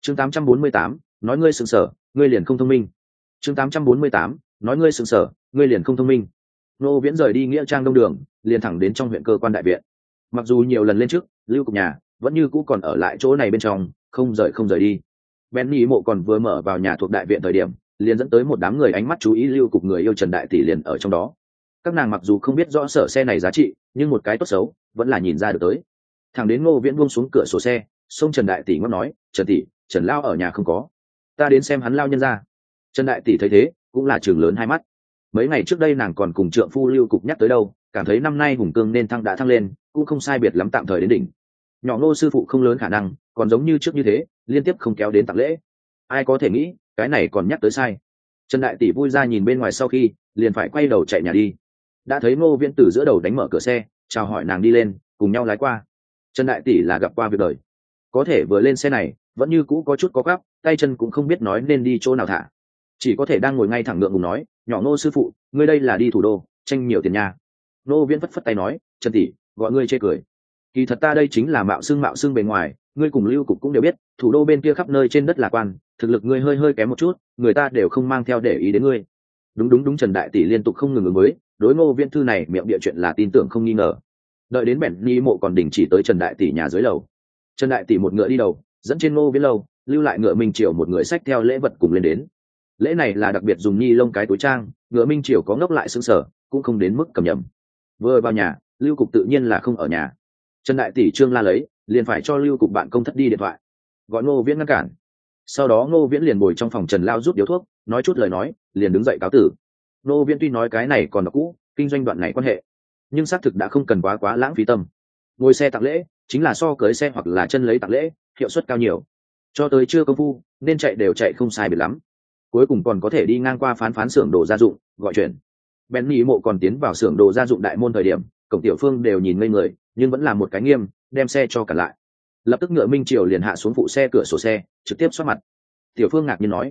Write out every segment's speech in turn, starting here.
Chương 848, nói ngươi sững sờ, ngươi liền không thông minh. Chương 848, nói ngươi sững sờ, ngươi liền không thông minh. Ngô Viễn rời đi nghĩa trang Đông Đường, liền thẳng đến trong huyện cơ quan đại viện. Mặc dù nhiều lần lên trước, lưu cục nhà vẫn như cũ còn ở lại chỗ này bên trong, không rời đi. Benny Mộ còn vừa mở vào nhà thuộc đại viện thời điểm, liền dẫn tới một đám người ánh mắt chú ý lưu cục người yêu Trần Đại Tỷ liền ở trong đó. Các nàng mặc dù không biết rõ sở xe này giá trị, nhưng một cái tốt xấu vẫn là nhìn ra được tới. Thẳng đến Ngô Viễn buông xuống cửa sổ xe, xông Trần Đại Tỷ ngót nói, Trần Tỷ, Trần Lao ở nhà không có, ta đến xem hắn lao nhân ra. Trần Đại Tỷ thấy thế cũng là trường lớn hai mắt. Mấy ngày trước đây nàng còn cùng trượng phu lưu cục nhắc tới đâu, cảm thấy năm nay hùng cương nên đã thăng lên, cũng không sai biệt lắm tạm thời đến đỉnh. Nhỏ Ngô sư phụ không lớn khả năng còn giống như trước như thế liên tiếp không kéo đến tặng lễ. Ai có thể nghĩ cái này còn nhắc tới sai. Trần Đại Tỷ vui ra nhìn bên ngoài sau khi liền phải quay đầu chạy nhà đi, đã thấy Ngô Viễn từ giữa đầu đánh mở cửa xe chào hỏi nàng đi lên cùng nhau lái qua. Trần Đại Tỷ là gặp qua việc đời, có thể vừa lên xe này vẫn như cũ có chút có gắp, tay chân cũng không biết nói nên đi chỗ nào thả, chỉ có thể đang ngồi ngay thẳng ngượng ngùng nói, nhỏ Ngô sư phụ, ngươi đây là đi thủ đô tranh nhiều tiền nha. Ngô Viễn phất tay nói, Trần Tỷ, gọi ngươi chê cười, kỳ thật ta đây chính là mạo xưng bề ngoài, ngươi cùng lưu cục cũng đều biết, thủ đô bên kia khắp nơi trên đất là quan, thực lực ngươi hơi kém một chút, người ta đều không mang theo để ý đến ngươi. Đúng. Trần Đại Tỷ liên tục không ngừng ứng với, đối Ngô Viễn thư này miệng địa chuyện là tin tưởng không nghi ngờ. Đợi đến Benny Mộ còn đình chỉ tới Trần Đại Tỷ nhà dưới lầu. Trần Đại Tỷ một ngựa đi đầu dẫn trên Ngô Viễn lầu, lưu lại ngựa Minh Triều một người xách theo lễ vật cùng lên đến. Lễ này là đặc biệt dùng ni lông cái túi trang, ngựa Minh Triều có ngốc lại sững sờ, cũng không đến mức cầm nhầm. Vừa vào nhà, lưu cục tự nhiên là không ở nhà. Trần Đại Tỷ trương la lấy, liền phải cho lưu cục bạn công thất đi điện thoại, gọi Ngô Viễn ngăn cản. Sau đó Ngô Viễn liền ngồi trong phòng Trần Lao rút điếu thuốc, nói chút lời nói, liền đứng dậy cáo tử. Ngô Viễn tuy nói cái này còn là cũ, kinh doanh đoạn này quan hệ, nhưng xác thực đã không cần quá lãng phí tâm. Ngồi xe tặng lễ chính là so cưới xe hoặc là chân lấy tặng lễ hiệu suất cao nhiều, cho tới chưa công phu nên chạy đều chạy không sai biệt lắm, cuối cùng còn có thể đi ngang qua phán xưởng đồ gia dụng gọi chuyển. Benny Mộ còn tiến vào xưởng đồ gia dụng đại môn thời điểm, cổng Tiểu Phương đều nhìn ngây người, nhưng vẫn là một cái nghiêm đem xe cho cả lại. Lập tức ngựa Minh Triều liền hạ xuống phụ xe cửa sổ xe trực tiếp xoát mặt. Tiểu Phương ngạc nhiên nói,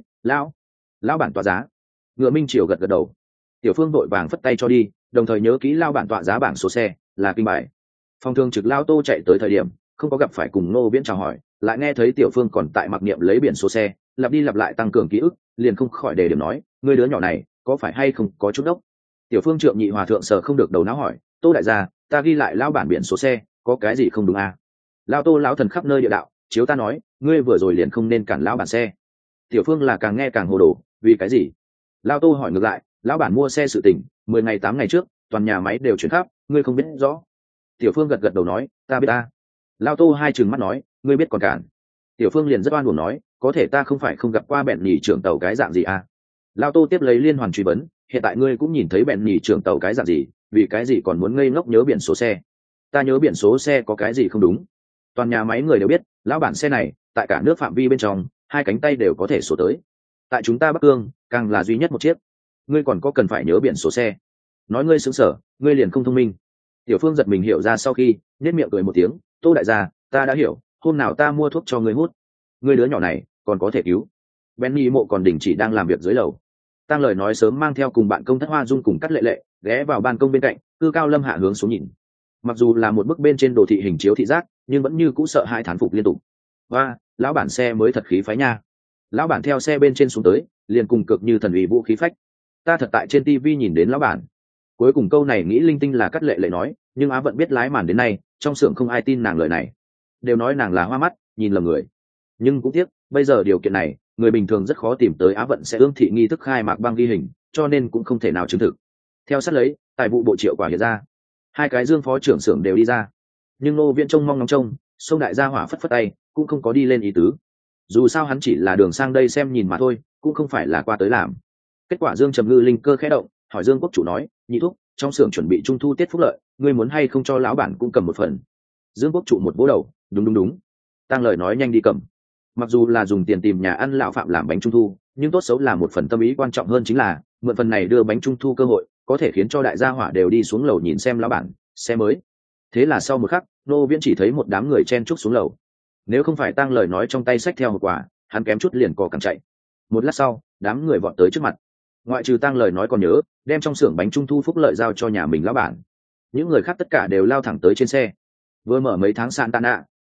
lão bản tọa giá. Ngựa Minh Triều gật đầu. Tiểu Phương vội vàng phất tay cho đi, đồng thời nhớ kỹ lao bản tọa giá bảng số xe là kinh bài. Phòng thường trực lao Tô chạy tới thời điểm không có gặp phải cùng Ngô Viễn chào hỏi, lại nghe thấy Tiểu Phương còn tại mặc niệm lấy biển số xe, lặp đi lặp lại tăng cường ký ức, liền không khỏi đề điểm nói, ngươi đứa nhỏ này có phải hay không có chút đốc. Tiểu Phương trượng nhị hòa thượng sờ không được đầu não hỏi, Tô đại gia, ta ghi lại lao bản biển số xe có cái gì không đúng à? Lao Tô lão thần khắp nơi địa đạo, chiếu ta nói, ngươi vừa rồi liền không nên cản lão bản xe. Tiểu Phương là càng nghe càng hồ đồ, vì cái gì? Lao Tô hỏi ngược lại, lão bản mua xe sự tình 10 ngày 8 ngày trước toàn nhà máy đều chuyển khắp, ngươi không biết rõ. Tiểu Phương gật đầu nói, ta biết ta. Lao Tô hai trừng mắt nói, ngươi biết còn cản. Tiểu Phương liền rất oan uổng nói, có thể ta không phải không gặp qua bẹn nhì trưởng tàu cái dạng gì à? Lao Tô tiếp lấy liên hoàn truy vấn, hiện tại ngươi cũng nhìn thấy bẹn nhì trưởng tàu cái dạng gì, vì cái gì còn muốn ngây ngốc nhớ biển số xe? Ta nhớ biển số xe có cái gì không đúng? Toàn nhà máy người đều biết, lão bản xe này tại cả nước phạm vi bên trong hai cánh tay đều có thể sổ tới, tại chúng ta Bắc Cương càng là duy nhất một chiếc, ngươi còn có cần phải nhớ biển số xe? Nói ngươi xứng sở, ngươi liền không thông minh. Tiểu Phương giật mình hiểu ra sau khi nét miệng cười một tiếng, Tô đại gia, ta đã hiểu, hôm nào ta mua thuốc cho ngươi hút, ngươi đứa nhỏ này còn có thể cứu. Benny Mộ còn đình chỉ đang làm việc dưới lầu, tăng lời nói sớm mang theo cùng bạn công thất Hoa Dung cùng Cắt Lệ ghé vào ban công bên cạnh, cư cao lâm hạ hướng xuống nhìn. Mặc dù là một bức bên trên đồ thị hình chiếu thị giác, nhưng vẫn như cũ sợ hai thán phục liên tục. Và lão bản xe mới thật khí phái nha. Lão bản theo xe bên trên xuống tới, liền cùng cực như thần uy vũ khí phách. Ta thật tại trên TV nhìn đến lão bản. Cuối cùng câu này nghĩ linh tinh là Cắt Lệ nói, nhưng Á Vận biết lái màn đến nay, trong xưởng không ai tin nàng lời này, đều nói nàng là hoa mắt, nhìn lầm người. Nhưng cũng tiếc, bây giờ điều kiện này, người bình thường rất khó tìm tới Á Vận sẽ ương thị nghi thức khai mạc băng ghi hình, cho nên cũng không thể nào chứng thực. Theo sát lấy, tài vụ bộ Triệu Quả hiện ra, hai cái Dương phó trưởng xưởng đều đi ra, nhưng Ngô Viễn trông mong ngóng trông, sông đại gia hỏa phất phất tay, cũng không có đi lên ý tứ. Dù sao hắn chỉ là đường sang đây xem nhìn mà thôi, cũng không phải là qua tới làm. Kết quả Dương Trầm Ngư linh cơ khẽ động, hỏi Dương Quốc chủ nói, nhị thúc, trong xưởng chuẩn bị trung thu tiết phúc lợi, ngươi muốn hay không cho lão bản cũng cầm một phần? Dương Quốc chủ một vỗ đầu, đúng. Tăng lời nói nhanh đi cầm. Mặc dù là dùng tiền tìm nhà ăn lão phạm làm bánh trung thu, nhưng tốt xấu là một phần tâm ý quan trọng hơn chính là mượn phần này đưa bánh trung thu cơ hội, có thể khiến cho đại gia hỏa đều đi xuống lầu nhìn xem lão bản xe mới. Thế là sau một khắc, Ngô Viễn chỉ thấy một đám người chen chúc xuống lầu. Nếu không phải Tăng lời nói trong tay xách theo một quả, hắn kém chút liền cò cẳng chạy. Một lát sau, đám người vọt tới trước mặt. Ngoại trừ Tăng lời nói còn nhớ, đem trong xưởng bánh trung thu phúc lợi giao cho nhà mình lão bản. Những người khác tất cả đều lao thẳng tới trên xe. Vừa mở mấy tháng Santana,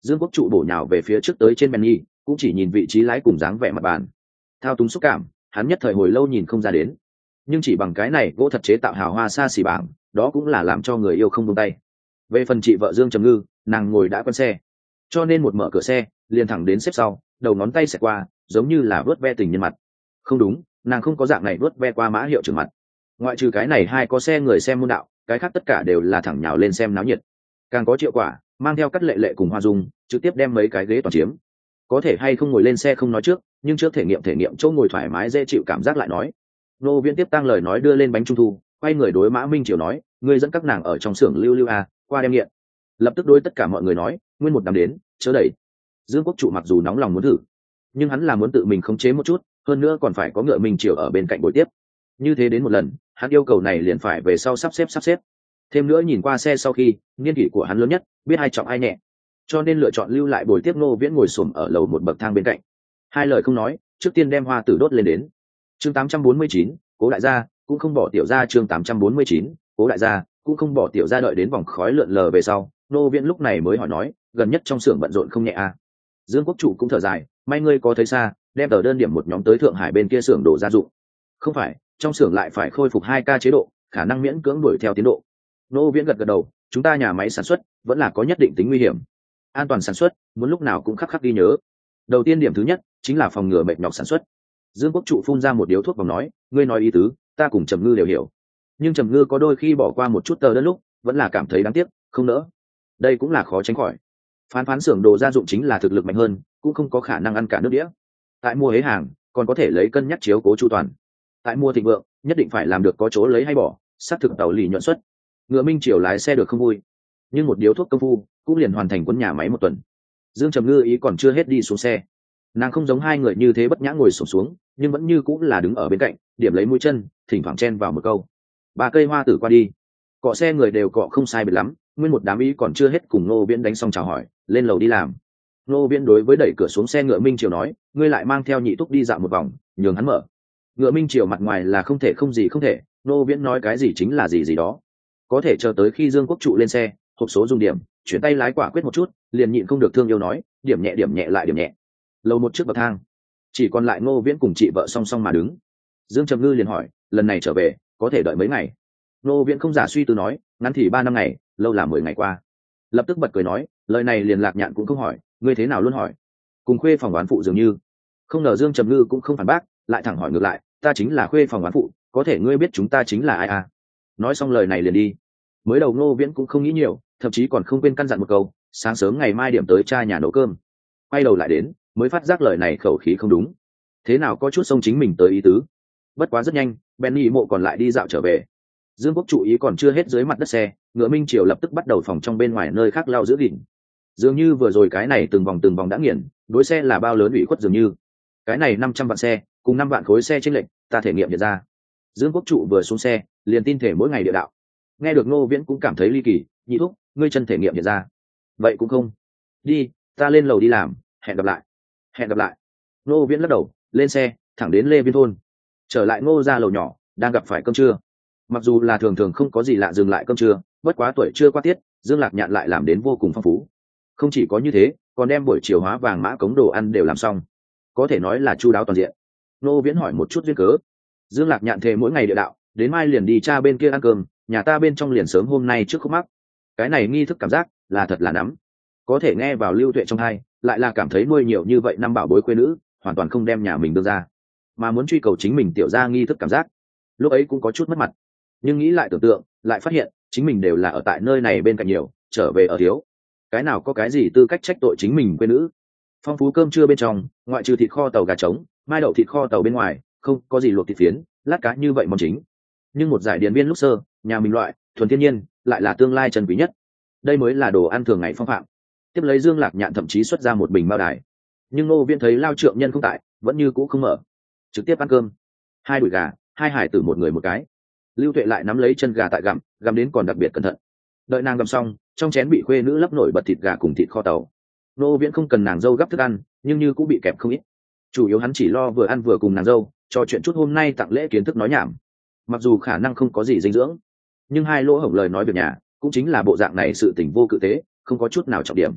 Dương Quốc trụ bổ nhào về phía trước tới trên Benny, cũng chỉ nhìn vị trí lái cùng dáng vẻ mặt bàn. Thao túng xúc cảm, hắn nhất thời hồi lâu nhìn không ra đến. Nhưng chỉ bằng cái này gỗ thật chế tạo hào hoa xa xỉ bảng, đó cũng là làm cho người yêu không buông tay. Về phần chị vợ Dương Trầm Ngư, nàng ngồi đã quen xe, cho nên một mở cửa xe, liền thẳng đến xếp sau, đầu ngón tay xẹt qua, giống như là vớt ve tình nhân mặt. Không đúng, nàng không có dạng này vớt ve qua mã hiệu trưởng mặt. Ngoại trừ cái này hai có xe người xem môn đạo, cái khác tất cả đều là thẳng nhào lên xem náo nhiệt. Càng có Triệu Quả mang theo Cắt Lệ Lệ cùng Hoa Dung, trực tiếp đem mấy cái ghế toàn chiếm. Có thể hay không ngồi lên xe không nói trước, nhưng trước thể nghiệm chỗ ngồi thoải mái dễ chịu cảm giác lại nói. Nô Viễn tiếp tăng lời nói đưa lên bánh trung thu, quay người đối Mã Minh Triều nói, ngươi dẫn các nàng ở trong xưởng lưu lưu à, qua đem nghiện. Lập tức đối tất cả mọi người nói, nguyên một đám đến, chớ đẩy. Dương Quốc trụ mặc dù nóng lòng muốn thử, nhưng hắn là muốn tự mình khống chế một chút, hơn nữa còn phải có Ngựa Minh Triều ở bên cạnh buổi tiếp. Như thế đến một lần, hắn yêu cầu này liền phải về sau sắp xếp. Thêm nữa nhìn qua xe sau khi, niên kỷ của hắn lớn nhất, biết ai trọng ai nhẹ, cho nên lựa chọn lưu lại buổi tiếp Ngô Viễn ngồi xổm ở lầu một bậc thang bên cạnh. Hai lời không nói, trước tiên đem hoa tử đốt lên đến. Chương 849, Cố đại gia cũng không bỏ tiểu gia. Chương 849, Cố đại gia cũng không bỏ tiểu gia. Đợi đến vòng khói lượn lờ về sau, Ngô Viễn lúc này mới hỏi nói, gần nhất trong xưởng bận rộn không nhẹ à? Dương Quốc chủ cũng thở dài, may ngươi có thấy xa, đem tờ đơn điểm một nhóm tới Thượng Hải bên kia xưởng đồ gia dụng. Không phải, trong xưởng lại phải khôi phục 2K chế độ, khả năng miễn cưỡng đuổi theo tiến độ. Ngô Viễn gật đầu, chúng ta nhà máy sản xuất vẫn là có nhất định tính nguy hiểm. An toàn sản xuất muốn lúc nào cũng khắc ghi nhớ. Đầu tiên điểm thứ nhất chính là phòng ngừa mệt nhọc sản xuất. Dương Quốc trụ phun ra một điếu thuốc và nói, ngươi nói ý tứ ta cùng Trầm Ngư đều hiểu, nhưng Trầm Ngư có đôi khi bỏ qua một chút tờ đơn lúc vẫn là cảm thấy đáng tiếc, không nỡ. Đây cũng là khó tránh khỏi. Phán xưởng đồ gia dụng chính là thực lực mạnh hơn, cũng không có khả năng ăn cả nước đĩa. Tại mua hế hàng còn có thể lấy cân nhắc chiếu cố chu toàn. Tại mua thịnh vượng nhất định phải làm được có chỗ lấy hay bỏ, xác thực tàu lì nhuận suất. Ngựa Minh Triều lái xe được không vui, nhưng một điếu thuốc công phu cũng liền hoàn thành quân nhà máy một tuần. Dương Trầm Ngư ý còn chưa hết đi xuống xe, nàng không giống hai người như thế bất nhã ngồi xổm xuống, nhưng vẫn như cũng là đứng ở bên cạnh, điểm lấy mũi chân, thỉnh thoảng chen vào một câu. Ba cây hoa tử qua đi, cọ xe người đều cọ không sai biệt lắm, nguyên một đám ý còn chưa hết cùng Ngô Viễn đánh xong chào hỏi, lên lầu đi làm. Ngô Viễn đối với đẩy cửa xuống xe Ngựa Minh Triều nói, ngươi lại mang theo Nhị Thúc đi dạo một vòng, nhường hắn mở. Ngựa Minh Triều mặt ngoài là không thể không gì không thể, Ngô Viễn nói cái gì chính là gì đó. Có thể chờ tới khi Dương Quốc trụ lên xe, hộp số dùng điểm, chuyển tay lái quả quyết một chút, liền nhịn không được thương yêu nói, điểm nhẹ lại điểm nhẹ. Lầu một trước bậc thang, chỉ còn lại Ngô Viễn cùng chị vợ song song mà đứng. Dương Trầm Ngư liền hỏi, lần này trở về có thể đợi mấy ngày? Ngô Viễn không giả suy tư nói, ngắn thì 3 năm ngày, lâu là 10 ngày qua. Lập tức bật cười nói, lời này liền Lạc Nhạn cũng không hỏi, ngươi thế nào luôn hỏi? Cùng khuê phòng đoán phụ dường như. Không ngờ Dương Trầm Ngư cũng không phản bác, lại thẳng hỏi ngược lại, ta chính là khuê phòng đoán phụ, có thể ngươi biết chúng ta chính là ai à? Nói xong lời này liền đi. Mới đầu Ngô Viễn cũng không nghĩ nhiều, thậm chí còn không quên căn dặn một câu, sáng sớm ngày mai điểm tới cha nhà nấu cơm. Quay đầu lại đến, mới phát giác lời này khẩu khí không đúng. Thế nào có chút xông chính mình tới ý tứ. Bất quá rất nhanh, Benny mộ còn lại đi dạo trở về. Dương Quốc chủ ý còn chưa hết dưới mặt đất xe, Ngựa Minh Triều lập tức bắt đầu phòng trong bên ngoài nơi khác lau giữ gìn. Dường như vừa rồi cái này từng vòng đã nghiền, đối xe là bao lớn ủy khuất dường như. Cái này 500 vạn xe, cùng 5 vạn khối xe chênh lệch, ta thể nghiệm nhận ra. Dương Quốc trụ vừa xuống xe, liền tin thể mỗi ngày địa đạo. Nghe được Ngô Viễn cũng cảm thấy ly kỳ, Nhị Thúc, ngươi chân thể nghiệm nhận ra. Vậy cũng không. Đi, ta lên lầu đi làm, hẹn gặp lại. Hẹn gặp lại. Ngô Viễn lắc đầu, lên xe, thẳng đến Lê Viên thôn. Trở lại Ngô ra lầu nhỏ, đang gặp phải cơm trưa. Mặc dù là thường không có gì lạ dừng lại cơm trưa, bất quá tuổi trưa qua tiết, Dương Lạc Nhạn lại làm đến vô cùng phong phú. Không chỉ có như thế, còn đem buổi chiều hóa vàng mã cống đồ ăn đều làm xong, có thể nói là chu đáo toàn diện. Ngô Viễn hỏi một chút duyên cớ. Dương Lạc Nhạn thề mỗi ngày địa đạo, đến mai liền đi cha bên kia ăn cơm, nhà ta bên trong liền sớm hôm nay trước khúc mắc. Cái này nghi thức cảm giác là thật là nắm, có thể nghe vào lưu tuệ trong hai, lại là cảm thấy nuôi nhiều như vậy năm bảo bối quê nữ, hoàn toàn không đem nhà mình đưa ra, mà muốn truy cầu chính mình tiểu ra nghi thức cảm giác. Lúc ấy cũng có chút mất mặt, nhưng nghĩ lại tưởng tượng, lại phát hiện chính mình đều là ở tại nơi này bên cạnh nhiều, trở về ở thiếu, cái nào có cái gì tư cách trách tội chính mình quê nữ. Phong phú cơm trưa bên trong, ngoại trừ thịt kho tàu gà trống, mai đậu thịt kho tàu bên ngoài, không có gì luộc thịt phiến, lát cá như vậy món chính. Nhưng một giải điện viên lúc sơ, nhà mình loại thuần thiên nhiên, lại là tương lai trân quý nhất. Đây mới là đồ ăn thường ngày phong phạm. Tiếp lấy Dương Lạc Nhạn thậm chí xuất ra một bình bao đài, nhưng Ngô Viễn thấy lao trượng nhân không tại, vẫn như cũ không mở, trực tiếp ăn cơm. 2 đùi gà, 2 hải tử một người một cái. Lưu Tuệ lại nắm lấy chân gà tại gặm đến còn đặc biệt cẩn thận. Đợi nàng gặm xong, trong chén bị khuê nữ lấp nổi bật thịt gà cùng thịt kho tàu. Ngô Viễn không cần nàng dâu gấp thức ăn, nhưng như cũng bị kẹp không ít. Chủ yếu hắn chỉ lo vừa ăn vừa cùng nàng dâu trò chuyện chút hôm nay tặng lễ kiến thức nói nhảm. Mặc dù khả năng không có gì dinh dưỡng, nhưng hai lỗ hổng lời nói việc nhà cũng chính là bộ dạng này, sự tình vô cự tế, không có chút nào trọng điểm.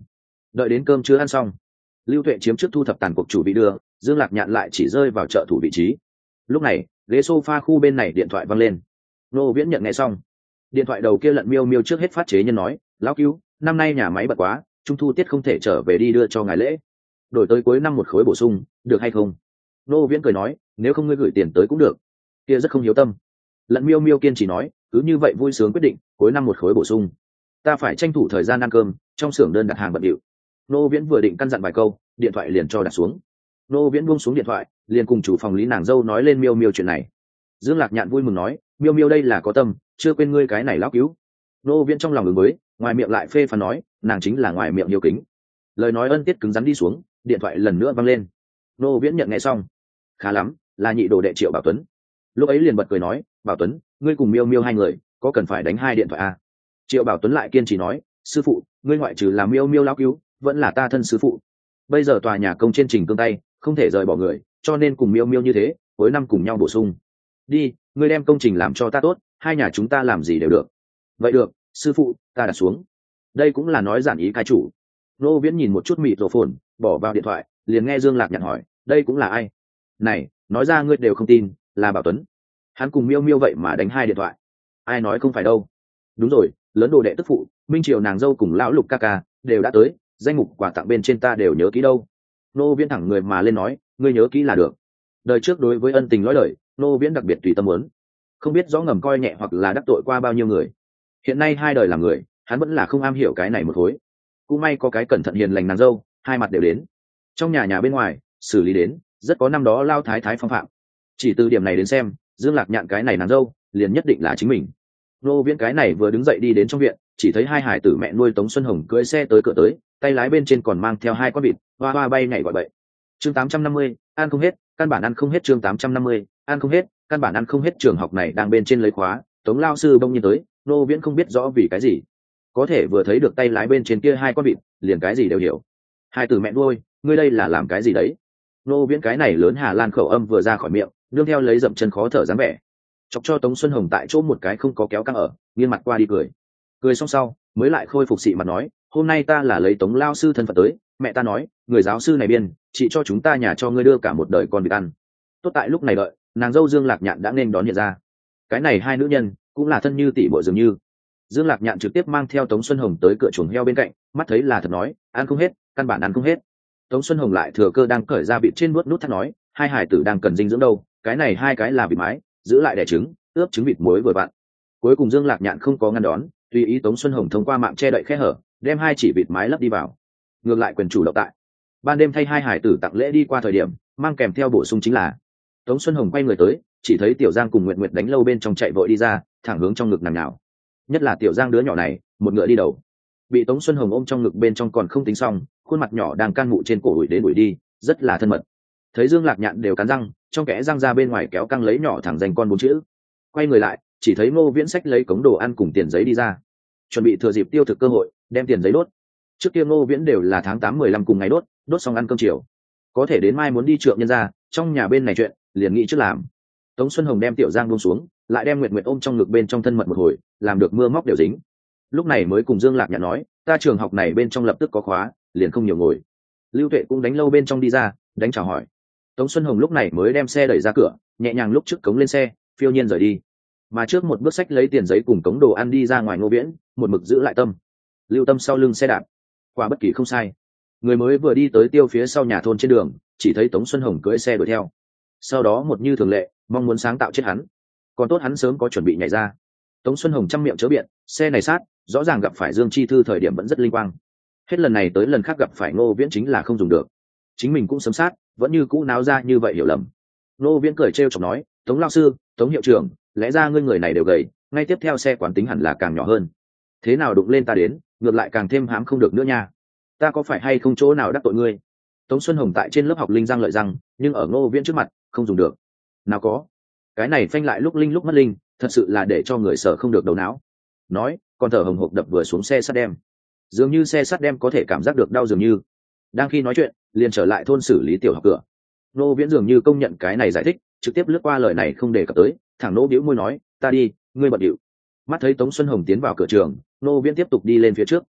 Đợi đến cơm chưa ăn xong, Lưu Tuệ chiếm trước thu thập tàn cuộc chủ bị đưa, Dương Lạc Nhạn lại chỉ rơi vào trợ thủ vị trí. Lúc này ghế sofa khu bên này điện thoại văng lên. Nô Viễn nhận nghe xong, điện thoại đầu kia lận miêu miêu trước hết phát chế nhân nói, lão cứu, năm nay nhà máy bận quá, trung thu tiết không thể trở về đi đưa cho ngài lễ, đổi tới cuối năm một khối bổ sung được hay không? Nô Viễn cười nói, nếu không ngươi gửi tiền tới cũng được. Kia rất không hiếu tâm. Lận miêu miêu kiên trì nói, cứ như vậy vui sướng quyết định, cuối năm một khối bổ sung. Ta phải tranh thủ thời gian ăn cơm, trong xưởng đơn đặt hàng bận điệu. Nô Viễn vừa định căn dặn vài câu, điện thoại liền cho đặt xuống. Nô Viễn buông xuống điện thoại, liền cùng chủ phòng lý nàng dâu nói lên miêu miêu chuyện này. Dương Lạc Nhạn vui mừng nói, miêu miêu đây là có tâm, chưa quên ngươi cái này lão cứu. Nô Viễn trong lòng ứng với, ngoài miệng lại phê phán nói, nàng chính là ngoài miệng yêu kính. Lời nói ân tiết cứng rắn đi xuống, điện thoại lần nữa văng lên. Nô Viễn nhận nghe xong, khá lắm, là nhị đồ đệ Triệu Bảo Tuấn. Lúc ấy liền bật cười nói, Bảo Tuấn, ngươi cùng miêu miêu hai người có cần phải đánh hai điện thoại à? Triệu Bảo Tuấn lại kiên trì nói, sư phụ, ngươi ngoại trừ là miêu miêu lão cứu, vẫn là ta thân sư phụ. Bây giờ tòa nhà công trên trình cương tay, không thể rời bỏ người, cho nên cùng miêu miêu như thế, cuối năm cùng nhau bổ sung. Đi, ngươi đem công trình làm cho ta tốt, hai nhà chúng ta làm gì đều được. Vậy được, sư phụ, ta đặt xuống. Đây cũng là nói giản ý cái chủ. Nô Viễn nhìn một chút mịt rổ phồn, bỏ vào điện thoại, liền nghe Dương Lạc Nhạn hỏi, đây cũng là ai? Này, nói ra ngươi đều không tin, là Bảo Tuấn. Hắn cùng miêu miêu vậy mà đánh hai điện thoại. Ai nói không phải đâu. Đúng rồi, lớn đồ đệ tức phụ, Minh Triều nàng dâu cùng lão Lục ca ca đều đã tới, danh mục quà tặng bên trên ta đều nhớ kỹ đâu. Nô Viễn thẳng người mà lên nói, ngươi nhớ kỹ là được. Đời trước đối với ân tình lõi đời, Nô Viễn đặc biệt tùy tâm muốn, không biết rõ ngầm coi nhẹ hoặc là đắc tội qua bao nhiêu người. Hiện nay hai đời làm người, hắn vẫn là không am hiểu cái này một khối. Cũng may có cái cẩn thận hiền lành nàng dâu, hai mặt đều đến. Trong nhà bên ngoài, xử lý đến, rất có năm đó lao thái thái phong phạm. Chỉ từ điểm này đến xem, Dương Lạc Nhạn cái này nàng dâu, liền nhất định là chính mình. Nô Viễn cái này vừa đứng dậy đi đến trong viện, chỉ thấy hai hải tử mẹ nuôi Tống Xuân Hồng cưỡi xe tới cửa tới, tay lái bên trên còn mang theo hai con vịt, hoa hoa bay nhảy gọi bậy. Chương 850, ăn không hết, căn bản ăn không hết. Chương 850, ăn không hết, căn bản ăn không hết. Trường học này đang bên trên lấy khóa, Tống lao sư bỗng nhiên tới, Nô Viễn không biết rõ vì cái gì, có thể vừa thấy được tay lái bên trên kia hai con vịt, liền cái gì đều hiểu. Hai tử mẹ nuôi, ngươi đây là làm cái gì đấy? Nô Viễn cái này lớn Hà Lan khẩu âm vừa ra khỏi miệng, nương theo lấy dậm chân khó thở dáng vẻ, chọc cho Tống Xuân Hồng tại chỗ một cái không có kéo căng ở, nghiêng mặt qua đi cười xong sau mới lại khôi phục xị mặt nói, hôm nay ta là lấy Tống lao sư thân phận tới, mẹ ta nói người giáo sư này biên chị cho chúng ta nhà cho ngươi đưa cả một đời con vịt ăn. Tốt tại lúc này đợi nàng dâu Dương Lạc Nhạn đã nên đón hiện ra, cái này hai nữ nhân cũng là thân như tỷ muội dường như. Dương Lạc Nhạn trực tiếp mang theo Tống Xuân Hồng tới cửa chuồng heo bên cạnh, mắt thấy là thật nói, ăn không hết, căn bản ăn không hết. Tống Xuân Hồng lại thừa cơ đang cởi ra vịt trên nuốt nút thắt nói, hai hải tử đang cần dinh dưỡng đâu, cái này hai cái là vịt mái, giữ lại đẻ trứng, ướp trứng vịt muối vừa vặn. Cuối cùng Dương Lạc Nhạn không có ngăn đón, tùy ý Tống Xuân Hồng thông qua mạng che đậy khe hở, đem hai chỉ vịt mái lấp đi vào. Ngược lại quyền chủ động tại ban đêm thay hai hải tử tặng lễ đi qua thời điểm, mang kèm theo bổ sung chính là Tống Xuân Hồng quay người tới, chỉ thấy Tiểu Giang cùng Nguyệt Nguyệt đánh lâu bên trong chạy vội đi ra, thẳng hướng trong ngực nằm nào. Nhất là Tiểu Giang đứa nhỏ này, một ngựa đi đầu, bị Tống Xuân Hồng ôm trong ngực bên trong còn không tính xong, khuôn mặt nhỏ đang can mụ trên cổ đuổi đến đuổi đi, rất là thân mật. Thấy Dương Lạc Nhạn đều cắn răng, trong kẽ răng ra bên ngoài kéo căng lấy nhỏ thẳng dành con bốn chữ. Quay người lại, chỉ thấy Ngô Viễn xách lấy cống đồ ăn cùng tiền giấy đi ra, chuẩn bị thừa dịp tiêu thực cơ hội đem tiền giấy đốt. Trước kia Ngô Viễn đều là tháng 8-15 cùng ngày đốt xong ăn cơm chiều, có thể đến mai muốn đi trượng nhân ra, trong nhà bên này chuyện liền nghĩ trước làm. Tống Xuân Hồng đem Tiểu Giang buông xuống, lại đem Nguyệt Nguyệt ôm trong ngực bên trong thân mật một hồi, làm được mưa móc đều dính. Lúc này mới cùng Dương Lạc Nhạn nói, ta trường học này bên trong lập tức có khóa, liền không nhiều ngồi. Lưu Tuệ cũng đánh lâu bên trong đi ra, đánh chào hỏi. Tống Xuân Hồng lúc này mới đem xe đẩy ra cửa, nhẹ nhàng lúc trước cống lên xe, phiêu nhiên rời đi. Mà trước một bước xách lấy tiền giấy cùng cống đồ ăn đi ra ngoài Ngô Viễn, một mực giữ lại tâm. Lưu Tâm sau lưng xe đạp, quả bất kỳ không sai. Người mới vừa đi tới tiêu phía sau nhà thôn trên đường, chỉ thấy Tống Xuân Hồng cưỡi xe đuổi theo. Sau đó một như thường lệ, mong muốn sáng tạo chết hắn. Còn tốt hắn sớm có chuẩn bị nhảy ra. Tống Xuân Hồng trăm miệng chớ biện, xe này sát, rõ ràng gặp phải Dương Chi Thư thời điểm vẫn rất linh quang. Hết lần này tới lần khác gặp phải Ngô Viễn chính là không dùng được. Chính mình cũng sớm sát, vẫn như cũ náo ra như vậy hiểu lầm. Ngô Viễn cười trêu chọc nói, Tống lao sư, Tống hiệu trưởng, lẽ ra ngươi người này đều gầy, ngay tiếp theo xe quán tính hẳn là càng nhỏ hơn. Thế nào đụng lên ta đến, ngược lại càng thêm hãm không được nữa nha. Ta có phải hay không chỗ nào đắc tội ngươi? Tống Xuân Hồng tại trên lớp học linh răng lợi răng, nhưng ở Ngô Viễn trước mặt không dùng được. Nào có, cái này phanh lại lúc linh lúc mất linh, thật sự là để cho người sợ không được đầu não. Nói, còn thở hồng hộc đập vừa xuống xe sắt đem, dường như xe sắt đem có thể cảm giác được đau dường như. Đang khi nói chuyện, liền trở lại thôn xử lý tiểu học cửa. Ngô Viễn dường như công nhận cái này giải thích, trực tiếp lướt qua lời này không đề cập tới, thẳng nỗ bĩu môi nói, ta đi, ngươi bận điệu. Mắt thấy Tống Xuân Hồng tiến vào cửa trường, Ngô Viễn tiếp tục đi lên phía trước.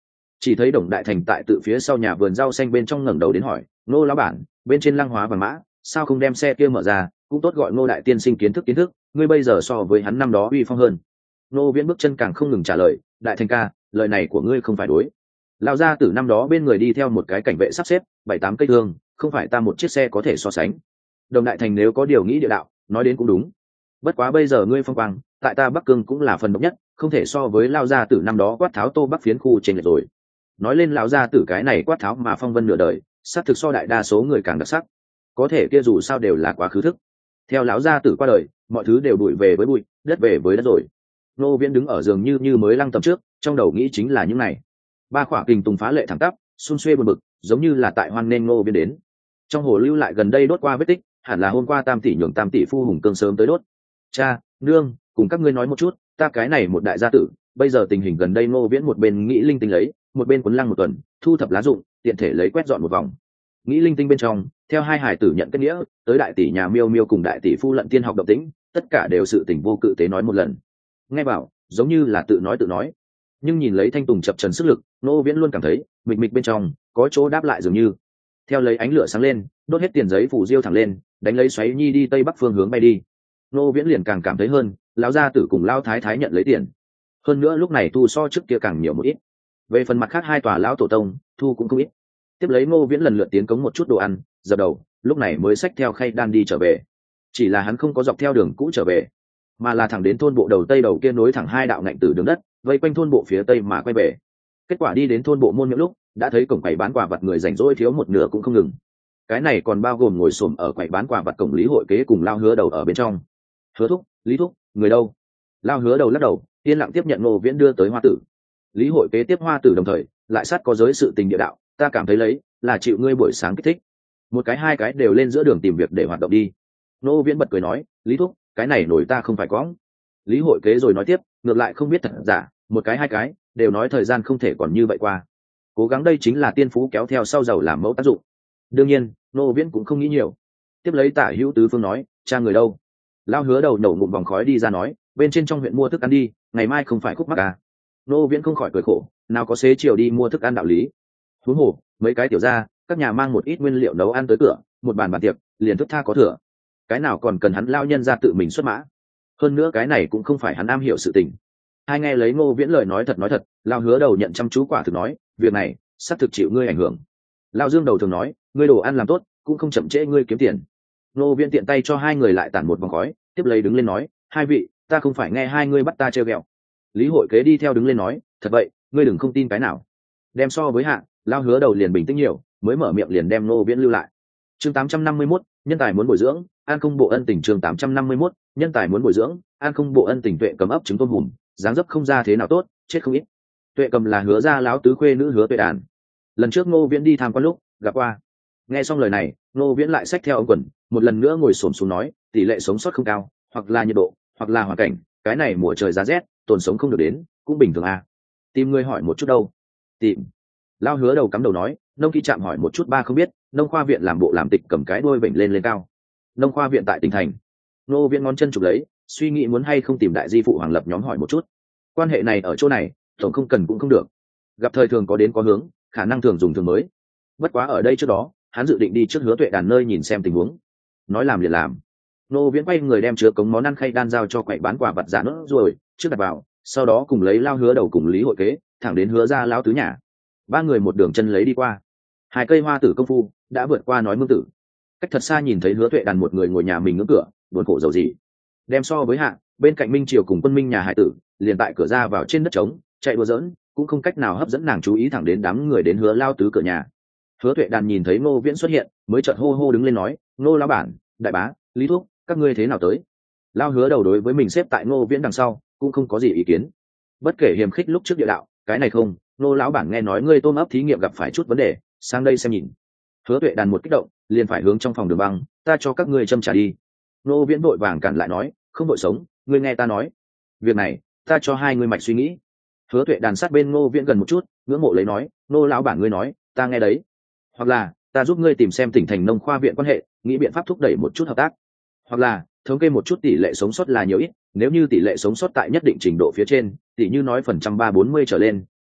Chỉ thấy Đồng Đại Thành tại tự phía sau nhà vườn rau xanh bên trong ngẩng đầu đến hỏi, Ngô lão bản, bên trên Lăng Hóa Vàng Mã sao không đem xe kia mở ra, cũng tốt gọi Ngô đại tiên sinh kiến thức, ngươi bây giờ so với hắn năm đó uy phong hơn. Ngô Viễn bước chân càng không ngừng trả lời, Đại Thành ca, lời này của ngươi không phải đối. Lão gia tử năm đó bên người đi theo một cái cảnh vệ sắp xếp 7-8 cây thương, không phải ta một chiếc xe có thể so sánh. Đồng Đại Thành nếu có điều nghĩ địa đạo, nói đến cũng đúng. Bất quá bây giờ ngươi phong quang, tại ta Bắc Cương cũng là phần độc nhất, không thể so với Lão gia tử năm đó quát tháo Tô Bắc phiến khu trên lệch rồi. Nói lên lão gia tử cái này quát tháo mà phong vân nửa đời, xác thực so đại đa số người càng đặc sắc. Có thể kia dù sao đều là quá khứ thức. Theo lão gia tử qua đời, mọi thứ đều bụi về với bụi, đất về với đất rồi. Ngô Viễn đứng ở giường như mới lăng tầm trước, trong đầu nghĩ chính là những này. Ba khỏa kình tùng phá lệ thẳng tắp, xun xuê buồn bực, giống như là tại hoan nên Ngô Viễn đến. Trong hồ lưu lại gần đây đốt qua vết tích, hẳn là hôm qua Tam tỷ nhường Tam tỷ phu hùng cương sớm tới đốt. Cha, nương, cùng các ngươi nói một chút, ta cái này một đại gia tử, bây giờ tình hình gần đây Ngô Viễn một bên nghĩ linh tinh lấy, một bên cuốn lăng một tuần, thu thập lá dụng, tiện thể lấy quét dọn một vòng. Nghĩ linh tinh bên trong, theo hai hải tử nhận kết nghĩa, tới đại tỷ nhà Miêu Miêu cùng đại tỷ phu Lận Tiên học động tĩnh, tất cả đều sự tình vô cự tế nói một lần. Nghe bảo, giống như là tự nói, nhưng nhìn lấy Thanh Tùng chập trần sức lực, Ngô Viễn luôn cảm thấy mịch bên trong có chỗ đáp lại dường như. Theo lấy ánh lửa sáng lên, đốt hết tiền giấy phủ diêu thẳng lên, đánh lấy xoáy nhi đi tây bắc phương hướng bay đi. Ngô Viễn liền càng cảm thấy hơn, lão gia tử cùng lão thái thái nhận lấy tiền. Hơn nữa lúc này thu so trước kia càng nhiều một ít. Về phần mặt khác hai tòa lão tổ tông, thu cũng không ít. Tiếp lấy Ngô Viễn lần lượt tiến cống một chút đồ ăn, dập đầu, lúc này mới xách theo khay đan đi trở về. Chỉ là hắn không có dọc theo đường cũ trở về, mà là thẳng đến thôn bộ đầu tây đầu kia nối thẳng hai đạo ngạnh từ đường đất, vây quanh thôn bộ phía tây mà quay về. Kết quả đi đến thôn bộ môn miệng lúc, đã thấy cổng quầy bán quà vặt người rảnh rỗi thiếu một nửa cũng không ngừng. Cái này còn bao gồm ngồi xổm ở quầy bán quà vặt cổng Lý Hội Kế cùng Lao Hứa Đầu ở bên trong. Hứa thúc, Lý thúc, người đâu? Lao Hứa Đầu lắc đầu, yên lặng tiếp nhận Ngô Viễn đưa tới hoa tử. Lý Hội Kế tiếp hoa tử đồng thời lại sát có giới sự tình địa đạo, ta cảm thấy lấy là chịu ngươi buổi sáng kích thích, một cái hai cái đều lên giữa đường tìm việc để hoạt động đi. Ngô Viễn bật cười nói, Lý thúc, cái này nổi ta không phải có. Lý Hội Kế rồi nói tiếp, ngược lại không biết thật giả, một cái hai cái đều nói thời gian không thể còn như vậy qua, cố gắng đây chính là tiên phú kéo theo sau giàu làm mẫu tác dụng. Đương nhiên Ngô Viễn cũng không nghĩ nhiều, tiếp lấy Tả Hữu Tứ Phương nói, cha người đâu? Lao Hứa Đầu nổ ngụm vòng khói đi ra nói, bên trên trong huyện mua thức ăn đi, ngày mai không phải khúc mắc à. Ngô Viễn không khỏi cười khổ, nào có xế chiều đi mua thức ăn đạo lý. Huống hồ mấy cái tiểu gia, các nhà mang một ít nguyên liệu nấu ăn tới cửa, một bàn tiệc liền thức tha có thừa, cái nào còn cần hắn lao nhân ra tự mình xuất mã. Hơn nữa cái này cũng không phải hắn am hiểu sự tình. Hai nghe lấy Ngô Viễn lời nói thật, Lao Hứa Đầu nhận chăm chú quả thực nói, việc này sắp thực chịu ngươi ảnh hưởng. Lao Dương Đầu thường nói, ngươi đồ ăn làm tốt cũng không chậm trễ ngươi kiếm tiền. Ngô Viễn tiện tay cho hai người lại tản một vòng khói, tiếp lấy đứng lên nói, hai vị, ta không phải nghe hai ngươi bắt ta trêu ghẹo. Lý Hội Kế đi theo đứng lên nói, thật vậy, ngươi đừng không tin cái nào. Đem so với hạ, Lao Hứa Đầu liền bình tĩnh nhiều, mới mở miệng liền đem Ngô Viễn lưu lại. Chương 851, nhân tài muốn bồi dưỡng, an không bộ ân tình. Chương 851, nhân tài muốn bồi dưỡng, an không bộ ân tình. Tuệ Cầm ấp trứng tôm hùm, dáng dấp không ra thế nào tốt, chết không ít. Tuệ Cầm là Hứa gia lão tứ khuê nữ Hứa Tuệ Đàn. Lần trước Ngô Viễn đi tham quan lúc gặp qua. Nghe xong lời này, Ngô Viễn lại xách theo ống quần, một lần nữa ngồi xổm xuống nói, tỷ lệ sống sót không cao, hoặc là nhiệt độ, hoặc là hoàn cảnh, cái này mùa trời giá rét, tồn sống không được đến, cũng bình thường à. Tìm ngươi hỏi một chút đâu? Tìm. Lao Hứa Đầu cắm đầu nói, nông kỹ trạm hỏi một chút ba không biết, nông khoa viện làm bộ làm tịch cầm cái đuôi vểnh lên cao. Nông khoa viện tại tỉnh thành. Ngô Viễn ngón chân chụp lấy, suy nghĩ muốn hay không tìm đại di phụ Hoàng Lập nhóm hỏi một chút. Quan hệ này ở chỗ này, tổng không cần cũng không được. Gặp thời thường có đến có hướng, khả năng thường dùng thường mới. Bất quá ở đây trước đó, hắn dự định đi trước Hứa Tuệ Đàn nơi nhìn xem tình huống. Nói làm liền làm. Ngô Viễn quay người đem chứa cống món ăn khay đan giao cho quầy bán quà vặt giả nốt rồi, trước đặt vào, sau đó cùng lấy Lao Hứa Đầu cùng Lý Hội Kế, thẳng đến Hứa gia lão tứ nhà. Ba người một đường chân lấy đi qua. Hai cây hoa tử công phu đã vượt qua nói mương tử. Cách thật xa nhìn thấy Hứa Tuệ Đàn một người ngồi nhà mình ngưỡng cửa, buồn khổ dầu gì. Đem so với hạ, bên cạnh Minh Triều cùng Quân Minh nhà hải tử, liền tại cửa ra vào trên đất trống, chạy đùa giỡn, cũng không cách nào hấp dẫn nàng chú ý, thẳng đến đám người đến Hứa lao tứ cửa nhà. Hứa Tuệ Đàn nhìn thấy Ngô Viễn xuất hiện, mới chợt hô hô đứng lên nói, Ngô lão bản, đại bá, Lý thúc, các ngươi thế nào tới? Lao Hứa Đầu đối với mình xếp tại Ngô Viễn đằng sau, cũng không có gì ý kiến. Bất kể hiềm khích lúc trước địa đạo, cái này không, Ngô lão bản nghe nói ngươi tôm ấp thí nghiệm gặp phải chút vấn đề, sang đây xem nhìn. Hứa Tuệ Đàn một kích động, liền phải hướng trong phòng đường băng, ta cho các ngươi châm trà đi. Ngô Viễn vội vàng cản lại nói, không đội sống, ngươi nghe ta nói, việc này ta cho hai ngươi mạch suy nghĩ. Hứa Tuệ Đàn sát bên Ngô Viễn gần một chút, ngưỡng mộ lấy nói, Ngô lão bản ngươi nói, ta nghe đấy. Hoặc là ta giúp ngươi tìm xem tỉnh thành nông khoa viện quan hệ, nghĩ biện pháp thúc đẩy một chút hợp tác. Hoặc là thống kê một chút tỷ lệ sống sót là nhiều ít, nếu như tỷ lệ sống sót tại nhất định trình độ phía trên, tỷ như nói phần trăm 3-40 trở lên,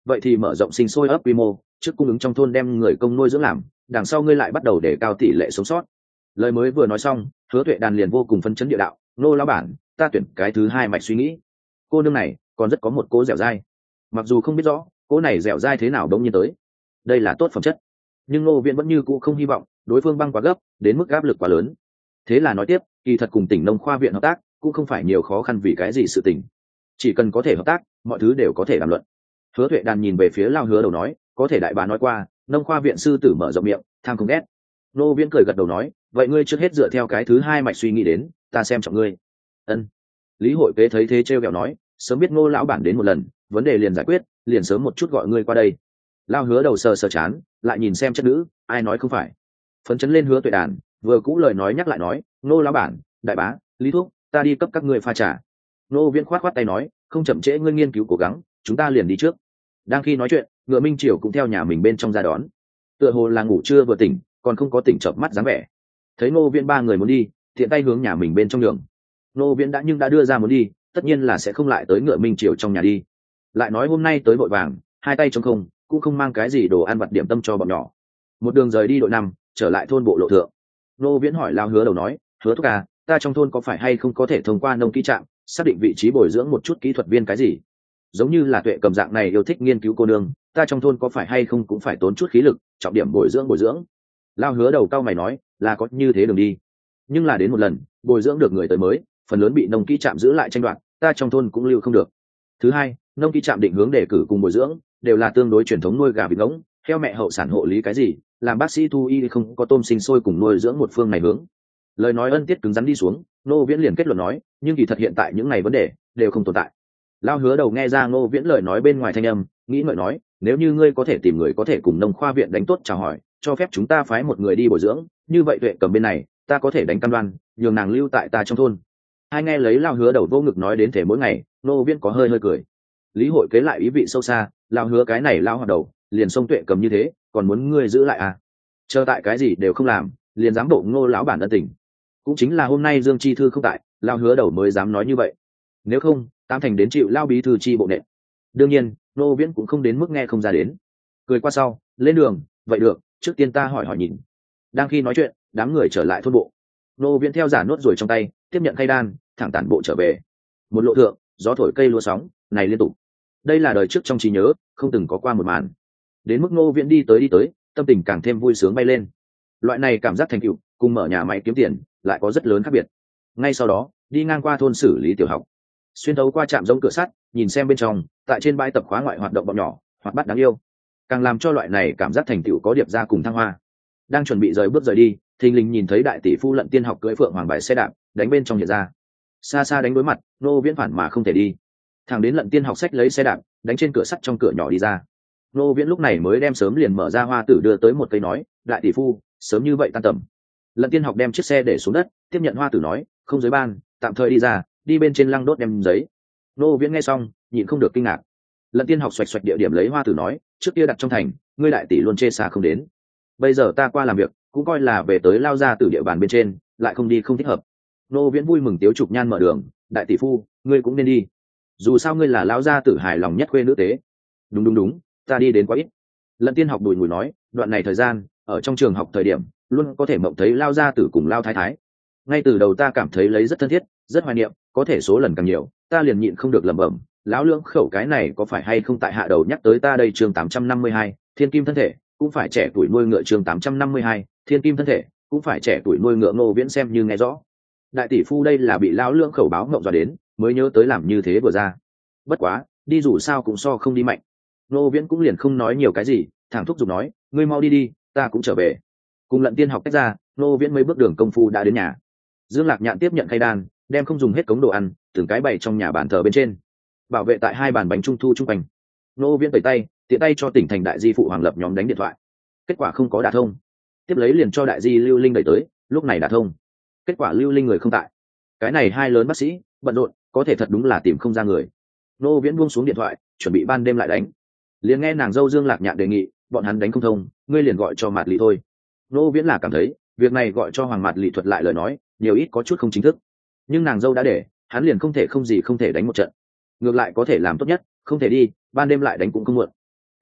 vậy thì mở rộng sinh sôi ấp quy mô, trước cung ứng trong thôn đem người công nuôi dưỡng làm, đằng sau ngươi lại bắt đầu để cao tỷ lệ sống sót. Lời mới vừa nói xong, Hứa Tuệ Đàn liền vô cùng phấn chấn địa đạo, nô lão bản, ta tuyển cái thứ hai mạch suy nghĩ. Cô nương này còn rất có một cố dẻo dai, mặc dù không biết rõ cô này dẻo dai thế nào đống nhiên tới, đây là tốt phẩm chất, nhưng Ngô Viễn vẫn như cũ không hy vọng đối phương băng quá gấp đến mức áp lực quá lớn. Thế là nói tiếp, kỳ thật cùng tỉnh nông khoa viện hợp tác cũng không phải nhiều khó khăn, vì cái gì sự tình, chỉ cần có thể hợp tác mọi thứ đều có thể đàm luận. Hứa Tuệ Đàn nhìn về phía Lao Hứa Đầu nói, có thể đại bá nói qua nông khoa viện sư tử mở rộng miệng tham không ghét. Ngô Viễn cười gật đầu nói, vậy ngươi trước hết dựa theo cái thứ hai mạch suy nghĩ đến, ta xem trọng ngươi. Ân. Lý Hội Kế thấy thế trêu ghẹo nói, sớm biết Ngô lão bản đến một lần vấn đề liền giải quyết, liền sớm một chút gọi ngươi qua đây. Lao Hứa Đầu sờ sờ chán, lại nhìn xem chất nữ, ai nói không phải. Phấn chấn lên Hứa Tuệ Đàn, vừa cũ lời nói nhắc lại nói, Ngô lão bản, đại bá, Lý thúc, ta đi cấp các ngươi pha trà. Ngô Viễn khoát khoát tay nói, không chậm trễ ngươi nghiên cứu cố gắng, chúng ta liền đi trước. Đang khi nói chuyện, Ngựa Minh Triều cũng theo nhà mình bên trong ra đón, tựa hồ là ngủ trưa vừa tỉnh, còn không có tỉnh chợp mắt dáng vẻ. Thấy Ngô Viễn ba người muốn đi, thiện tay hướng nhà mình bên trong đường. Ngô Viễn đã đưa ra muốn đi, tất nhiên là sẽ không lại tới Ngựa Minh Triều trong nhà đi. Lại nói hôm nay tới vội vàng, hai tay trống không, cũng không mang cái gì đồ ăn vặt điểm tâm cho bọn nhỏ. Một đường rời đi đội 5, trở lại thôn bộ lộ thượng. Ngô Viễn hỏi Lao Hứa Đầu nói, Hứa thúc à, ta trong thôn có phải hay không có thể thông qua nông kỹ trạm xác định vị trí bồi dưỡng một chút kỹ thuật viên cái gì, giống như là Tuệ Cầm dạng này yêu thích nghiên cứu cô nương, ta trong thôn có phải hay không cũng phải tốn chút khí lực trọng điểm bồi dưỡng. Lao Hứa Đầu cao mày nói, là có như thế đường đi, nhưng là đến một lần bồi dưỡng được người tới mới, phần lớn bị nông kỹ trạm giữ lại tranh đoạt, ta trong thôn cũng lưu không được. Thứ hai, nông kỹ trạm định hướng đề cử cùng bồi dưỡng đều là tương đối truyền thống, nuôi gà vịt ngỗng, theo mẹ hậu sản hộ lý cái gì, làm bác sĩ thu y không có tôm sinh sôi cùng nuôi dưỡng một phương này hướng. Lời nói ân tiết cứng rắn đi xuống, Ngô Viễn liền kết luận nói, nhưng kỳ thật hiện tại những này vấn đề đều không tồn tại. Lao Hứa Đầu nghe ra Ngô Viễn lời nói bên ngoài thanh âm, nghĩ ngợi nói, nếu như ngươi có thể tìm người có thể cùng nông khoa viện đánh tốt chào hỏi, cho phép chúng ta phái một người đi bồi dưỡng, như vậy Tuệ Cầm bên này ta có thể đánh cam đoan nhường nàng lưu tại ta trong thôn. Hai nghe lấy Lao Hứa Đầu vô ngực nói đến thể mỗi ngày, Ngô Viễn có hơi cười. Lý Hội Kế lại ý vị sâu xa, Lao Hứa cái này lao hoạt đầu liền xông Tuệ Cầm như thế, còn muốn ngươi giữ lại à? Chờ tại cái gì đều không làm, liền dám bộ Ngô lão bản ân tình. Cũng chính là hôm nay Dương Chi Thư không tại, Lao Hứa Đầu mới dám nói như vậy, nếu không tám thành đến chịu Lao bí thư chi bộ nện. Đương nhiên Ngô Viễn cũng không đến mức nghe không ra đến. Cười qua sau lên đường, vậy được, trước tiên ta hỏi nhìn. Đang khi nói chuyện, đám người trở lại thôn bộ. Ngô Viễn theo giả nốt rồi trong tay, tiếp nhận khay đan, thẳng tản bộ trở về. Một lộ thượng, gió thổi cây lúa sóng này liên tục, đây là đời trước trong trí nhớ không từng có qua một màn. Đến mức Ngô Viễn đi tới, tâm tình càng thêm vui sướng bay lên. Loại này cảm giác thành tựu cùng mở nhà máy kiếm tiền lại có rất lớn khác biệt. Ngay sau đó đi ngang qua thôn xử lý tiểu học, xuyên thấu qua trạm giống cửa sắt, nhìn xem bên trong tại trên bãi tập khóa ngoại hoạt động bọn nhỏ hoạt bát đáng yêu, càng làm cho loại này cảm giác thành tựu có điệp ra cùng thăng hoa. Đang chuẩn bị rời đi, thình lình nhìn thấy đại tỷ phu Lận Tiên Học cưỡi phượng hoàng bài xe đạp đánh bên trong hiện ra, xa xa đánh đối mặt, Ngô Viễn phản mà không thể đi, thẳng đến Lận Tiên Học xách lấy xe đạp đánh trên cửa sắt trong cửa nhỏ đi ra. Ngô Viễn lúc này mới đem sớm liền mở ra hoa tử đưa tới một cây nói, đại tỷ phu sớm như vậy tan tầm. Lận Tiên Học đem chiếc xe để xuống đất, tiếp nhận hoa tử nói, không giới ban, tạm thời đi ra, đi bên trên lăng đốt đem giấy. Ngô Viễn nghe xong nhịn không được kinh ngạc. Lận Tiên Học xoạch xoạch địa điểm lấy hoa tử nói, trước kia đặt trong thành ngươi đại tỷ luôn chê xa không đến, bây giờ ta qua làm việc cũng coi là về tới lao ra từ địa bàn bên trên, lại không đi không thích hợp. Ngô Viễn vui mừng tiếu trục nhan mở đường, đại tỷ phu ngươi cũng nên đi, dù sao ngươi là lao gia tử hài lòng nhất khuê nữ tế. Đúng, ta đi đến quá ít. Lận Tiên Học đùi ngùi nói, đoạn này thời gian ở trong trường học thời điểm luôn có thể mộng thấy lao gia tử cùng lao thái thái, ngay từ đầu ta cảm thấy lấy rất thân thiết, rất hoài niệm, có thể số lần càng nhiều ta liền nhịn không được lẩm bẩm, lão lưỡng khẩu cái này có phải hay không tại hạ đầu nhắc tới ta đây. Chương 852, thiên kim thân thể cũng phải trẻ tuổi nuôi ngựa. Chương 852, thiên kim thân thể cũng phải trẻ tuổi nuôi ngựa. Ngô Viễn xem như nghe rõ, đại tỷ phu đây là bị lão lưỡng khẩu báo ngộng dọa đến, mới nhớ tới làm như thế vừa ra. Bất quá đi dù sao cũng so không đi mạnh. Ngô Viễn cũng liền không nói nhiều cái gì, thẳng thúc giục nói, ngươi mau đi, ta cũng trở về. Cùng Lận Tiên Học tách ra, Ngô Viễn mấy bước đường công phu đã đến nhà. Dương Lạc Nhạn tiếp nhận khay đan, đem không dùng hết cống đồ ăn từng cái bày trong nhà bàn thờ bên trên, bảo vệ tại hai bàn bánh trung thu chung quanh. Ngô Viễn tẩy tay, tiện tay cho tỉnh thành đại di phụ Hoàng Lập nhóm đánh điện thoại, kết quả không có đả thông. Tiếp lấy liền cho đại di Lưu Linh đẩy tới, lúc này đả thông, kết quả Lưu Linh người không tại. Cái này hai lớn bác sĩ bận rộn, có thể thật đúng là tìm không ra người. Ngô Viễn buông xuống điện thoại, chuẩn bị ban đêm lại đánh, liền nghe nàng dâu Dương Lạc Nhạn đề nghị, bọn hắn đánh không thông, ngươi liền gọi cho Mạt Lị thôi. Ngô Viễn là cảm thấy việc này gọi cho Hoàng Mạt Lị thuật lại lời nói nhiều ít có chút không chính thức, nhưng nàng dâu đã để, hắn liền không thể đánh một trận, ngược lại có thể làm tốt nhất, không thể đi ban đêm lại đánh cũng không muộn.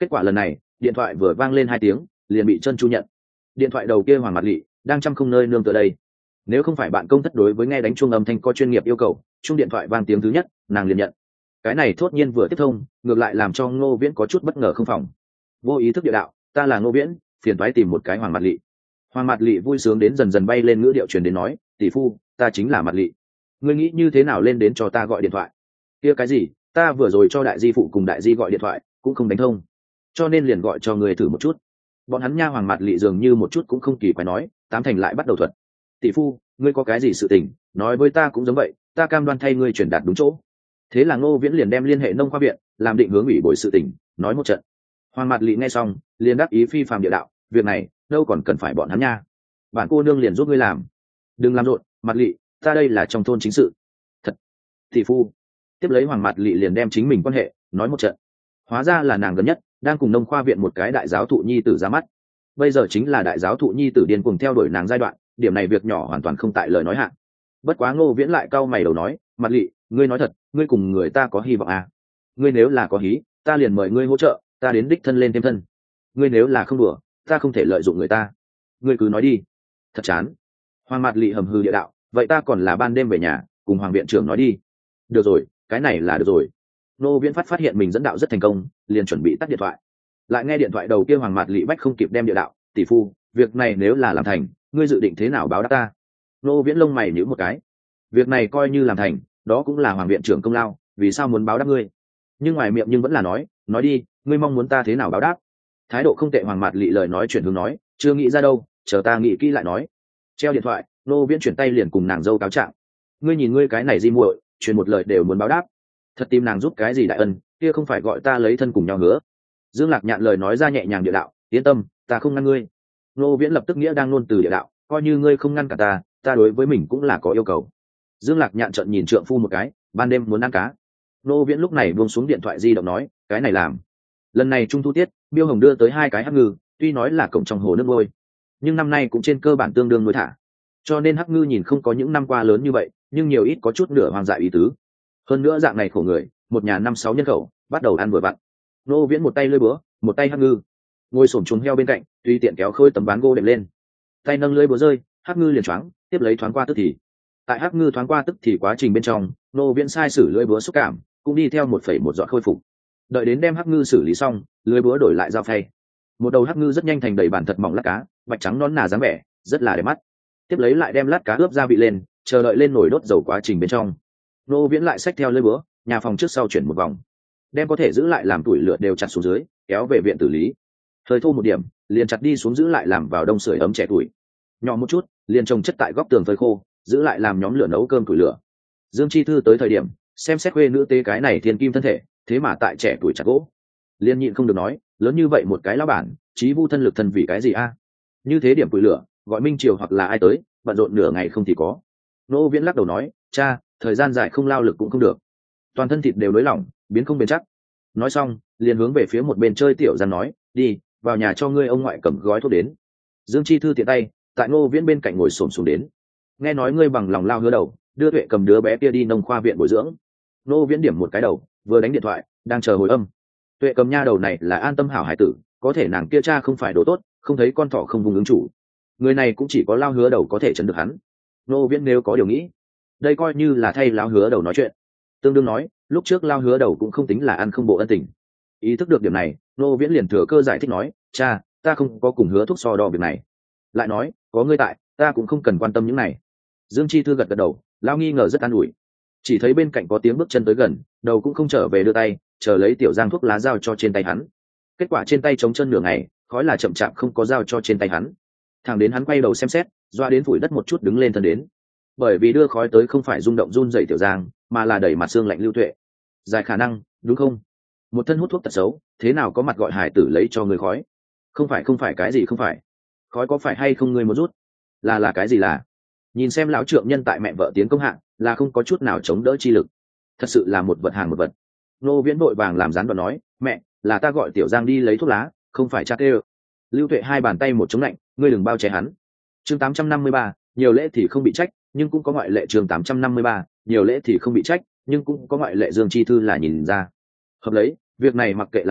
Kết quả lần này điện thoại vừa vang lên 2 tiếng liền bị chân chu nhận. Điện thoại đầu kia Hoàng Mạt Lị đang chăm không nơi nương tựa đây. Nếu không phải bạn công thất đối với nghe đánh chuông âm thanh có chuyên nghiệp yêu cầu, chuông điện thoại vang tiếng thứ nhất nàng liền nhận. Cái này thốt nhiên vừa tiếp thông, ngược lại làm cho Ngô Viễn có chút bất ngờ không phòng. Vô ý thức địa đạo, ta là Ngô Viễn, phiền toái tìm một cái Hoàng Mạt Lị. Hoàng Mạt Lị vui sướng đến dần dần bay lên ngữ điệu truyền đến nói, tỷ phu, ta chính là Mạt Lị. Ngươi nghĩ như thế nào lên đến cho ta gọi điện thoại? Kia cái gì, ta vừa rồi cho đại di phụ cùng đại di gọi điện thoại cũng không đánh thông, cho nên liền gọi cho người thử một chút. Bọn hắn nha Hoàng Mạt Lị dường như một chút cũng không kỳ quái nói, tám thành lại bắt đầu thuật. Tỷ phu, ngươi có cái gì sự tình nói với ta cũng giống vậy, ta cam đoan thay ngươi truyền đạt đúng chỗ. Thế là Ngô Viễn liền đem liên hệ nông khoa viện làm định hướng ủy bồi sự tình nói một trận. Hoàng Mạt Lị nghe xong liền đáp ý phi phàm địa đạo, việc này đâu còn cần phải bọn hắn nha, bản cô nương liền giúp ngươi làm, đừng làm rộn. Mạt Lị, ta đây là trong thôn chính sự. Thật. Tỷ phu. Tiếp lấy Hoàng Mạt Lị liền đem chính mình quan hệ nói một trận. Hóa ra là nàng gần nhất đang cùng nông khoa viện một cái đại giáo thụ nhi tử ra mắt, bây giờ chính là đại giáo thụ nhi tử điên cuồng theo đuổi nàng giai đoạn, điểm này việc nhỏ hoàn toàn không tại lời nói hạn. Bất quá Ngô Viễn lại cau mày đầu nói, Mạt Lị, ngươi nói thật, ngươi cùng người ta có hy vọng à? Ngươi nếu là có hí, ta liền mời ngươi hỗ trợ, ta đến đích thân lên thêm thân. Ngươi nếu là không đùa, ta không thể lợi dụng người ta. Ngươi cứ nói đi. Thật chán. Hoàng Mạt Lị hầm hừ địa đạo, vậy ta còn là ban đêm về nhà cùng Hoàng viện trưởng nói đi. Được rồi, cái này là được rồi. Ngô Viễn phát hiện mình dẫn đạo rất thành công, liền chuẩn bị tắt điện thoại. Lại nghe điện thoại đầu kia Hoàng Mạt Lị bách không kịp đem địa đạo, tỷ phu, việc này nếu là làm thành, ngươi dự định thế nào báo đáp ta? Ngô Viễn lông mày nhíu một cái. Việc này coi như làm thành, đó cũng là Hoàng viện trưởng công lao, vì sao muốn báo đáp ngươi? Nhưng ngoài miệng nhưng vẫn là nói đi, ngươi mong muốn ta thế nào báo đáp? Thái độ không tệ. Hoàng Mạt Lị lời nói chuyển hướng nói, chưa nghĩ ra đâu, chờ ta nghĩ kỹ lại nói. Treo điện thoại, Ngô Viễn chuyển tay liền cùng nàng dâu cáo trạng. Ngươi nhìn ngươi cái này di muội, truyền một lời đều muốn báo đáp, thật tìm nàng giúp cái gì đại ân, kia không phải gọi ta lấy thân cùng nhau hứa. Dương Lạc Nhạn lời nói ra nhẹ nhàng địa đạo, yên tâm, ta không ngăn ngươi. Ngô Viễn lập tức nghĩa đang nôn từ địa đạo, coi như ngươi không ngăn cả ta, ta đối với mình cũng là có yêu cầu. Dương Lạc Nhạn trợn nhìn trượng phu một cái, ban đêm muốn ăn cá. Ngô Viễn lúc này buông xuống điện thoại di động nói, cái này làm. Lần này trung thu tiết, Biêu Hồng đưa tới 2 cái hắc ngư, tuy nói là cổng trong hồ nước nuôi, nhưng năm nay cũng trên cơ bản tương đương nuôi thả, cho nên hắc ngư nhìn không có những năm qua lớn như vậy, nhưng nhiều ít có chút nửa hoang dại ý tứ. Hơn nữa dạng này khổ người, một nhà 5-6 nhân khẩu, bắt đầu ăn vừa vặn. Ngô Viễn một tay lưỡi búa, một tay hắc ngư, ngồi xổm chuồng heo bên cạnh, tùy tiện kéo khơi tấm ván gỗ đệm lên, tay nâng lưỡi búa rơi, hắc ngư liền choáng, tiếp lấy thoáng qua tức thì. Tại hắc ngư thoáng qua tức thì quá trình bên trong, Ngô Viễn sai sử lưỡi búa xúc cảm, cũng đi theo 1,1 giọt khôi phục. Đợi đến đem hắc ngư xử lý xong, lưỡi búa đổi lại dao phay. Một đầu hắc ngư rất nhanh thành đầy bản thật mỏng lát cá, bạch trắng nõn nà dáng vẻ, rất là đẹp mắt. Tiếp lấy lại đem lát cá ướp gia vị lên, chờ đợi lên nồi đốt dầu quá trình bên trong. Ngô Viễn lại xách theo lưỡi búa, nhà phòng trước sau chuyển một vòng, đem có thể giữ lại làm tuổi lửa đều chặt xuống dưới, kéo về viện tử lý. Hơi thô một điểm, liền chặt đi xuống giữ lại làm vào đông sưởi ấm trẻ tuổi. Nhỏ một chút, liền trồng chất tại góc tường phơi khô, giữ lại làm nhóm lửa nấu cơm tuổi lửa. Dương Chi Thư tới thời điểm, xem xét khuê nữ tế cái này thiên kim thân thể, thế mà tại trẻ tuổi chặt gỗ, liền nhịn không được nói, lớn như vậy một cái lão bản, chí vu thân lực thân vì cái gì a? Như thế điểm tuổi lửa, gọi Minh Triều hoặc là ai tới, bận rộn nửa ngày không thì có. Ngô Viễn lắc đầu nói, cha, thời gian dài không lao lực cũng không được, toàn thân thịt đều nới lỏng, biến không bền chắc. Nói xong, liền hướng về phía một bên chơi tiểu Giang nói, đi vào nhà cho ngươi ông ngoại cầm gói thuốc đến. Dương Chi Thư tiện tay tại Ngô Viễn bên cạnh ngồi xổm xuống đến, nghe nói ngươi bằng lòng lao hứa đầu, đưa Tuệ cầm đứa bé kia đi nông khoa viện bồi dưỡng. Ngô Viễn điểm một cái đầu, vừa đánh điện thoại, đang chờ hồi âm. Tuệ cầm nha đầu này là an tâm hảo hải tử, có thể nàng kia cha không phải đồ tốt, không thấy con thỏ không vùng ứng chủ, người này cũng chỉ có lao hứa đầu có thể chấn được hắn. Ngô Viễn nếu có điều nghĩ, đây coi như là thay lao hứa đầu nói chuyện, tương đương nói lúc trước lao hứa đầu cũng không tính là ăn không bộ ân tình. Ý thức được điểm này, Ngô Viễn liền thừa cơ giải thích nói, cha, ta không có cùng hứa thuốc so đo việc này, lại nói có ngươi tại, ta cũng không cần quan tâm những này. Dương Chi Thư gật gật đầu, lao nghi ngờ rất an ủi. Chỉ thấy bên cạnh có tiếng bước chân tới gần, đầu cũng không trở về đưa tay chờ lấy tiểu Giang thuốc lá giao cho trên tay hắn. Kết quả trên tay trống chân nửa ngày, khói là chậm chạp không có giao cho trên tay hắn. Thằng đến hắn quay đầu xem xét, doa đến phủi đất một chút đứng lên thân đến, bởi vì đưa khói tới không phải rung động run dậy tiểu Giang, mà là đẩy mặt xương lạnh Lưu Tuệ. Dài khả năng, đúng không? Một thân hút thuốc tật xấu, thế nào có mặt gọi hải tử lấy cho người khói? Không phải cái gì không phải. Khói có phải hay không ngươi muốn rút? Là cái gì là? Nhìn xem lão trượng nhân tại mẹ vợ tiến công hạng, là không có chút nào chống đỡ chi lực. Thật sự là một vật hàng một vật. Ngô Viễn vội vàng làm gián đoạn nói, mẹ, là ta gọi tiểu Giang đi lấy thuốc lá, không phải cha kêu. Lưu Tuệ hai bàn tay một chống lạnh, ngươi đừng bao che hắn. Chương 853, nhiều lễ thì không bị trách, nhưng cũng có ngoại lệ. Chương 853, nhiều lễ thì không bị trách, nhưng cũng có ngoại lệ. Dương Chi Thư là nhìn ra hợp lấy, việc này mặc kệ làm gì,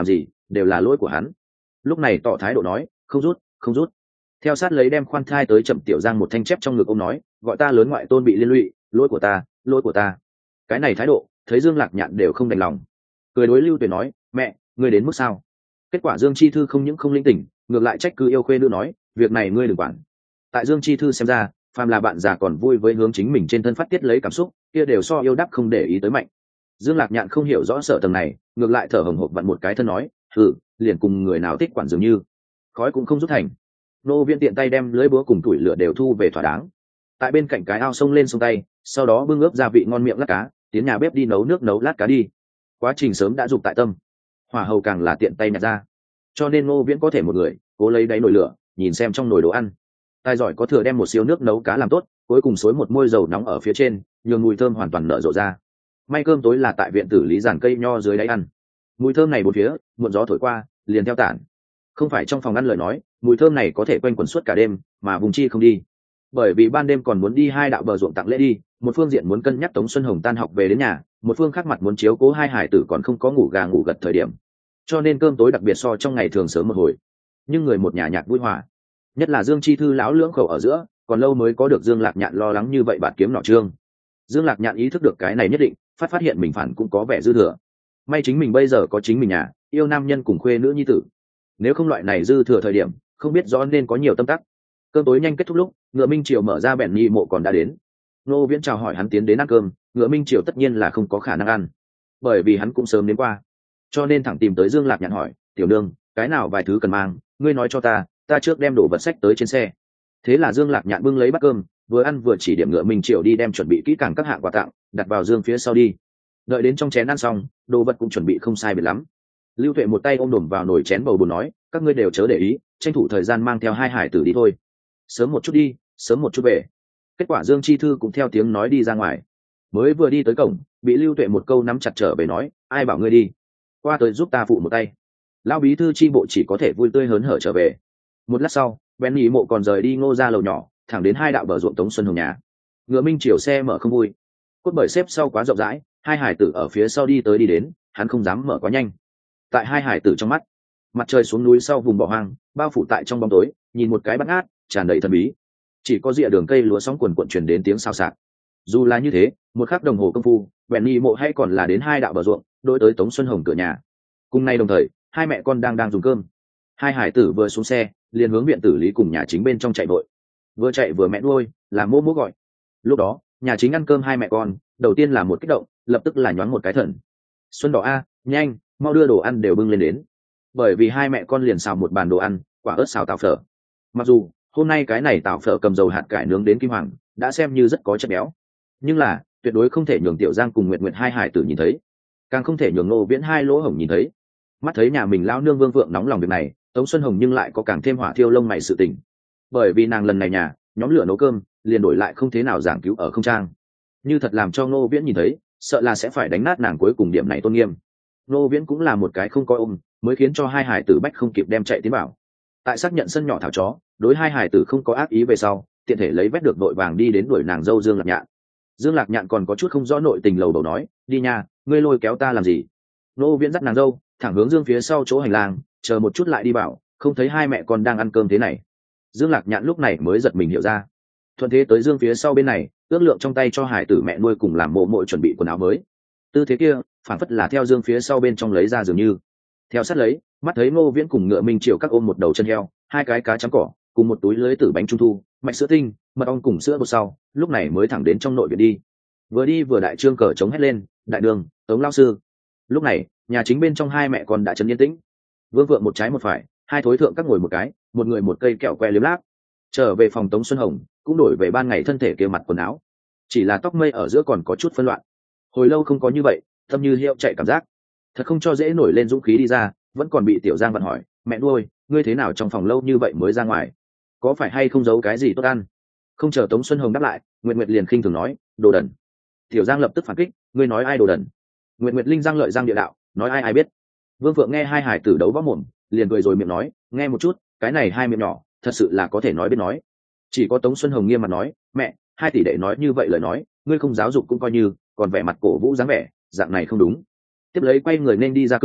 đều là lỗi của hắn. Lúc này tỏ thái độ nói, không rút, không rút. Theo sát lấy đem khoan thai tới Chậm Tiểu Giang một thanh chép trong ngực ôm nói, gọi ta lớn ngoại tôn bị liên lụy, lỗi của ta, lỗi của ta. Cái này thái độ, thấy Dương Lạc Nhạn đều không đành lòng. Cười đối Lưu Tuệ nói, mẹ, ngươi đến mức sao? Kết quả Dương Chi Thư không những không linh tỉnh, ngược lại trách cứ yêu khuê nữ nói, việc này ngươi đừng quản. Tại Dương Chi Thư xem ra, phàm là bạn già còn vui với hướng chính mình trên thân phát tiết lấy cảm xúc, kia đều so yêu đắp không để ý tới mạnh. Dương Lạc Nhạn không hiểu rõ sở tầng này, ngược lại thở hổn hộc vặn một cái thân nói, liền cùng người nào thích quản dường như, khói cũng không rút thành. Nô Viễn tiện tay đem lưới búa cùng tuổi lửa đều thu về thỏa đáng. Tại bên cạnh cái ao sông lên sông tay, sau đó bưng ướp gia vị ngon miệng lát cá, tiến nhà bếp đi nấu nước nấu lát cá đi. Quá trình sớm đã dục tại tâm, hỏa hầu càng là tiện tay nhặt ra, cho nên Nô Viễn có thể một người cố lấy đáy nồi lửa, nhìn xem trong nồi đồ ăn. Tài giỏi có thừa đem một siêu nước nấu cá làm tốt, cuối cùng xối một môi dầu nóng ở phía trên, nhường mùi thơm hoàn toàn nở rộ ra. May cơm tối là tại viện tử lý giàn cây nho dưới đáy ăn. Mùi thơm này bốn phía, muộn gió thổi qua, liền theo tản. Không phải trong phòng ăn lời nói, mùi thơm này có thể quanh quẩn suốt cả đêm, mà vùng chi không đi. Bởi vì ban đêm còn muốn đi hai đạo bờ ruộng tặng lễ đi, một phương diện muốn cân nhắc Tống Xuân Hồng tan học về đến nhà, một phương khác mặt muốn chiếu cố hai hải tử còn không có ngủ gà ngủ gật thời điểm. Cho nên cơm tối đặc biệt so trong ngày thường sớm một hồi. Nhưng người một nhà nhạc vui hòa, nhất là Dương Chi Thư lão lưỡng khẩu ở giữa, còn lâu mới có được Dương Lạc Nhạn lo lắng như vậy bạt kiếm nọ trương. Dương Lạc Nhạn ý thức được cái này nhất định, phát hiện mình phản cũng có vẻ dư thừa. May chính mình bây giờ có chính mình nhà, yêu nam nhân cùng khuê nữ nhi tử. Nếu không loại này dư thừa thời điểm, không biết rõ nên có nhiều tâm tắc. Cơm tối nhanh kết thúc lúc, Ngựa Minh Triều mở ra bèn nhị mộ còn đã đến. Nô Viễn chào hỏi hắn tiến đến ăn cơm, Ngựa Minh Triều tất nhiên là không có khả năng ăn, bởi vì hắn cũng sớm đến qua, cho nên thẳng tìm tới Dương Lạc Nhạn hỏi, tiểu nương, cái nào vài thứ cần mang, ngươi nói cho ta trước đem đồ vật sách tới trên xe. Thế là Dương Lạc Nhạn bưng lấy bát cơm, vừa ăn vừa chỉ điểm Ngựa Minh Triều đi đem chuẩn bị kỹ càng các hạng quà tặng đặt vào Dương phía sau đi. Đợi đến trong chén ăn xong, đồ vật cũng chuẩn bị không sai biệt lắm. Lưu Tuệ một tay ôm đồm vào nồi chén bầu bùn nói, các ngươi đều chớ để ý, tranh thủ thời gian mang theo hai hải tử đi thôi, sớm một chút đi, sớm một chút về. Kết quả Dương Chi Thư cũng theo tiếng nói đi ra ngoài. Mới vừa đi tới cổng, bị Lưu Tuệ một câu nắm chặt trở về nói, ai bảo ngươi đi, qua tới giúp ta phụ một tay. Lão bí thư chi bộ chỉ có thể vui tươi hớn hở trở về. Một lát sau, Ben Nhị Mộ còn rời đi Ngô ra lầu nhỏ, thẳng đến hai đạo bờ ruộng Tống Xuân Hồng nhà. Ngựa Minh Triều xe mở không vui, cốt bởi xếp sau quá rộng rãi, hai hải tử ở phía sau đi tới đi đến, hắn không dám mở quá nhanh. Tại hai hải tử trong mắt, mặt trời xuống núi sau vùng bỏ hoang, bao phủ tại trong bóng tối, nhìn một cái bắt ngát, tràn đầy thần bí. Chỉ có rìa đường cây lúa sóng quần quận truyền đến tiếng xào xạc. Dù là như thế, một khắc đồng hồ công phu, Ben Nhị Mộ hay còn là đến hai đạo bờ ruộng, đối tới Tống Xuân Hồng cửa nhà. Cùng nay đồng thời, hai mẹ con đang dùng cơm. Hai hải tử vừa xuống xe, liền hướng viện tử lý cùng nhà chính bên trong chạy vội. Vừa chạy vừa mẹ nuôi, làm mô mô gọi. Lúc đó, nhà chính ăn cơm hai mẹ con, đầu tiên là một kích động, lập tức là nhoáng một cái thần. Xuân Đỏ a, nhanh, mau đưa đồ ăn đều bưng lên đến. Bởi vì hai mẹ con liền xào một bàn đồ ăn, quả ớt xào tàu phở. Mặc dù hôm nay cái này tàu phở cầm dầu hạt cải nướng đến kim hoàng, đã xem như rất có chất béo, nhưng là tuyệt đối không thể nhường Tiểu Giang cùng Nguyệt Nguyệt hai hải tử nhìn thấy, càng không thể nhường Ngô Viễn hai lỗ hổng nhìn thấy. Mắt thấy nhà mình lao nương Vương Vượng nóng lòng việc này, Tống Xuân Hồng nhưng lại có càng thêm hỏa thiêu lông mày sự tình. Bởi vì nàng lần này nhà nhóm lửa nấu cơm, liền đổi lại không thế nào giảng cứu ở không trang. Như thật làm cho Ngô Viễn nhìn thấy, sợ là sẽ phải đánh nát nàng cuối cùng điểm này tôn nghiêm. Ngô Viễn cũng là một cái không có ôm, mới khiến cho hai hải tử bách không kịp đem chạy tiến bảo. Tại xác nhận sân nhỏ thảo chó, đối hai hải tử không có ác ý về sau, tiện thể lấy vét được đội vàng đi đến đuổi nàng dâu Dương Lạc Nhạn. Dương Lạc Nhạn còn có chút không rõ nội tình lầu đầu nói, đi nha, ngươi lôi kéo ta làm gì? Ngô Viễn dắt nàng dâu thẳng hướng Dương phía sau chỗ hành lang, chờ một chút lại đi bảo, không thấy hai mẹ con đang ăn cơm thế này. Dương Lạc Nhạn lúc này mới giật mình hiểu ra, thuận thế tới Dương phía sau bên này, ước lượng trong tay cho hải tử mẹ nuôi cùng làm mộ mội chuẩn bị quần áo mới. Tư thế kia phản phất là theo Dương phía sau bên trong lấy ra dường như. Theo sát lấy, mắt thấy Ngô Viễn cùng Ngựa Minh Triều các ôm một đầu chân heo, hai cái cá chấm cỏ, cùng một túi lưới tử bánh trung thu, mạch sữa tinh, mật ong cùng sữa bột sau, lúc này mới thẳng đến trong nội viện đi. Vừa đi vừa đại trương cờ chống hét lên, đại đường, Tống lão sư. Lúc này, nhà chính bên trong hai mẹ con đã trấn yên tĩnh. Vương Vượng một trái một phải, hai thối thượng các ngồi một cái, một người một cây kẹo que liếm láp. Trở về phòng Tống Xuân Hồng, cũng đổi về ban ngày thân thể kia mặt quần áo, chỉ là tóc mây ở giữa còn có chút phân loạn. Hồi lâu không có như vậy, tâm như hiệu chạy cảm giác, thật không cho dễ nổi lên dũng khí đi ra, vẫn còn bị Tiểu Giang vặn hỏi, mẹ nuôi, ngươi thế nào trong phòng lâu như vậy mới ra ngoài, có phải hay không giấu cái gì tốt ăn? Không chờ Tống Xuân Hồng đáp lại, Nguyệt Nguyệt liền khinh thường nói, đồ đần. Tiểu Giang lập tức phản kích, ngươi nói ai đồ đần? Nguyệt Nguyệt linh răng lợi răng địa đạo, nói ai biết. Vương Phượng nghe hai hải tử đấu võ mồm, liền cười rồi miệng nói, nghe một chút, cái này hai miệng nhỏ, thật sự là có thể nói biết nói. Chỉ có Tống Xuân Hồng nghiêm mặt nói, mẹ, hai tỷ đệ nói như vậy lời nói, ngươi không giáo dục cũng coi như, còn vẻ mặt cổ vũ dáng vẻ, dạng này không đúng. Tiếp lấy quay người nên đi ra cửa,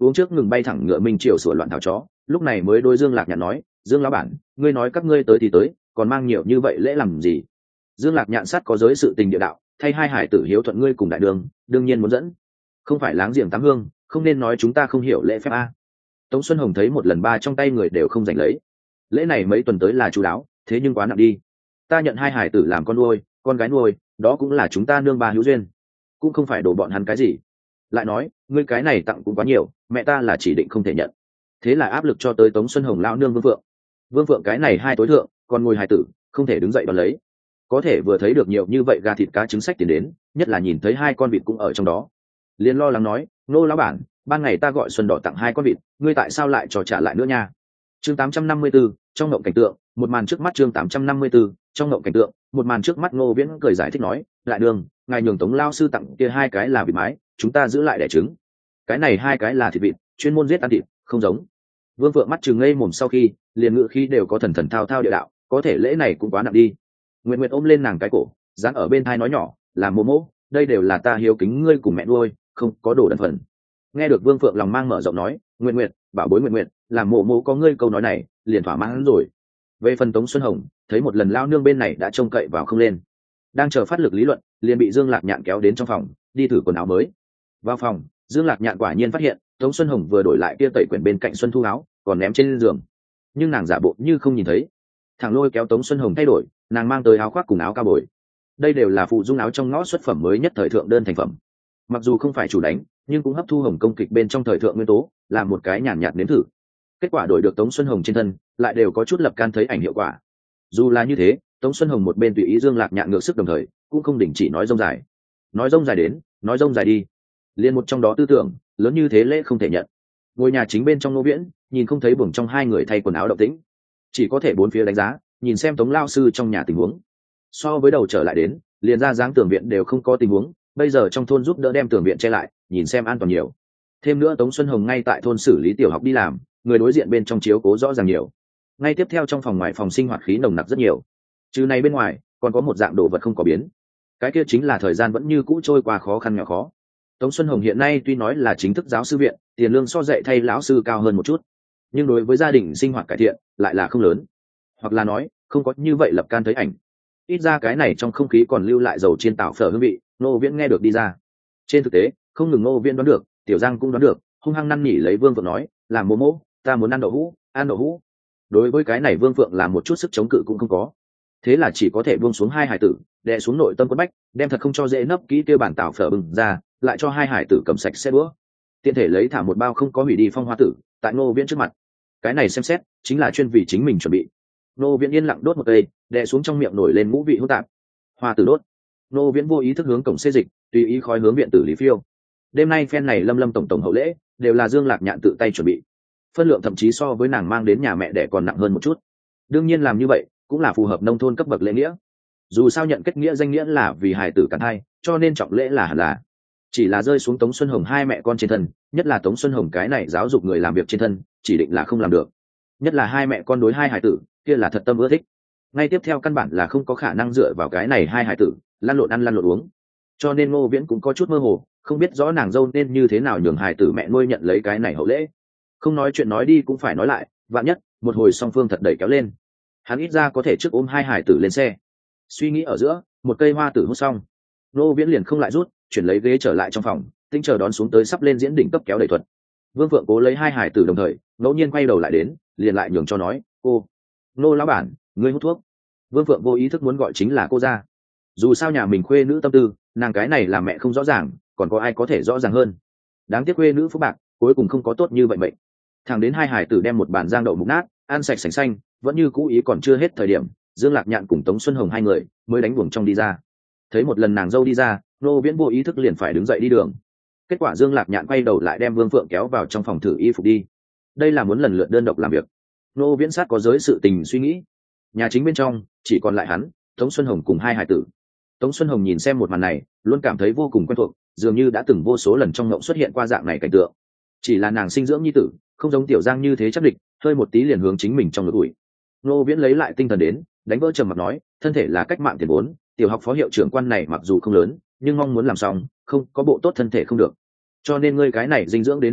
uống trước ngừng bay thẳng ngựa minh triều sủa loạn thảo chó, lúc này mới đối Dương Lạc Nhạn nói, Dương lão bản, ngươi nói các ngươi tới thì tới, còn mang nhiều như vậy lễ làm gì? Dương Lạc Nhạn sát có giới sự tình địa đạo, thay hai hải tử hiếu thuận ngươi cùng đại đường, đương nhiên muốn dẫn, không phải láng giềng tám hương, không nên nói chúng ta không hiểu lễ phép a. Tống Xuân Hồng thấy một lần ba trong tay người đều không giành lấy, lễ này mấy tuần tới là chú đáo, thế nhưng quá nặng đi. Ta nhận hai hải tử làm con nuôi, con gái nuôi, đó cũng là chúng ta nương ba hữu duyên, cũng không phải đổ bọn hắn cái gì. Lại nói, ngươi cái này tặng cũng quá nhiều, mẹ ta là chỉ định không thể nhận. Thế là áp lực cho tới Tống Xuân Hồng lão nương Vương Phượng. Vương Phượng cái này hai tối thượng, còn ngồi hải tử, không thể đứng dậy đón lấy. Có thể vừa thấy được nhiều như vậy gà thịt cá trứng sách tiền đến, nhất là nhìn thấy hai con vịt cũng ở trong đó, liền lo lắng nói, nô lão bản, ban ngày ta gọi Xuân Đỏ tặng hai con vịt, ngươi tại sao lại cho trả lại nữa nha? Chương 854, trong ngộng cảnh tượng, một màn trước mắt. Chương 854, trong ngộng cảnh tượng, một màn trước mắt. Ngô Viễn cười giải thích nói, lại đường, ngài nhường Tống lao sư tặng kia hai cái là vịt mái, chúng ta giữ lại đẻ trứng. Cái này hai cái là thịt vịt, chuyên môn giết ăn thịt, không giống. Vương Phượng mắt trừng ngây mồm sau khi, liền ngự khi đều có thần thần thao thao địa đạo, có thể lễ này cũng quá nặng đi. Nguyệt Nguyệt ôm lên nàng cái cổ, dán ở bên thai nói nhỏ, làm mô mô, đây đều là ta hiếu kính ngươi cùng mẹ nuôi, không có đồ đần phần. Nghe được Vương Phượng lòng mang mở rộng nói, Nguyệt Nguyệt, bảo bối Nguyệt Nguyệt, làm mộ mộ có ngươi câu nói này, liền thỏa mãn rồi. Về phần Tống Xuân Hồng, thấy một lần lao nương bên này đã trông cậy vào không lên, đang chờ phát lực lý luận, liền bị Dương Lạc Nhạn kéo đến trong phòng, đi thử quần áo mới. Vào phòng, Dương Lạc Nhạn quả nhiên phát hiện, Tống Xuân Hồng vừa đổi lại kia tẩy quyển bên cạnh Xuân Thu áo, còn ném trên giường, nhưng nàng giả bộ như không nhìn thấy, thẳng lôi kéo Tống Xuân Hồng thay đổi, nàng mang tới áo khoác cùng áo cao bồi. Đây đều là phụ dung áo trong ngõ xuất phẩm mới nhất thời thượng đơn thành phẩm, mặc dù không phải chủ đánh, nhưng cũng hấp thu Hồng công kịch bên trong thời thượng nguyên tố, làm một cái nhàn nhạt nếm thử. Kết quả đổi được Tống Xuân Hồng trên thân, lại đều có chút lập can thấy ảnh hiệu quả. Dù là như thế, Tống Xuân Hồng một bên tùy ý Dương Lạc Nhạn ngược sức đồng thời, cũng không đình chỉ nói rông dài. Nói rông dài đến, nói rông dài đi. Liên một trong đó tư tưởng, lớn như thế lễ không thể nhận. Ngôi nhà chính bên trong Ngô Viễn, nhìn không thấy buồng trong hai người thay quần áo động tĩnh, chỉ có thể bốn phía đánh giá, nhìn xem Tống lao sư trong nhà tình huống. So với đầu trở lại đến, liền ra dáng tường viện đều không có tình huống, bây giờ trong thôn giúp đỡ đem tường viện che lại, nhìn xem an toàn nhiều. Thêm nữa Tống Xuân Hồng ngay tại thôn xử lý tiểu học đi làm, người đối diện bên trong chiếu cố rõ ràng nhiều. Ngay tiếp theo trong phòng ngoài phòng sinh hoạt khí nồng nặc rất nhiều. Trừ này bên ngoài, còn có một dạng đồ vật không có biến. Cái kia chính là thời gian vẫn như cũ trôi qua khó khăn nghèo khó. Tống Xuân Hồng hiện nay tuy nói là chính thức giáo sư viện, tiền lương so dạy thay lão sư cao hơn một chút, nhưng đối với gia đình sinh hoạt cải thiện lại là không lớn, hoặc là nói không có như vậy lập can thấy ảnh. Ít ra cái này trong không khí còn lưu lại dầu chiên tảo phở hương vị. Ngô Viễn nghe được đi ra. Trên thực tế, không ngừng Ngô Viễn đoán được, Tiểu Giang cũng đoán được, hung hăng năn nỉ lấy Vương Phượng nói, làm mô mô, ta muốn ăn đậu hũ, ăn đậu hũ. Đối với cái này Vương Phượng làm một chút sức chống cự cũng không có, thế là chỉ có thể buông xuống hai hải tử, đè xuống nội tâm quất bách, đem thật không cho dễ nấp kỹ kia bản tảo phở bừng ra, lại cho hai hải tử cầm sạch xe đũa, tiện thể lấy thả một bao không có hủy đi phong hoa tử tại Ngô Viễn trước mặt. Cái này xem xét chính là chuyên vì chính mình chuẩn bị. Ngô Viễn yên lặng đốt một cây, đè xuống trong miệng nổi lên ngũ vị hỗn tạp. Hoa tử đốt. Ngô Viễn vô ý thức hướng cổng xê dịch, tùy ý khói hướng viện tử Lý Phiêu. Đêm nay phen này lâm lâm tổng tổng hậu lễ đều là Dương Lạc Nhạn tự tay chuẩn bị, phân lượng thậm chí so với nàng mang đến nhà mẹ đẻ còn nặng hơn một chút. Đương nhiên làm như vậy cũng là phù hợp nông thôn cấp bậc lễ nghĩa. Dù sao nhận kết nghĩa danh nghĩa là vì hài tử cản thai, cho nên trọng lễ là hẳn là. Chỉ là rơi xuống Tống Xuân Hồng hai mẹ con trên thân, nhất là Tống Xuân Hồng cái này giáo dục người làm việc trên thân, chỉ định là không làm được. Nhất là hai mẹ con đối hai hài tử, kia là thật tâm ưa thích. Ngay tiếp theo căn bản là không có khả năng dựa vào cái này hai hài tử lăn lộn ăn lăn lộn uống. Cho nên Ngô Viễn cũng có chút mơ hồ, không biết rõ nàng dâu nên như thế nào nhường hài tử mẹ nuôi nhận lấy cái này hậu lễ. Không nói chuyện nói đi cũng phải nói lại, vạn nhất một hồi song phương thật đẩy kéo lên, hắn ít ra có thể trước ôm hai hài tử lên xe. Suy nghĩ ở giữa, một cây hoa tử hút xong, Ngô Viễn liền không lại rút, chuyển lấy ghế trở lại trong phòng, tinh chờ đón xuống tới sắp lên diễn đỉnh cấp kéo đẩy thuật. Vương Phượng cố lấy hai hài tử đồng thời, ngẫu nhiên quay đầu lại đến, liền lại nhường cho nói, cô Ngô lão bản, ngươi hút thuốc. Vương Phượng vô ý thức muốn gọi chính là cô ra. Dù sao nhà mình khuê nữ tâm tư, nàng cái này là mẹ không rõ ràng, còn có ai có thể rõ ràng hơn. Đáng tiếc khuê nữ phúc bạc, cuối cùng không có tốt như vậy mệnh. Thằng đến hai hải tử đem một bàn giang đậu mục nát ăn sạch sành xanh, vẫn như cũ ý còn chưa hết thời điểm, Dương Lạc Nhạn cùng Tống Xuân Hồng hai người mới đánh buồng trong đi ra. Thấy một lần nàng dâu đi ra, Ngô Viễn vô ý thức liền phải đứng dậy đi đường. Kết quả Dương Lạc Nhạn quay đầu lại đem Vương Phượng kéo vào trong phòng thử y phục đi. Đây là muốn lần lượt đơn độc làm việc. Ngô Viễn sát có giới sự tình suy nghĩ. Nhà chính bên trong chỉ còn lại hắn, Tống Xuân Hồng cùng hai hải tử. Tống Xuân Hồng nhìn xem một màn này, luôn cảm thấy vô cùng quen thuộc, dường như đã từng vô số lần trong ngộng xuất hiện qua dạng này cảnh tượng. Chỉ là nàng sinh dưỡng nhi tử, không giống Tiểu Giang như thế chắc địch, hơi một tí liền hướng chính mình trong ngực ủi. Ngô Viễn lấy lại tinh thần đến, đánh vỡ trầm mặc nói, thân thể là cách mạng tiền vốn, tiểu học phó hiệu trưởng quan này mặc dù không lớn, nhưng mong muốn làm xong, không có bộ tốt thân thể không được. Cho nên ngươi cái này dinh dưỡng đến đuổi theo,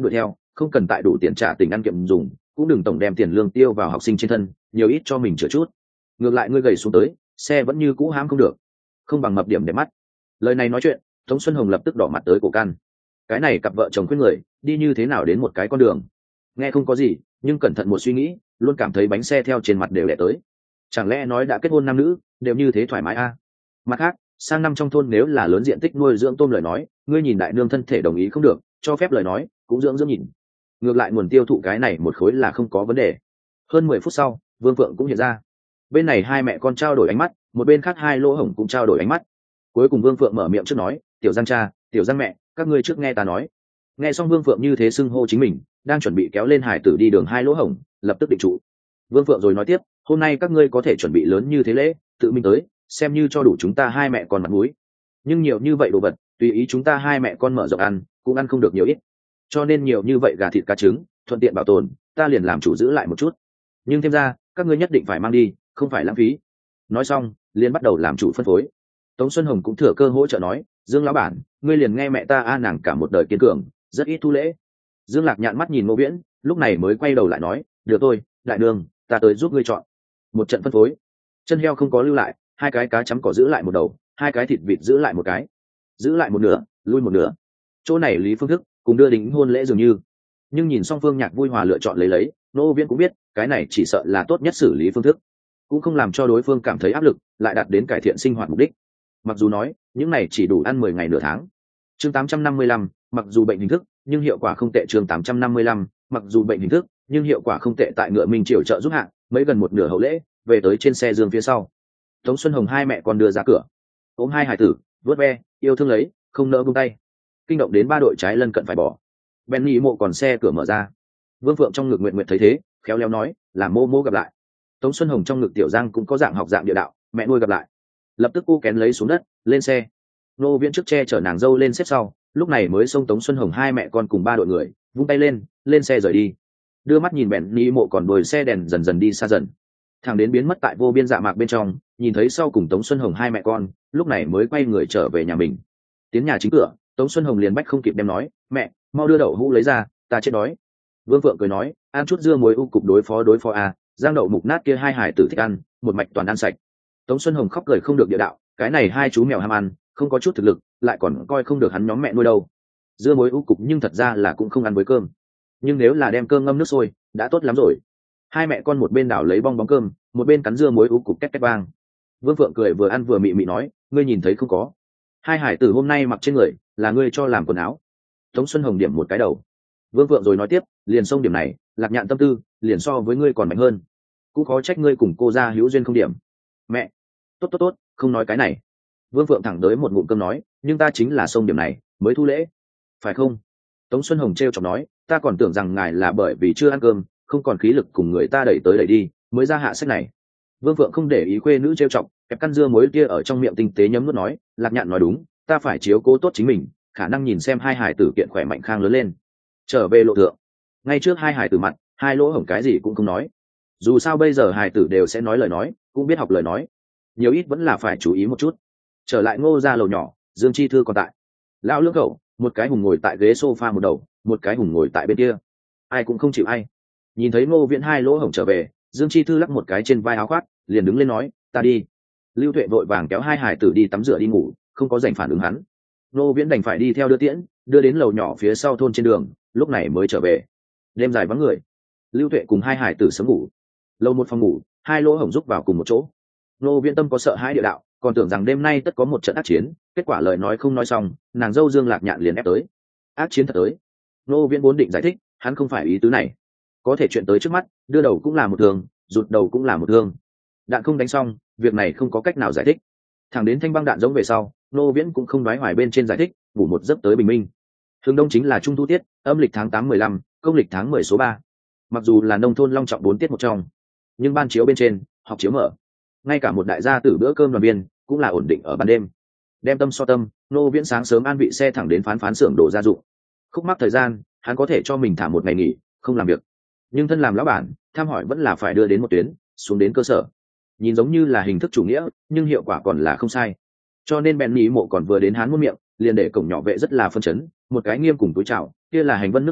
không cần tại đủ tiền trả tình ăn kiệm dùng, cũng đừng tổng đem tiền lương tiêu vào học sinh trên thân, nhiều ít cho mình chữa chút. Ngược lại ngươi gầy xuống tới, xe vẫn như cũ hãm không được, không bằng mập điểm để mắt. Lời này nói chuyện, Tống Xuân Hồng lập tức đỏ mặt tới cổ căn. Cái này cặp vợ chồng khuyên người đi như thế nào đến một cái con đường, nghe không có gì, nhưng cẩn thận một suy nghĩ, luôn cảm thấy bánh xe theo trên mặt đều đẻ tới. Chẳng lẽ nói đã kết hôn nam nữ đều như thế thoải mái a? Mặt khác, sang năm trong thôn nếu là lớn diện tích nuôi dưỡng tôm lời nói, ngươi nhìn đại nương thân thể đồng ý không được, cho phép lời nói cũng dưỡng nhìn. Ngược lại nguồn tiêu thụ cái này một khối là không có vấn đề. Hơn 10 phút sau, Vương Phượng cũng hiện ra. Bên này hai mẹ con trao đổi ánh mắt, một bên khác hai lỗ hổng cũng trao đổi ánh mắt. Cuối cùng Vương Phượng mở miệng trước nói, tiểu Giang cha, tiểu Giang mẹ, các ngươi trước nghe ta nói. Nghe xong Vương Phượng như thế xưng hô chính mình, đang chuẩn bị kéo lên hải tử đi đường hai lỗ hổng, lập tức định trụ. Vương Phượng rồi nói tiếp, hôm nay các ngươi có thể chuẩn bị lớn như thế lễ, tự mình tới, xem như cho đủ chúng ta hai mẹ con mặt mũi. Nhưng nhiều như vậy đồ vật, tùy ý chúng ta hai mẹ con mở rộng ăn, cũng ăn không được nhiều ít. Cho nên nhiều như vậy gà thịt cá trứng, thuận tiện bảo tồn, ta liền làm chủ giữ lại một chút. Nhưng thêm ra, các ngươi nhất định phải mang đi, không phải lãng phí. Nói xong, liền bắt đầu làm chủ phân phối. Tống Xuân Hồng cũng thừa cơ hỗ trợ nói, Dương lão bản, ngươi liền nghe mẹ ta nàng cả một đời kiên cường, rất ít thu lễ. Dương Lạc nhạn mắt nhìn Ngô Viễn, lúc này mới quay đầu lại nói, được tôi, đại đường, ta tới giúp ngươi chọn. Một trận phân phối, chân heo không có lưu lại, hai cái cá chấm cỏ giữ lại một đầu, hai cái thịt vịt giữ lại một cái, giữ lại một nửa, lui một nửa. Chỗ này Lý Phương Thức cùng đưa đính hôn lễ dường như, nhưng nhìn song phương Nhạc vui hòa lựa chọn lấy, Ngô Viễn cũng biết, cái này chỉ sợ là tốt nhất xử lý phương thức, cũng không làm cho đối phương cảm thấy áp lực, lại đạt đến cải thiện sinh hoạt mục đích. Mặc dù nói, những này chỉ đủ ăn 10 ngày nửa tháng. Chương 855, mặc dù bệnh hình thức, nhưng hiệu quả không tệ. Chương 855, mặc dù bệnh hình thức, nhưng hiệu quả không tệ. Tại Ngựa Minh Triều trợ giúp hạng, mấy gần một nửa hậu lễ, về tới trên xe giường phía sau. Tống Xuân Hồng hai mẹ con đưa ra cửa, ôm hai hải tử, vuốt ve, yêu thương lấy, không nỡ buông tay. Kinh động đến ba đội trái lân cận phải bỏ. Benny mộ còn xe cửa mở ra. Vương Phượng trong ngực nguyện nguyện thấy thế, khéo léo nói, làm mô mô gặp lại. Tống Xuân Hồng trong ngực Tiểu Giang cũng có dạng học dạng địa đạo, mẹ nuôi gặp lại. Lập tức cô kén lấy xuống đất, lên xe. Nô Viễn trước che chở nàng dâu lên xếp sau, lúc này mới xông Tống Xuân Hồng hai mẹ con cùng ba đội người, vung tay lên xe rời đi. Đưa mắt nhìn Benny mộ còn đuổi xe đèn dần dần đi xa dần, thằng đến biến mất tại vô biên dạ mạc bên trong. Nhìn thấy sau cùng Tống Xuân Hồng hai mẹ con, lúc này mới quay người trở về nhà mình. Tiến nhà chính cửa, Tống Xuân Hồng liền bách không kịp đem nói, mẹ, mau đưa đậu hũ lấy ra, ta chết đói. Vương Phượng cười nói, ăn chút dưa muối u cục đối phó à, giang đậu mục nát kia hai hải tử thích ăn, một mạch toàn ăn sạch. Tống Xuân Hồng khóc cười không được địa đạo, cái này hai chú mèo ham ăn, không có chút thực lực, lại còn coi không được hắn nhóm mẹ nuôi đâu. Dưa muối u cục nhưng thật ra là cũng không ăn với cơm, nhưng nếu là đem cơm ngâm nước sôi, đã tốt lắm rồi. Hai mẹ con một bên đảo lấy bong bóng cơm, một bên cắn dưa muối u cục két két vang. Vương Phượng cười vừa ăn vừa mị mị nói, ngươi nhìn thấy không có, hai hải tử hôm nay mặc trên người là ngươi cho làm quần áo. Tống Xuân Hồng điểm một cái đầu. Vương Phượng rồi nói tiếp, liền xông điểm này, Lạc Nhạn tâm tư liền so với ngươi còn mạnh hơn, cũng khó trách ngươi cùng cô gia hữu duyên không điểm. Mẹ, tốt, không nói cái này. Vương Phượng thẳng tới một ngụm cơm nói, nhưng ta chính là xông điểm này mới thu lễ, phải không? Tống Xuân Hồng trêu chọc nói, ta còn tưởng rằng ngài là bởi vì chưa ăn cơm, không còn khí lực cùng người ta đẩy tới đẩy đi, mới ra hạ sách này. Vương Phượng không để ý khuê nữ trêu chọc, kẹp căn dưa muối kia ở trong miệng tinh tế nhấm nuốt nói, Lạc Nhạn nói đúng, ta phải chiếu cố tốt chính mình, khả năng nhìn xem hai hải tử kiện khỏe mạnh khang lớn lên. Trở về lộ thượng, ngay trước hai hải tử mặt, hai lỗ hổng cái gì cũng không nói. Dù sao bây giờ hải tử đều sẽ nói lời nói, cũng biết học lời nói, nhiều ít vẫn là phải chú ý một chút. Trở lại Ngô ra lầu nhỏ, Dương Chi Thư còn tại. Lão lưỡng cậu, một cái hùng ngồi tại ghế sofa một đầu, một cái hùng ngồi tại bên kia, ai cũng không chịu ai. Nhìn thấy Ngô Viễn hai lỗ hổng trở về, Dương Chi Thư lắc một cái trên vai áo khoác, liền đứng lên nói, ta đi. Lưu Tuệ vội vàng kéo hai hải tử đi tắm rửa đi ngủ, không có dành phản ứng hắn. Ngô Viễn đành phải đi theo đưa tiễn, đưa đến lầu nhỏ phía sau thôn trên đường, lúc này mới trở về. Đêm dài vắng người, Lưu Tuệ cùng hai hải tử sớm ngủ. Lầu một phòng ngủ, hai lỗ hổng rúc vào cùng một chỗ. Ngô Viễn tâm có sợ hãi địa đạo, còn tưởng rằng đêm nay tất có một trận ác chiến, kết quả lời nói không nói xong, nàng dâu Dương Lạc Nhạn liền ép tới. Ác chiến thật tới. Ngô Viễn vốn định giải thích, hắn không phải ý tứ này. Có thể chuyện tới trước mắt, đưa đầu cũng là một thương, rụt đầu cũng là một thương. Đạn không đánh xong, việc này không có cách nào giải thích. Thẳng đến thanh băng đạn giống về sau, Ngô Viễn cũng không nói hoài bên trên giải thích, ngủ một giấc tới bình minh. Hướng đông chính là trung thu tiết, âm lịch tháng 8-15, công lịch tháng 10 số 3. Mặc dù là nông thôn long trọng 4 tiết một trong, nhưng ban chiếu bên trên, học chiếu mở. Ngay cả một đại gia tử bữa cơm đoàn viên cũng là ổn định ở ban đêm. Đem tâm so tâm, Ngô Viễn sáng sớm an vị xe thẳng đến phán xưởng đồ gia dụng. Khúc mắc thời gian, hắn có thể cho mình thả một ngày nghỉ, không làm việc. Nhưng thân làm lão bản, tham hỏi vẫn là phải đưa đến một tuyến, xuống đến cơ sở. Nhìn giống như là hình thức chủ nghĩa, nhưng hiệu quả còn là không sai. Cho nên Benny mộ còn vừa đến hắn muôn miệng, liền để cổng nhỏ vệ rất là phân chấn, một cái nghiêm cùng túi chào, kia là hành vân nước chảy,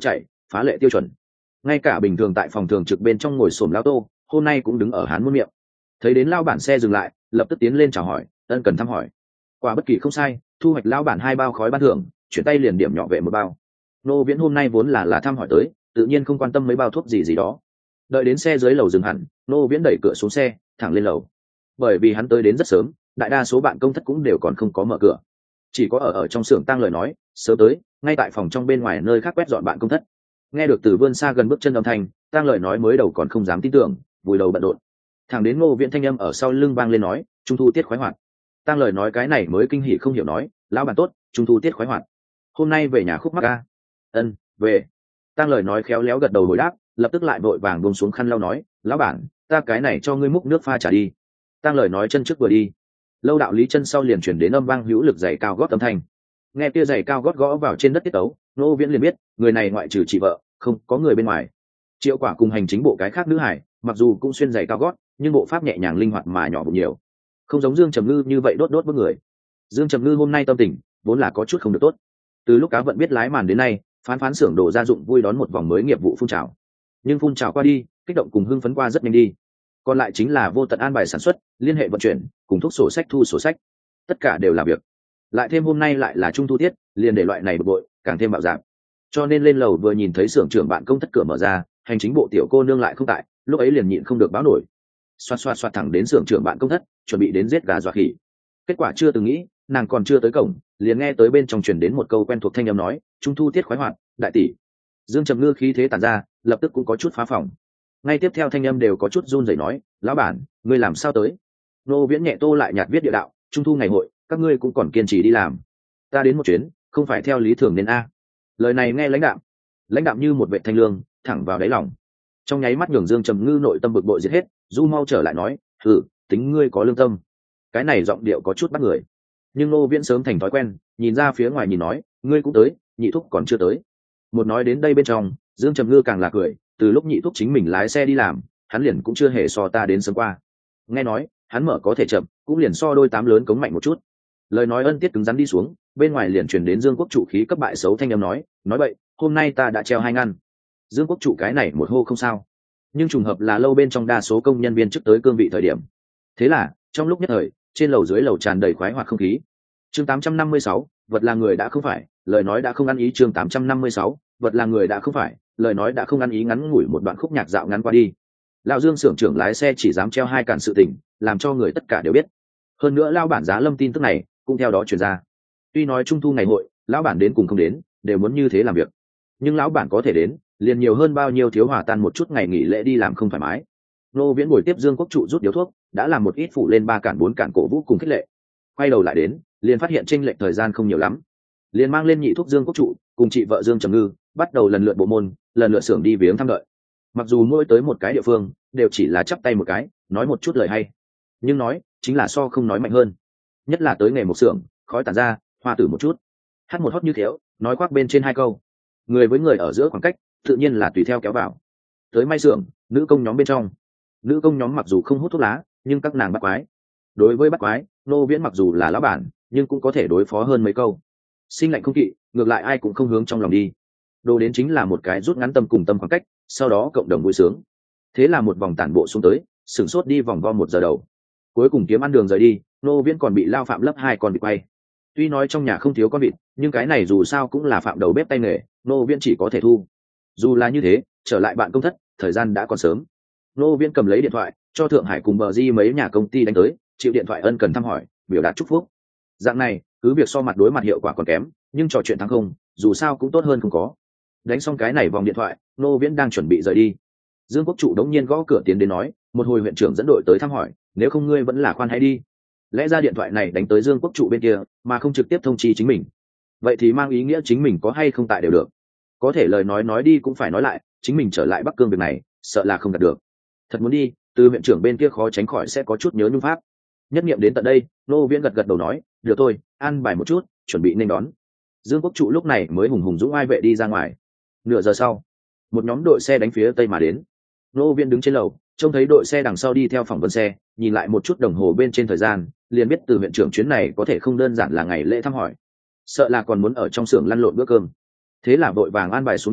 phá lệ tiêu chuẩn. Ngay cả bình thường tại phòng thường trực bên trong ngồi xổm lao tô hôm nay cũng đứng ở hán muôn miệng. Thấy đến lao bản xe dừng lại, lập tức tiến lên chào hỏi, ân cần thăm hỏi. Quả bất kỳ không sai, thu hoạch lao bản 2 bao khói ban thưởng, chuyển tay liền điểm nhỏ vệ 1 bao. Nô Viễn hôm nay vốn là thăm hỏi tới, tự nhiên không quan tâm mấy bao thuốc gì đó. Đợi đến xe dưới lầu dừng hẳn, Nô Viễn đẩy cửa xuống xe, thẳng lên lầu. Bởi vì hắn tới đến rất sớm, đại đa số bạn công thất cũng đều còn không có mở cửa. Chỉ có ở trong xưởng Tăng lời nói, sớm tới, ngay tại phòng trong bên ngoài nơi khác quét dọn bạn công thất. Nghe được từ vươn xa gần bước chân âm thanh, Tăng lời nói mới đầu còn không dám tin tưởng, vùi đầu bận rộn. Thẳng đến Ngô Viễn thanh âm ở sau lưng vang lên nói, trung thu tiết khoái hoạt. Tăng lời nói cái này mới kinh hỉ không hiểu nói, lão bản tốt, trung thu tiết khoái hoạt. Hôm nay về nhà khúc mắc a. Ân, về. Tăng lời nói khéo léo gật đầu hồi đáp, lập tức lại vội vàng buông xuống khăn lau nói, lão bản, ta cái này cho ngươi múc nước pha trà đi. Tăng lời nói chân trước vừa đi, lâu đạo lý chân sau liền chuyển đến âm vang hữu lực giày cao gót âm thanh. Nghe kia giày cao gót gõ vào trên đất tiết tấu, Ngô Viễn liền biết, người này ngoại trừ chị vợ, không có người bên ngoài. Triệu Quả cùng hành chính bộ cái khác nữ hải, mặc dù cũng xuyên giày cao gót, nhưng bộ pháp nhẹ nhàng linh hoạt mà nhỏ bụng nhiều, không giống Dương Trầm Ngư như vậy đốt bước người. Dương Trầm Ngư hôm nay tâm tình vốn là có chút không được tốt. Từ lúc cá vận biết lái màn đến nay, phán xưởng đồ gia dụng vui đón một vòng mới nghiệp vụ phun trào. Nhưng phun trào qua đi, kích động cùng hưng phấn qua rất nhanh đi. Còn lại chính là vô tận an bài sản xuất, liên hệ vận chuyển, cùng thúc sổ sách thu sổ sách, tất cả đều là việc. Lại thêm hôm nay lại là trung thu tiết, liền để loại này bực bội càng thêm bạo dạn. Cho nên lên lầu vừa nhìn thấy xưởng trưởng bạn công thất cửa mở ra, hành chính bộ tiểu cô nương lại không tại, lúc ấy liền nhịn không được báo nổi. Xoạt thẳng đến xưởng trưởng bạn công thất, chuẩn bị đến giết gà dọa khỉ. Kết quả chưa từng nghĩ, nàng còn chưa tới cổng, liền nghe tới bên trong truyền đến một câu quen thuộc thanh âm nói, trung thu tiết khoái hoạt, đại tỷ. Dương Trầm Ngư khí thế tản ra, lập tức cũng có chút phá phòng. Ngay tiếp theo thanh âm đều có chút run rẩy nói, lão bản, ngươi làm sao tới? Nô Viễn nhẹ tô lại nhạt viết địa đạo, trung thu ngày hội, các ngươi cũng còn kiên trì đi làm. Ta đến một chuyến, không phải theo lý thường nên a. Lời này nghe lãnh đạm như một vệ thanh lương, thẳng vào đáy lòng. Trong nháy mắt nhường Dương Trầm Ngư nội tâm bực bội giết hết, du mau trở lại nói, tính ngươi có lương tâm. Cái này giọng điệu có chút bắt người, nhưng Nô Viễn sớm thành thói quen, nhìn ra phía ngoài nhìn nói, ngươi cũng tới, nhị thúc còn chưa tới. Một nói đến đây bên trong, Dương Trầm Ngư càng là cười, từ lúc nhị thúc chính mình lái xe đi làm, hắn liền cũng chưa hề so ta đến sớm qua. Nghe nói, hắn mở có thể chậm, cũng liền so đôi 8 lớn cống mạnh một chút. Lời nói ân tiết cứng rắn đi xuống, bên ngoài liền truyền đến Dương Quốc Trụ khí cấp bại xấu thanh âm nói vậy, hôm nay ta đã treo 2 ngăn. Dương Quốc Trụ cái này một hô không sao, nhưng trùng hợp là lâu bên trong đa số công nhân viên trước tới cương vị thời điểm. Thế là, trong lúc nhất thời, trên lầu dưới lầu tràn đầy khoái hoạt không khí. Chương 856, vật là người đã không phải, lời nói đã không ăn ý. Chương 856, vật là người đã không phải, lời nói đã không ăn ý. Ngắn ngủi một đoạn khúc nhạc dạo ngắn qua đi, lão Dương xưởng trưởng lái xe chỉ dám treo 2 cản sự tình, làm cho người tất cả đều biết. Hơn nữa lao bản Giá Lâm tin tức này cũng theo đó truyền ra. Tuy nói trung thu ngày hội, lão bản đến cùng không đến, đều muốn như thế làm việc, nhưng lão bản có thể đến, liền nhiều hơn bao nhiêu thiếu hòa tan một chút ngày nghỉ lễ đi làm không thoải mái. Nô Viễn buổi tiếp Dương Quốc Trụ rút điếu thuốc, đã làm một ít phụ lên 3 cản 4 cản cổ vũ cùng khích lệ. Quay đầu lại đến, liền phát hiện chênh lệch thời gian không nhiều lắm, liền mang lên nhị thuốc Dương Quốc Trụ cùng chị vợ Dương Trầm Ngư, bắt đầu lần lượt bộ môn, lần lượt xưởng đi viếng thăm đợi. Mặc dù mỗi tới một cái địa phương, đều chỉ là chắp tay một cái, nói một chút lời hay, nhưng nói chính là so không nói mạnh hơn. Nhất là tới nghề một xưởng, khói tản ra, hoa tử một chút, hát một hót như thiếu, nói khoác bên trên 2 câu, người với người ở giữa khoảng cách tự nhiên là tùy theo kéo vào. Tới may xưởng, nữ công nhóm bên trong, nữ công nhóm mặc dù không hút thuốc lá, nhưng các nàng bắt quái. Đối với bắt quái, Nô Viễn mặc dù là lão bản, nhưng cũng có thể đối phó hơn mấy câu. Sinh lạnh không kỵ, ngược lại ai cũng không hướng trong lòng đi. Đồ đến chính là một cái rút ngắn tâm cùng tâm khoảng cách, sau đó cộng đồng vui sướng. Thế là một vòng tản bộ xuống tới, sửng sốt đi vòng vo 1 giờ đầu. Cuối cùng kiếm ăn đường rời đi, Nô Viễn còn bị lao phạm lấp 2 con vịt quay. Tuy nói trong nhà không thiếu con vịt, nhưng cái này dù sao cũng là phạm đầu bếp tay nghề, Nô Viễn chỉ có thể thu. Dù là như thế, trở lại bạn công thất, thời gian đã còn sớm. Nô Viễn cầm lấy điện thoại, cho Thượng Hải cùng bờ di mấy nhà công ty đánh tới, chịu điện thoại ân cần thăm hỏi, biểu đạt chúc phúc. Dạng này, cứ việc so mặt đối mặt hiệu quả còn kém, nhưng trò chuyện thắng không, dù sao cũng tốt hơn không có. Đánh xong cái này vòng điện thoại, Nô Viễn đang chuẩn bị rời đi. Dương Quốc Trụ đống nhiên gõ cửa tiến đến nói, một hồi huyện trưởng dẫn đội tới thăm hỏi, nếu không ngươi vẫn là khoan hãy đi. Lẽ ra điện thoại này đánh tới Dương Quốc Trụ bên kia, mà không trực tiếp thông chi chính mình. Vậy thì mang ý nghĩa chính mình có hay không tại đều được. Có thể lời nói đi cũng phải nói lại, chính mình trở lại Bắc Cương việc này, sợ là không đạt được. Thật muốn đi, từ huyện trưởng bên kia khó tránh khỏi sẽ có chút nhớ nhung pháp. Nhất nghiệm đến tận đây, Nô Viễn gật đầu nói, được thôi, an bài một chút, chuẩn bị nên đón. Dương Quốc Trụ lúc này mới hùng hùng dũng ai vệ đi ra ngoài. Nửa giờ sau, một nhóm đội xe đánh phía tây mà đến. Nô Viễn đứng trên lầu, trông thấy đội xe đằng sau đi theo phỏng vấn xe, nhìn lại một chút đồng hồ bên trên thời gian, liền biết từ huyện trưởng chuyến này có thể không đơn giản là ngày lễ thăm hỏi, sợ là còn muốn ở trong xưởng lăn lộn bữa cơm. Thế là vội vàng an bài xuống đi,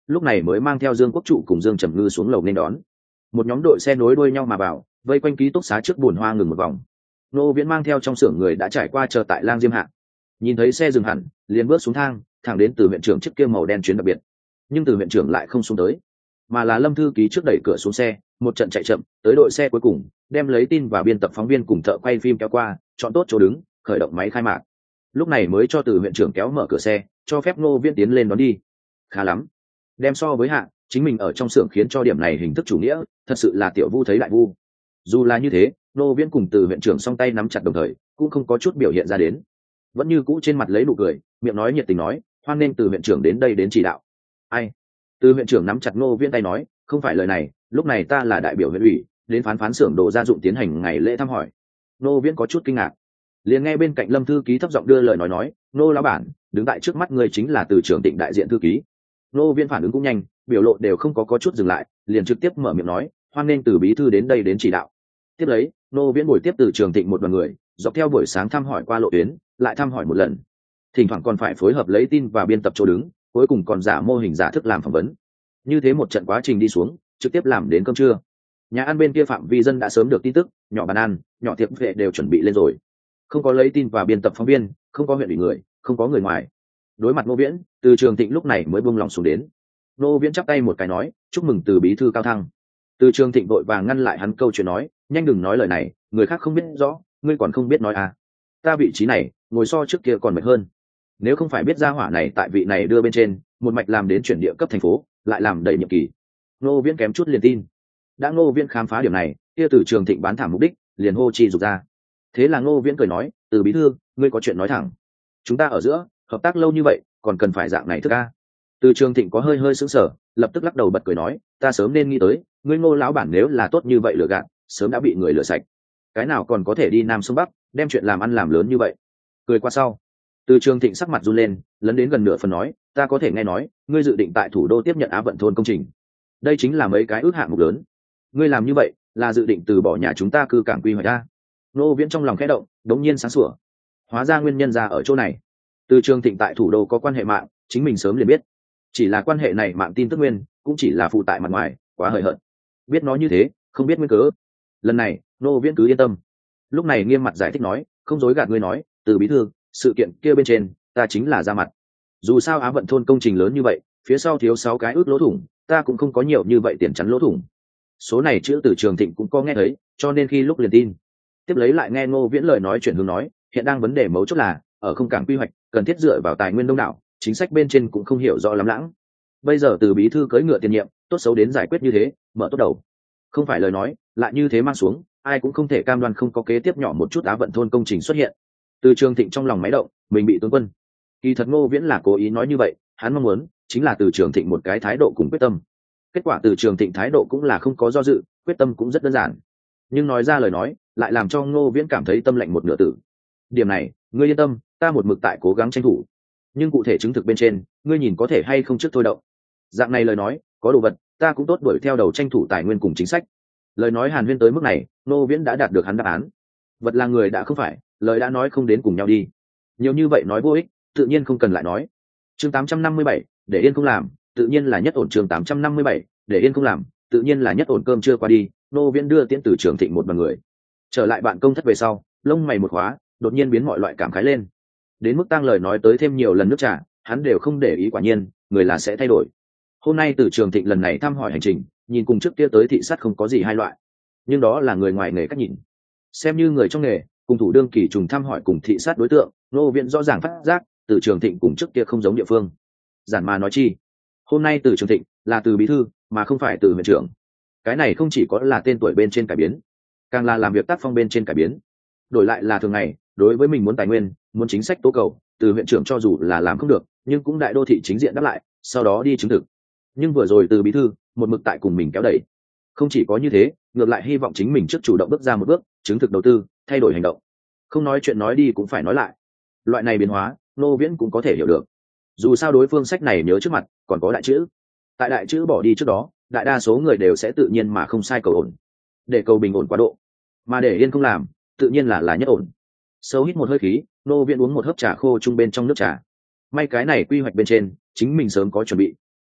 lúc này mới mang theo Dương Quốc Trụ cùng Dương Trầm Ngư xuống lầu nên đón. Một nhóm đội xe nối đuôi nhau mà vào, vây quanh ký túc xá trước bồn hoa ngừng một vòng. Ngô Viễn mang theo trong xưởng người đã trải qua chờ tại Lang Diêm Hạ. Nhìn thấy xe dừng hẳn, liền bước xuống thang, thẳng đến Từ huyện trưởng chiếc kia màu đen chuyến đặc biệt. Nhưng Từ huyện trưởng lại không xuống tới, mà là Lâm thư ký trước đẩy cửa xuống xe, một trận chạy chậm, tới đội xe cuối cùng, đem lấy tin và biên tập phóng viên cùng thợ quay phim kéo qua, chọn tốt chỗ đứng, khởi động máy khai mạc. Lúc này mới cho Từ huyện trưởng kéo mở cửa xe, cho phép Ngô Viễn tiến lên đón đi. Khá lắm, đem so với Hạ, chính mình ở trong xưởng khiến cho điểm này hình thức chủ nghĩa, thật sự là tiểu vu thấy đại vu. Dù là như thế, Ngô Viễn cùng Từ huyện trưởng song tay nắm chặt đồng thời, cũng không có chút biểu hiện ra đến, vẫn như cũ trên mặt lấy nụ cười, miệng nói nhiệt tình nói, hoan nghênh Từ huyện trưởng đến đây đến chỉ đạo. Ai? Từ huyện trưởng nắm chặt Ngô Viễn tay nói, không phải lời này, lúc này ta là đại biểu huyện ủy, đến phán xưởng đồ gia dụng tiến hành ngày lễ thăm hỏi. Ngô Viễn có chút kinh ngạc, liền nghe bên cạnh Lâm thư ký thấp giọng đưa lời nói, Ngô lão bản, đứng tại trước mắt người chính là Từ trưởng Tịnh đại diện thư ký. Ngô Viễn phản ứng cũng nhanh, biểu lộ đều không có chút dừng lại, liền trực tiếp mở miệng nói, hoan nghênh Từ bí thư đến đây đến chỉ đạo. Tiếp lấy, Ngô Viễn buổi tiếp Từ trưởng Tịnh một đoàn người, dọc theo buổi sáng thăm hỏi qua lộ tuyến, lại thăm hỏi một lần, thỉnh thoảng còn phải phối hợp lấy tin và biên tập chỗ đứng, cuối cùng còn giả mô hình giả thức làm phỏng vấn. Như thế một trận quá trình đi xuống, trực tiếp làm đến cơm trưa. Nhà ăn bên kia phạm vi dân đã sớm được tin tức, nhỏ bàn ăn, nhỏ tiệc vệ đều chuẩn bị lên rồi. Không có lấy tin và biên tập phóng viên, không có huyện ủy người, không có người ngoài. Đối mặt Ngô Viễn, Từ Trường Thịnh lúc này mới buông lòng xuống đến. Ngô Viễn chắp tay một cái nói, chúc mừng Từ bí thư cao thăng. Từ Trường Thịnh vội vàng ngăn lại hắn câu chuyện nói, nhanh đừng nói lời này, người khác không biết rõ, ngươi còn không biết nói à? Ta vị trí này, ngồi so trước kia còn mệt hơn. Nếu không phải biết ra hỏa này tại vị này đưa bên trên, một mạch làm đến chuyển địa cấp thành phố, lại làm đầy nhiệm kỳ. Ngô Viễn kém chút liền tin. Đã Ngô Viễn khám phá điểm này, kia Từ Trường Thịnh bán thảm mục đích, liền hô chi dục ra. Thế là Ngô Viễn cười nói, Từ bí thư, ngươi có chuyện nói thẳng. Chúng ta ở giữa hợp tác lâu như vậy, còn cần phải dạng này thức a? Từ Trường Thịnh có hơi sững sờ, lập tức lắc đầu bật cười nói, ta sớm nên nghĩ tới, ngươi Ngô lão bản nếu là tốt như vậy lừa gạt, sớm đã bị người lừa sạch. Cái nào còn có thể đi Nam Sông Bắc, đem chuyện làm ăn làm lớn như vậy. Cười qua sau, Từ Trường Thịnh sắc mặt run lên, lấn đến gần nửa phần nói, ta có thể nghe nói, ngươi dự định tại thủ đô tiếp nhận Á Vận thôn công trình. Đây chính là mấy cái ước hạng mục lớn. Ngươi làm như vậy, là dự định từ bỏ nhà chúng ta cư cảng quy hoạch a? Ngô Viễn trong lòng khẽ động, đống nhiên sáng sủa. Hóa ra nguyên nhân ra ở chỗ này. Từ Trường Thịnh tại thủ đô có quan hệ mạng, chính mình sớm liền biết. Chỉ là quan hệ này mạng tin tức nguyên, cũng chỉ là phụ tại mặt ngoài, quá hời hợt. Biết nói như thế, không biết nguyên cớ. Lần này, Ngô Viễn cứ yên tâm. Lúc này nghiêm mặt giải thích nói, không dối gạt ngươi nói, Từ bí thư, sự kiện kia bên trên, ta chính là ra mặt. Dù sao Á Vận thôn công trình lớn như vậy, phía sau thiếu 6 cái ước lỗ thủng, ta cũng không có nhiều như vậy tiền chắn lỗ thủng. Số này chữ Từ Trường Thịnh cũng có nghe thấy, cho nên khi lúc liền tin. Tiếp lấy lại nghe Ngô Viễn lời nói chuyển hướng nói, hiện đang vấn đề mấu chốt là ở không cảng quy hoạch, cần thiết dựa vào tài nguyên đông đảo, chính sách bên trên cũng không hiểu rõ lắm lãng. Bây giờ Từ bí thư cưỡi ngựa tiền nhiệm, tốt xấu đến giải quyết như thế, mở tốt đầu. Không phải lời nói, lại như thế mang xuống, ai cũng không thể cam đoan không có kế tiếp nhỏ một chút Á Vận thôn công trình xuất hiện. Từ Trường Thịnh trong lòng máy động, mình bị tướng quân. Kỳ thật Ngô Viễn là cố ý nói như vậy, hắn mong muốn chính là Từ Trường Thịnh một cái thái độ cùng quyết tâm. Kết quả Từ Trường Thịnh thái độ cũng là không có do dự, quyết tâm cũng rất đơn giản. Nhưng nói ra lời nói, lại làm cho Ngô Viễn cảm thấy tâm lạnh một nửa tử. Điểm này, ngươi yên tâm, ta một mực tại cố gắng tranh thủ. Nhưng cụ thể chứng thực bên trên, ngươi nhìn có thể hay không trước thôi động. Dạng này lời nói, có đồ vật, ta cũng tốt đuổi theo đầu tranh thủ tài nguyên cùng chính sách. Lời nói hàn huyên tới mức này, Ngô Viễn đã đạt được hắn đáp án. Vật là người đã không phải, lời đã nói không đến cùng nhau đi. Nhiều như vậy nói vô ích, tự nhiên không cần lại nói. Chương 857, để yên không làm, tự nhiên là nhất ổn. Chương 857, để yên không làm, tự nhiên là nhất ổn. Cơm trưa qua đi, Ngô Viễn đưa Tiễn Từ Trường Thịnh một đoàn người trở lại bạn công thất về sau, lông mày một khóa, đột nhiên biến mọi loại cảm khái lên. Đến mức tăng lời nói tới thêm nhiều lần nước trà, hắn đều không để ý, quả nhiên, người là sẽ thay đổi. Hôm nay Từ Trường Thịnh lần này thăm hỏi hành trình, nhìn cùng trước kia tới thị sát không có gì hai loại, nhưng đó là người ngoài nghề cách nhìn. Xem như người trong nghề, cùng thủ đương kỳ trùng thăm hỏi cùng thị sát đối tượng, Ngô Viễn rõ ràng phát giác, Từ Trường Thịnh cùng trước kia không giống địa phương. Giản mà nói chi, hôm nay Từ Trường Thịnh là Từ bí thư, mà không phải Từ huyện trưởng. Cái này không chỉ có là tên tuổi bên trên cải biến, càng là làm việc tác phong bên trên cải biến. Đổi lại là thường ngày, đối với mình muốn tài nguyên, muốn chính sách tố cầu, Từ huyện trưởng cho dù là làm không được, nhưng cũng đại đô thị chính diện đáp lại, sau đó đi chứng thực. Nhưng vừa rồi Từ bí thư một mực tại cùng mình kéo đẩy. Không chỉ có như thế, ngược lại hy vọng chính mình trước chủ động bước ra một bước, chứng thực đầu tư, thay đổi hành động. Không nói chuyện nói đi cũng phải nói lại. Loại này biến hóa, Ngô Viễn cũng có thể hiểu được. Dù sao đối phương sách này nhớ trước mặt, còn có đại chữ. Tại đại chữ bỏ đi trước đó, đại đa số người đều sẽ tự nhiên mà không sai cầu ổn. Để cầu bình ổn quá độ, mà để yên không làm, tự nhiên là nhất ổn. Sâu hít một hơi khí, Ngô Viễn uống một hớp trà khô chung bên trong nước trà. May cái này quy hoạch bên trên, chính mình sớm có chuẩn bị.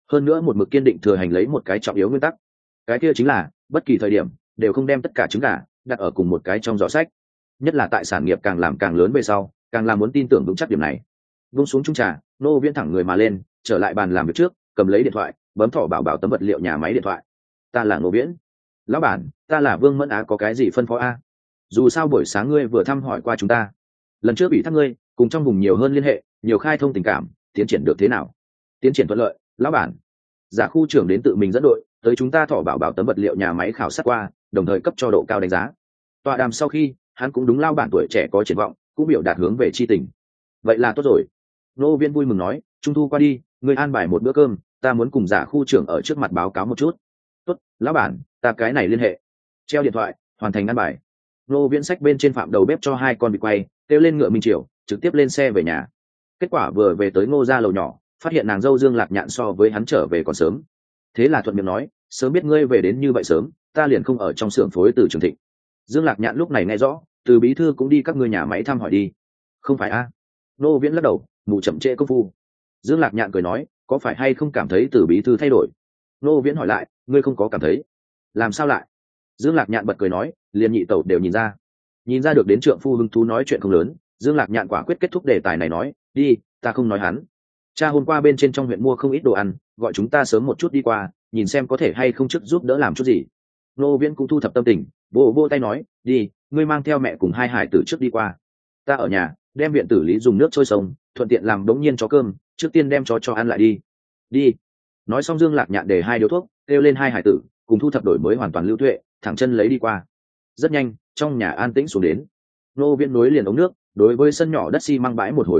hơn nữa một mực kiên định thừa hành lấy một cái trọng yếu nguyên tắc, cái kia chính là bất kỳ thời điểm đều không đem tất cả trứng gà đặt ở cùng một cái trong giỏ sách, nhất là tại sản nghiệp càng làm càng lớn về sau càng làm muốn tin tưởng vững chắc điểm này. Vung xuống chung trà, Ngô Viễn thẳng người mà lên, trở lại bàn làm việc trước, cầm lấy điện thoại, bấm thỏ bảo bảo tấm vật liệu nhà máy điện thoại. Ta là Ngô Viễn. Lão bản, ta là Vương Mẫn Á, có cái gì phân phó a? Dù sao buổi sáng ngươi vừa thăm hỏi qua chúng ta, lần trước bị thác ngươi cùng trong vùng nhiều hơn liên hệ, nhiều khai thông tình cảm, tiến triển được thế nào? Tiến triển thuận lợi, lão bản. Giả khu trưởng đến tự mình dẫn đội tới chúng ta thỏ bảo bảo tấm vật liệu nhà máy khảo sát qua, đồng thời cấp cho độ cao đánh giá. Tọa đàm sau khi, hắn cũng đúng lao bản tuổi trẻ có triển vọng, cũng biểu đạt hướng về chi tình. Vậy là tốt rồi. Nô Viên vui mừng nói, trung thu qua đi, ngươi an bài một bữa cơm, ta muốn cùng giả khu trưởng ở trước mặt báo cáo một chút. Tốt, lão bản, ta cái này liên hệ. Treo điện thoại, hoàn thành an bài. Nô Viễn sách bên trên phạm đầu bếp cho hai con vịt quay, kêu lên ngựa Minh Triều, trực tiếp lên xe về nhà. Kết quả vừa về tới Ngô gia lầu nhỏ, phát hiện nàng dâu Dương Lạc Nhạn so với hắn trở về còn sớm. Thế là thuận miệng nói, sớm biết ngươi về đến như vậy sớm, ta liền không ở trong xưởng phối từ Trường Thịnh. Dương Lạc Nhạn lúc này nghe rõ, từ bí thư cũng đi các ngươi nhà máy thăm hỏi đi. Không phải a? Nô Viễn lắc đầu, mù chậm trễ công phu. Dương Lạc Nhạn cười nói, có phải hay không cảm thấy từ bí thư thay đổi? Nô Viễn hỏi lại, ngươi không có cảm thấy? Làm sao lại? Dương Lạc Nhạn bật cười nói, liền nhị tẩu đều nhìn ra được đến trượng phu hứng thú nói chuyện không lớn. Dương Lạc Nhạn quả quyết kết thúc đề tài này nói, đi, ta không nói hắn. Cha hôm qua bên trên trong huyện mua không ít đồ ăn, gọi chúng ta sớm một chút đi qua, nhìn xem có thể hay không trước giúp đỡ làm chút gì. Nô Viễn cũng thu thập tâm tình, vô tay nói, đi, ngươi mang theo mẹ cùng hai hải tử trước đi qua. Ta ở nhà, đem viện tử lý dùng nước trôi sông, thuận tiện làm đống nhiên chó cơm, trước tiên đem chó cho ăn lại đi. Đi. Nói xong Dương Lạc Nhạn để hai điếu thuốc, kêu lên hai hải tử, cùng thu thập đổi mới hoàn toàn lưu tuệ, thẳng chân lấy đi qua. Rất nhanh, trong nhà an tĩnh xuống đến. Nô Viễn nối liền ống nước, đối với sân nhỏ đất xi măng bãi một hồi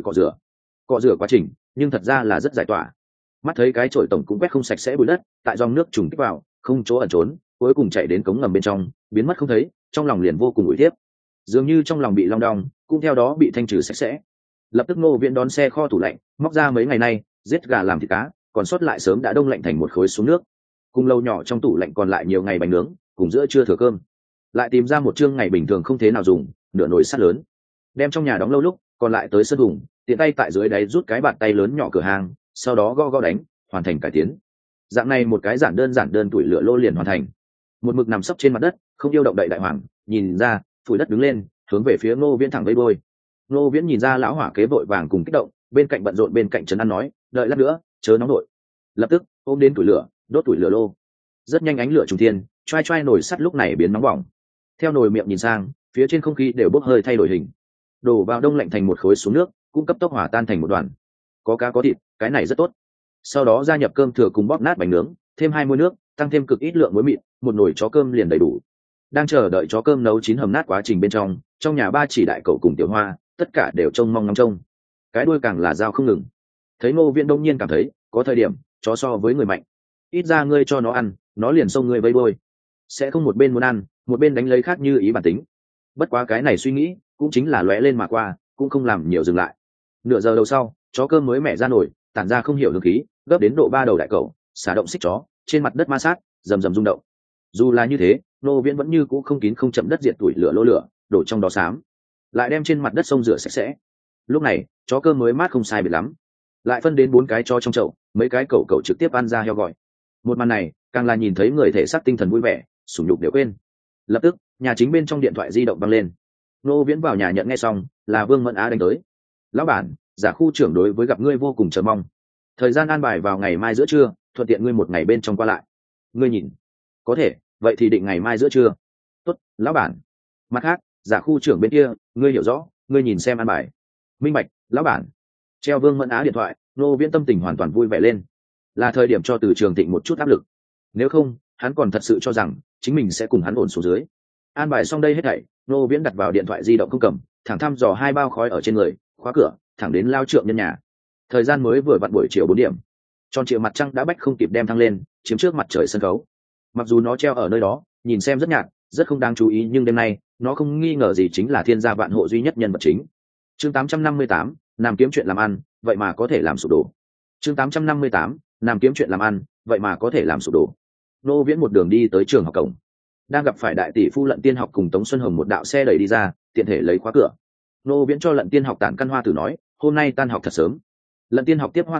cọ rửa quá trình, nhưng thật ra là rất giải tỏa. Mắt thấy cái chổi tổng cũng quét không sạch sẽ bụi đất, tại dòng nước trùng kích vào, không chỗ ẩn trốn, cuối cùng chạy đến cống ngầm bên trong, biến mất không thấy, trong lòng liền vô cùng ủi tiếp, dường như trong lòng bị long đong, cũng theo đó bị thanh trừ sạch sẽ. Lập tức Ngô Viễn đón xe kho tủ lạnh, móc ra mấy ngày nay giết gà làm thịt cá, còn sót lại sớm đã đông lạnh thành một khối xuống nước. Cùng lâu nhỏ trong tủ lạnh còn lại nhiều ngày bánh nướng, cùng giữa trưa thừa cơm. Lại tìm ra một chương ngày bình thường không thế nào dùng, nửa nồi sắt lớn. Đem trong nhà đóng lâu lúc, còn lại tới sân vùng, tiện tay tại dưới đáy rút cái bàn tay lớn nhỏ cửa hàng, sau đó gõ đánh, hoàn thành cải tiến. Dạng này một cái giản đơn tuổi lửa lô liền hoàn thành. Một mực nằm sấp trên mặt đất, không yêu động đậy đại hoàng, nhìn ra, phủi đất đứng lên, hướng về phía Ngô Viễn thẳng vây đôi. Ngô Viễn nhìn ra lão hỏa kế vội vàng cùng kích động, bên cạnh bận rộn bên cạnh trấn an nói, đợi lát nữa, chớ nóng nổi. Lập tức ôm đến tuổi lửa, đốt tuổi lửa lô. Rất nhanh ánh lửa trùng thiên, choai nồi sắt lúc này biến nóng bỏng. Theo nồi miệng nhìn sang, phía trên không khí đều bốc hơi thay đổi hình, đổ vào đông lạnh thành một khối xuống nước, cũng cấp tốc hòa tan thành một đoàn. Có cá có thịt, cái này rất tốt. Sau đó gia nhập cơm thừa cùng bóp nát bánh nướng, thêm 2 muôi nước, tăng thêm cực ít lượng muối mịn, một nồi chó cơm liền đầy đủ. Đang chờ đợi chó cơm nấu chín hầm nát quá trình bên trong nhà ba chỉ đại cậu cùng tiểu hoa, tất cả đều trông mong ngóng trông. Cái đuôi càng là dao không ngừng. Thấy Ngô Viễn đông nhiên cảm thấy, có thời điểm, chó so với người mạnh. Ít ra ngươi cho nó ăn, nó liền xông ngươi vây đuôi. Sẽ không một bên muốn ăn, một bên đánh lấy khác như ý bản tính. Bất quá cái này suy nghĩ, cũng chính là lóe lên mà qua, cũng không làm nhiều dừng lại. Nửa giờ đầu sau, chó cơm mới mẻ ra nổi, tản ra không hiểu hương khí, gấp đến độ 3 đầu đại cậu, xả động xích chó, trên mặt đất ma sát, rầm rầm rung động. Dù là như thế, Ngô Viễn vẫn như cũ không kín không chậm đất diệt tuổi lửa lô lửa, đổ trong đó xám, lại đem trên mặt đất sông rửa sạch sẽ. Lúc này, chó cơm mới mát không sai biệt lắm, lại phân đến 4 cái chó trong chậu, mấy cái cậu trực tiếp ăn ra heo gọi. Một màn này, càng là nhìn thấy người thể xác tinh thần vui vẻ, sủng nhục đều quên. Lập tức, nhà chính bên trong điện thoại di động vang lên. Ngô Viễn vào nhà nhận nghe xong, là Vương Mẫn Á đánh tới. Lão bản, giả khu trưởng đối với gặp ngươi vô cùng chờ mong. Thời gian an bài vào ngày mai giữa trưa, thuận tiện ngươi một ngày bên trong qua lại. Ngươi nhìn, có thể, vậy thì định ngày mai giữa trưa. Tốt, lão bản. Mặt khác, giả khu trưởng bên kia, ngươi hiểu rõ, ngươi nhìn xem an bài. Minh bạch, lão bản. Treo Vương Mẫn Á điện thoại, Ngô Viễn tâm tình hoàn toàn vui vẻ lên. Là thời điểm cho Từ Trường Thịnh một chút áp lực. Nếu không, hắn còn thật sự cho rằng chính mình sẽ cùng hắn ổn xuống dưới. An bài xong đây hết thảy, Ngô Viễn đặt vào điện thoại di động không cầm, thẳng thăm dò 2 bao khói ở trên người, khóa cửa, thẳng đến lao trượng nhân nhà. Thời gian mới vừa vặn buổi chiều 4 điểm. Tròn triệu mặt trăng đã bách không kịp đem thăng lên, chiếm trước mặt trời sân khấu. Mặc dù nó treo ở nơi đó, nhìn xem rất nhạt, rất không đáng chú ý, nhưng đêm nay, nó không nghi ngờ gì chính là thiên gia vạn hộ duy nhất nhân vật chính. Chương 858, Nam kiếm chuyện làm ăn, vậy mà có thể làm sụp đổ. Chương 858, Nam kiếm chuyện làm ăn, vậy mà có thể làm sụp đổ. Ngô Viễn một đường đi tới trường học cổng, đang gặp phải đại tỷ phu Lận Tiên Học cùng Tống Xuân Hồng một đạo xe đẩy đi ra, tiện thể lấy khóa cửa. Ngô Viễn cho Lận Tiên Học tản căn Hoa Tử nói, hôm nay tan học thật sớm. Lận Tiên Học tiếp Hoa Tử,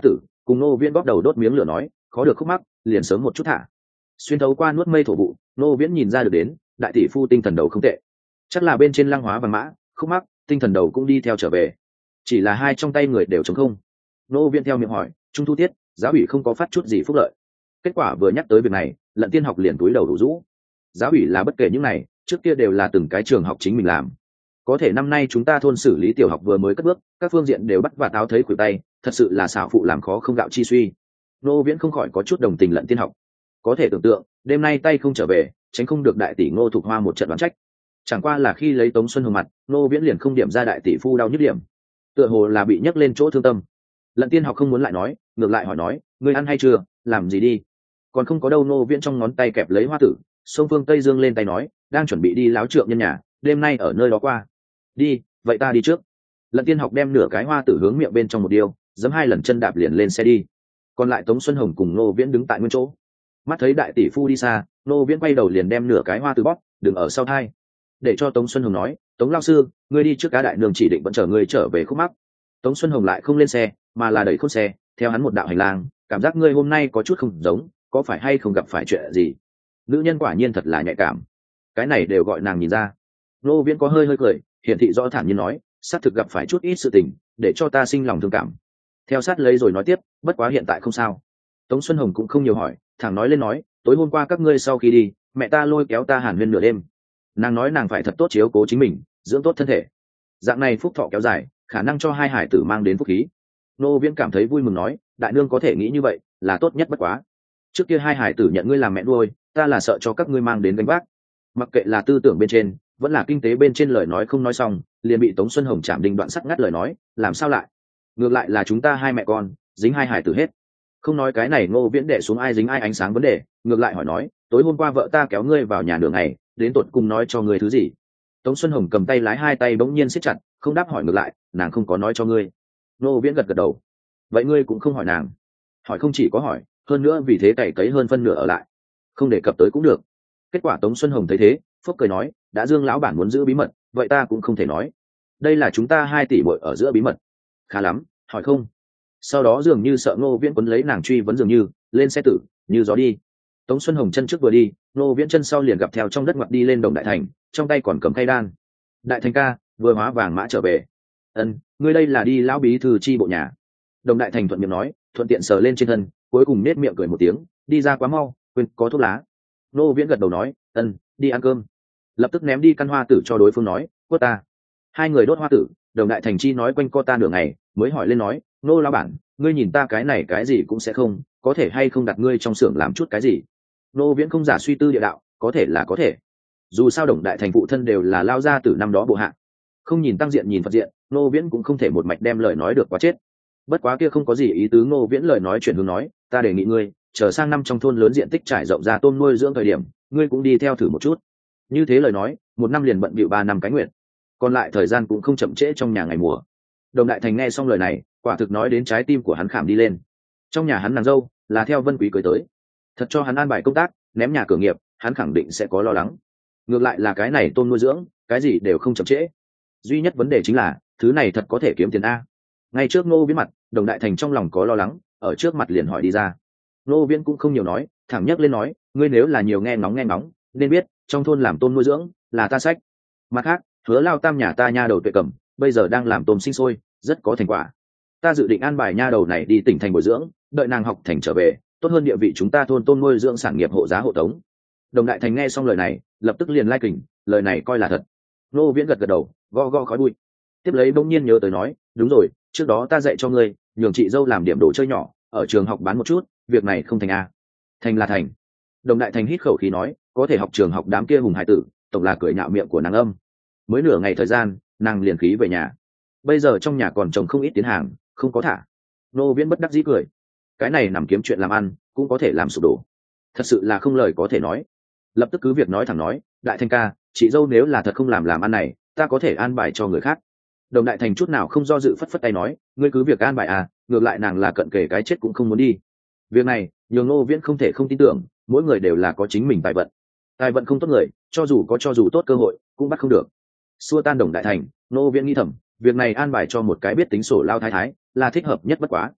cùng Ngô Viễn bóp đầu đốt miếng lửa nói, khó được khúc mắc liền sớm một chút thả. Xuyên thấu qua nuốt mây thổ vụ, Ngô Viễn nhìn ra được đến đại tỷ phu tinh thần đầu không tệ, chắc là bên trên Lăng Hóa và Mã khúc mắc tinh thần đầu cũng đi theo trở về, chỉ là hai trong tay người đều trống không. Ngô Viễn theo miệng hỏi, trung thu tiết giáo ủy không có phát chút gì phúc lợi? Kết quả vừa nhắc tới việc này, Lận Tiên Học liền túi đầu đủ rũ. Giáo ủy là bất kể những này, trước kia đều là từng cái trường học chính mình làm, có thể năm nay chúng ta thôn xử lý tiểu học vừa mới cất bước, các phương diện đều bắt và táo thấy khuỷu tay, thật sự là xảo phụ làm khó không gạo chi suy. Ngô Viễn không khỏi có chút đồng tình Lận Tiên Học, có thể tưởng tượng đêm nay tay không trở về, tránh không được đại tỷ Ngô Thục Hoa một trận đoán trách. Chẳng qua là khi lấy Tống Xuân Hồng mặt, Ngô Viễn liền không điểm ra đại tỷ phu đau nhức điểm, tựa hồ là bị nhấc lên chỗ thương tâm. Lận Tiên Học không muốn lại nói, ngược lại hỏi nói, ngươi ăn hay chưa, làm gì đi? Còn không có đâu. Ngô Viễn trong ngón tay kẹp lấy hoa tử, sông Phương Tây Dương lên tay nói, đang chuẩn bị đi láo trượng nhân nhà, đêm nay ở nơi đó qua. Đi, vậy ta đi trước. Lận Tiên Học đem nửa cái hoa tử hướng miệng bên trong một điêu, giẫm hai lần chân đạp liền lên xe đi. Còn lại Tống Xuân Hồng cùng Ngô Viễn đứng tại nguyên chỗ. Mắt thấy đại tỷ phu đi xa, Ngô Viễn quay đầu liền đem nửa cái hoa tử bóp, đừng ở sau thai, để cho Tống Xuân Hồng nói, Tống lao sư, ngươi đi trước, cá đại nương chỉ định vẫn chở ngươi trở về khúc mắc. Tống Xuân Hồng lại không lên xe, mà là đẩy khúc xe theo hắn một đạo hành lang, cảm giác ngươi hôm nay có chút không giống, có phải hay không gặp phải chuyện gì? Nữ nhân quả nhiên thật là nhạy cảm, cái này đều gọi nàng nhìn ra. Ngô Viễn có hơi cười, hiển thị rõ thản nhiên nói, xác thực gặp phải chút ít sự tình, để cho ta sinh lòng thương cảm. Theo sát lấy rồi nói tiếp, bất quá hiện tại không sao. Tống Xuân Hồng cũng không nhiều hỏi, thẳng nói lên nói, tối hôm qua các ngươi sau khi đi, mẹ ta lôi kéo ta hàn huyên nửa đêm. Nàng nói nàng phải thật tốt chiếu cố chính mình, dưỡng tốt thân thể, dạng này phúc thọ kéo dài, khả năng cho hai hải tử mang đến phúc khí. Ngô Viễn cảm thấy vui mừng nói, đại nương có thể nghĩ như vậy là tốt nhất bất quá. Trước kia hai hải tử nhận ngươi làm mẹ nuôi, ta là sợ cho các ngươi mang đến gánh vác. Mặc kệ là tư tưởng bên trên vẫn là kinh tế bên trên, lời nói không nói xong liền bị Tống Xuân Hồng chạm đinh đoạn sắt ngắt lời nói, làm sao lại? Ngược lại là chúng ta hai mẹ con dính hai hải tử hết. Không nói cái này. Ngô Viễn đệ xuống ai dính ai ánh sáng vấn đề, ngược lại hỏi nói, tối hôm qua vợ ta kéo ngươi vào nhà nửa ngày, đến tột cùng nói cho ngươi thứ gì? Tống Xuân Hồng cầm tay lái, hai tay bỗng nhiên siết chặt, không đáp hỏi ngược lại, nàng không có nói cho ngươi? Ngô Viễn gật gật đầu. Vậy ngươi cũng không hỏi nàng? Hỏi không chỉ có hỏi, hơn nữa vì thế cày cấy hơn phân nửa ở lại, không đề cập tới cũng được. Kết quả Tống Xuân Hồng thấy thế, phúc cười nói, đã Dương lão bản muốn giữ bí mật, vậy ta cũng không thể nói. Đây là chúng ta hai tỷ muội ở giữa bí mật. Khá lắm, hỏi không? Sau đó dường như sợ Ngô Viễn quấn lấy nàng truy vấn, dường như lên xe tử như gió đi. Tống Xuân Hồng chân trước vừa đi, Ngô Viễn chân sau liền gặp theo trong đất ngoặt đi lên Đồng Đại Thành, trong tay còn cầm khay đan. Đại Thành ca, vừa hóa vàng mã trở về. Ân, ngươi đây là đi lão bí thư chi bộ nhà? Đồng Đại Thành thuận miệng nói, thuận tiện sờ lên trên thân, cuối cùng nết miệng cười một tiếng, đi ra quá mau, quên có thuốc lá. Ngô Viễn gật đầu nói, ân, đi ăn cơm. Lập tức ném đi căn hoa tử cho đối phương nói, quất ta. Hai người đốt hoa tử. Đồng Đại Thành chi nói quanh co ta nửa ngày, mới hỏi lên nói, Ngô lão bản, ngươi nhìn ta cái này cái gì cũng sẽ không, có thể hay không đặt ngươi trong xưởng làm chút cái gì? Ngô Viễn không giả suy tư địa đạo, có thể là có thể. Dù sao Đồng Đại Thành phụ thân đều là lao ra từ năm đó bộ hạ, không nhìn tăng diện nhìn Phật diện, Ngô Viễn cũng không thể một mạch đem lời nói được quá chết. Bất quá kia không có gì ý tứ. Ngô Viễn lời nói chuyển hướng nói, ta đề nghị ngươi chờ sang năm trong thôn lớn diện tích trải rộng ra tôm nuôi dưỡng thời điểm, ngươi cũng đi theo thử một chút. Như thế lời nói, một năm liền bận bịu 3 năm cái nguyện, còn lại thời gian cũng không chậm trễ trong nhà ngày mùa. Đồng Đại Thành nghe xong lời này, quả thực nói đến trái tim của hắn khảm đi lên. Trong nhà hắn nàng dâu là theo Vân Quý cưới tới, thật cho hắn an bài công tác, ném nhà cửa nghiệp, hắn khẳng định sẽ có lo lắng. Ngược lại là cái này tôm nuôi dưỡng, cái gì đều không chậm trễ. Duy nhất vấn đề chính là thứ này thật có thể kiếm tiền a. Ngay trước Ngô Viễn mặt, Đồng Đại Thành trong lòng có lo lắng, ở trước mặt liền hỏi đi ra. Ngô Viễn cũng không nhiều nói, thẳng nhấc lên nói, ngươi nếu là nhiều nghe ngóng, nên biết trong thôn làm tôm nuôi dưỡng là ta sách. Mặt khác, Hứa lao tam nhà ta nha đầu Tuệ Cẩm bây giờ đang làm tôm sinh sôi, rất có thành quả. Ta dự định an bài nha đầu này đi tỉnh thành bồi dưỡng, đợi nàng học thành trở về, tốt hơn địa vị chúng ta thôn tôm nuôi dưỡng sản nghiệp hộ giá hộ tống. Đồng Đại Thành nghe xong lời này, lập tức liền lai kình, lời này coi là thật. Ngô Viễn gật gật đầu, go khói bụi. Tiếp lấy bỗng nhiên nhớ tới nói, đúng rồi, trước đó ta dạy cho ngươi, nhường chị dâu làm điểm đồ chơi nhỏ, ở trường học bán một chút, việc này không thành à? Thành là thành. Đồng Đại Thành hít khẩu khí nói, có thể học trường học đám kia hùng hải tử, tổng là cười nhạo miệng của nàng âm. Mới nửa ngày thời gian, nàng liền khí về nhà. Bây giờ trong nhà còn trồng không ít tiến hàng, không có thả. Ngô Viễn bất đắc dĩ cười, cái này nằm kiếm chuyện làm ăn, cũng có thể làm sụp đổ. Thật sự là không lời có thể nói. Lập tức cứ việc nói thẳng nói, Đại Thành ca, chị dâu nếu là thật không làm ăn này, ta có thể an bài cho người khác. Đồng Đại Thành chút nào không do dự, phất phất tay nói, ngươi cứ việc an bài à, ngược lại nàng là cận kề cái chết cũng không muốn đi. Việc này nhường Ngô Viễn không thể không tin tưởng, mỗi người đều là có chính mình tài vận không tốt người, cho dù tốt cơ hội cũng bắt không được. Xua tan Đồng Đại Thành, Ngô Viễn nghĩ thầm, việc này an bài cho một cái biết tính sổ lao thái thái là thích hợp nhất bất quá.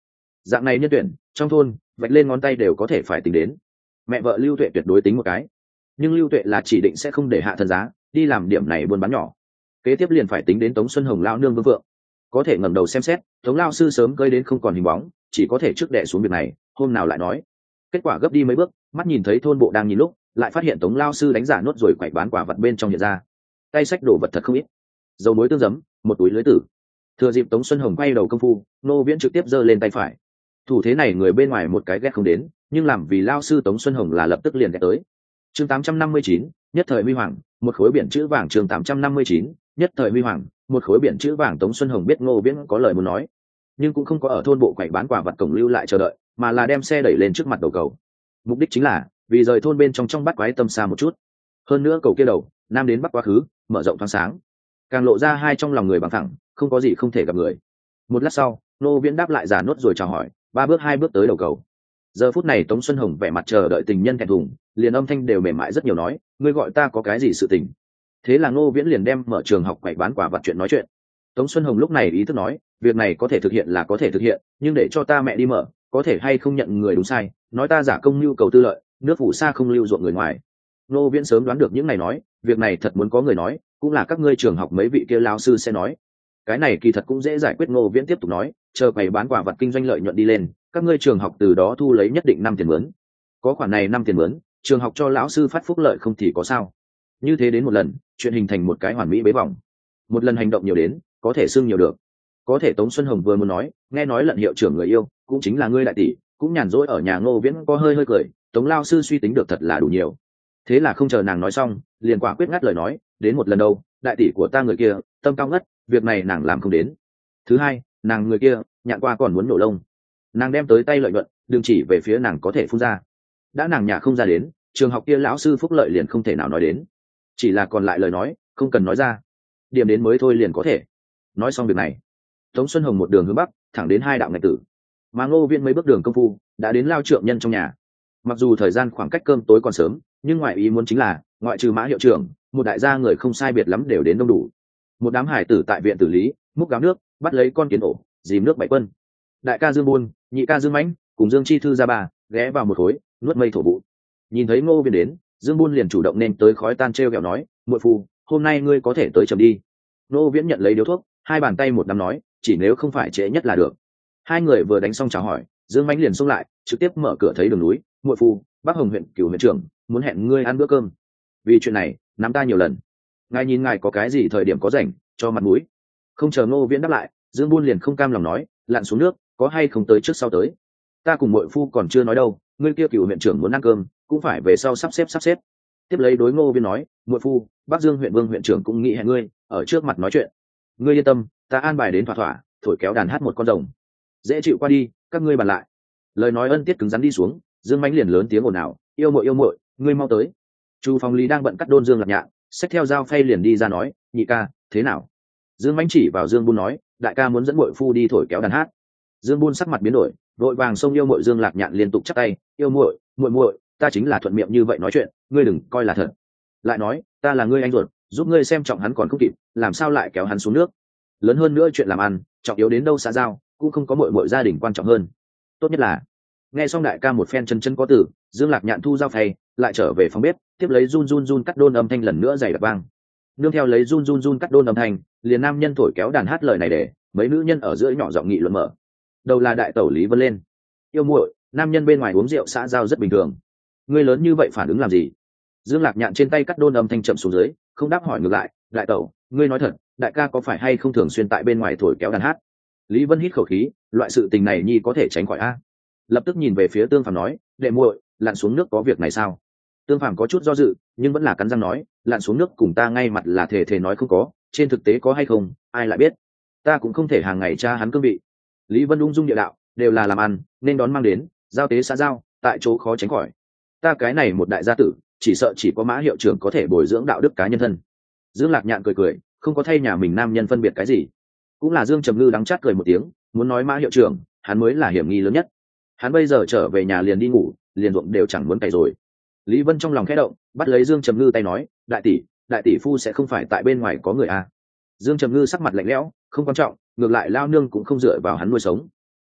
Dạng này nhân tuyển trong thôn vạch lên ngón tay đều có thể phải tính đến. Mẹ vợ Lưu Tuệ tuyệt đối tính một cái, nhưng Lưu Tuệ là chỉ định sẽ không để hạ thân giá đi làm điểm này buôn bán nhỏ. Kế tiếp liền phải tính đến Tống Xuân Hồng lão nương Vương Vượng. Có thể ngẩng đầu xem xét, Tống lão sư sớm cơi đến không còn hình bóng, chỉ có thể trước đè xuống việc này, hôm nào lại nói. Kết quả gấp đi mấy bước, mắt nhìn thấy thôn bộ đang nhìn lúc, lại phát hiện Tống lão sư đánh giả nốt rồi quậy bán quả vật bên trong hiện ra. Tay sách đổ vật thật không ít, dầu muối tương giấm, một túi lưới tử. Thừa dịp Tống Xuân Hồng quay đầu công phu, Nô Viễn trực tiếp giơ lên tay phải. Thủ thế này người bên ngoài một cái ghét không đến, nhưng làm vì lao sư Tống Xuân Hồng là lập tức liền ghét tới. Chương 859, nhất thời huy hoàng, một khối biển chữ vàng. Chương 859, nhất thời huy hoàng, một khối biển chữ vàng. Tống Xuân Hồng biết Ngô Viễn có lời muốn nói, nhưng cũng không có ở thôn bộ quậy bán quả vật cổng lưu lại chờ đợi, mà là đem xe đẩy lên trước mặt đầu cầu. Mục đích chính là vì rời thôn bên trong bắt quái tâm xa một chút. Hơn nữa cầu kia đầu nam đến bắc quá khứ, mở rộng thoáng sáng, càng lộ ra hai trong lòng người bằng thẳng, không có gì không thể gặp người. Một lát sau, Ngô Viễn đáp lại giả nốt rồi chào hỏi, ba bước hai bước tới đầu cầu. Giờ phút này Tống Xuân Hồng vẻ mặt chờ đợi tình nhân thẹn thùng, liền âm thanh đều mềm mại rất nhiều nói, ngươi gọi ta có cái gì sự tình. Thế là Ngô Viễn liền đem mở trường học quậy bán quả vật chuyện nói chuyện. Tống Xuân Hồng lúc này ý thức nói, việc này có thể thực hiện là có thể thực hiện, nhưng để cho ta mẹ đi mở, có thể hay không nhận người đúng sai, nói ta giả công nhu cầu tư lợi, nước phủ xa không lưu ruộng người ngoài. Ngô Viễn sớm đoán được những này nói, việc này thật muốn có người nói, cũng là các ngươi trường học mấy vị kia lao sư sẽ nói. Cái này kỳ thật cũng dễ giải quyết. Ngô Viễn tiếp tục nói, chờ quầy bán quả vật kinh doanh lợi nhuận đi lên, các ngươi trường học từ đó thu lấy nhất định năm tiền mướn. Có khoản này năm tiền mướn, trường học cho lão sư phát phúc lợi không thì có sao. Như thế đến một lần, chuyện hình thành một cái hoàn mỹ bế vòng. Một lần hành động nhiều đến, có thể xưng nhiều được. Có thể Tống Xuân Hồng vừa muốn nói, nghe nói lận hiệu trưởng người yêu cũng chính là ngươi đại tỷ, cũng nhàn rỗi ở nhà. Ngô Viễn có hơi cười, Tống lao sư suy tính được thật là đủ nhiều. Thế là không chờ nàng nói xong, liền quả quyết ngắt lời nói, đến một lần đâu, đại tỷ của ta người kia tâm cao ngất, việc này nàng làm không đến. Thứ hai, nàng người kia nhạn qua còn muốn nổ lông, nàng đem tới tay lợi nhuận đừng chỉ về phía nàng có thể phun ra. Đã nàng nhà không ra đến, trường học kia lão sư phúc lợi liền không thể nào nói đến, chỉ là còn lại lời nói không cần nói ra, điểm đến mới thôi liền có thể. Nói xong việc này, Tống Xuân Hồng một đường hướng bắc thẳng đến hai đạo ngạch tử, mà Ngô Viễn mấy bước đường công phu đã đến lao trượng nhân trong nhà. Mặc dù thời gian khoảng cách cơm tối còn sớm, nhưng ngoại ý muốn chính là ngoại trừ Mã hiệu trưởng, một đại gia người không sai biệt lắm đều đến đông đủ. Một đám hải tử tại viện tử lý múc gáo nước, bắt lấy con kiến ổ dìm nước bảy quân. Đại ca Dương Buôn, nhị ca Dương Mãnh cùng Dương Chi Thư ra bà ghé vào một khối nuốt mây thổ vụ. Nhìn thấy Ngô Viễn đến, Dương Buôn liền chủ động nên tới khói tan treo kẹo nói, muội phu, hôm nay ngươi có thể tới chậm đi. Ngô Viễn nhận lấy điếu thuốc, hai bàn tay một nắm nói, chỉ nếu không phải trễ nhất là được. Hai người vừa đánh xong chào hỏi, Dương Mãnh liền xông lại, trực tiếp mở cửa thấy đường núi, muội phu, Bắc Hồng huyện Cửu huyện trưởng muốn hẹn ngươi ăn bữa cơm. Vì chuyện này nắm ta nhiều lần, ngài nhìn ngài có cái gì thời điểm có rảnh cho mặt mũi. Không chờ Ngô Viễn đáp lại, Dương Buôn liền không cam lòng nói, lặn xuống nước, có hay không tới trước sau tới. Ta cùng muội phu còn chưa nói đâu, ngươi kia Cửu huyện trưởng muốn ăn cơm, cũng phải về sau sắp xếp. Tiếp lấy đối Ngô Viễn nói, muội phu, Bắc Dương huyện Vương huyện trưởng cũng nghĩ hẹn ngươi, ở trước mặt nói chuyện. Ngươi yên tâm, ta an bài đến thỏa thỏa, thổi kéo đàn hát một con rồng, dễ chịu qua đi, các ngươi bàn lại. Lời nói ân tiết cứng rắn đi xuống, Dương Mãnh liền lớn tiếng ồn ào, yêu muội, ngươi mau tới. Chu Phong Lý đang bận cắt đôn Dương Lạc Nhạn, xách theo dao phay liền đi ra nói, nhị ca, thế nào? Dương Mãnh chỉ vào Dương Buôn nói, đại ca muốn dẫn muội phu đi thổi kéo đàn hát. Dương Buôn sắc mặt biến đổi, vội vàng xông yêu muội Dương Lạc Nhạn liên tục chắp tay, yêu muội, ta chính là thuận miệng như vậy nói chuyện, ngươi đừng coi là thật. Lại nói, ta là ngươi anh ruột, giúp ngươi xem trọng hắn còn không kịp, làm sao lại kéo hắn xuống nước? Lớn hơn nữa chuyện làm ăn, trọng yếu đến đâu xã giao, cũng không có muội gia đình quan trọng hơn. Tốt nhất là nghe xong đại ca một phen chân có từ, Dương Lạc Nhạn thu dao phay, lại trở về phòng bếp, tiếp lấy run cắt đôn âm thanh lần nữa dày đặc vang. Nương theo lấy run cắt đôn âm thanh, liền nam nhân thổi kéo đàn hát lời này để mấy nữ nhân ở giữa nhỏ giọng nghị luận mở. Đầu là đại tẩu Lý Vân lên, yêu muội, nam nhân bên ngoài uống rượu xã giao rất bình thường, ngươi lớn như vậy phản ứng làm gì? Dương Lạc Nhạn trên tay cắt đôn âm thanh chậm xuống dưới, không đáp hỏi ngược lại, đại tẩu, ngươi nói thật, đại ca có phải hay không thường xuyên tại bên ngoài thổi kéo đàn hát? Lý Vân hít khẩu khí, loại sự tình này nhi có thể tránh khỏi a. Lập tức nhìn về phía Tương Phàm nói, đệ muội, lặn xuống nước có việc này sao? Tương Phàm có chút do dự, nhưng vẫn là cắn răng nói, lặn xuống nước cùng ta ngay mặt là thể nói không có, trên thực tế có hay không, ai lại biết? Ta cũng không thể hàng ngày tra hắn cương vị. Lý Vân ung dung địa đạo, đều là làm ăn, nên đón mang đến, giao tế xã giao, tại chỗ khó tránh khỏi. Ta cái này một đại gia tử, chỉ sợ chỉ có Mã hiệu trưởng có thể bồi dưỡng đạo đức cá nhân thân. Dương Lạc Nhạn cười, không có thay nhà mình nam nhân phân biệt cái gì. Cũng là Dương Trầm Ngư đắng chát cười một tiếng, muốn nói Mã hiệu trưởng, hắn mới là hiểm nghi lớn nhất. Hắn bây giờ trở về nhà liền đi ngủ, liền ruộng đều chẳng muốn cày rồi. Lý Vân trong lòng khẽ động, bắt lấy Dương Trầm Ngư tay nói, đại tỷ phu sẽ không phải tại bên ngoài có người à? Dương Trầm Ngư sắc mặt lạnh lẽo, không quan trọng, ngược lại lao nương cũng không dựa vào hắn nuôi sống.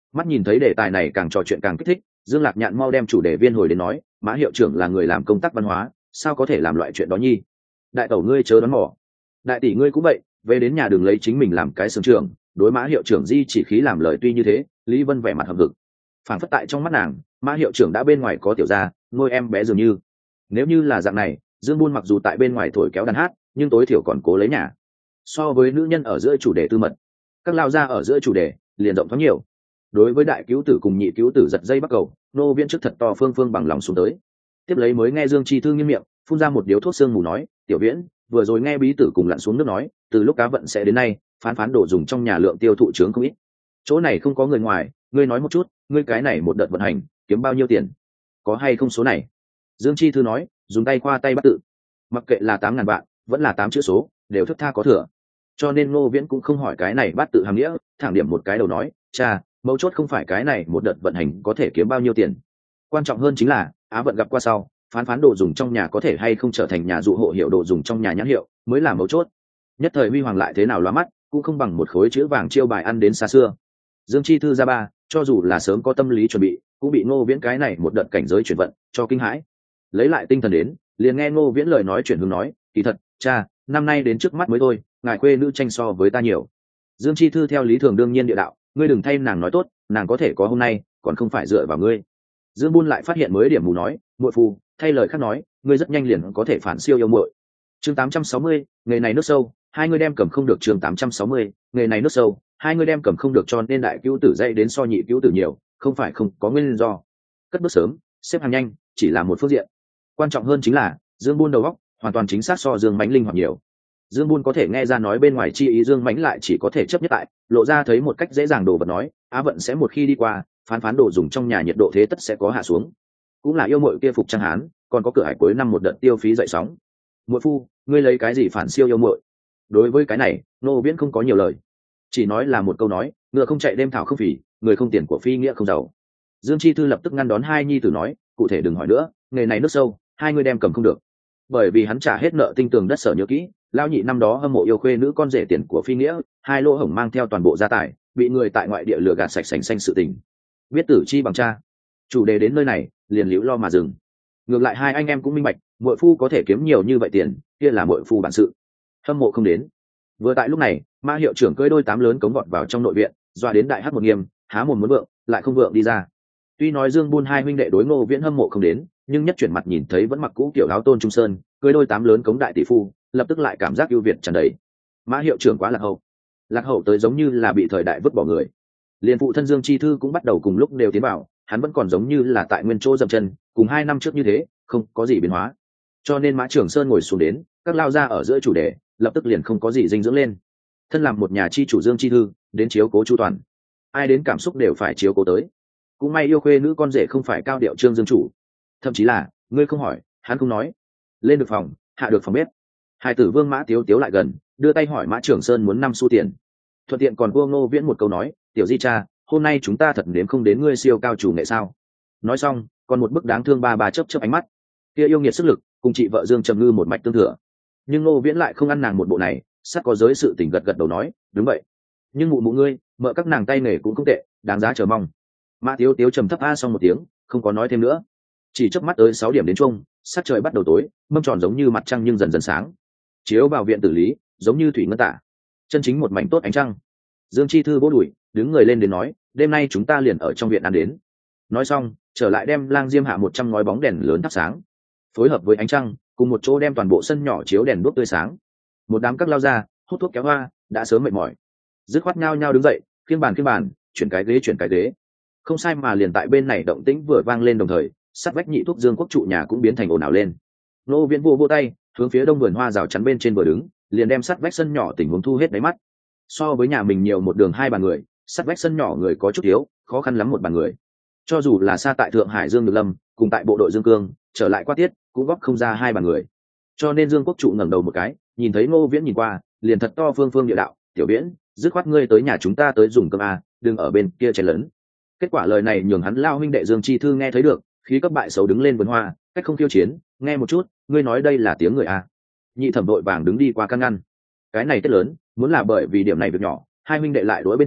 Mắt nhìn thấy đề tài này càng trò chuyện càng kích thích, Dương Lạc Nhạn mau đem chủ đề viên hồi đến nói, Mã hiệu trưởng là người làm công tác văn hóa, sao có thể làm loại chuyện đó nhi? Đại tẩu ngươi chớ đoán mò, đại tỷ ngươi cũng vậy, về đến nhà đừng lấy chính mình làm cái sướng trưởng. Đối Mã hiệu trưởng di chỉ khí làm lời tuy như thế, Lý Vân vẻ mặt hậm hực. Phản phất tại trong mắt nàng, Mã hiệu trưởng đã bên ngoài có tiểu gia, nuôi em bé dường như. Nếu như là dạng này, Dương Buôn mặc dù tại bên ngoài thổi kéo đàn hát, nhưng tối thiểu còn cố lấy nhà. So với nữ nhân ở giữa chủ đề tư mật, các lao gia ở giữa chủ đề liền rộng thoáng nhiều. Đối với đại cứu tử cùng nhị cứu tử giật dây bắt cầu, nô viễn trước thật to phương bằng lòng xuống tới. Tiếp lấy mới nghe Dương Chi Thư nghiêm miệng phun ra một điếu thuốc sương mù nói, tiểu viễn vừa rồi nghe bí tử cùng lặn xuống nước nói, từ lúc cá vận sẽ đến nay phán đồ dùng trong nhà lượng tiêu thụ trướng không ít. Chỗ này không có người ngoài, ngươi nói một chút, ngươi cái này một đợt vận hành kiếm bao nhiêu tiền, có hay không số này? Dương Chi Thư nói, dùng tay khoa tay bắt tự, mặc kệ là 8.000 vạn vẫn là 8 chữ số đều thức tha có thừa. Cho nên Ngô Viễn cũng không hỏi cái này bắt tự hàm nghĩa, thẳng điểm một cái đầu nói, cha, mấu chốt không phải cái này một đợt vận hành có thể kiếm bao nhiêu tiền, quan trọng hơn chính là á vận gặp qua sau phán đồ dùng trong nhà có thể hay không trở thành nhà dụ hộ hiệu đồ dùng trong nhà nhãn hiệu mới là mấu chốt. Nhất thời huy hoàng lại thế nào lóa mắt, cũng không bằng một khối chữ vàng chiêu bài ăn đến xa xưa. Dương Chi Thư ra ba, cho dù là sớm có tâm lý chuẩn bị, cũng bị Ngô Viễn cái này một đợt cảnh giới chuyển vận cho kinh hãi. Lấy lại tinh thần đến, liền nghe Ngô Viễn lời nói chuyển hướng nói, kỳ thật, cha, năm nay đến trước mắt mới thôi, ngài khuê nữ tranh so với ta nhiều. Dương Chi Thư theo lý thường đương nhiên địa đạo, ngươi đừng thay nàng nói tốt, nàng có thể có hôm nay còn không phải dựa vào ngươi. Dương Buôn lại phát hiện mới điểm mù nói, muội phu, thay lời khác nói, ngươi rất nhanh liền có thể phản siêu yêu muội. Chương 860, nghề này nước sâu, hai ngươi đem cầm không được. Chương 860, nghề này nước sâu, hai ngươi đem cầm không được, cho nên đại cứu tử dạy đến so nhị cứu tử nhiều, không phải không có nguyên do. Cất bước sớm, xếp hàng nhanh, chỉ là một phương diện. Quan trọng hơn chính là, Dương Buôn đầu óc hoàn toàn chính xác so Dương Mãnh linh hoạt nhiều. Dương Buôn có thể nghe ra nói bên ngoài chi ý, Dương Mãnh lại chỉ có thể chấp nhất tại, lộ ra thấy một cách dễ dàng đồ vật nói, á vận sẽ một khi đi qua, phán đồ dùng trong nhà nhiệt độ thế tất sẽ có hạ xuống. Cũng là yêu muội kia phục trang hán, còn có cửa hải cuối năm một đợt tiêu phí dậy sóng. Muội phu, ngươi lấy cái gì phản siêu yêu muội? Đối với cái này, Nô Viễn không có nhiều lời, chỉ nói là một câu nói, ngựa không chạy đêm thảo không phỉ, người không tiền của phi nghĩa không giàu. Dương Chi Thư lập tức ngăn đón hai nhi tử nói, cụ thể đừng hỏi nữa, nghề này nước sâu, hai ngươi đem cầm không được. Bởi vì hắn trả hết nợ tinh tường đất sở nhớ kỹ, lao nhị năm đó hâm mộ yêu khuê nữ con rể tiền của phi nghĩa, hai lỗ hổng mang theo toàn bộ gia tài, bị người tại ngoại địa lừa gạt sạch sành xanh sự tình. Biết tử chi bằng cha. Chủ đề đến nơi này, liền liễu lo mà dừng. Ngược lại hai anh em cũng minh bạch, muội phu có thể kiếm nhiều như vậy tiền, kia là muội phu bản sự. Hâm mộ không đến. Vừa tại lúc này, Mã hiệu trưởng cưỡi đôi tám lớn cống vọt vào trong nội viện, dọa đến đại hắc một nghiêm, há mồm muốn vượng, lại không vượng đi ra. Tuy nói Dương Buôn hai huynh đệ đối Ngô Viễn hâm mộ không đến, nhưng nhất chuyển mặt nhìn thấy vẫn mặc cũ kiểu áo tôn trung sơn, cưỡi đôi tám lớn cống đại tỷ phu, lập tức lại cảm giác ưu việt tràn đầy. Mã hiệu trưởng quá lạc hậu tới giống như là bị thời đại vứt bỏ người. Liên phụ thân Dương Chi Thư cũng bắt đầu cùng lúc đều tiến vào, hắn vẫn còn giống như là tại nguyên chỗ dậm chân, cùng 2 năm trước như thế, không có gì biến hóa. Cho nên Mã Trường Sơn ngồi xuống đến, các lao ra ở giữa chủ đề, lập tức liền không có gì dinh dưỡng lên. Thân làm một nhà chi chủ Dương Chi Thư, đến chiếu cố chu toàn, ai đến cảm xúc đều phải chiếu cố tới. Cũng may yêu khuê nữ con rể không phải cao điệu Trương Dương chủ, thậm chí là ngươi không hỏi, hắn không nói. Lên được phòng, hạ được phòng bếp. Hai tử Vương Mã Tiếu lại gần, đưa tay hỏi Mã Trường Sơn muốn 5 xu tiền. Thuận tiện còn vua Ngô Viễn một câu nói, tiểu di cha, hôm nay chúng ta thật nếm không đến ngươi siêu cao chủ nghệ sao? Nói xong, còn một bức đáng thương bà chớp ánh mắt. Kia yêu nghiệt sức lực, cùng chị vợ Dương Trầm Ngư một mạch tương thừa. Nhưng Ngô Viễn lại không ăn nàng một bộ này, sắt có giới sự tình gật đầu nói, đúng vậy. Nhưng mụ ngươi, mợ các nàng tay nghề cũng không tệ, đáng giá chờ mong. Mã Tiếu trầm thấp a xong một tiếng, không có nói thêm nữa. Chỉ chớp mắt tới 6 điểm đến chung, sắc trời bắt đầu tối, mâm tròn giống như mặt trăng nhưng dần dần sáng. Chiếu vào viện tử lý, giống như thủy ngân tả, chân chính một mảnh tốt ánh trăng. Dương Chi Thư vỗ đùi, đứng người lên đến nói, đêm nay chúng ta liền ở trong viện ăn đến. Nói xong, trở lại đem lang diêm hạ 100 ngói bóng đèn lớn thắp sáng, phối hợp với ánh trăng, cùng một chỗ đem toàn bộ sân nhỏ chiếu đèn đuốc tươi sáng. Một đám các lao ra, hút thuốc kéo hoa, đã sớm mệt mỏi, dứt khoát nhao nhao đứng dậy, khiêng bàn, chuyển cái ghế. Không sai mà liền tại bên này động tĩnh vừa vang lên đồng thời, sát vách nhị thuốc Dương Quốc trụ nhà cũng biến thành ồn ào lên. Nô Viễn vô tay, hướng phía đông vườn hoa rào chắn bên trên vừa đứng, liền đem sát vách sân nhỏ tình huống thu hết đáy mắt. So với nhà mình nhiều một đường 2 bàn người, sát vách sân nhỏ người có chút thiếu, khó khăn lắm một bàn người. Cho dù là xa tại Thượng Hải Dương Nhược Lâm, cùng tại bộ đội Dương Cương, trở lại qua tiết, cũng góp không ra 2 bàn người. Cho nên Dương Quốc trụ ngẩng đầu một cái, nhìn thấy Ngô Viễn nhìn qua, liền thật to phương địa đạo, "Tiểu Viễn, dứt khoát ngươi tới nhà chúng ta tới dùng cơm à, đừng ở bên kia chén lớn." Kết quả lời này nhường hắn lao huynh đệ Dương Chi Thư nghe thấy được, khí cấp bại xấu đứng lên vườn hoa, cách không khiêu chiến, nghe một chút, ngươi nói đây là tiếng người à? Nhị thẩm đội vàng đứng đi qua căn ngăn. Cái này tết lớn, muốn là bởi vì điểm này việc nhỏ, hai huynh đệ lại đối bên trên,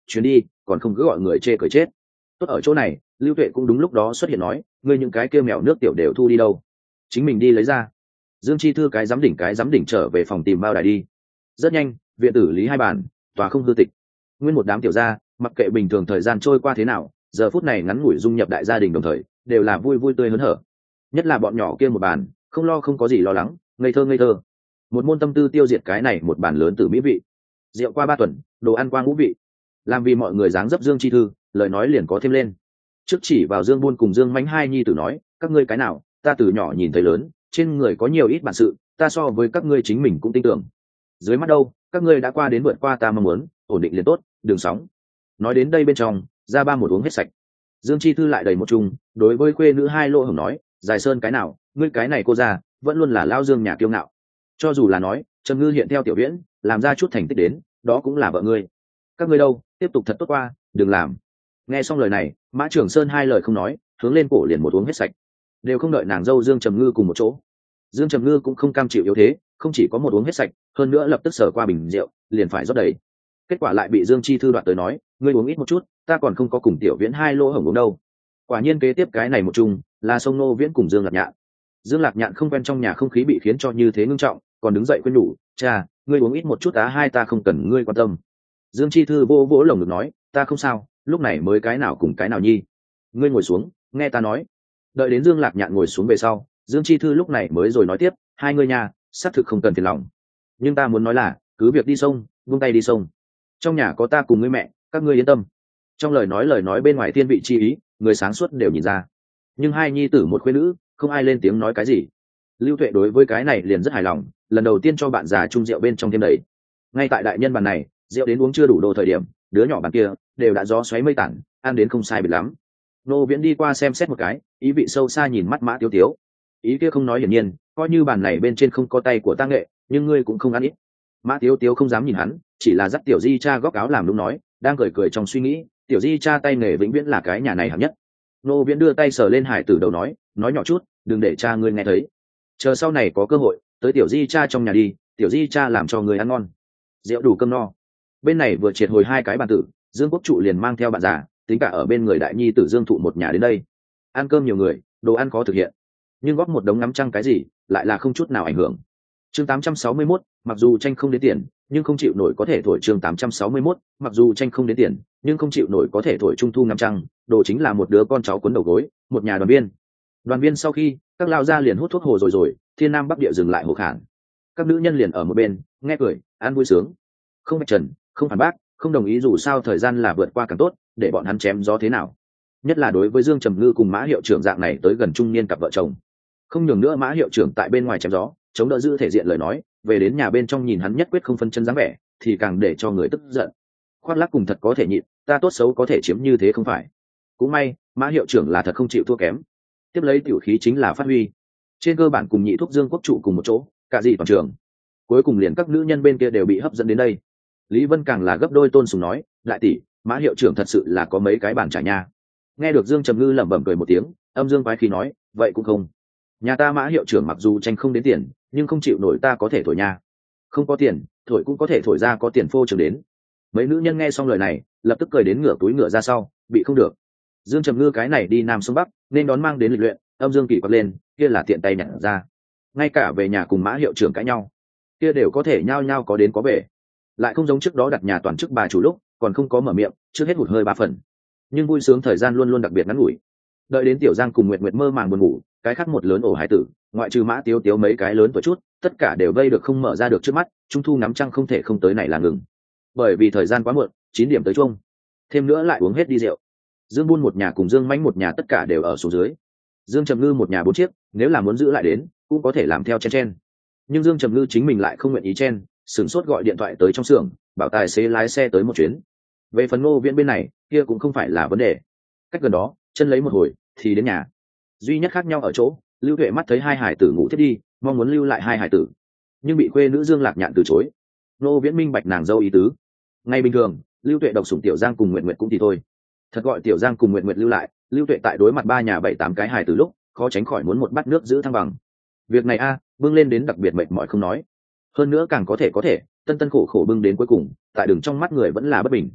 chuyến đi còn không cứ gọi người chê cười chết. Tốt ở chỗ này, Lưu Tuệ cũng đúng lúc đó xuất hiện nói, ngươi những cái kia mèo nước tiểu đều thu đi đâu, chính mình đi lấy ra. Dương Chi Thư cái giám đỉnh trở về phòng tìm bao đài đi. Rất nhanh, viện tử lý hai bàn, tòa không hư tịch. Nguyên một đám tiểu gia, mặc kệ bình thường thời gian trôi qua thế nào, giờ phút này ngắn ngủi dung nhập đại gia đình đồng thời, đều là vui vui tươi hớn hở. Nhất là bọn nhỏ kia một bàn, không lo không có gì lo lắng, ngây thơ. Một môn tâm tư tiêu diệt cái này một bàn lớn từ mỹ vị. Rượu qua 3 tuần, đồ ăn qua ngũ vị. Làm vì mọi người dáng dấp Dương Chi Thư, lời nói liền có thêm lên. Trước chỉ vào Dương Buôn cùng Dương Mánh hai nhi tử nói, các ngươi cái nào, ta từ nhỏ nhìn thấy lớn, trên người có nhiều ít bản sự, ta so với các ngươi chính mình cũng tin tưởng. Dưới mắt đâu, các ngươi đã qua đến vượt qua ta mong muốn, ổn định liền tốt, đừng sóng. Nói đến đây bên trong, ra ba một uống hết sạch. Dương Chi Thư lại đầy một chung, đối với khuê nữ hai lô hồng nói, Dài Sơn cái nào, ngươi cái này cô ra, vẫn luôn là lao Dương nhà kiêu ngạo. Cho dù là nói, Trầm Ngư hiện theo Tiểu Viễn, làm ra chút thành tích đến, đó cũng là vợ ngươi. Các ngươi đâu, tiếp tục thật tốt qua, đừng làm. Nghe xong lời này, Mã Trường Sơn hai lời không nói, hướng lên cổ liền một uống hết sạch. Đều không đợi nàng dâu Dương Trầm Ngư cùng một chỗ. Dương Trầm Ngư cũng không cam chịu yếu thế, không chỉ có một uống hết sạch, hơn nữa lập tức sờ qua bình rượu, liền phải rót đầy. Kết quả lại bị Dương Chi Thư đoạt tới nói, ngươi uống ít một chút, ta còn không có cùng Tiểu Viễn hai lỗ hổng uống đâu. Quả nhiên kế tiếp cái này một chung, là Sông Nô Viễn cùng Dương Lạc Nhạn. Dương Lạc Nhạn không quen trong nhà không khí bị khiến cho như thế ngưng trọng, còn đứng dậy khuyên nhủ, cha, ngươi uống ít một chút, hai ta không cần ngươi quan tâm. Dương Chi Thư vỗ vỗ lồng ngực nói, ta không sao, lúc này mới cái nào cùng cái nào nhi. Ngươi ngồi xuống, nghe ta nói. Đợi đến Dương Lạc Nhạn ngồi xuống về sau, Dương Chi Thư lúc này mới rồi nói tiếp, hai ngươi nhà, xác thực không cần phiền lòng. Nhưng ta muốn nói là, cứ việc đi sông, buông tay đi sông. Trong nhà có ta cùng ngươi mẹ, các ngươi yên tâm. Trong lời nói bên ngoài thiên vị chi ý, người sáng suốt đều nhìn ra. Nhưng hai nhi tử một khuê nữ, không ai lên tiếng nói cái gì. Lưu Tuệ đối với cái này liền rất hài lòng, lần đầu tiên cho bạn già chung rượu bên trong thêm đầy. Ngay tại đại nhân bàn này, rượu đến uống chưa đủ đồ thời điểm, đứa nhỏ bàn kia đều đã gió xoáy mây tản, ăn đến không sai biệt lắm. Nô Viễn đi qua xem xét một cái, ý vị sâu xa nhìn mắt Mã Tiếu Tiếu. Ý kia không nói hiển nhiên, coi như bàn này bên trên không có tay của ta nghệ, nhưng ngươi cũng không ăn ít. Mã Tiếu Tiếu không dám nhìn hắn, chỉ là dắt Tiểu Di cha góc áo làm đúng nói, đang cười trong suy nghĩ, Tiểu Di cha tay nghề vĩnh viễn là cái nhà này hạng nhất. Nô Viễn đưa tay sờ lên hải tử đầu nói nhỏ chút, đừng để cha ngươi nghe thấy. Chờ sau này có cơ hội, tới Tiểu Di cha trong nhà đi, Tiểu Di cha làm cho người ăn ngon. Rượu đủ cơm no. Bên này vừa triệt hồi hai cái bàn tử, Dương Quốc Trụ liền mang theo bạn già, tính cả ở bên người đại nhi tử Dương Thụ một nhà đến đây. Ăn cơm nhiều người, đồ ăn khó thực hiện, nhưng góp một đống ngắm trăng cái gì, lại là không chút nào ảnh hưởng. Chương 861, mặc dù tranh không đến tiền, nhưng không chịu nổi có thể thổi. Chương 861, mặc dù tranh không đến tiền, nhưng không chịu nổi có thể thổi trung thu ngắm trăng, đồ chính là một đứa con cháu cuốn đầu gối, một nhà đoàn viên. Đoàn viên sau khi, các lao gia liền hút thuốc hồ rồi, thiên nam bắc địa dừng lại hồ khản. Các nữ nhân liền ở một bên, nghe cười, ăn vui sướng. Không vạch trần, không phản bác, không đồng ý, dù sao thời gian là vượt qua càng tốt, để bọn hắn chém gió thế nào. Nhất là đối với Dương Trầm Ngư cùng Mã hiệu trưởng dạng này tới gần trung niên cặp vợ chồng, không nhường nữa Mã hiệu trưởng tại bên ngoài chém gió, chống đỡ giữ thể diện lời nói, về đến nhà bên trong nhìn hắn nhất quyết không phân chân dáng vẻ, thì càng để cho người tức giận. Khoác lác cùng thật có thể nhịn, ta tốt xấu có thể chiếm như thế không phải. Cũng may, Mã hiệu trưởng là thật không chịu thua kém. Tiếp lấy tiểu khí chính là phát huy. Trên cơ bản cùng Nhị Thúc Dương Quốc Trụ cùng một chỗ, cả gì toàn trường. Cuối cùng liền các nữ nhân bên kia đều bị hấp dẫn đến đây. Lý Vân càng là gấp đôi tôn sùng nói, đại tỷ, Mã hiệu trưởng thật sự là có mấy cái bàn trả nha. Nghe được Dương Trầm Ngư lẩm bẩm cười một tiếng, âm dương quái khí nói, vậy cũng không. Nhà ta Mã hiệu trưởng mặc dù tranh không đến tiền, nhưng không chịu nổi ta có thể thổi nha. Không có tiền, thổi cũng có thể thổi ra có tiền phô trường đến. Mấy nữ nhân nghe xong lời này, lập tức cười đến ngửa túi ngửa ra sau, bị không được. Dương Trầm Ngư cái này đi nam xuống bắc, nên đón mang đến lịch luyện, âm dương kỷ quật lên, kia là tiện tay nhặt ra. Ngay cả về nhà cùng Mã hiệu trưởng cãi nhau, kia đều có thể nhao nhao có đến có về. Lại không giống trước đó đặt nhà toàn chức bà chủ lúc, còn không có mở miệng, trước hết hụt hơi 3 phần. Nhưng vui sướng thời gian luôn luôn đặc biệt ngắn ngủi. Đợi đến Tiểu Giang cùng Nguyệt Nguyệt mơ màng buồn ngủ, cái khác một lớn ổ hải tử, ngoại trừ Mã Tiếu Tiếu mấy cái lớn tuổi chút, tất cả đều vây được không mở ra được trước mắt, trung thu ngắm trăng không thể không tới này là ngừng. Bởi vì thời gian quá muộn, 9 điểm tới chung. Thêm nữa lại uống hết đi rượu. Dương Buôn một nhà cùng Dương Mãnh một nhà tất cả đều ở xuống dưới. Dương Trầm Ngư một nhà 4 chiếc, nếu là muốn giữ lại đến, cũng có thể làm theo chen. Nhưng Dương Trầm Ngư chính mình lại không nguyện ý chen, sửng sốt gọi điện thoại tới trong xưởng, bảo tài xế lái xe tới một chuyến. Về phần Ngô Viễn bên này, kia cũng không phải là vấn đề. Cách gần đó, chân lấy một hồi thì đến nhà. Duy nhất khác nhau ở chỗ, Lưu Tuệ mắt thấy hai hải tử ngủ thiết đi, mong muốn lưu lại hai hải tử, nhưng bị khuê nữ Dương Lạc Nhạn từ chối. Ngô Viễn minh bạch nàng dâu ý tứ. Ngay bình thường, Lưu Tuệ độc sủng Tiểu Giang cùng Nguyệt Nguyệt cũng thì thôi. Thật gọi Tiểu Giang cùng Nguyệt Nguyệt lưu lại, Lưu Tuệ tại đối mặt 3 nhà 7-8 cái hải tử lúc, khó tránh khỏi muốn một bát nước giữ thăng bằng. Việc này bưng lên đến đặc biệt mệt mỏi không nói. Hơn nữa càng có thể, tân khổ khổ bưng đến cuối cùng, tại đường trong mắt người vẫn là bất bình.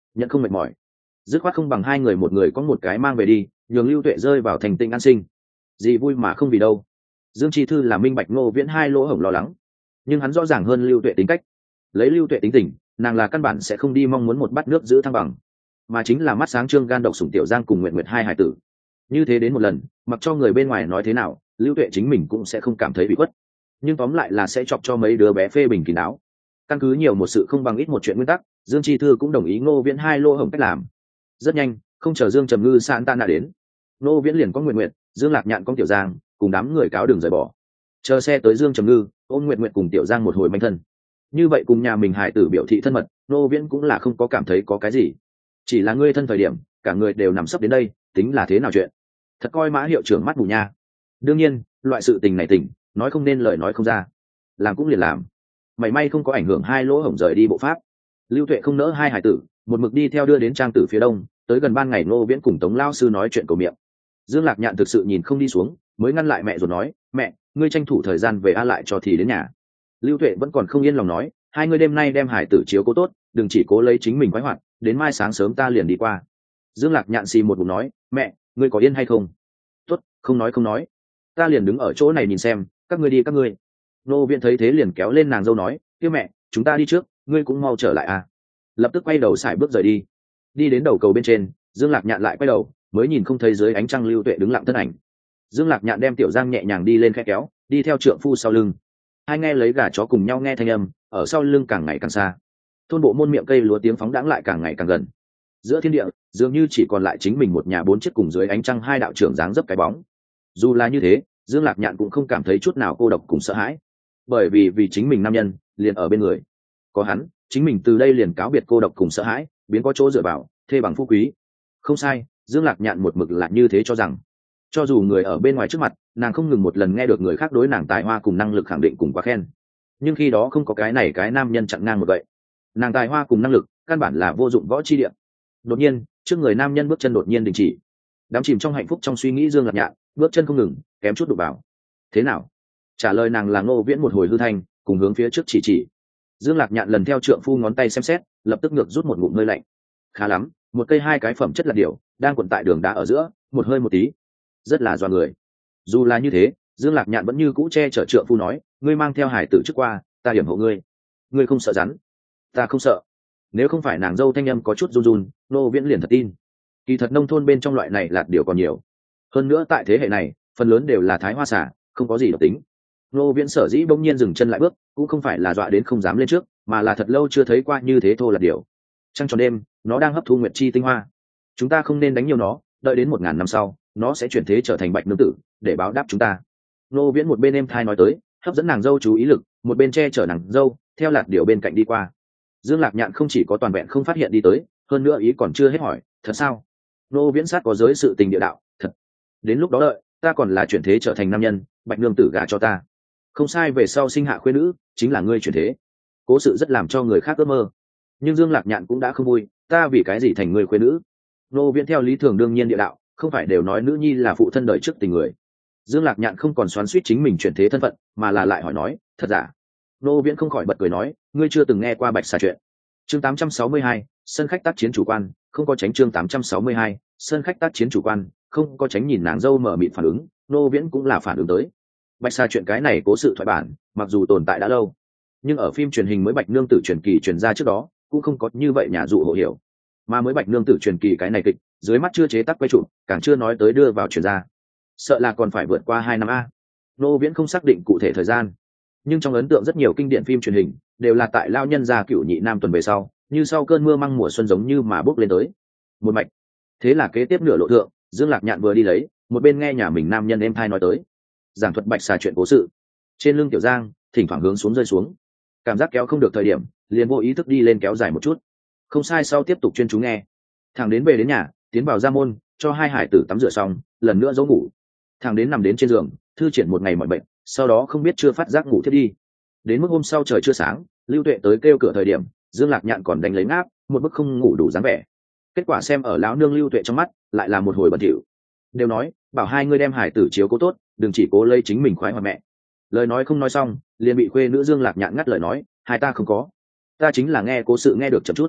nhận không mệt mỏi, dứt khoát không bằng hai người một người có một cái mang về đi, nhường Lưu Tuệ rơi vào thành tịnh an sinh. Gì vui mà không vì đâu. Dương Chi Thư là minh bạch Ngô Viễn hai lỗ hổng lo lắng, nhưng hắn rõ ràng hơn Lưu Tuệ tính cách. Lấy Lưu Tuệ tính tình, nàng là căn bản sẽ không đi mong muốn một bát nước giữ thăng bằng, mà chính là mắt sáng trương gan độc sủng Tiểu Giang cùng Nguyệt Nguyệt hai hải tử. Như thế đến một lần, mặc cho người bên ngoài nói thế nào, Lưu Tuệ chính mình cũng sẽ không cảm thấy bị khuất, nhưng tóm lại là sẽ chọc cho mấy đứa bé phê bình kín đáo. Căn cứ nhiều một sự không bằng ít một chuyện nguyên tắc, Dương Chi Thư cũng đồng ý Ngô Viễn hai lỗ hổng cách làm. Rất nhanh, không chờ Dương Trầm Ngư san tan đã đến, Ngô Viễn liền có Nguyệt Nguyệt, Dương Lạc Nhạn con Tiểu Giang cùng đám người cáo đường rời bỏ. Chờ xe tới, Dương Trầm Ngư ôm Nguyệt Nguyệt cùng Tiểu Giang một hồi manh thân. Như vậy cùng nhà mình hải tử biểu thị thân mật, Ngô Viễn cũng là không có cảm thấy có cái gì. Chỉ là ngươi thân thời điểm, cả người đều nằm sấp đến đây, tính là thế nào chuyện? Thật coi Mã hiệu trưởng mắt mù nha. Đương nhiên, loại sự tình này tỉnh, nói không nên lời nói không ra, làm cũng liền làm. May may không có ảnh hưởng hai lỗ hổng rời đi bộ pháp. Lưu Tuệ không nỡ hai hải tử, một mực đi theo đưa đến trang tử phía đông, tới gần ban ngày Ngô Viễn cùng Tống lao sư nói chuyện cầu miệng. Dương Lạc Nhạn thực sự nhìn không đi xuống, mới ngăn lại mẹ rồi nói, mẹ, ngươi tranh thủ thời gian về a lại cho thì đến nhà. Lưu Tuệ vẫn còn không yên lòng nói, hai ngươi đêm nay đem hải tử chiếu cố tốt, đừng chỉ cố lấy chính mình quái hoạt, đến mai sáng sớm ta liền đi qua. Dương Lạc Nhạn xì một bụng nói, mẹ, ngươi có yên hay không? Tốt, không nói, ta liền đứng ở chỗ này nhìn xem, các ngươi đi các ngươi. Nô Viễn thấy thế liền kéo lên nàng dâu nói, kia mẹ, chúng ta đi trước, ngươi cũng mau trở lại à. Lập tức quay đầu sải bước rời đi. Đi đến đầu cầu bên trên, Dương Lạc Nhạn lại quay đầu, mới nhìn không thấy dưới ánh trăng Lưu Tuệ đứng lặng thân ảnh. Dương Lạc Nhạn đem Tiểu Giang nhẹ nhàng đi lên khe kéo, đi theo trượng phu sau lưng. Hai nghe lấy gà chó cùng nhau nghe thanh âm, ở sau lưng càng ngày càng xa. Thôn bộ môn miệng cây lúa tiếng phóng đãng lại càng ngày càng gần. Giữa thiên địa, dường như chỉ còn lại chính mình một nhà bốn chiếc cùng dưới ánh trăng hai đạo trưởng dáng dấp cái bóng. Dù là như thế, Dương Lạc Nhạn cũng không cảm thấy chút nào cô độc cùng sợ hãi, bởi vì chính mình nam nhân liền ở bên người. Có hắn, chính mình từ đây liền cáo biệt cô độc cùng sợ hãi, biến có chỗ dựa vào, thê bằng phú quý. Không sai, Dương Lạc Nhạn một mực là như thế cho rằng. Cho dù người ở bên ngoài trước mặt, nàng không ngừng một lần nghe được người khác đối nàng tài hoa cùng năng lực khẳng định cùng quá khen. Nhưng khi đó không có cái này cái nam nhân chặn ngang một vậy. Nàng tài hoa cùng năng lực, căn bản là vô dụng võ chi địa. Đột nhiên, trước người nam nhân bước chân đột nhiên đình chỉ. Đắm chìm trong hạnh phúc trong suy nghĩ Dương Lạc Nhạn, bước chân không ngừng, kém chút đụng vào. Thế nào? Trả lời nàng là Ngô Viễn một hồi hư thanh, cùng hướng phía trước chỉ. Dương Lạc Nhạn lần theo trượng phu ngón tay xem xét, lập tức ngược rút một ngụm hơi lạnh. Khá lắm, một cây hai cái phẩm chất là điều, đang quẩn tại đường đá ở giữa, một hơi một tí, rất là doa người. Dù là như thế, Dương Lạc Nhạn vẫn như cũ che chở trượng phu nói, ngươi mang theo hải tử trước qua, ta điểm hộ ngươi. Ngươi không sợ rắn? Ta không sợ. Nếu không phải nàng dâu thanh âm có chút run run, Ngô Viễn liền thật tin. Kỳ thật nông thôn bên trong loại này lạt điều còn nhiều. Hơn nữa tại thế hệ này, phần lớn đều là thái hoa xả, không có gì độc tính. Ngô Viễn sở dĩ bỗng nhiên dừng chân lại bước, cũng không phải là dọa đến không dám lên trước, mà là thật lâu chưa thấy qua như thế thô lạt điều. Trăng tròn đêm, nó đang hấp thu nguyệt chi tinh hoa. Chúng ta không nên đánh nhiều nó, đợi đến 1000 năm sau, nó sẽ chuyển thế trở thành bạch nương tử, để báo đáp chúng ta. Ngô Viễn một bên êm thai nói tới, hấp dẫn nàng dâu chú ý lực, một bên che chở nàng dâu, theo lạt điều bên cạnh đi qua. Dương Lạc Nhạn không chỉ có toàn vẹn không phát hiện đi tới, hơn nữa ý còn chưa hết hỏi, thật sao? Ngô Viễn sát có giới sự tình địa đạo, thật. Đến lúc đó đợi, ta còn là chuyển thế trở thành nam nhân, bạch nương tử gả cho ta. Không sai, về sau sinh hạ khuê nữ, chính là ngươi chuyển thế. Cố sự rất làm cho người khác ước mơ. Nhưng Dương Lạc Nhạn cũng đã không vui, ta vì cái gì thành ngươi khuê nữ? Ngô Viễn theo lý thường đương nhiên địa đạo, không phải đều nói nữ nhi là phụ thân đời trước tình người. Dương Lạc Nhạn không còn xoắn xuýt chính mình chuyển thế thân phận, mà là lại hỏi nói, thật giả? Ngô Viễn không khỏi bật cười nói, ngươi chưa từng nghe qua bạch xà chuyện. Chương 862, sân khách tác chiến chủ quan, không có tránh. Chương 862, sân khách tác chiến chủ quan, không có tránh. Nhìn nàng dâu mở mịt phản ứng, Ngô Viễn cũng là phản ứng tới. Bạch xà chuyện cái này cố sự thoại bản, mặc dù tồn tại đã lâu, nhưng ở phim truyền hình mới bạch nương tử truyền kỳ truyền ra trước đó, cũng không có như vậy nhà dụ hộ hiểu. Mà mới bạch nương tử truyền kỳ cái này kịch, dưới mắt chưa chế tác quay trụ, càng chưa nói tới đưa vào truyền ra, sợ là còn phải vượt qua 2 năm a. Ngô Viễn không xác định cụ thể thời gian, nhưng trong ấn tượng rất nhiều kinh điển phim truyền hình đều là tại lao nhân gia cựu nhị nam tuần về sau, như sau cơn mưa măng mùa xuân giống như mà bốc lên tới một mạch. Thế là kế tiếp nửa lộ thượng, Dương Lạc Nhạn vừa đi lấy, một bên nghe nhà mình nam nhân êm thai nói tới, giảng thuật bạch xà chuyện cố sự. Trên lưng Tiểu Giang thỉnh thoảng hướng xuống rơi xuống, cảm giác kéo không được thời điểm, liền vô ý thức đi lên kéo dài một chút. Không sai, sau tiếp tục chuyên chú nghe, thằng đến về đến nhà, tiến vào gia môn, cho hai hải tử tắm rửa xong, lần nữa giấu ngủ. Thằng đến nằm đến trên giường, thư triển một ngày mọi bệnh, sau đó không biết chưa phát giác ngủ thiết đi. Đến mức hôm sau trời chưa sáng, Lưu Tuệ tới kêu cửa thời điểm, Dương Lạc Nhạn còn đánh lấy ngáp, một bức không ngủ đủ dáng vẻ. Kết quả xem ở lão nương Lưu Tuệ trong mắt, lại là một hồi bẩn thỉu. Đều nói, bảo hai ngươi đem hải tử chiếu cố tốt, đừng chỉ cố lấy chính mình khoái hoạt mẹ. Lời nói không nói xong, liền bị khuê nữ Dương Lạc Nhạn ngắt lời nói, hai ta không có, ta chính là nghe cố sự nghe được chậm chút.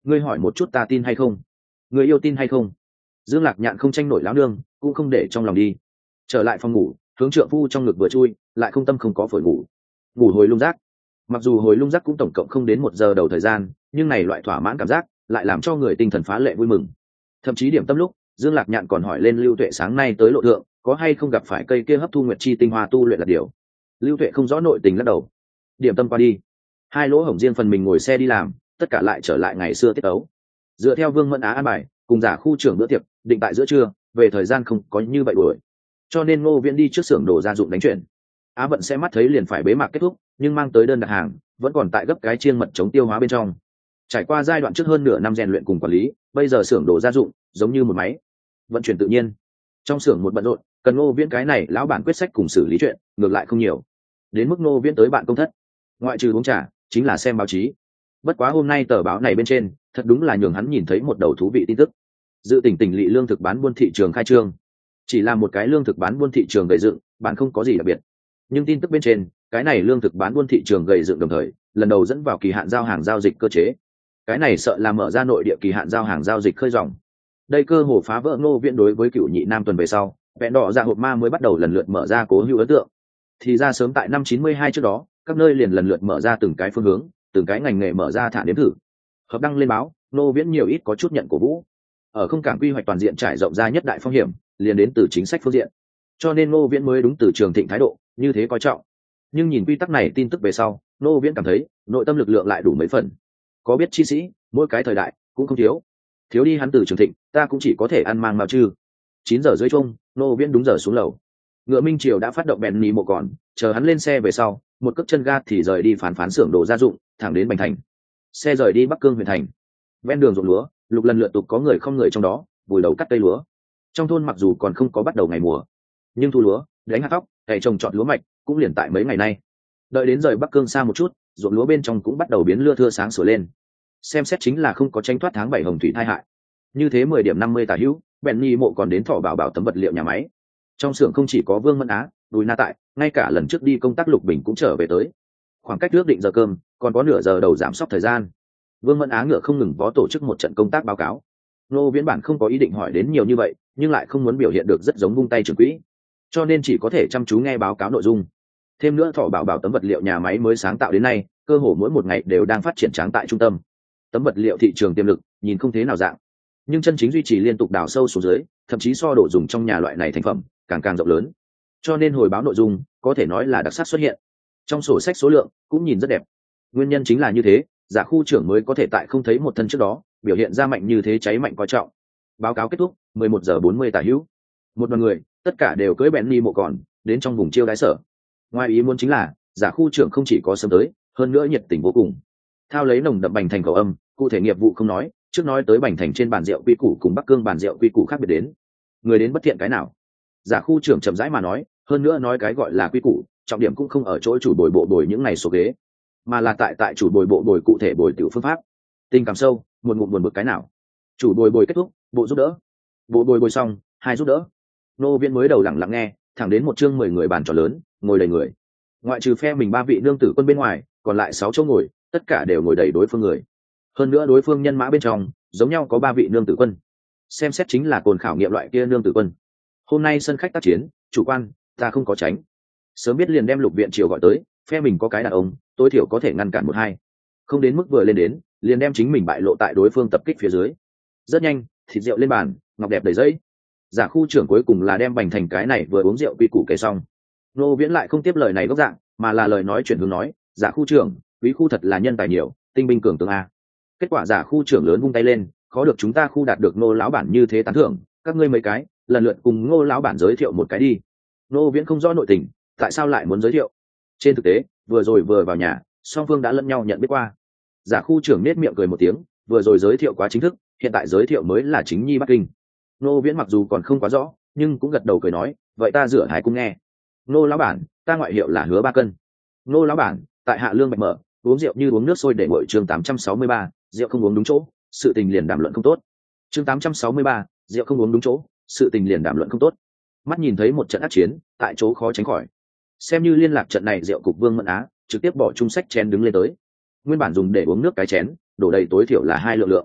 ngươi hỏi một chút ta tin hay không, người yêu tin hay không. Dương Lạc Nhạn không tranh nổi lão nương, cũng không để trong lòng đi, trở lại phòng ngủ, hướng trượng phu trong ngực vừa chui, lại không tâm không có phổi ngủ. Ngủ hồi lung giác, mặc dù hồi lung giác cũng tổng cộng không đến 1 giờ đầu thời gian, nhưng này loại thỏa mãn cảm giác lại làm cho người tinh thần phá lệ vui mừng. Thậm chí điểm tâm lúc, Dương Lạc Nhạn còn hỏi lên Lưu Tuệ sáng nay tới lộ thượng có hay không gặp phải cây kia hấp thu nguyệt chi tinh hoa tu luyện là điều. Lưu Tuệ không rõ nội tình lắc đầu. Điểm tâm qua đi, hai lỗ hổng riêng phần mình ngồi xe đi làm, tất cả lại trở lại ngày xưa tiết ấu. Dựa theo Vương Mẫn Á an bài, cùng giả khu trưởng bữa tiệc định tại giữa trưa, về thời gian không có như vậy đuổi, cho nên Ngô Viễn đi trước xưởng đồ gia dụng đánh chuyển. Á Vận sẽ mắt thấy liền phải bế mạc kết thúc, nhưng mang tới đơn đặt hàng vẫn còn tại gấp cái chiên mật chống tiêu hóa bên trong. Trải qua giai đoạn trước hơn nửa năm rèn luyện cùng quản lý, bây giờ xưởng đồ gia dụng giống như một máy vận chuyển tự nhiên. Trong xưởng một bận rộn, cần Ngô Viễn cái này lão bản quyết sách cùng xử lý chuyện, ngược lại không nhiều. Đến mức Ngô Viễn tới bạn công thất, ngoại trừ uống trà chính là xem báo chí. Bất quá hôm nay tờ báo này bên trên thật đúng là nhường hắn nhìn thấy một đầu thú vị tin tức. Dự tỉnh tỉnh lỵ lương thực bán buôn thị trường khai trương. Chỉ là một cái lương thực bán buôn thị trường gầy dựng, bạn không có gì đặc biệt. Nhưng tin tức bên trên, cái này lương thực bán buôn thị trường gầy dựng đồng thời, lần đầu dẫn vào kỳ hạn giao hàng giao dịch cơ chế. Cái này sợ là mở ra nội địa kỳ hạn giao hàng giao dịch khơi dòng. Đây cơ hồ phá vỡ Ngô Viễn đối với cựu nhị nam tuần về sau, vẹn đỏ dạ hộp ma mới bắt đầu lần lượt mở ra cố hữu ấn tượng. Thì ra sớm tại năm 92 trước đó, các nơi liền lần lượt mở ra từng cái phương hướng, từng cái ngành nghề mở ra thả nếm thử. Hợp đăng lên báo, Ngô Viễn nhiều ít có chút nhận cổ vũ. Ở không cảng quy hoạch toàn diện trải rộng ra nhất đại phong hiểm, liền đến từ chính sách phương diện. Cho nên Ngô Viễn mới đúng từ Trường Thịnh thái độ, như thế coi trọng. Nhưng nhìn quy tắc này tin tức về sau, Ngô Viễn cảm thấy, nội tâm lực lượng lại đủ mấy phần. Có biết chi sĩ, mỗi cái thời đại cũng không thiếu. Thiếu đi hắn từ Trường Thịnh, ta cũng chỉ có thể ăn mang mao chư. 9 giờ dưới chung, Ngô Viễn đúng giờ xuống lầu. Ngựa Minh Triều đã phát động bèn nì mộ còn, chờ hắn lên xe về sau, một cước chân ga thì rời đi phán xưởng đồ gia dụng, thẳng đến Bành Thành. Xe rời đi Bắc Cương huyện thành. Ven đường ruộng lúa, lục lần lượt tục có người không người trong đó, vùi đầu cắt cây lúa. Trong thôn mặc dù còn không có bắt đầu ngày mùa, nhưng thu lúa, đánh hạt thóc, cày trồng trọt lúa mạch cũng liền tại mấy ngày nay. Đợi đến rời Bắc Cương xa một chút, ruộng lúa bên trong cũng bắt đầu biến lưa thưa sáng sủa lên. Xem xét chính là không có tránh thoát tháng 7 hồng thủy tai hại. Như thế 10 điểm 50 tả hữu, bèn nhi mộ còn đến thọ bảo bảo tấm vật liệu nhà máy. Trong xưởng không chỉ có Vương Mẫn Á, Bùi Na tại, ngay cả lần trước đi công tác Lục Bình cũng trở về tới. Khoảng cách ước định giờ cơm, còn có nửa giờ đầu giảm sốc thời gian. Vương Mẫn Á ngựa không ngừng vó tổ chức một trận công tác báo cáo. Ngô Viễn bản không có ý định hỏi đến nhiều như vậy, nhưng lại không muốn biểu hiện được rất giống vung tay trưởng quỹ, cho nên chỉ có thể chăm chú nghe báo cáo nội dung. Thêm nữa thọ bảo bảo tấm vật liệu nhà máy mới sáng tạo đến nay, cơ hồ mỗi một ngày đều đang phát triển tráng tại trung tâm. Tấm vật liệu thị trường tiềm lực nhìn không thế nào dạng, nhưng chân chính duy trì liên tục đào sâu xuống dưới, thậm chí so đồ dùng trong nhà loại này thành phẩm càng càng rộng lớn. Cho nên hồi báo nội dung có thể nói là đặc sắc xuất hiện. Trong sổ sách số lượng cũng nhìn rất đẹp. Nguyên nhân chính là như thế, giả khu trưởng mới có thể tại không thấy một thân trước đó biểu hiện ra mạnh như thế, cháy mạnh coi trọng. Báo cáo kết thúc 11 giờ 40 tả hữu, một đoàn người tất cả đều cưỡi bèn ni mộ còn đến trong vùng chiêu đái sở. Ngoài ý muốn chính là giả khu trưởng không chỉ có sớm tới, hơn nữa nhiệt tình vô cùng. Thao lấy nồng đậm Bành Thành khẩu âm, cụ thể nghiệp vụ không nói, trước nói tới Bành Thành trên bàn rượu quy củ cùng Bắc Cương bàn rượu quy củ khác biệt đến. Người đến bất thiện cái nào? Giả khu trưởng chậm rãi mà nói, hơn nữa nói cái gọi là quy củ, trọng điểm cũng không ở chỗ chủ bồi bộ bồi những ngày số ghế, mà là tại chủ bồi bộ bồi cụ thể bồi tiểu phương pháp. Tình cảm sâu, một ngụm buồn bực cái nào? Chủ bồi bồi kết thúc, bộ giúp đỡ. Bộ bồi bồi xong, hai giúp đỡ. Nô Viễn mới đầu lặng lặng nghe, thẳng đến một chương 10 người bàn trò lớn, ngồi đầy người. Ngoại trừ phe mình 3 vị nương tử quân bên ngoài, còn lại 6 chỗ ngồi, tất cả đều ngồi đầy đối phương người. Hơn nữa đối phương nhân mã bên trong, giống nhau có 3 vị nương tử quân. Xem xét chính là cồn khảo nghiệm loại kia nương tử quân. Hôm nay sân khách tác chiến, chủ quan, ta không có tránh. Sớm biết liền đem Lục Viện Triều gọi tới, phe mình có cái đàn ông, tối thiểu có thể ngăn cản 1-2. Không đến mức vừa lên đến, liền đem chính mình bại lộ tại đối phương tập kích phía dưới. Rất nhanh, thịt rượu lên bàn, ngọc đẹp đầy dây. Giả khu trưởng cuối cùng là đem Bành Thành cái này vừa uống rượu quy củ kể xong. Nô Viễn lại không tiếp lời này gốc dạng, mà là lời nói chuyển hướng nói, giả khu trưởng, quý khu thật là nhân tài nhiều, tinh binh cường tướng a. Kết quả giả khu trưởng lớn vung tay lên, khó được chúng ta khu đạt được Ngô lão bản như thế tán thưởng, các ngươi mấy cái lần lượt cùng Ngô lão bản giới thiệu một cái đi. Nô Viễn không rõ nội tình, tại sao lại muốn giới thiệu? Trên thực tế, vừa vào nhà, song phương đã lẫn nhau nhận biết qua. Giả khu trưởng nết miệng cười một tiếng, vừa rồi giới thiệu quá chính thức, hiện tại giới thiệu mới là chính nhi Bắc Kinh. Nô Viễn mặc dù còn không quá rõ, nhưng cũng gật đầu cười nói, vậy ta rửa thái cũng nghe. Nô lão bản, ta ngoại hiệu là Hứa Ba Cân. Nô lão bản, tại hạ lương bạch mở, uống rượu như uống nước sôi để nguội. Chương 863, rượu không uống đúng chỗ, sự tình liền đàm luận không tốt. Chương 863, rượu không uống đúng chỗ, sự tình liền đàm luận không tốt. Mắt nhìn thấy một trận ác chiến, tại chỗ khó tránh khỏi. Xem như liên lạc trận này, rượu cục Vương Mẫn Á trực tiếp bỏ chung sách chén đứng lên tới. Nguyên bản dùng để uống nước cái chén, đổ đầy tối thiểu là 2 lượng lượng,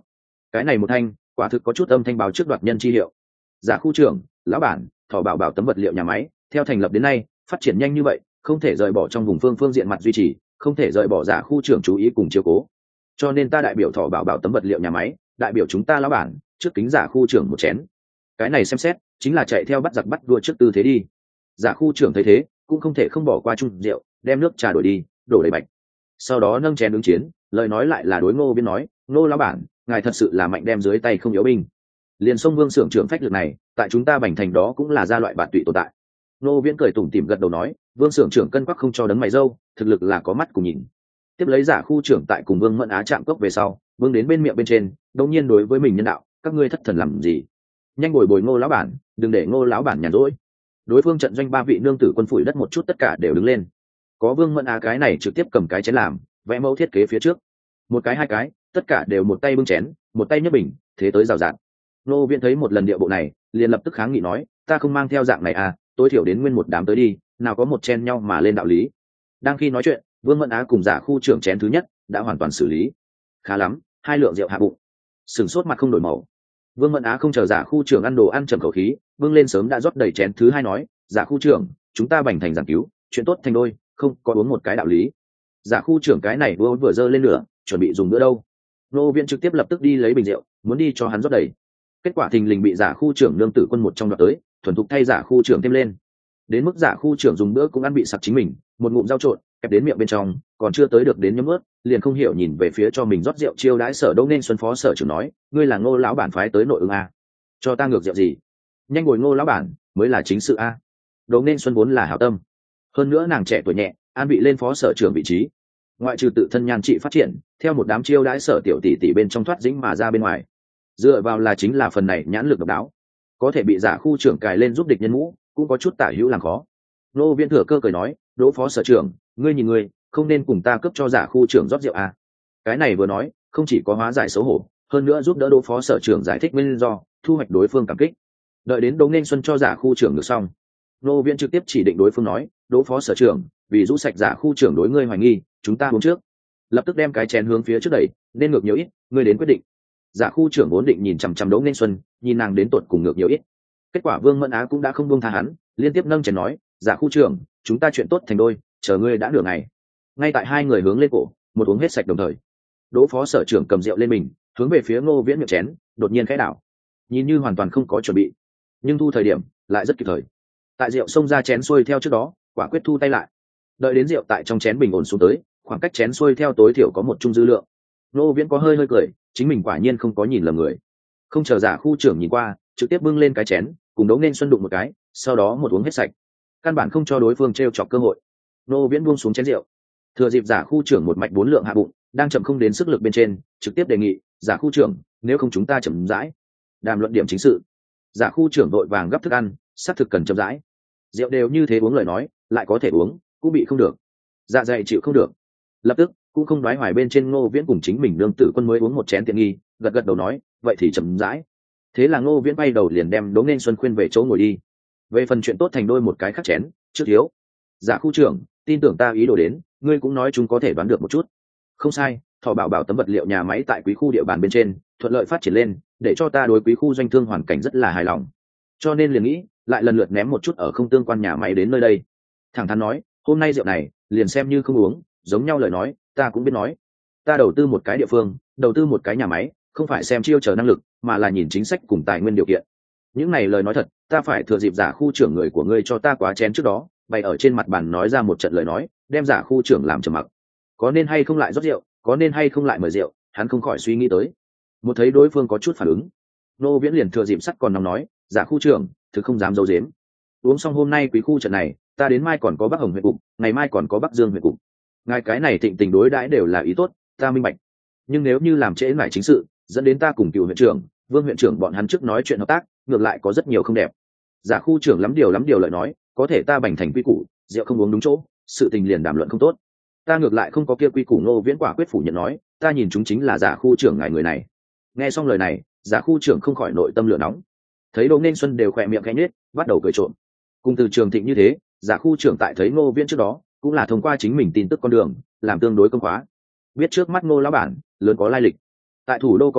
cái này một thanh quả thực có chút âm thanh báo trước đoạt nhân chi hiệu. Giả khu trưởng, lão bản, thỏ bảo bảo tấm vật liệu nhà máy theo thành lập đến nay phát triển nhanh như vậy, không thể rời bỏ trong vùng phương diện mặt duy trì, không thể rời bỏ giả khu trưởng chú ý cùng chiếu cố, cho nên ta đại biểu thỏ bảo bảo tấm vật liệu nhà máy, đại biểu chúng ta lão bản trước kính giả khu trưởng một chén. Cái này xem xét chính là chạy theo bắt giặc bắt đua trước tư thế đi. Giả khu trưởng thấy thế cũng không thể không bỏ qua chung rượu, đem nước trà đổi đi, đổ đầy bạch, sau đó nâng chén ứng chiến, lời nói lại là đối Ngô Viễn nói, Ngô lão bản, ngài thật sự là mạnh đem dưới tay không yếu binh. Liền sông Vương xưởng trưởng phách lực này tại chúng ta Bành Thành đó cũng là gia loại bạn tụy tồn tại. Ngô Viễn cười tủm tỉm gật đầu nói, Vương xưởng trưởng cân quắc không cho đấng mày râu, thực lực là có mắt cùng nhìn. Tiếp lấy giả khu trưởng tại cùng Vương Mẫn Á chạm cốc về sau, Vương đến bên miệng bên trên, đột nhiên đối với mình nhân đạo, các ngươi thất thần làm gì? Nhanh bồi bồi Ngô lão bản, đừng để Ngô lão bản nhàn rỗi. Đối phương trận doanh ba vị nương tử quân phủi đất một chút tất cả đều đứng lên. Có Vương Mẫn Á cái này trực tiếp cầm cái chén làm, vẽ mẫu thiết kế phía trước, một cái hai cái, tất cả đều một tay bưng chén, một tay nhấc bình, thế tới rào rạt. Ngô Viễn thấy một lần địa bộ này, liền lập tức kháng nghị nói, ta không mang theo dạng này à, tối thiểu đến nguyên một đám tới đi, nào có một chen nhau mà lên đạo lý. Đang khi nói chuyện, Vương Mẫn Á cùng giả khu trưởng chén thứ nhất đã hoàn toàn xử lý. Khá lắm, hai lượng rượu hạ bụng. Sừng sốt mặt không đổi màu. Vương Mẫn Á không chờ giả khu trưởng ăn đồ ăn trầm khẩu khí, vương lên sớm đã rót đầy chén thứ hai nói, giả khu trưởng, chúng ta Bành Thành giảng cứu, chuyện tốt thành đôi, không có uống một cái đạo lý. Giả khu trưởng cái này vừa giơ lên lửa, chuẩn bị dùng nữa đâu. Ngô Viễn trực tiếp lập tức đi lấy bình rượu, muốn đi cho hắn rót đầy. Kết quả thình lình bị giả khu trưởng nương tử quân một trong đoạt tới, thuần thục thay giả khu trưởng thêm lên. Đến mức giả khu trưởng dùng bữa cũng ăn bị sặc chính mình, một ngụm rau trộn kẹp đến miệng bên trong, còn chưa tới được đến nhấm ướt, liền không hiểu nhìn về phía cho mình rót rượu chiêu đãi Sở Đỗ nên Xuân phó sở trưởng nói, ngươi là Ngô lão bản phái tới nội ứng a, cho ta ngược rượu gì? Nhanh ngồi Ngô lão bản mới là chính sự a. Đỗ nên Xuân vốn là hảo tâm, hơn nữa nàng trẻ tuổi nhẹ, an bị lên phó sở trưởng vị trí, ngoại trừ tự thân nhan trị phát triển, theo một đám chiêu đãi sở tiểu tỷ tỷ bên trong thoát dính mà ra bên ngoài, dựa vào là chính là phần này nhãn lực độc đáo, có thể bị giả khu trưởng cài lên giúp địch nhân mũ, cũng có chút tả hữu làm khó. Ngô Viễn thừa cơ cười nói, Đỗ phó sở trưởng, ngươi nhìn ngươi, không nên cùng ta cấp cho giả khu trưởng rót rượu à. Cái này vừa nói, không chỉ có hóa giải xấu hổ, hơn nữa giúp đỡ Đỗ phó sở trưởng giải thích nguyên do, thu hoạch đối phương cảm kích. Đợi đến Đỗ Nên Xuân cho giả khu trưởng được xong, Ngô Viễn trực tiếp chỉ định đối phương nói, Đỗ phó sở trưởng, vì rũ sạch giả khu trưởng đối ngươi hoài nghi, chúng ta uống trước. Lập tức đem cái chén hướng phía trước đẩy, nên ngược nhiều ít, ngươi đến quyết định. Giả khu trưởng vốn định nhìn chằm chằm Đỗ Nên Xuân, nhìn nàng đến tột cùng ngược nhiều ít. Kết quả Vương Mẫn Á cũng đã không buông tha hắn, liên tiếp nâng chén nói, giả khu trưởng, chúng ta chuyện tốt thành đôi, chờ ngươi đã nửa ngày. Ngay tại hai người hướng lên cổ, một uống hết sạch đồng thời, Đỗ phó sở trưởng cầm rượu lên mình, hướng về phía Ngô Viễn miệng chén, đột nhiên khẽ đảo, nhìn như hoàn toàn không có chuẩn bị, nhưng thu thời điểm lại rất kịp thời. Tại rượu xông ra chén xuôi theo trước đó, quả quyết thu tay lại. Đợi đến rượu tại trong chén bình ổn xuống tới, khoảng cách chén xuôi theo tối thiểu có một chung dư lượng. Ngô Viễn có hơi cười, chính mình quả nhiên không có nhìn lầm người. Không chờ giả khu trưởng nhìn qua, trực tiếp bưng lên cái chén, cùng Đỗ Nên Xuân đụng một cái, sau đó một uống hết sạch, căn bản không cho đối phương trêu chọc cơ hội. Ngô Viễn buông xuống chén rượu, thừa dịp giả khu trưởng một mạch bốn lượng hạ bụng, đang chậm không đến sức lực bên trên, trực tiếp đề nghị, giả khu trưởng, nếu không chúng ta chậm rãi đàm luận điểm chính sự. Giả khu trưởng vội vàng gấp thức ăn, xác thực cần chậm rãi. Rượu đều như thế uống lời nói, lại có thể uống, cũng bị không được, dạ dày chịu không được. Lập tức cũng không đoái hoài bên trên Ngô Viễn cùng chính mình nương tử quân mới uống một chén tiện nghi, gật gật đầu nói, vậy thì chậm rãi. Thế là Ngô Viễn bay đầu liền đem Đỗ Nên Xuân khuyên về chỗ ngồi đi. Về phần chuyện tốt thành đôi một cái khắc chén, trước thiếu. Giả khu trưởng, tin tưởng ta ý đồ đến, ngươi cũng nói chúng có thể đoán được một chút. Không sai, thỏ bảo bảo tấm vật liệu nhà máy tại quý khu địa bàn bên trên thuận lợi phát triển lên, để cho ta đối quý khu doanh thương hoàn cảnh rất là hài lòng, cho nên liền nghĩ lại lần lượt ném một chút ở không tương quan nhà máy đến nơi đây. Thẳng thắn nói, hôm nay rượu này liền xem như không uống, giống nhau lời nói ta cũng biết nói. Ta đầu tư một cái địa phương, đầu tư một cái nhà máy, không phải xem chiêu chờ năng lực, mà là nhìn chính sách cùng tài nguyên điều kiện. Những này lời nói thật, ta phải thừa dịp giả khu trưởng người của ngươi cho ta quá chén trước đó, bày ở trên mặt bàn nói ra một trận lời nói, đem giả khu trưởng làm trầm mặc. Có nên hay không lại rót rượu, có nên hay không lại mời rượu, hắn không khỏi suy nghĩ tới. Một thấy đối phương có chút phản ứng, Nô Viễn liền thừa dịp sắt còn nóng nói, giả khu trưởng, thực không dám giấu giếm. Uống xong hôm nay quý khu trận này, ta đến mai còn có Bắc Hồng huyện cục, ngày mai còn có Bắc Dương huyện cục. Ngài cái này thịnh tình đối đãi đều là ý tốt, ta minh bạch. Nhưng nếu như làm trễ lại chính sự, dẫn đến ta cùng cựu huyện trưởng, Vương huyện trưởng bọn hắn trước nói chuyện hợp tác, ngược lại có rất nhiều không đẹp. Giả khu trưởng lắm điều lời nói, có thể ta bành thành quy củ, rượu không uống đúng chỗ, sự tình liền đàm luận không tốt. Ta ngược lại không có kia quy củ. Nô Viễn quả quyết phủ nhận nói, ta nhìn chúng chính là giả khu trưởng ngài người này. Nghe xong lời này, giả khu trưởng không khỏi nội tâm lửa nóng, thấy Đỗ Nên Xuân đều khỏe miệng khẽ nhếch, bắt đầu cười trộm. Cùng từ Trường Thịnh như thế, giả khu trưởng tại thấy Ngô Viễn trước đó, cũng là thông qua chính mình tin tức con đường, làm tương đối công khóa, biết trước mắt Ngô lão bản lớn có lai lịch, tại thủ đô có người,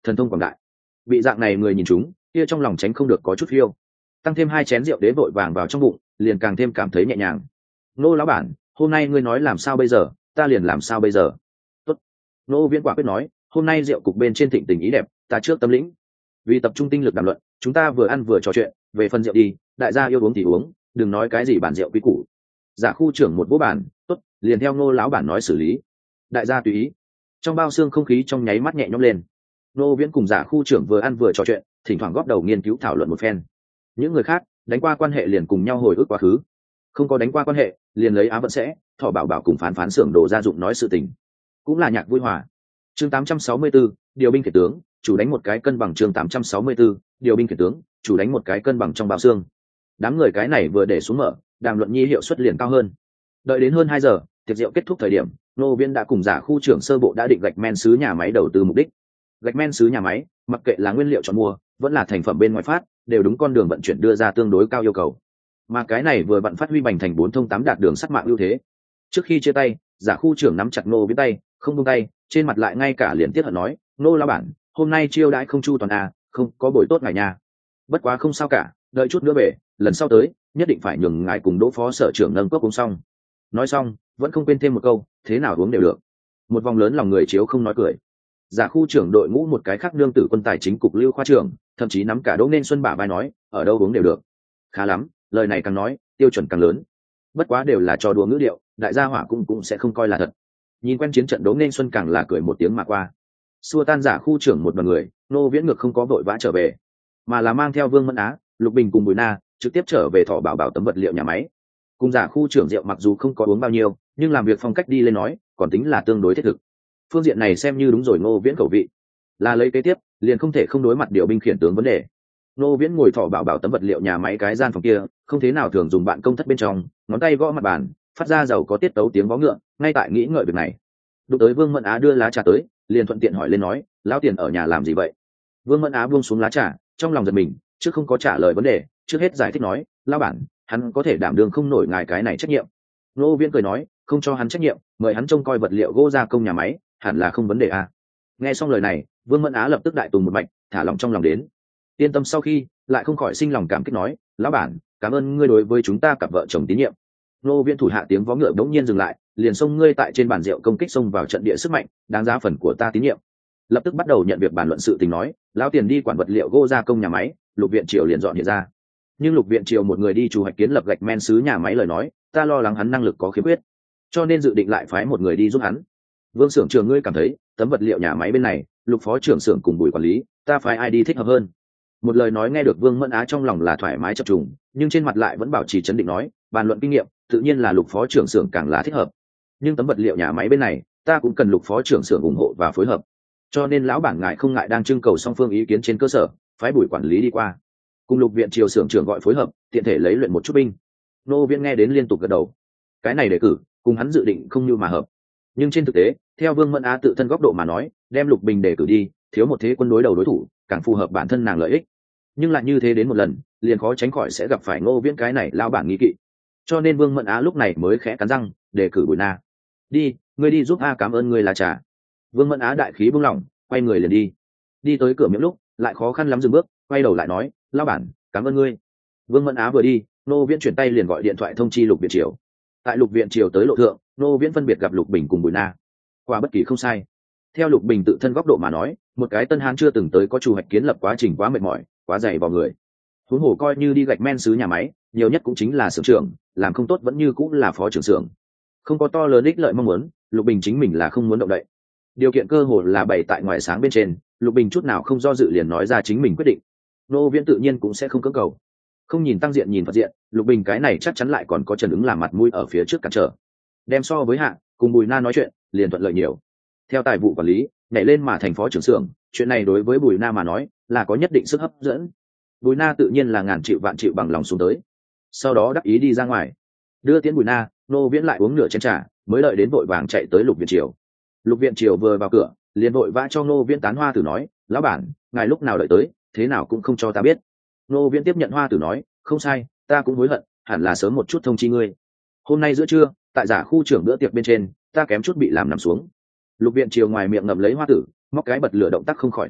thần thông quảng đại. Bị dạng này người nhìn chúng, kia trong lòng tránh không được có chút phiêu. Tăng thêm 2 chén rượu đế vội vàng vào trong bụng, liền càng thêm cảm thấy nhẹ nhàng. Nô lão bản, hôm nay ngươi nói làm sao bây giờ, ta liền làm sao bây giờ. Tốt. Nô Viễn quả quyết nói, hôm nay rượu cục bên trên thịnh tình ý đẹp, ta trước tâm lĩnh. Vì tập trung tinh lực đàm luận, chúng ta vừa ăn vừa trò chuyện, về phần rượu đi, đại gia yêu uống thì uống, đừng nói cái gì bản rượu quý củ. Giả khu trưởng một bố bản, tốt, liền theo Nô lão bản nói xử lý. Đại gia tùy ý. Trong bao xương không khí trong nháy mắt nhẹ nhõm lên. Nô Viễn cùng giả khu trưởng vừa ăn vừa trò chuyện, thỉnh thoảng góp đầu nghiên cứu thảo luận một phen. Những người khác đánh qua quan hệ liền cùng nhau hồi ức quá khứ, không có đánh qua quan hệ liền lấy Á Vận sẽ, Thỏ Bảo Bảo cùng phán xưởng đồ gia dụng nói sự tình, cũng là nhạc vui hòa. Chương 864, điều binh khiển tướng, chủ đánh một cái cân bằng. Chương 864, điều binh khiển tướng, chủ đánh một cái cân bằng trong bao xương. Đám người cái này vừa để xuống mở, đàm luận nhi hiệu suất liền cao hơn. Đợi đến hơn 2 giờ, tiệc rượu kết thúc thời điểm, Nô Viễn đã cùng giả khu trưởng sơ bộ đã định gạch men sứ nhà máy đầu tư mục đích. Gạch men sứ nhà máy, mặc kệ là nguyên liệu chọn mua, vẫn là thành phẩm bên ngoài phát, đều đúng con đường vận chuyển đưa ra tương đối cao yêu cầu. Mà cái này vừa vặn phát huy Bành Thành 4 thông 8 đạt đường sắt mạng ưu thế. Trước khi chia tay, giả khu trưởng nắm chặt Nô Viễn tay, không buông tay, trên mặt lại ngay cả liền tiếc hận nói, Nô lão bản, hôm nay chiêu đãi không chu toàn à, không có buổi tốt ngài nha. Bất quá không sao cả, đợi chút nữa về, lần sau tới, nhất định phải nhường ngài cùng Đỗ phó sở trưởng nâng cốc uống xong. Nói xong, vẫn không quên thêm một câu, thế nào uống đều được. Một vòng lớn lòng người chiếu không nói cười. Giả khu trưởng đội ngũ một cái khác nương tử quân tài chính cục Lưu khoa trưởng, thậm chí nắm cả Đỗ Nên Xuân bả vai nói, ở đâu uống đều được. Khá lắm, lời này càng nói, tiêu chuẩn càng lớn. Bất quá đều là trò đùa ngữ điệu, đại gia hỏa cũng sẽ không coi là thật. Nhìn quen chiến trận Đỗ Nên Xuân càng là cười một tiếng mà qua. Xua tan giả khu trưởng một đoàn người, Nô Viễn ngược không có vội vã trở về, mà là mang theo Vương Mẫn Á, Lục Bình cùng Bùi Na trực tiếp trở về Thỏ Bảo Bảo tấm vật liệu nhà máy. Cùng giả khu trưởng rượu mặc dù không có uống bao nhiêu, nhưng làm việc phong cách đi lên nói, còn tính là tương đối thiết thực. Phương diện này xem như đúng rồi Nô Viễn khẩu vị. Là lấy kế tiếp, liền không thể không đối mặt điều binh khiển tướng vấn đề. Nô Viễn ngồi Thỏ Bảo Bảo tấm vật liệu nhà máy cái gian phòng kia, không thế nào thường dùng bạn công thất bên trong, ngón tay gõ mặt bàn, phát ra giàu có tiết tấu tiếng vó ngựa, ngay tại nghĩ ngợi việc này. Đụng tới Vương Mẫn Á đưa lá trà tới, liền thuận tiện hỏi lên nói, lão tiền ở nhà làm gì vậy? Vương Mẫn Á buông xuống lá trà, trong lòng giật mình, trước không có trả lời vấn đề, trước hết giải thích nói, lão bản, hắn có thể đảm đương không nổi ngài cái này trách nhiệm. Nô Viễn cười nói, không cho hắn trách nhiệm, mời hắn trông coi vật liệu gỗ gia công nhà máy, hẳn là không vấn đề à. Nghe xong lời này, Vương Mẫn Á lập tức đại tùng một mạch, thả lòng trong lòng đến. Yên tâm sau khi, lại không khỏi sinh lòng cảm kích nói, lão bản, cảm ơn ngươi đối với chúng ta cặp vợ chồng tín nhiệm. Nô Viễn thủ hạ tiếng vó ngựa đống nhiên dừng lại, liền xông ngươi tại trên bàn rượu công kích xông vào trận địa sức mạnh, đáng giá phần của ta tín nhiệm. Lập tức bắt đầu nhận việc bàn luận sự tình nói, lão tiền đi quản vật liệu gỗ gia công nhà máy, Lục Viện Triều liền dọn hiện ra. Nhưng Lục Viện Triều một người đi chủ hoạch kiến lập gạch men sứ nhà máy lời nói, ta lo lắng hắn năng lực có khiếm khuyết, cho nên dự định lại phái một người đi giúp hắn. Vương xưởng trưởng ngươi cảm thấy, tấm vật liệu nhà máy bên này, Lục phó trưởng xưởng cùng Bùi quản lý, ta phái ai đi thích hợp hơn? Một lời nói nghe được Vương Mẫn Á trong lòng là thoải mái chập trùng, nhưng trên mặt lại vẫn bảo trì trấn định nói, bàn luận kinh nghiệm, tự nhiên là Lục phó trưởng xưởng càng là thích hợp. Nhưng tấm vật liệu nhà máy bên này, ta cũng cần Lục phó trưởng xưởng ủng hộ và phối hợp. Cho nên lão bản ngài không ngại đang trưng cầu song phương ý kiến trên cơ sở, phái Bùi quản lý đi qua, cùng Lục Viện Triều xưởng trưởng gọi phối hợp, tiện thể lấy luyện một chút binh. Nô Viễn nghe đến liên tục gật đầu. Cái này đề cử, cùng hắn dự định không như mà hợp. Nhưng trên thực tế, theo Vương Mẫn Á tự thân góc độ mà nói, đem Lục Bình đề cử đi, thiếu một thế quân đối đầu đối thủ, càng phù hợp bản thân nàng lợi ích. Nhưng lại như thế đến một lần, liền khó tránh khỏi sẽ gặp phải Ngô Viễn cái này lao bản nghi kỵ. Cho nên Vương Mẫn Á lúc này mới khẽ cắn răng, đề cử Bùi Na. Đi, ngươi đi giúp a, cảm ơn ngươi là trà. Vương Mẫn Á đại khí buông lỏng, quay người liền đi. Đi tới cửa miệng lúc, lại khó khăn lắm dừng bước, quay đầu lại nói, lao bản, cảm ơn ngươi. Vương Mẫn Á vừa đi, Nô Viễn chuyển tay liền gọi điện thoại thông chi Lục Viện Triều. Tại Lục Viện Triều tới lộ thượng, Nô Viễn phân biệt gặp Lục Bình cùng Bùi Na. Qua bất kỳ không sai. Theo Lục Bình tự thân góc độ mà nói, một cái tân hán chưa từng tới có chủ hoạch kiến lập quá trình quá mệt mỏi, quá dày vào người. Huống hồ coi như đi gạch men sứ nhà máy, nhiều nhất cũng chính là xưởng trưởng, làm không tốt vẫn như cũng là phó trưởng xưởng. Không có to lớn ích lợi mong muốn, Lục Bình chính mình là không muốn động đậy. Điều kiện cơ hồ là bày tại ngoài sáng bên trên, Lục Bình chút nào không do dự liền nói ra chính mình quyết định. Nô Viễn tự nhiên cũng sẽ không cưỡng cầu. Không nhìn tăng diện nhìn Phật diện, Lục Bình cái này chắc chắn lại còn có Trần ứng làm mặt mũi ở phía trước cản trở. Đem so với hạ, cùng Bùi Na nói chuyện, liền thuận lợi nhiều. Theo tài vụ quản lý, nhảy lên mà thành phó trưởng xưởng, chuyện này đối với Bùi Na mà nói, là có nhất định sức hấp dẫn. Bùi Na tự nhiên là ngàn triệu vạn triệu bằng lòng xuống tới. Sau đó đắc ý đi ra ngoài, đưa tiễn Bùi Na, Nô Viễn lại uống nửa chén trà, mới đợi đến vội vàng chạy tới Lục Viện Triều. Lục Viện Triều vừa vào cửa, liền vội vã cho Nô Viễn tán hoa tử nói, lão bản, ngài lúc nào đợi tới, thế nào cũng không cho ta biết. Nô Viễn tiếp nhận hoa tử nói, không sai, ta cũng hối hận, hẳn là sớm một chút thông chi ngươi. Hôm nay giữa trưa, tại giả khu trưởng bữa tiệc bên trên, ta kém chút bị làm nằm xuống. Lục Viện Triều ngoài miệng ngậm lấy hoa tử, móc cái bật lửa động tác không khỏi trì trệ,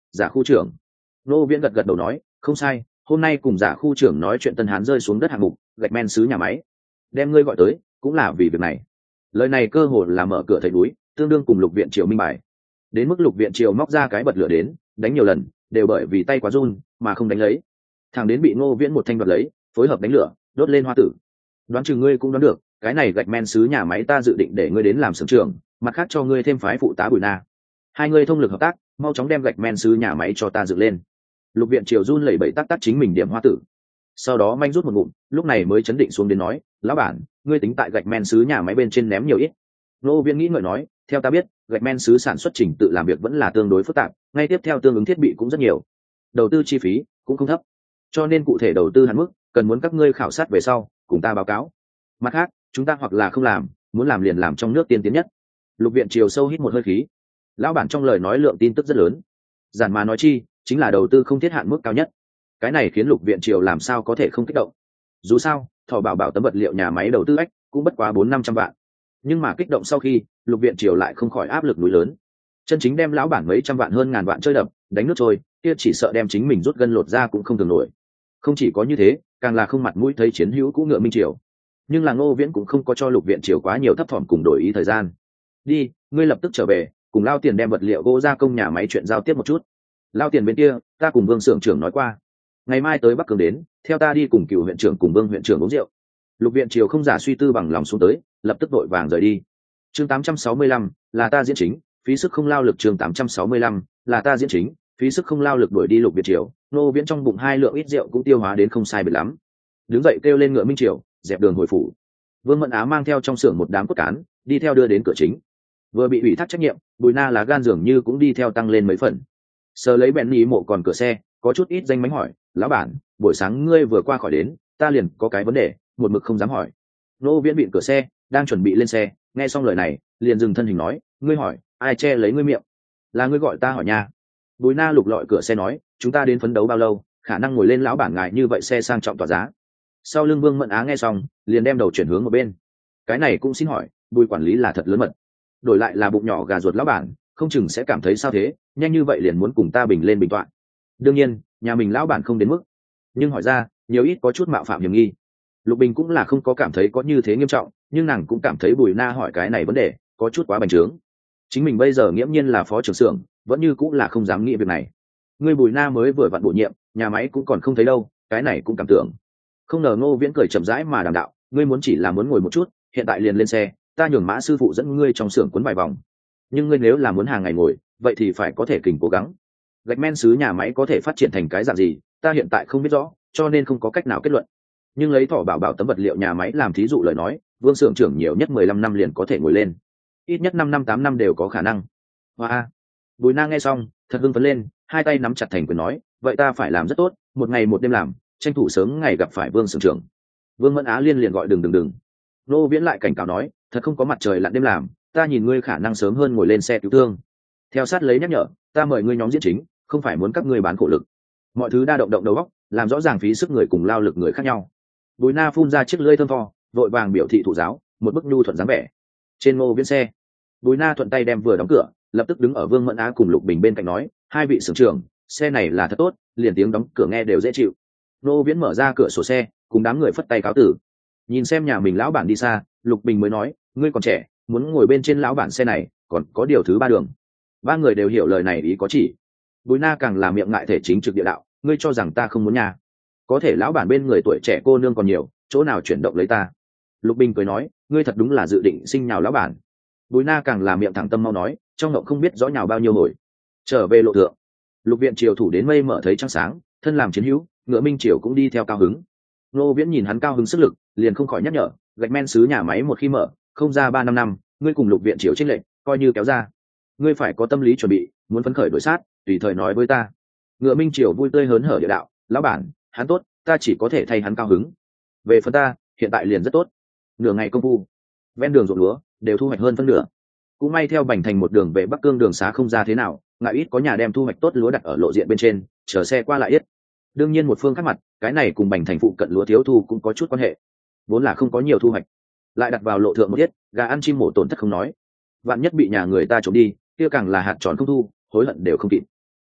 giả khu trưởng. Ngô Viễn gật gật đầu nói, không sai, hôm nay cùng giả khu trưởng nói chuyện Tân Hán rơi xuống đất hạng mục gạch men sứ nhà máy, đem ngươi gọi tới cũng là vì việc này. Lời này cơ hồ là mở cửa thầy núi, tương đương cùng Lục Viện Triều minh bài. Đến mức Lục Viện Triều móc ra cái bật lửa đến, đánh nhiều lần, đều bởi vì tay quá run mà không đánh lấy. Thằng đến bị Ngô Viễn một thanh đoạt lấy, phối hợp đánh lửa, đốt lên hoa tử. Đoán chừng ngươi cũng đoán được, cái này gạch men sứ nhà máy ta dự định để ngươi đến làm xưởng trưởng, mặt khác cho ngươi thêm phái phụ tá Bùi Na. Hai ngươi thông lực hợp tác, mau chóng đem gạch men sứ nhà máy cho ta dựng lên. Lục Viện Triều run lẩy bẩy tắt chính mình điểm hoa tử, sau đó manh rút một ngụm, lúc này mới chấn định xuống đến nói, lão bản, ngươi tính tại gạch men sứ nhà máy bên trên ném nhiều ít. Ngô Viễn nghĩ ngợi nói, theo ta biết, gạch men sứ sản xuất trình tự làm việc vẫn là tương đối phức tạp, ngay tiếp theo tương ứng thiết bị cũng rất nhiều, đầu tư chi phí cũng không thấp, cho nên cụ thể đầu tư hạn mức cần muốn các ngươi khảo sát về sau cùng ta báo cáo. Mặt khác, chúng ta hoặc là không làm, muốn làm liền làm trong nước tiên tiến nhất. Lục Viện Triều sâu hít một hơi khí, lão bản trong lời nói lượng tin tức rất lớn, giản mà nói chi chính là đầu tư không thiết hạn mức cao nhất. Cái này khiến Lục Viện Triều làm sao có thể không kích động. Dù sao Thỏ Bảo Bảo tấm vật liệu nhà máy đầu tư ách cũng bất quá 400-500 vạn, nhưng mà kích động sau khi Lục Viện Triều lại không khỏi áp lực núi lớn, chân chính đem lão bản mấy trăm vạn hơn ngàn vạn chơi đập đánh nước trôi, kia chỉ sợ đem chính mình rút gân lột ra cũng không thường nổi. Không chỉ có như thế, càng là không mặt mũi thấy chiến hữu cũ Ngựa Minh Triều. Nhưng là Ngô Viễn cũng không có cho Lục Viện Triều quá nhiều thấp thỏm cùng đổi ý thời gian. Đi, ngươi lập tức trở về, cùng Lao Tiền đem vật liệu gỗ gia công nhà máy chuyện giao tiếp một chút. Lao Tiền bên kia, ta cùng Vương xưởng trưởng nói qua, ngày mai tới Bắc Cường đến, theo ta đi cùng Cựu huyện trưởng cùng Vương huyện trưởng uống rượu. Lục Viện Triều không giả suy tư bằng lòng xuống tới, lập tức vội vàng rời đi. Chương 865, là ta diễn chính, phí sức không lao lực. Chương 865, là ta diễn chính, phí sức không lao lực. Đuổi đi Lục Viện Triều, Ngô Viễn trong bụng 2 lượng ít rượu cũng tiêu hóa đến không sai biệt lắm, đứng dậy kêu lên Ngựa Minh Triều, dẹp đường hồi phủ. Vương Mẫn Á mang theo trong xưởng một đám cốt cán, đi theo đưa đến cửa chính. Vừa bị ủy thác trách nhiệm, Bùi Na lá gan dường như cũng đi theo tăng lên mấy phần. Sờ lấy bẹn ý mộ còn cửa xe, có chút ít danh mánh hỏi, lão bản, buổi sáng ngươi vừa qua khỏi đến, ta liền có cái vấn đề, một mực không dám hỏi. Ngô Viễn bịn cửa xe, đang chuẩn bị lên xe, nghe xong lời này, liền dừng thân hình nói, ngươi hỏi, ai che lấy ngươi miệng? Là ngươi gọi ta hỏi nha. Bùi Na lục lọi cửa xe nói, chúng ta đến phấn đấu bao lâu, khả năng ngồi lên lão bản ngài như vậy xe sang trọng tỏa giá. Sau lưng Vương Mẫn Á nghe xong, liền đem đầu chuyển hướng một bên. Cái này cũng xin hỏi, Bùi quản lý là thật lớn mật, đổi lại là bụng nhỏ gà ruột lão bản, không chừng sẽ cảm thấy sao thế, nhanh như vậy liền muốn cùng ta bình lên bình toạn. Đương nhiên, nhà mình lão bản không đến mức, nhưng hỏi ra, nhiều ít có chút mạo phạm hiểm nghi. Lục Bình cũng là không có cảm thấy có như thế nghiêm trọng, nhưng nàng cũng cảm thấy Bùi Na hỏi cái này vấn đề có chút quá bành trướng. Chính mình bây giờ nghiễm nhiên là phó trưởng xưởng, vẫn như cũng là không dám nghĩ việc này. Ngươi Bùi Na mới vừa vặn bổ nhiệm, nhà máy cũng còn không thấy đâu, cái này cũng cảm tưởng. Không ngờ Ngô Viễn cười chậm rãi mà đàm đạo, ngươi muốn chỉ là muốn ngồi một chút, hiện tại liền lên xe, ta nhường Mã sư phụ dẫn ngươi trong xưởng quấn vài vòng. Nhưng ngươi nếu là muốn hàng ngày ngồi, vậy thì phải có thể kình cố gắng. Gạch men sứ nhà máy có thể phát triển thành cái dạng gì, ta hiện tại không biết rõ, cho nên không có cách nào kết luận. Nhưng lấy Thỏ Bảo Bảo tấm vật liệu nhà máy làm thí dụ lời nói, Vương xưởng trưởng nhiều nhất 15 năm liền có thể ngồi lên, ít nhất 5 năm 8 năm đều có khả năng. Hoa. Bùi Na nghe xong, thật hưng phấn lên, hai tay nắm chặt thành quyền nói, vậy ta phải làm rất tốt, một ngày một đêm làm, tranh thủ sớm ngày gặp phải Vương xưởng trưởng. Vương Mẫn Á liền gọi đừng. Ngô Viễn lại cảnh cáo nói, thật không có mặt trời lặn đêm làm, ta nhìn ngươi khả năng sớm hơn ngồi lên xe cứu thương. Theo sát lấy nhắc nhở, ta mời ngươi nhóm diễn chính, không phải muốn các ngươi bán khổ lực. Mọi thứ đa động đầu óc, làm rõ ràng phí sức người cùng lao lực người khác nhau. Bùi Na phun ra chiếc lưỡi thơm tho, vội vàng biểu thị thủ giáo, một bức nhu thuận dáng vẻ. Trên Ngô Viễn xe, Bùi Na thuận tay đem vừa đóng cửa, lập tức đứng ở Vương Mẫn Á cùng Lục Bình bên cạnh nói, hai vị xưởng trưởng, xe này là thật tốt, liền tiếng đóng cửa nghe đều dễ chịu. Ngô Viễn mở ra cửa sổ xe, cùng đám người phất tay cáo tử. Nhìn xem nhà mình lão bản đi xa, Lục Bình mới nói, ngươi còn trẻ, muốn ngồi bên trên lão bản xe này, còn có điều thứ ba đường. Ba người đều hiểu lời này ý có chỉ. Bùi Na càng là miệng ngại thể chính trực địa đạo, ngươi cho rằng ta không muốn nhà? Có thể lão bản bên người tuổi trẻ cô nương còn nhiều, chỗ nào chuyển động lấy ta? Lục Bình cười nói, ngươi thật đúng là dự định sinh nhào lão bản. Bùi Na càng là miệng thẳng tâm mau nói, trong ngộng không biết rõ nhào bao nhiêu hồi. Trở về lộ thượng, Lục Viện Triều thủ đến mây mở thấy trăng sáng, thân làm chiến hữu, Ngựa Minh Triều cũng đi theo cao hứng. Ngô Viễn nhìn hắn cao hứng sức lực, liền không khỏi nhắc nhở, gạch men sứ nhà máy một khi mở, không ra 3-5 năm, ngươi cùng Lục Viện Triều chênh lệch, coi như kéo ra. Ngươi phải có tâm lý chuẩn bị, muốn phấn khởi đổi sát, tùy thời nói với ta. Ngựa Minh Triều vui tươi hớn hở địa đạo, lão bản, hắn tốt, ta chỉ có thể thay hắn cao hứng. Về phần ta, hiện tại liền rất tốt. Nửa ngày công phu, ven đường ruộng lúa đều thu hoạch hơn phân nửa. Cũng may theo Bành Thành một đường về Bắc Cương đường xá không ra thế nào, ngại ít có nhà đem thu hoạch tốt lúa đặt ở lộ diện bên trên, chờ xe qua lại ít. Đương nhiên một phương khác mặt, cái này cùng Bành Thành phụ cận lúa thiếu thu cũng có chút quan hệ. Vốn là không có nhiều thu hoạch, lại đặt vào lộ thượng một ít, gà ăn chim mổ tổn thất không nói, vạn nhất bị nhà người ta trộm đi, kia càng là hạt tròn không thu, hối hận đều không kịp.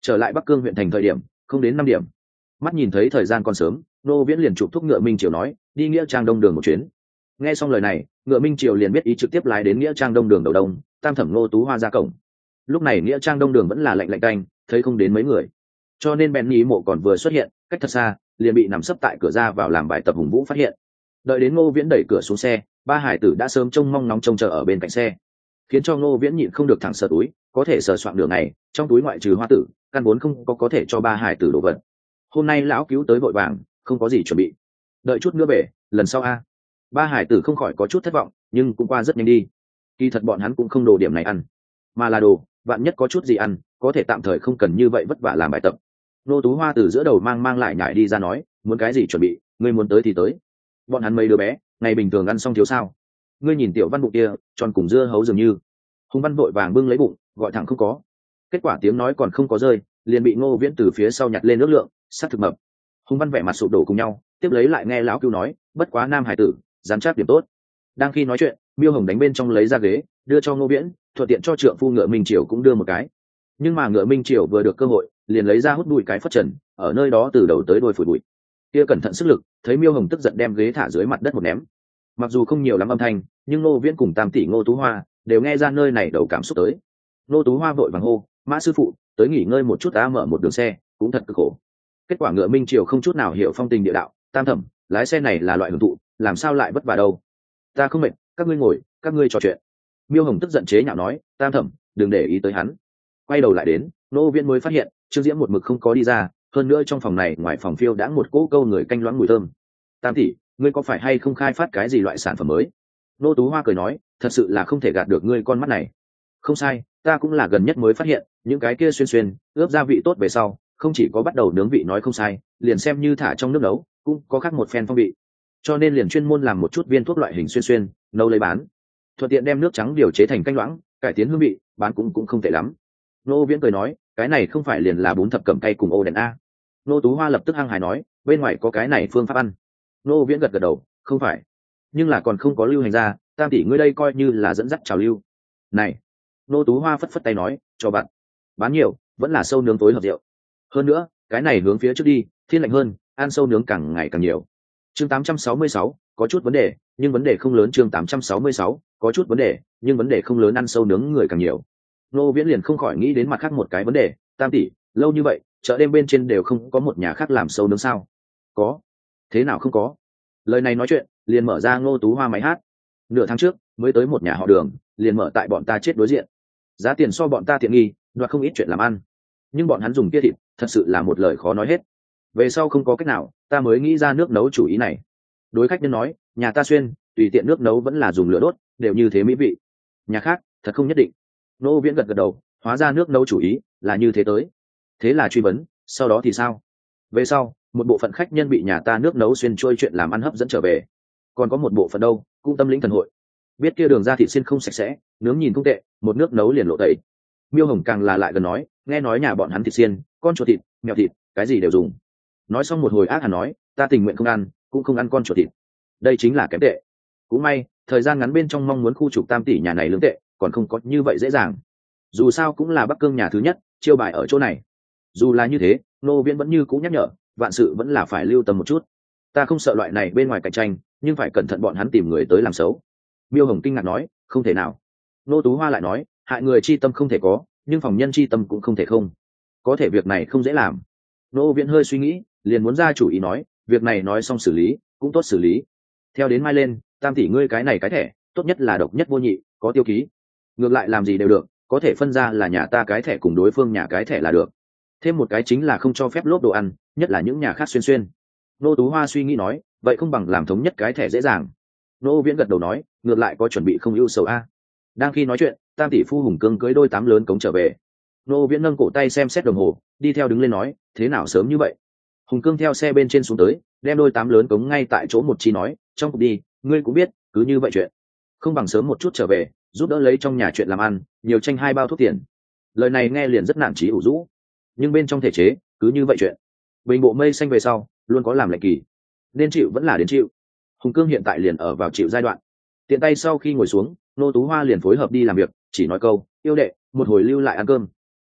Trở lại Bắc Cương huyện thành thời điểm không đến 5 điểm. Mắt nhìn thấy thời gian còn sớm, Ngô Viễn liền chụp thúc ngựa Minh Triều nói đi nghĩa trang Đông Đường một chuyến. Nghe xong lời này, ngựa Minh Triều liền biết ý trực tiếp lái đến nghĩa trang Đông Đường đầu đông, Tam Thẩm Ngô Tú Hoa ra cổng. Lúc này nghĩa trang Đông Đường vẫn là lạnh lạnh canh, thấy không đến mấy người, cho nên bèn nhí mộ còn vừa xuất hiện cách thật xa, liền bị nằm sấp tại cửa ra vào làm bài tập Hùng Vũ phát hiện. Đợi đến Ngô Viễn đẩy cửa xuống xe, ba hải tử đã sớm trông mong nóng trông chờ ở bên cạnh xe, khiến cho Ngô Viễn nhịn không được thẳng sờ túi, có thể sờ soạn đường này, trong túi ngoại trừ hoa tử căn vốn không có thể cho ba hải tử đồ vật. Hôm nay lão cứu tới vội vàng, không có gì chuẩn bị, đợi chút nữa về lần sau a. Ba hải tử không khỏi có chút thất vọng, nhưng cũng qua rất nhanh đi. Kỳ thật bọn hắn cũng không đồ điểm này ăn, mà là đồ vạn nhất có chút gì ăn, có thể tạm thời không cần như vậy vất vả làm bài tập. Nô Tú Hoa từ giữa đầu mang lại nhảy đi ra nói, muốn cái gì chuẩn bị, ngươi muốn tới thì tới. Bọn hắn mấy đứa bé ngày bình thường ăn xong thiếu sao? Ngươi nhìn tiểu Văn bụng kia tròn cùng dưa hấu dường như. Hùng Văn vội vàng bưng lấy bụng gọi thẳng không có. Kết quả tiếng nói còn không có rơi, liền bị Ngô Viễn từ phía sau nhặt lên nước lượng, sát thực mập. Hùng Văn vẻ mặt sụp đổ cùng nhau, tiếp lấy lại nghe lão cứu nói, bất quá nam hải tử dám chắc điểm tốt. Đang khi nói chuyện, Miêu Hồng đánh bên trong lấy ra ghế đưa cho Ngô Viễn, thuận tiện cho trượng phu ngựa Minh Triều cũng đưa một cái. Nhưng mà ngựa Minh Triều vừa được cơ hội liền lấy ra hút bụi cái phất trần, ở nơi đó từ đầu tới đuôi phủi bụi. Kia cẩn thận sức lực, thấy Miêu Hồng tức giận đem ghế thả dưới mặt đất một ném. Mặc dù không nhiều lắm âm thanh, nhưng Ngô Viễn cùng Tam tỷ Ngô Tú Hoa đều nghe ra nơi này đầu cảm xúc tới. Ngô Tú Hoa vội vàng hô, mã sư phụ tới nghỉ ngơi một chút, ta mở một đường xe cũng thật cực khổ. Kết quả ngựa Minh Triều không chút nào hiểu phong tình địa đạo, Tam thẩm lái xe này là loại hưởng thụ, làm sao lại vất vả đâu. Ta không mệt, các ngươi ngồi, các ngươi trò chuyện. Miêu Hồng tức giận chế nhạo nói, Tam thẩm đừng để ý tới hắn. Quay đầu lại đến, Ngô Viễn mới phát hiện Trương Diễm một mực không có đi ra, hơn nữa trong phòng này ngoài phòng phiêu đã một cỗ câu người canh loãng mùi thơm. Tam tỷ ngươi có phải hay không khai phát cái gì loại sản phẩm mới? Nô Tú Hoa cười nói, thật sự là không thể gạt được ngươi con mắt này. Không sai, ta cũng là gần nhất mới phát hiện, những cái kia xuyên ướp gia vị tốt về sau, không chỉ có bắt đầu nướng vị nói không sai, liền xem như thả trong nước nấu cũng có khác một phen phong vị, cho nên liền chuyên môn làm một chút viên thuốc loại hình xuyên nấu lấy bán, thuận tiện đem nước trắng điều chế thành canh loãng, cải tiến hương vị, bán cũng không tệ lắm. Nô Viễn cười nói, cái này không phải liền là bún thập cẩm cay cùng ô đèn a? Nô Tú Hoa lập tức hăng hài nói, bên ngoài có cái này phương pháp ăn. Nô Viễn gật đầu, không phải, nhưng là còn không có lưu hành ra, Tam tỷ ngươi đây coi như là dẫn dắt trào lưu. Này, Nô Tú Hoa phất phất tay nói, cho bạn bán nhiều vẫn là sâu nướng tối hợp rượu. Hơn nữa cái này hướng phía trước đi, thiên lạnh hơn, ăn sâu nướng càng ngày càng nhiều. Chương 866, có chút vấn đề nhưng vấn đề không lớn. Chương 866, có chút vấn đề nhưng vấn đề không lớn, ăn sâu nướng người càng nhiều. Nô Viễn liền không khỏi nghĩ đến mặt khác một cái vấn đề, Tam tỷ lâu như vậy chợ đêm bên trên đều không có một nhà khác làm sâu nướng sao? Có. Thế nào không có? Lời này nói chuyện liền mở ra Ngô Tú Hoa máy hát. Nửa tháng trước mới tới một nhà họ Đường, liền mở tại bọn ta chết đối diện, giá tiền so bọn ta tiện nghi, đoạt không ít chuyện làm ăn, nhưng bọn hắn dùng kia thịt thật sự là một lời khó nói hết. Về sau không có cách nào, ta mới nghĩ ra nước nấu chủ ý này. Đối khách nhân nói, nhà ta xuyên tùy tiện nước nấu vẫn là dùng lửa đốt đều như thế mỹ vị, nhà khác thật không nhất định. Nô Viễn gật đầu, hóa ra nước nấu chủ ý là như thế tới. Thế là truy vấn, sau đó thì sao? Về sau một bộ phận khách nhân bị nhà ta nước nấu xuyên trôi chuyện làm ăn hấp dẫn trở về, còn có một bộ phận đâu cũng tâm lĩnh thần hội, biết kia đường ra thịt xiên không sạch sẽ, nướng nhìn không tệ, một nước nấu liền lộ tẩy. Miêu Hồng càng là lại gần nói, nghe nói nhà bọn hắn thịt xiên, con chuột thịt, mèo thịt, cái gì đều dùng. Nói xong một hồi ác hẳn nói, ta tình nguyện không ăn, cũng không ăn con chuột thịt. Đây chính là kém tệ. Cũng may thời gian ngắn bên trong mong muốn khu trục Tam tỷ nhà này lương tệ còn không có như vậy dễ dàng. Dù sao cũng là Bắc Cương nhà thứ nhất, chiêu bài ở chỗ này. Dù là như thế, Nô Viễn vẫn như cũ nhắc nhở, vạn sự vẫn là phải lưu tâm một chút. Ta không sợ loại này bên ngoài cạnh tranh, nhưng phải cẩn thận bọn hắn tìm người tới làm xấu. Miêu Hồng kinh ngạc nói, không thể nào. Nô Tú Hoa lại nói, hại người chi tâm không thể có, nhưng phòng nhân chi tâm cũng không thể không. Có thể việc này không dễ làm. Nô Viễn hơi suy nghĩ, liền muốn ra chủ ý nói, việc này nói xong xử lý cũng tốt xử lý. Theo đến mai lên, Tam tỷ ngươi cái này cái thẻ tốt nhất là độc nhất vô nhị, có tiêu ký. Ngược lại làm gì đều được, có thể phân ra là nhà ta cái thẻ cùng đối phương nhà cái thẻ là được. Thêm một cái chính là không cho phép lốp đồ ăn, nhất là những nhà khác xuyên. Nô Tú Hoa suy nghĩ nói, vậy không bằng làm thống nhất cái thẻ dễ dàng. Nô Viễn gật đầu nói, ngược lại có chuẩn bị không ưu sầu a. Đang khi nói chuyện, Tam tỷ phu Hùng Cương cưới đôi tám lớn cống trở về. Nô Viễn nâng cổ tay xem xét đồng hồ, đi theo đứng lên nói, thế nào sớm như vậy? Hùng Cương theo xe bên trên xuống tới, đem đôi tám lớn cống ngay tại chỗ một chi nói, trong cục đi, ngươi cũng biết, cứ như vậy chuyện, không bằng sớm một chút trở về, giúp đỡ lấy trong nhà chuyện làm ăn, nhiều tranh 2 bao thuốc tiền. Lời này nghe liền rất nản chí ủ rũ, nhưng bên trong thể chế cứ như vậy chuyện. Bình bộ mây xanh về sau luôn có làm lệnh kỳ, nên chịu vẫn là đến chịu. Hùng Cương hiện tại liền ở vào chịu giai đoạn. Tiện tay sau khi ngồi xuống, Nô Tú Hoa liền phối hợp đi làm việc, chỉ nói câu, yêu đệ một hồi lưu lại ăn cơm.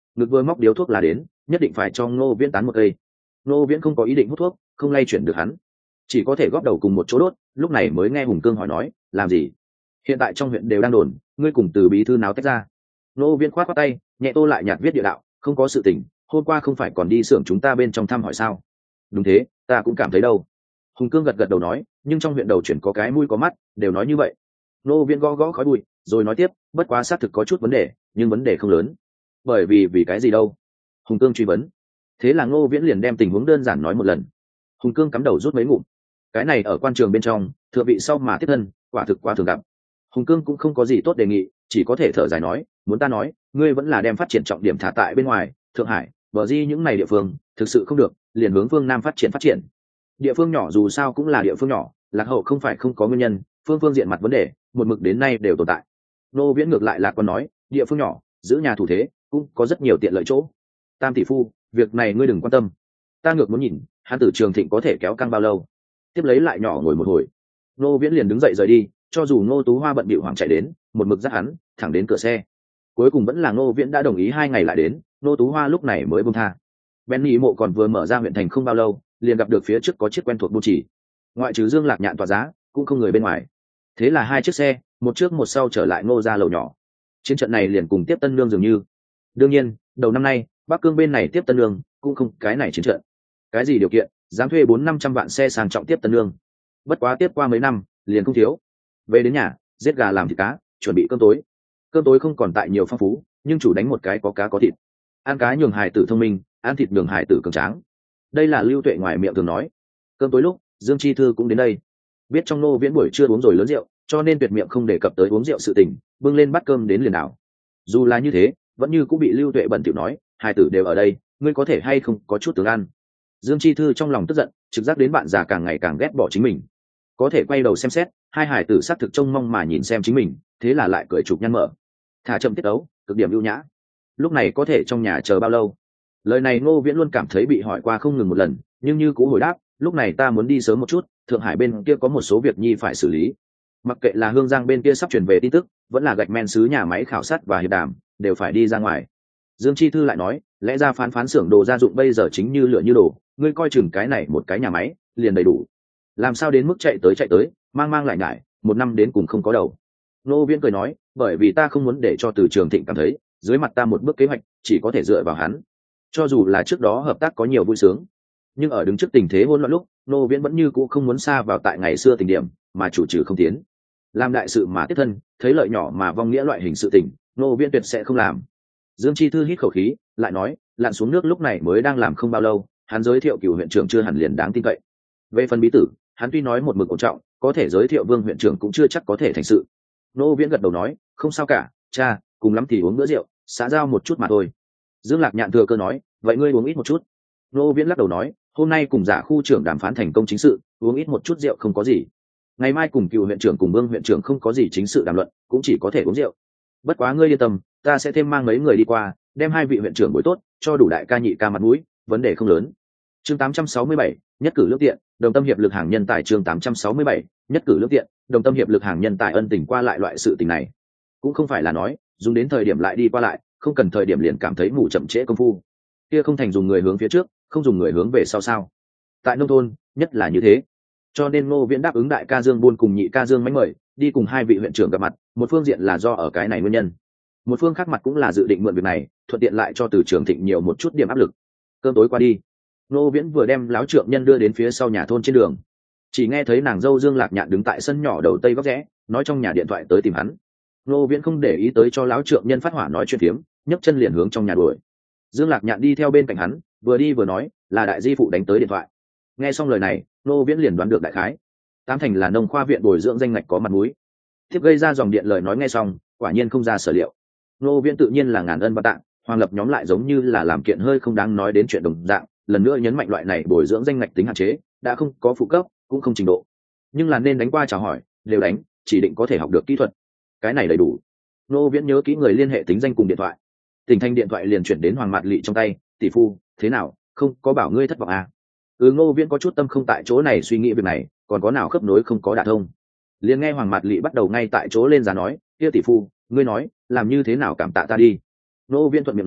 ngực vừa móc điếu thuốc là đến, nhất định phải cho Ngô Viễn tán một cây. Ngô Viễn không có ý định hút thuốc, không lay chuyển được hắn, chỉ có thể góp đầu cùng một chỗ đốt. Lúc này mới nghe Hùng Cương hỏi nói, làm gì? Hiện tại trong huyện đều đang đồn, ngươi cùng Từ bí thư nào tách ra. Ngô Viễn khoát khoát tay, nhẹ tô lại nhạt viết địa đạo, không có sự tình, hôm qua không phải còn đi xưởng chúng ta bên trong thăm hỏi sao? Đúng thế, ta cũng cảm thấy đâu. Hùng Cương gật gật đầu nói, nhưng trong huyện đầu chuyển có cái mũi có mắt, đều nói như vậy. Ngô Viễn gõ gõ khói bụi, rồi nói tiếp, bất quá xác thực có chút vấn đề, nhưng vấn đề không lớn. Bởi vì cái gì đâu? Hùng Cương truy vấn. Thế là Ngô Viễn liền đem tình huống đơn giản nói một lần. Hùng Cương cắm đầu rút mấy ngụm. Cái này ở quan trường bên trong, thượng vị sau mà tiếp thân, quả thực quá thường gặp. Hùng Cương cũng không có gì tốt đề nghị, chỉ có thể thở dài nói, muốn ta nói, ngươi vẫn là đem phát triển trọng điểm thả tại bên ngoài, Thượng Hải, Bờ Di những này địa phương, thực sự không được, liền hướng phương Nam phát triển. Địa phương nhỏ dù sao cũng là địa phương nhỏ, lạc hậu không phải không có nguyên nhân, phương diện mặt vấn đề, một mực đến nay đều tồn tại. Nô Viễn ngược lại lạc quan nói, địa phương nhỏ, giữ nhà thủ thế, cũng có rất nhiều tiện lợi chỗ. Tam tỷ phu, việc này ngươi đừng quan tâm. Ta ngược muốn nhìn, hắn tử Trường Thịnh có thể kéo căng bao lâu. Tiếp lấy lại nhỏ ngồi một hồi. Nô Viễn liền đứng dậy rời đi, cho dù Ngô Tú Hoa bận bịu hoảng chạy đến, một mực dắt hắn thẳng đến cửa xe. Cuối cùng vẫn là Ngô Viễn đã đồng ý 2 ngày lại đến, Ngô Tú Hoa lúc này mới buông tha. Benny mộ còn vừa mở ra huyện thành không bao lâu, liền gặp được phía trước có chiếc quen thuộc buôn chỉ. Ngoại trừ Dương Lạc Nhạn tỏa giá, cũng không người bên ngoài. Thế là 2 chiếc xe, một trước một sau trở lại Ngô gia lầu nhỏ. Chiến trận này liền cùng tiếp Tân Nương dường như. Đương nhiên, đầu năm nay, Bắc Cương bên này tiếp Tân Nương, cũng không cái này chiến trận. Cái gì điều kiện, dám thuê 400-500 vạn xe sang trọng tiếp Tân Nương. Bất quá tiếp qua mấy năm, liền không thiếu. Về đến nhà, giết gà làm thịt cá, chuẩn bị cơm tối. Cơm tối không còn tại nhiều phong phú, nhưng chủ đánh một cái có cá có thịt. Ăn cá nhường hài tử thông minh, ăn thịt nhường hài tử cường tráng. Đây là Lưu Tuệ ngoài miệng thường nói. Cơm tối lúc, Dương Chi Thư cũng đến đây. Biết trong Ngô Viễn buổi trưa uống rồi lớn rượu, cho nên tuyệt miệng không đề cập tới uống rượu sự tình, bưng lên bát cơm đến liền đảo. Dù là như thế, vẫn như cũng bị Lưu Tuệ bận tiểu nói, hài tử đều ở đây, ngươi có thể hay không có chút tướng ăn. Dương Chi Thư trong lòng tức giận, trực giác đến bạn già càng ngày càng ghét bỏ chính mình. Có thể quay đầu xem xét, hai hài tử xác thực trông mong mà nhìn xem chính mình, thế là lại cười chụp nhăn mở. Thả chậm tiết ấu, cực điểm ưu nhã. Lúc này có thể trong nhà chờ bao lâu? Lời này Ngô Viễn luôn cảm thấy bị hỏi qua không ngừng một lần, nhưng như cũ hồi đáp, lúc này ta muốn đi sớm một chút, Thượng Hải bên kia có một số việc nhi phải xử lý. Mặc kệ là Hương Giang bên kia sắp chuyển về tin tức, vẫn là gạch men sứ nhà máy khảo sát và hiệp đàm, đều phải đi ra ngoài. Dương Chi Thư lại nói, lẽ ra phán xưởng đồ gia dụng bây giờ chính như lửa như đổ, ngươi coi chừng cái này một cái nhà máy, liền đầy đủ. Làm sao đến mức chạy tới, mang lại ngại, một năm đến cùng không có đầu. Ngô Viễn cười nói, bởi vì ta không muốn để cho Từ Trường Thịnh cảm thấy, dưới mặt ta một bước kế hoạch, chỉ có thể dựa vào hắn. Cho dù là trước đó hợp tác có nhiều vui sướng, nhưng ở đứng trước tình thế hỗn loạn lúc, Ngô Viễn vẫn như cũ không muốn xa vào tại ngày xưa tình điểm, mà chủ trừ không tiến. Làm đại sự mà tiếp thân, thấy lợi nhỏ mà vong nghĩa loại hình sự tình, Ngô Viễn tuyệt sẽ không làm. Dương Chi Thư hít khẩu khí, lại nói, lặn xuống nước lúc này mới đang làm không bao lâu, hắn giới thiệu Cửu huyện trưởng chưa hẳn liền đáng tin cậy. Về phần bí tử, hắn tuy nói một mực ổn trọng, có thể giới thiệu Vương huyện trưởng cũng chưa chắc có thể thành sự. Ngô Viễn gật đầu nói, không sao cả, cha, cùng lắm thì uống bữa rượu, xã giao một chút mà thôi. Dương Lạc Nhạn thừa cơ nói, vậy ngươi uống ít một chút. Ngô Viễn lắc đầu nói, hôm nay cùng Giả khu trưởng đàm phán thành công chính sự, uống ít một chút rượu không có gì. Ngày mai cùng Cựu huyện trưởng cùng Vương huyện trưởng không có gì chính sự đàm luận, cũng chỉ có thể uống rượu. Bất quá ngươi yên tâm, ta sẽ thêm mang mấy người đi qua, đem 2 vị huyện trưởng buổi tốt, cho đủ đại ca nhị ca mặt mũi, vấn đề không lớn. Chương 867, nhất cử lương tiện, đồng tâm hiệp lực hàng nhân tài. Chương 867, nhất cử lương tiện, đồng tâm hiệp lực hàng nhân tài. Ân tình qua lại loại sự tình này, cũng không phải là nói dùng đến thời điểm lại đi qua lại, không cần thời điểm liền cảm thấy mù chậm trễ công phu. Kia không thành dùng người hướng phía trước, không dùng người hướng về sau sao? Tại nông thôn, nhất là như thế. Cho nên Ngô Viễn đáp ứng đại ca Dương Buôn cùng nhị ca Dương Mánh mời đi cùng 2 vị huyện trưởng gặp mặt, một phương diện là do ở cái này nguyên nhân, một phương khác mặt cũng là dự định mượn việc này thuận tiện lại cho Từ Trường Thịnh nhiều một chút điểm áp lực. Cơm tối qua đi, Ngô Viễn vừa đem láo trượng nhân đưa đến phía sau nhà thôn trên đường, chỉ nghe thấy nàng dâu Dương Lạc Nhạn đứng tại sân nhỏ đầu tây góc rẽ, nói trong nhà điện thoại tới tìm hắn. Ngô Viễn không để ý tới cho láo trượng nhân phát hỏa nói chuyện phiếm, nhấc chân liền hướng trong nhà đuổi. Dương Lạc Nhạn đi theo bên cạnh hắn, vừa đi vừa nói, là đại di phụ đánh tới điện thoại. Nghe xong lời này, Ngô Viễn liền đoán được đại khái, 8 thành là nông khoa viện bồi dưỡng danh ngạch có mặt mũi. Tiếp gây ra dòng điện lời nói nghe xong, quả nhiên không ra sở liệu. Ngô Viễn tự nhiên là ngàn ân và tạ, Hoàng Lập nhóm lại giống như là làm kiện hơi không đáng nói đến chuyện đồng dạng, lần nữa nhấn mạnh loại này bồi dưỡng danh ngạch tính hạn chế, đã không có phụ cấp, cũng không trình độ, nhưng là nên đánh qua chào hỏi, đều đánh, chỉ định có thể học được kỹ thuật, cái này đầy đủ. Ngô Viễn nhớ kỹ người liên hệ tính danh cùng điện thoại, tỉnh thanh điện thoại liền chuyển đến Hoàng Mạt Lệ trong tay. Tỷ phu, thế nào, không có bảo ngươi thất vọng à? Ngô Viễn có chút tâm không tại chỗ này suy nghĩ việc này, còn có nào khớp nối không có đả thông. Liền nghe Hoàng Mạt Lệ bắt đầu ngay tại chỗ lên giá nói, kia tỷ phu, ngươi nói làm như thế nào cảm tạ ta đi. Ngô Viễn thuận miệng nói,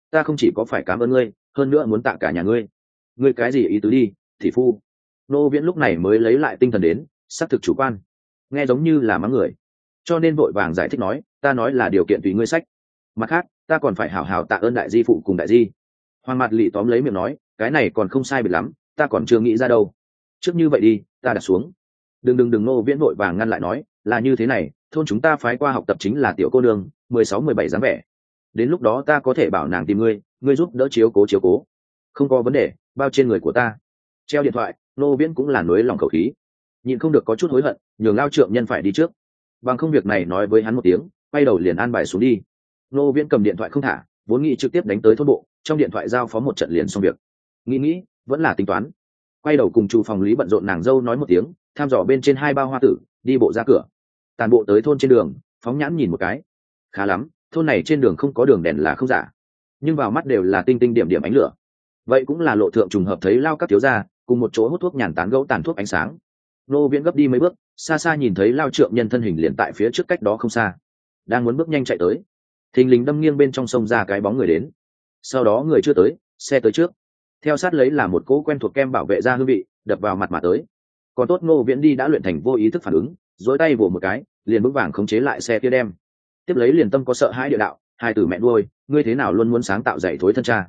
ta không chỉ có phải cảm ơn ngươi, hơn nữa muốn tạ cả nhà ngươi. Ngươi cái gì ý tứ đi, thị phu? Ngô Viễn lúc này mới lấy lại tinh thần đến, xác thực chủ quan, nghe giống như là mắng người, cho nên vội vàng giải thích nói, ta nói là điều kiện tùy ngươi sách. Mặt khác, ta còn phải hảo hảo tạ ơn đại di phụ cùng đại di. Hoàng Mạt Lị tóm lấy miệng nói, cái này còn không sai biệt lắm, ta còn chưa nghĩ ra đâu. Trước như vậy đi, ta đặt xuống. Đừng Ngô Viễn vội vàng ngăn lại nói, là như thế này, thôn chúng ta phái qua học tập chính là tiểu cô nương 16-17 dáng vẻ, đến lúc đó ta có thể bảo nàng tìm ngươi, ngươi giúp đỡ chiếu cố. Không có vấn đề, bao trên người của ta. Treo điện thoại, Ngô Viễn cũng là nối lòng khẩu khí, nhịn không được có chút hối hận, nhường Lao Trượng Nhân phải đi trước, bằng không việc này nói với hắn một tiếng, quay đầu liền an bài xuống đi. Ngô Viễn cầm điện thoại không thả, vốn nghĩ trực tiếp đánh tới thôn bộ, trong điện thoại giao phó một trận liền xong việc. Nghĩ vẫn là tính toán, quay đầu cùng Chu Phòng Lý bận rộn nàng dâu nói một tiếng, tham dò bên trên 2 bao hoa tử, đi bộ ra cửa. Tàn bộ tới thôn trên đường, phóng nhãn nhìn một cái, khá lắm, thôn này trên đường không có đường đèn là không giả, nhưng vào mắt đều là tinh tinh điểm điểm ánh lửa. Vậy cũng là lộ thượng trùng hợp thấy Lao các thiếu gia cùng một chỗ hút thuốc nhàn tán gẫu tàn thuốc ánh sáng. Nô Viễn gấp đi mấy bước, xa xa nhìn thấy Lao Trượng Nhân thân hình liền tại phía trước cách đó không xa, đang muốn bước nhanh chạy tới, thình lình đâm nghiêng bên trong sông ra cái bóng người đến. Sau đó người chưa tới, xe tới trước, theo sát lấy là một cỗ quen thuộc kem bảo vệ ra hương vị đập vào mặt mà tới. Còn tốt Ngô Viễn đi đã luyện thành vô ý thức phản ứng, dối tay vỗ một cái, liền vững vàng khống chế lại xe kia đem. Tiếp lấy liền tâm có sợ hãi địa đạo, hai tử mẹ nuôi, ngươi thế nào luôn muốn sáng tạo dạy thối thân cha.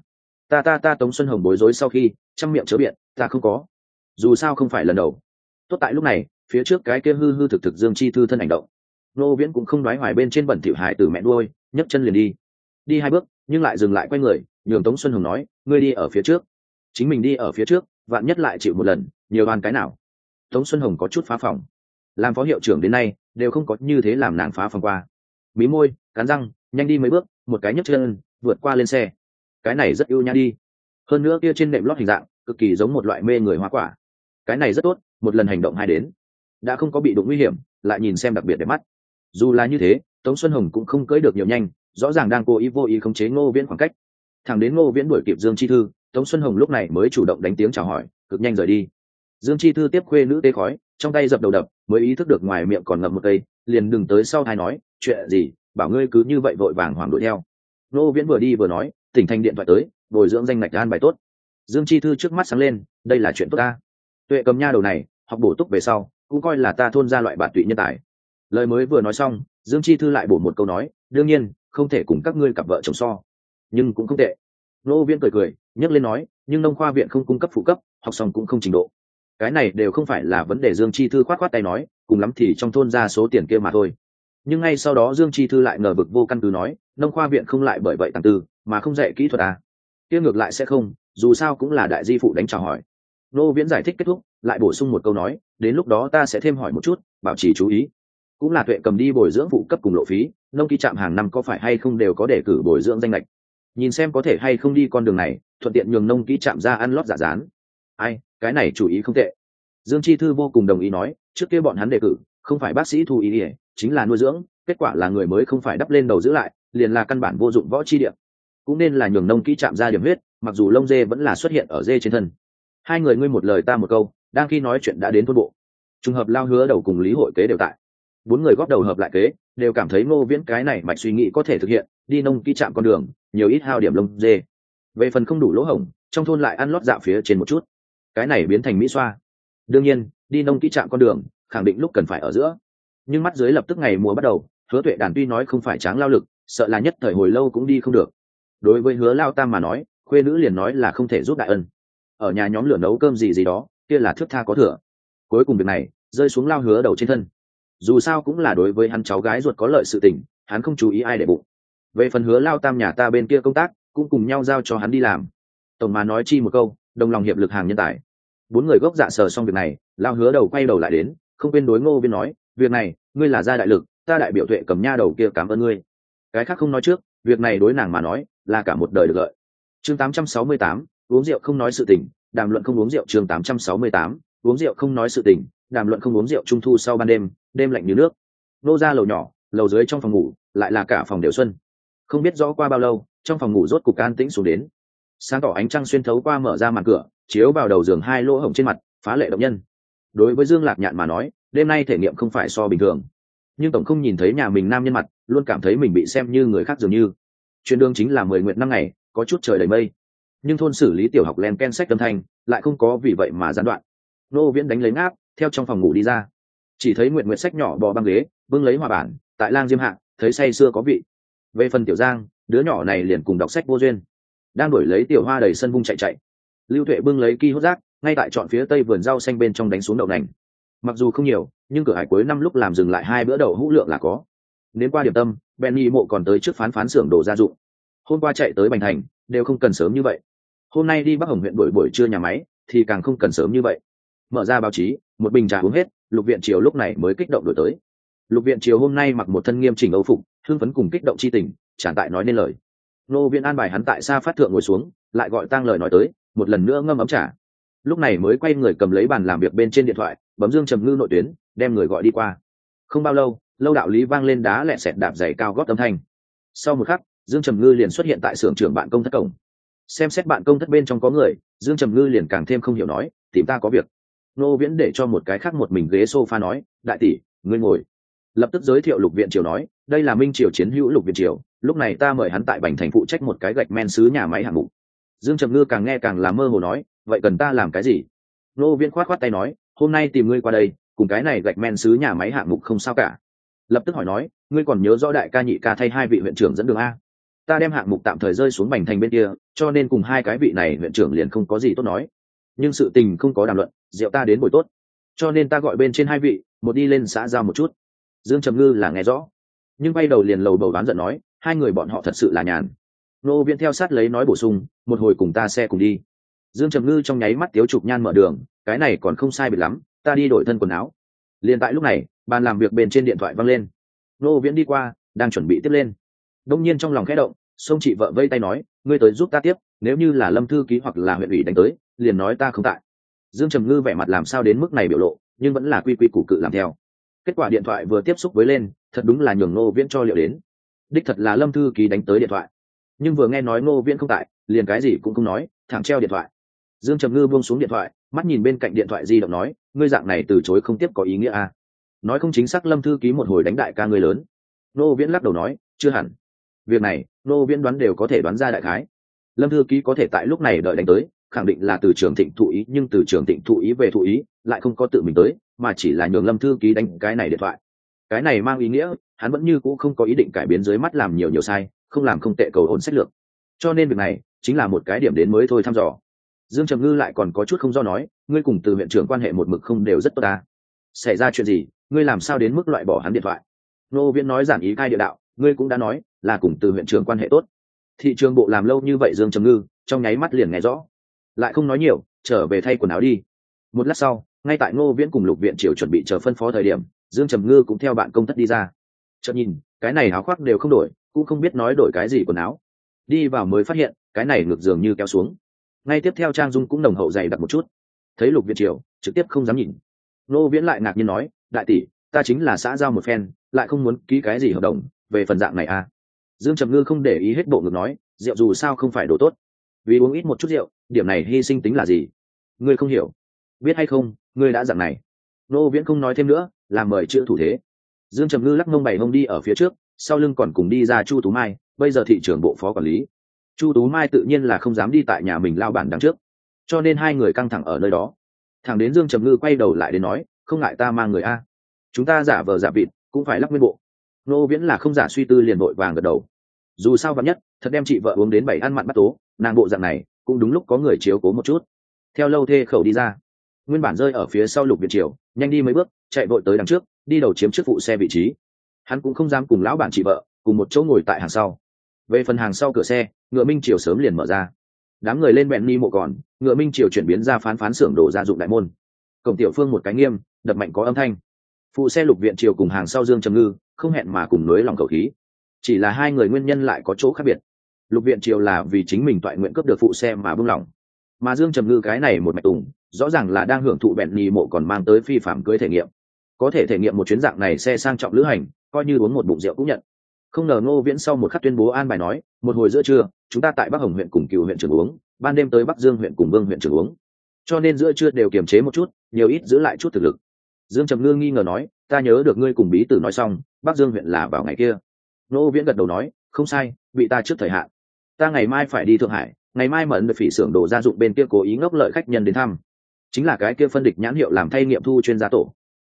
Ta Tống Xuân Hồng bối rối sau khi trăm miệng chớ biện, ta không có, dù sao không phải lần đầu. Tốt tại lúc này, phía trước cái kia hư thực Dương Chi Thư thân hành động, Ngô Viễn cũng không đoái hoài bên trên bẩn thỉu hại tử mẹ nuôi, nhấc chân liền đi 2 bước, nhưng lại dừng lại quay người, nhường Tống Xuân Hồng nói, ngươi đi ở phía trước, chính mình đi ở phía trước, vạn nhất lại chịu một lần, nhiều oan cái nào. Tống Xuân Hồng có chút phá phòng, làm phó hiệu trưởng đến nay đều không có như thế làm nàng phá phòng qua. Mí môi, cắn răng, nhanh đi mấy bước, một cái nhấc chân vượt qua lên xe. Cái này rất ưu nhã đi, hơn nữa kia trên nệm lót hình dạng cực kỳ giống một loại mê người hoa quả. Cái này rất tốt, một lần hành động 2 đến, đã không có bị đụng nguy hiểm, lại nhìn xem đặc biệt đẹp mắt. Dù là như thế, Tống Xuân Hồng cũng không cưỡi được nhiều nhanh, rõ ràng đang cố ý vô ý khống chế Ngô Viễn khoảng cách. Thẳng đến Ngô Viễn đuổi kịp Dương Chi Thư, Tống Xuân Hồng lúc này mới chủ động đánh tiếng chào hỏi, cực nhanh rời đi. Dương Chi Thư tiếp khuê nữ tê khói, trong tay dập đầu đập, mới ý thức được ngoài miệng còn ngậm một cây, liền đừng tới sau thai nói, chuyện gì, bảo ngươi cứ như vậy vội vàng hoảng đuổi theo. Ngô Viễn vừa đi vừa nói, tỉnh thành điện thoại tới, bồi dưỡng danh ngạch an bài tốt. Dương Chi Thư trước mắt sáng lên, đây là chuyện tốt ta. Tuệ Cầm nha đầu này, học bổ túc về sau, cũng coi là ta thôn ra loại bạn tụy nhân tài. Lời mới vừa nói xong, Dương Chi Thư lại bổ một câu nói, đương nhiên không thể cùng các ngươi cặp vợ chồng so, nhưng cũng không tệ. Ngô Viễn cười nhấc lên nói, nhưng nông khoa viện không cung cấp phụ cấp, học xong cũng không trình độ. Cái này đều không phải là vấn đề. Dương Chi Thư khoát tay nói, cùng lắm thì trong thôn ra số tiền kia mà thôi. Nhưng ngay sau đó Dương Chi Thư lại ngờ vực vô căn cứ nói, nông khoa viện không lại bởi vậy tàng tư mà không dạy kỹ thuật à? Kia ngược lại sẽ không, dù sao cũng là đại di phụ đánh chào hỏi. Ngô Viễn giải thích kết thúc, lại bổ sung một câu nói, đến lúc đó ta sẽ thêm hỏi một chút, bảo trì chú ý. Cũng là Tuệ Cầm đi bồi dưỡng phụ cấp cùng lộ phí, nông ký trạm hàng năm có phải hay không đều có đề cử bồi dưỡng danh lệch, nhìn xem có thể hay không đi con đường này, thuận tiện nhường nông ký trạm ra ăn lót giả dán. Ai, cái này chủ ý không tệ. Dương Chi Thư vô cùng đồng ý nói, trước kia bọn hắn đề cử không phải bác sĩ thu ý ỉa, chính là nuôi dưỡng, kết quả là người mới không phải đắp lên đầu giữ lại, liền là căn bản vô dụng võ chi điểm. Cũng nên là nhường nông kỹ chạm ra điểm huyết, mặc dù lông dê vẫn là xuất hiện ở dê trên thân. Hai người ngươi một lời ta một câu, đang khi nói chuyện đã đến thôn bộ. Trùng hợp Lao Hứa Đầu cùng Lý Hội Kế đều tại, 4 người góp đầu hợp lại kế, đều cảm thấy Ngô Viễn cái này mạch suy nghĩ có thể thực hiện, đi nông kỹ chạm con đường, nhiều ít hao điểm lông dê. Về phần không đủ lỗ hổng, trong thôn lại ăn lót dạo phía trên một chút, cái này biến thành mỹ xoa. Đương nhiên, đi nông kỹ trạm con đường, khẳng định lúc cần phải ở giữa. Nhưng mắt dưới lập tức ngày mùa bắt đầu, Hứa Tuệ Đàn tuy nói không phải tráng lao lực, sợ là nhất thời hồi lâu cũng đi không được. Đối với Hứa Lao Tam mà nói, khuê nữ liền nói là không thể giúp đại ân. Ở nhà nhóm lửa nấu cơm gì đó, kia là thước tha có thừa. Cuối cùng việc này rơi xuống Lao Hứa Đầu trên thân. Dù sao cũng là đối với hắn cháu gái ruột có lợi sự tình, hắn không chú ý ai để bụng. Về phần Hứa Lao Tam nhà ta bên kia công tác, cũng cùng nhau giao cho hắn đi làm. Tổng mà nói chi một câu, đồng lòng hiệp lực hàng nhân tài. 4 người gốc dạ sờ xong việc này, Lao Hứa Đầu quay đầu lại đến, không quên đối Ngô Viễn nói, việc này ngươi là gia đại lực, ta đại biểu Tuệ Cầm nha đầu kia cảm ơn ngươi. Cái khác không nói trước, việc này đối nàng mà nói là cả một đời được lợi. Chương 868, uống rượu không nói sự tình, đàm luận không uống rượu. Chương 868, uống rượu không nói sự tình, đàm luận không uống rượu. Trung thu sau ban đêm, đêm lạnh như nước. Nô ra lầu nhỏ, lầu dưới trong phòng ngủ, lại là cả phòng đều xuân. Không biết rõ qua bao lâu, trong phòng ngủ rốt cục an tĩnh xuống đến. Sáng tỏ ánh trăng xuyên thấu qua mở ra màn cửa, chiếu vào đầu giường 2 lỗ hổng trên mặt, phá lệ động nhân. Đối với Dương Lạc Nhạn mà nói, đêm nay thể nghiệm không phải so bình thường, nhưng tổng không nhìn thấy nhà mình nam nhân mặt, luôn cảm thấy mình bị xem như người khác dường như. Chuyên đương chính là 10 nguyệt 5 ngày, có chút trời đầy mây, nhưng thôn xử lý tiểu học len ken sách âm thanh lại không có vì vậy mà gián đoạn. Ngô Viễn đánh lấy ngáp theo trong phòng ngủ đi ra, chỉ thấy Nguyệt Nguyệt sách nhỏ bò băng ghế bưng lấy hòa bản tại lang diêm hạ, thấy say sưa có vị. Về phần Tiểu Giang, đứa nhỏ này liền cùng đọc sách vô duyên, đang đổi lấy Tiểu Hoa đầy sân vung chạy chạy. Lưu Tuệ bưng lấy ki hốt rác, ngay tại chọn phía tây vườn rau xanh bên trong đánh xuống đậu nành. Mặc dù không nhiều, nhưng cửa hải cuối năm lúc làm dừng lại 2 bữa đậu hũ lượng là có. Đến qua điểm tâm, Benny Mộ còn tới trước phán xưởng đồ gia dụng. Hôm qua chạy tới Bành Thành, đều không cần sớm như vậy. Hôm nay đi Bắc Hồng huyện buổi trưa nhà máy, thì càng không cần sớm như vậy. Mở ra báo chí, một bình trà uống hết, Lục Viện Triều lúc này mới kích động đổi tới. Lục Viện Triều hôm nay mặc một thân nghiêm chỉnh âu phục, hưng phấn cùng kích động chi tình, tràn tại nói nên lời. Nô Viễn an bài hắn tại xa phát thượng ngồi xuống, lại gọi tang lời nói tới, một lần nữa ngâm ấm trà. Lúc này mới quay người cầm lấy bàn làm việc bên trên điện thoại, bấm Dương Trầm Ngư nội tuyến, đem người gọi đi qua. Không bao lâu, lâu đạo lý vang lên đá lẹ sẹt đạp giày cao gót âm thanh. Sau một khắc, Dương Trầm Ngư liền xuất hiện tại xưởng trưởng bạn công thất cổng. Xem xét bạn công thất bên trong có người, Dương Trầm Ngư liền càng thêm không hiểu nói, tìm ta có việc. Nô Viễn để cho một cái khác một mình ghế sofa nói, đại tỷ, ngươi ngồi. Lập tức giới thiệu Lục Viện Triều nói, đây là Minh Triều chiến hữu Lục Viện Triều, lúc này ta mời hắn tại Bành Thành phụ trách một cái gạch men sứ nhà máy hạng mục. Dương Trầm Ngư càng nghe càng là mơ hồ nói, vậy cần ta làm cái gì? Nô Viễn khoát tay nói, hôm nay tìm ngươi qua đây, cùng cái này gạch men sứ nhà máy hạng mục không sao cả. Lập tức hỏi nói, ngươi còn nhớ rõ đại ca nhị ca thay 2 vị huyện trưởng dẫn đường a? Ta đem hạng mục tạm thời rơi xuống Bành Thành bên kia, cho nên cùng 2 cái vị này huyện trưởng liền không có gì tốt nói. Nhưng sự tình không có đàm luận, rượu ta đến buổi tốt, cho nên ta gọi bên trên 2 vị, một đi lên xã giao một chút. Dương Trầm Ngư là nghe rõ, nhưng bay đầu liền lầu bầu đoán giận nói, 2 người bọn họ thật sự là nhàn. Nô Viễn theo sát lấy nói bổ sung, một hồi cùng ta xe cùng đi. Dương Trầm Ngư trong nháy mắt tiếu chụp nhan mở đường, cái này còn không sai biệt lắm, ta đi đổi thân quần áo. Liền tại lúc này, bàn làm việc bên trên điện thoại vang lên. Nô Viễn đi qua, đang chuẩn bị tiếp lên. Đông nhiên trong lòng khẽ động, xông chị vợ vây tay nói, ngươi tới giúp ta tiếp, nếu như là Lâm thư ký hoặc là huyện ủy đánh tới, liền nói ta không tại. Dương Trầm Ngư vẻ mặt làm sao đến mức này biểu lộ, nhưng vẫn là quy quy củ cự làm theo. Kết quả điện thoại vừa tiếp xúc với lên, thật đúng là nhường Ngô Viễn cho liệu đến. Đích thật là Lâm thư ký đánh tới điện thoại, nhưng vừa nghe nói Ngô Viễn không tại, liền cái gì cũng không nói, thẳng treo điện thoại. Dương Trầm Ngư buông xuống điện thoại, mắt nhìn bên cạnh điện thoại di động nói, ngươi dạng này từ chối không tiếp có ý nghĩa à? Nói không chính xác Lâm thư ký một hồi đánh đại ca ngươi lớn. Ngô Viễn lắc đầu nói, chưa hẳn. Việc này, Ngô Viễn đoán đều có thể đoán ra đại khái. Lâm thư ký có thể tại lúc này đợi đánh tới, khẳng định là từ Trường Thịnh thụ ý, nhưng từ Trường Thịnh thụ ý về thụ ý, lại không có tự mình tới, mà chỉ là nhường Lâm thư ký đánh cái này điện thoại. Cái này mang ý nghĩa, hắn vẫn như cũ không có ý định cải biến dưới mắt làm nhiều sai, không làm không tệ cầu ổn sách lược. Cho nên việc này chính là một cái điểm đến mới thôi thăm dò. Dương Trầm Ngư lại còn có chút không do nói, ngươi cùng từ huyện trưởng quan hệ một mực không đều rất tốt ta. Xảy ra chuyện gì, ngươi làm sao đến mức loại bỏ hắn điện thoại? Nô Viễn nói giản ý khai địa đạo, ngươi cũng đã nói là cùng từ huyện trưởng quan hệ tốt. Thị trường bộ làm lâu như vậy, Dương Trầm Ngư trong nháy mắt liền nghe rõ, lại không nói nhiều, trở về thay quần áo đi. Một lát sau, ngay tại Ngô Viễn cùng Lục Viện Triều chuẩn bị chờ phân phó thời điểm, Dương Trầm Ngư cũng theo bạn công thất đi ra. Chợt nhìn, cái này áo khoác đều không đổi, cũng không biết nói đổi cái gì quần áo. Đi vào mới phát hiện, cái này ngực dường như kéo xuống. Ngay tiếp theo trang dung cũng nồng hậu dày đặc một chút. Thấy Lục Viện Triều, trực tiếp không dám nhìn. Ngô Viễn lại ngạc nhiên nói, đại tỷ, ta chính là xã giao một phen, lại không muốn ký cái gì hợp đồng, về phần dạng này à? Dương Trầm Ngư không để ý hết bộ ngực nói, rượu dù sao không phải đồ tốt, vì uống ít một chút rượu, điểm này hy sinh tính là gì? Ngươi không hiểu, biết hay không, ngươi đã dạng này. Ngô Viễn không nói thêm nữa, làm mời chữ thủ thế. Dương Trầm Ngư lắc mông bày mông đi ở phía trước, sau lưng còn cùng đi ra Chu Tú Mai, bây giờ thị trưởng bộ phó quản lý. Chu Tú Mai tự nhiên là không dám đi tại nhà mình lao bản đằng trước, cho nên 2 người căng thẳng ở nơi đó. Thẳng đến Dương Trầm Ngư quay đầu lại đến nói, không ngại ta mang người a, chúng ta giả vờ giả vịt cũng phải lắc nguyên bộ. Ngô Viễn là không giả suy tư liền vội vàng gật đầu. Dù sao vạn nhất thật đem chị vợ uống đến 7 ăn mặn bắt tố, nàng bộ dạng này cũng đúng lúc có người chiếu cố một chút. Theo lâu thê khẩu đi ra, nguyên bản rơi ở phía sau Lục Viện Triều, nhanh đi mấy bước, chạy vội tới đằng trước, đi đầu chiếm trước phụ xe vị trí. Hắn cũng không dám cùng lão bản chị vợ cùng một chỗ ngồi tại hàng sau. Về phần hàng sau cửa xe, ngựa Minh Triều sớm liền mở ra. Đám người lên bẹn ni mộ còn, ngựa Minh Triều chuyển biến ra phán xưởng đổ gia dụng đại môn. Cổng tiểu phương một cái nghiêm, đập mạnh có âm thanh. Phụ xe Lục Viện Triều cùng hàng sau Dương Trầm Ngư không hẹn mà cùng nối lòng khẩu khí. Chỉ là 2 người nguyên nhân lại có chỗ khác biệt. Lục Viện Triều là vì chính mình toại nguyện cướp được phụ xe mà buông lỏng, mà Dương Trầm Ngư cái này một mạch tùng, rõ ràng là đang hưởng thụ bẹn ni mộ còn mang tới phi phạm cưới thể nghiệm. Có thể thể nghiệm một chuyến dạng này xe sang trọng lữ hành, coi như uống một bụng rượu cũng nhận. Không ngờ Ngô Viễn sau một khắc tuyên bố an bài nói, một hồi giữa trưa chúng ta tại Bắc Hồng huyện cùng Cựu huyện trưởng uống, ban đêm tới Bắc Dương huyện cùng Vương huyện trưởng uống, cho nên giữa trưa đều kiềm chế một chút, nhiều ít giữ lại chút thực lực. Dương Trầm Ngư nghi ngờ nói, ta nhớ được ngươi cùng bí tử nói xong Bắc Dương huyện là vào ngày kia. Ngô Viễn gật đầu nói, không sai, bị ta trước thời hạn. ta ngày mai phải đi Thượng Hải, ngày mai mẫn được phỉ xưởng đồ gia dụng bên kia cố ý ngốc lợi khách nhân đến thăm, chính là cái kia phân địch nhãn hiệu làm thay nghiệm thu chuyên gia tổ.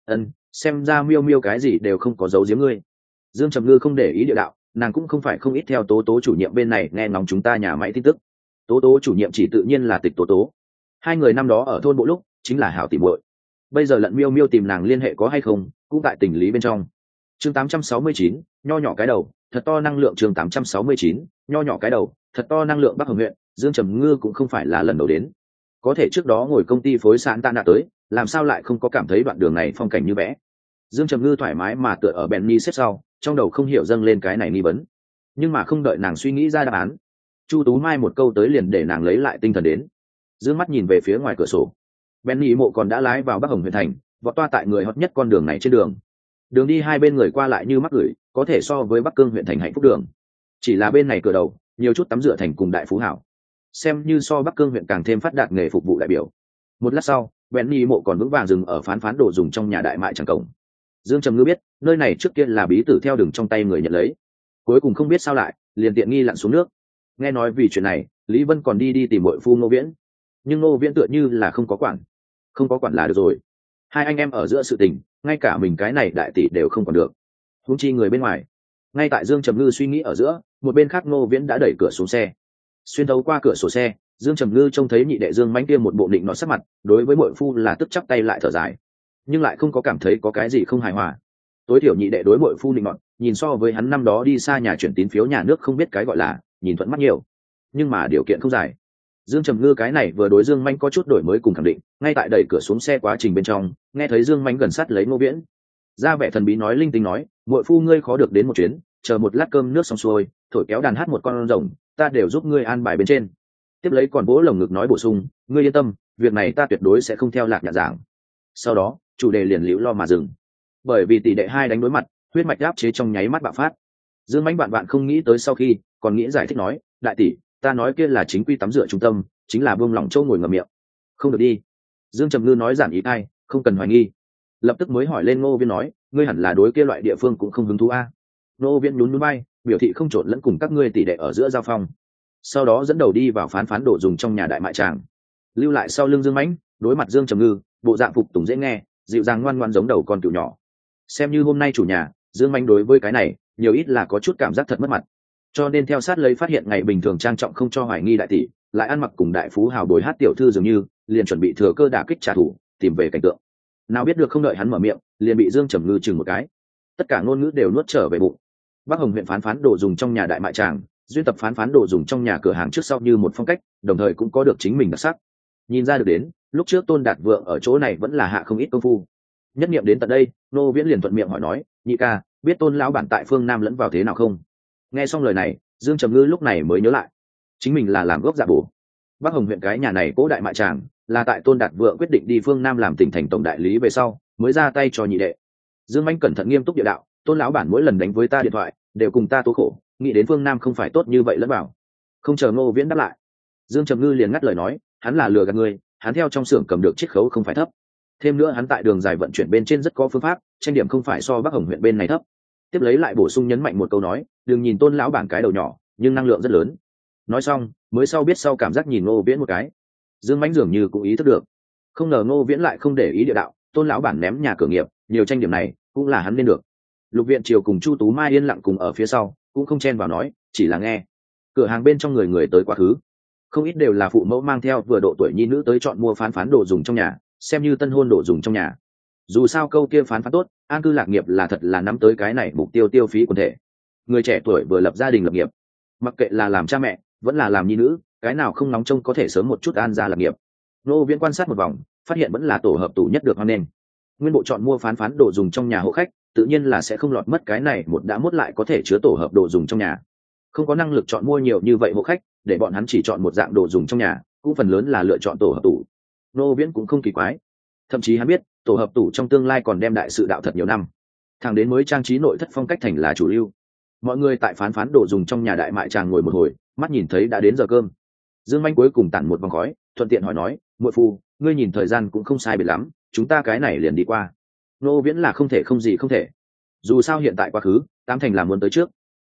Xem ra miêu miêu cái gì đều không có giấu giếm ngươi. Dương Trầm Ngư không để ý địa đạo, nàng cũng không phải không ít theo Tố Tố chủ nhiệm bên này nghe ngóng chúng ta nhà máy tin tức. Tố Tố chủ nhiệm chỉ tự nhiên là Tịch Tố Tố, hai người năm đó ở thôn bộ lúc chính là hảo tỉ muội. Bây giờ Lận Miêu Miêu tìm nàng liên hệ có hay không cũng tại tình lý bên trong. Chương 869, nho nhỏ cái đầu thật to năng lượng. Chương 869, nho nhỏ cái đầu thật to năng lượng. Bắc Hồng huyện, Dương Trầm Ngư cũng không phải là lần đầu đến, có thể trước đó ngồi công ty phối sản tạ tới, làm sao lại không có cảm thấy đoạn đường này phong cảnh như vẽ. Dương Trầm Ngư thoải mái mà tựa ở Benny xếp sau, trong đầu không hiểu dâng lên cái này nghi vấn, nhưng mà không đợi nàng suy nghĩ ra đáp án, Chu Tú Mai một câu tới liền để nàng lấy lại tinh thần đến. Dương mắt nhìn về phía ngoài cửa sổ, Benny mộ còn đã lái vào Bắc Hồng huyện thành, vọt toa tại người hot nhất con đường này. Trên đường đi hai bên người qua lại như mắc gửi, có thể so với Bắc Cương huyện thành hạnh phúc đường, chỉ là bên này cửa đầu nhiều chút tắm rửa thành cùng đại phú hảo, xem như so Bắc Cương huyện càng thêm phát đạt nghề phục vụ đại biểu. Một lát sau, Benny mộ còn vững vàng dừng ở phán đồ dùng trong nhà đại mại chẳng cổng. Dương Trầm Ngư biết nơi này trước kia là bí tử theo đường trong tay người nhận lấy, cuối cùng không biết sao lại liền tiện nghi lặn xuống nước. Nghe nói vì chuyện này Lý Vân còn đi tìm muội phu Ngô Viễn, nhưng Ngô Viễn tựa như là không có quản là được rồi. Hai anh em ở giữa sự tình, ngay cả mình cái này đại tỷ đều không còn được, huống chi người bên ngoài. Ngay tại Dương Trầm Ngư suy nghĩ ở giữa, một bên khác Ngô Viễn đã đẩy cửa xuống xe. Xuyên thấu qua cửa sổ xe, Dương Trầm Ngư trông thấy nhị đệ Dương Mánh kia một bộ định nọ sắc mặt, đối với muội phu là tức chắp tay lại thở dài, nhưng lại không có cảm thấy có cái gì không hài hòa. Tối thiểu nhị đệ đối muội phu định nọ, nhìn so với hắn năm đó đi xa nhà chuyển tín phiếu nhà nước không biết cái gọi là nhìn thuận mắt nhiều, nhưng mà điều kiện không dài. Dương Trầm Ngư cái này vừa đối Dương Mánh có chút đổi mới cùng khẳng định, ngay tại đẩy cửa xuống xe quá trình bên trong, nghe thấy Dương Mánh gần sát lấy Ngô Viễn, ra vẻ thần bí nói linh tinh nói, muội phu ngươi khó được đến một chuyến, chờ một lát cơm nước xong xuôi, thổi kéo đàn hát một con rồng, ta đều giúp ngươi an bài bên trên. Tiếp lấy còn vỗ lồng ngực nói bổ sung, ngươi yên tâm, việc này ta tuyệt đối sẽ không theo lạc nhạc giảng. Sau đó chủ đề liền liễu lo mà dừng, bởi vì tỷ đệ hai đánh đối mặt, huyết mạch áp chế trong nháy mắt bạo phát. Dương Mánh bạn không nghĩ tới sau khi còn nghĩ giải thích nói, đại tỷ, ta nói kia là chính quy tắm rửa trung tâm, chính là buông lỏng châu ngồi ngậm miệng, không được đi. Dương Trầm Ngư nói giản ý ai, không cần hoài nghi. Lập tức mới hỏi lên Ngô Viễn nói, ngươi hẳn là đối kia loại địa phương cũng không hứng thú a. Ngô Viễn nhún nhún vai, biểu thị không trộn lẫn cùng các ngươi tỷ đệ ở giữa giao phong. Sau đó dẫn đầu đi vào phán đồ dùng trong nhà đại mại tràng, lưu lại sau lưng Dương Mãnh, đối mặt Dương Trầm Ngư, bộ dạng phục tùng dễ nghe, dịu dàng ngoan ngoãn giống đầu con cừu nhỏ. Xem như hôm nay chủ nhà, Dương Mãnh đối với cái này nhiều ít là có chút cảm giác thật mất mặt, cho nên theo sát lấy phát hiện ngày bình thường trang trọng không cho hoài nghi đại tỷ, lại ăn mặc cùng đại phú hào bồi hát tiểu thư dường như, liền chuẩn bị thừa cơ đả kích trả thù, tìm về cảnh tượng. Nào biết được không đợi hắn mở miệng, liền bị Dương Trầm Ngư chừng một cái, tất cả ngôn ngữ đều nuốt trở về bụng. Bắc Hồng huyện phán đồ dùng trong nhà đại mại tràng, duyên tập phán đồ dùng trong nhà cửa hàng trước sau như một phong cách, đồng thời cũng có được chính mình đặc sắc. Nhìn ra được đến, lúc trước Tôn Đạt Vượng ở chỗ này vẫn là hạ không ít công phu. Nhất niệm đến tận đây, Nô Viễn liền thuận miệng hỏi nói, nhị ca, biết Tôn lão bản tại phương Nam lẫn vào thế nào không? Nghe xong lời này, Dương Trầm Ngư lúc này mới nhớ lại, chính mình là làm gốc dạ bổ. Bắc Hồng huyện cái nhà này cố đại mại tràng, là tại Tôn Đạt Vượng quyết định đi phương Nam làm tỉnh thành tổng đại lý về sau, mới ra tay cho nhị đệ. Dương Mãnh cẩn thận nghiêm túc địa đạo, Tôn lão bản mỗi lần đánh với ta điện thoại, đều cùng ta tố khổ, nghĩ đến phương Nam không phải tốt như vậy lẫn vào. Không chờ Ngô Viễn đáp lại, Dương Trầm Ngư liền ngắt lời nói, hắn là lừa gạt ngươi, hắn theo trong xưởng cầm được chiết khấu không phải thấp. Thêm nữa hắn tại đường dài vận chuyển bên trên rất có phương pháp, tranh điểm không phải so Bắc Hồng huyện bên này thấp. Tiếp lấy lại bổ sung nhấn mạnh một câu nói, đừng nhìn Tôn lão bản cái đầu nhỏ, nhưng năng lượng rất lớn. Nói xong, mới sau biết sau cảm giác nhìn Ngô Viễn một cái. Dương Mãnh dường như cũng ý thức được, không ngờ Ngô Viễn lại không để ý địa đạo, Tôn lão bản ném nhà cửa nghiệp, nhiều tranh điểm này cũng là hắn nên được. Lục Viện Triều cùng Chu Tú Mai yên lặng cùng ở phía sau, cũng không chen vào nói, chỉ là nghe. Cửa hàng bên trong người tới quá khứ, không ít đều là phụ mẫu mang theo vừa độ tuổi nhi nữ tới chọn mua phán đồ dùng trong nhà, xem như tân hôn đồ dùng trong nhà. Dù sao câu kia phán tốt, an cư lạc nghiệp là thật là nắm tới cái này mục tiêu tiêu phí quần thể. Người trẻ tuổi vừa lập gia đình lập nghiệp, mặc kệ là làm cha mẹ vẫn là làm nhi nữ, cái nào không nóng trông có thể sớm một chút an gia lập nghiệp. Nô Viễn quan sát một vòng, phát hiện vẫn là tổ hợp tủ nhất được hoan nghênh. Nguyên bộ chọn mua phán đồ dùng trong nhà hộ khách, tự nhiên là sẽ không lọt mất cái này một đã mốt lại có thể chứa tổ hợp đồ dùng trong nhà. Không có năng lực chọn mua nhiều như vậy hộ khách, để bọn hắn chỉ chọn một dạng đồ dùng trong nhà, cũng phần lớn là lựa chọn tổ hợp tủ. Nô Viễn cũng không kỳ quái, thậm chí hắn biết tổ hợp tủ trong tương lai còn đem đại sự đạo thật nhiều năm, thẳng đến mới trang trí nội thất phong cách thành là chủ lưu. Mọi người tại phán đồ dùng trong nhà đại mại tràng ngồi một hồi, mắt nhìn thấy đã đến giờ cơm. Dương Manh cuối cùng tản một vòng khói, thuận tiện hỏi nói, muội phu, ngươi nhìn thời gian cũng không sai biệt lắm, chúng ta cái này liền đi qua. Nô Viễn là không thể không gì không thể, dù sao hiện tại quá khứ tám thành là muốn tới trước.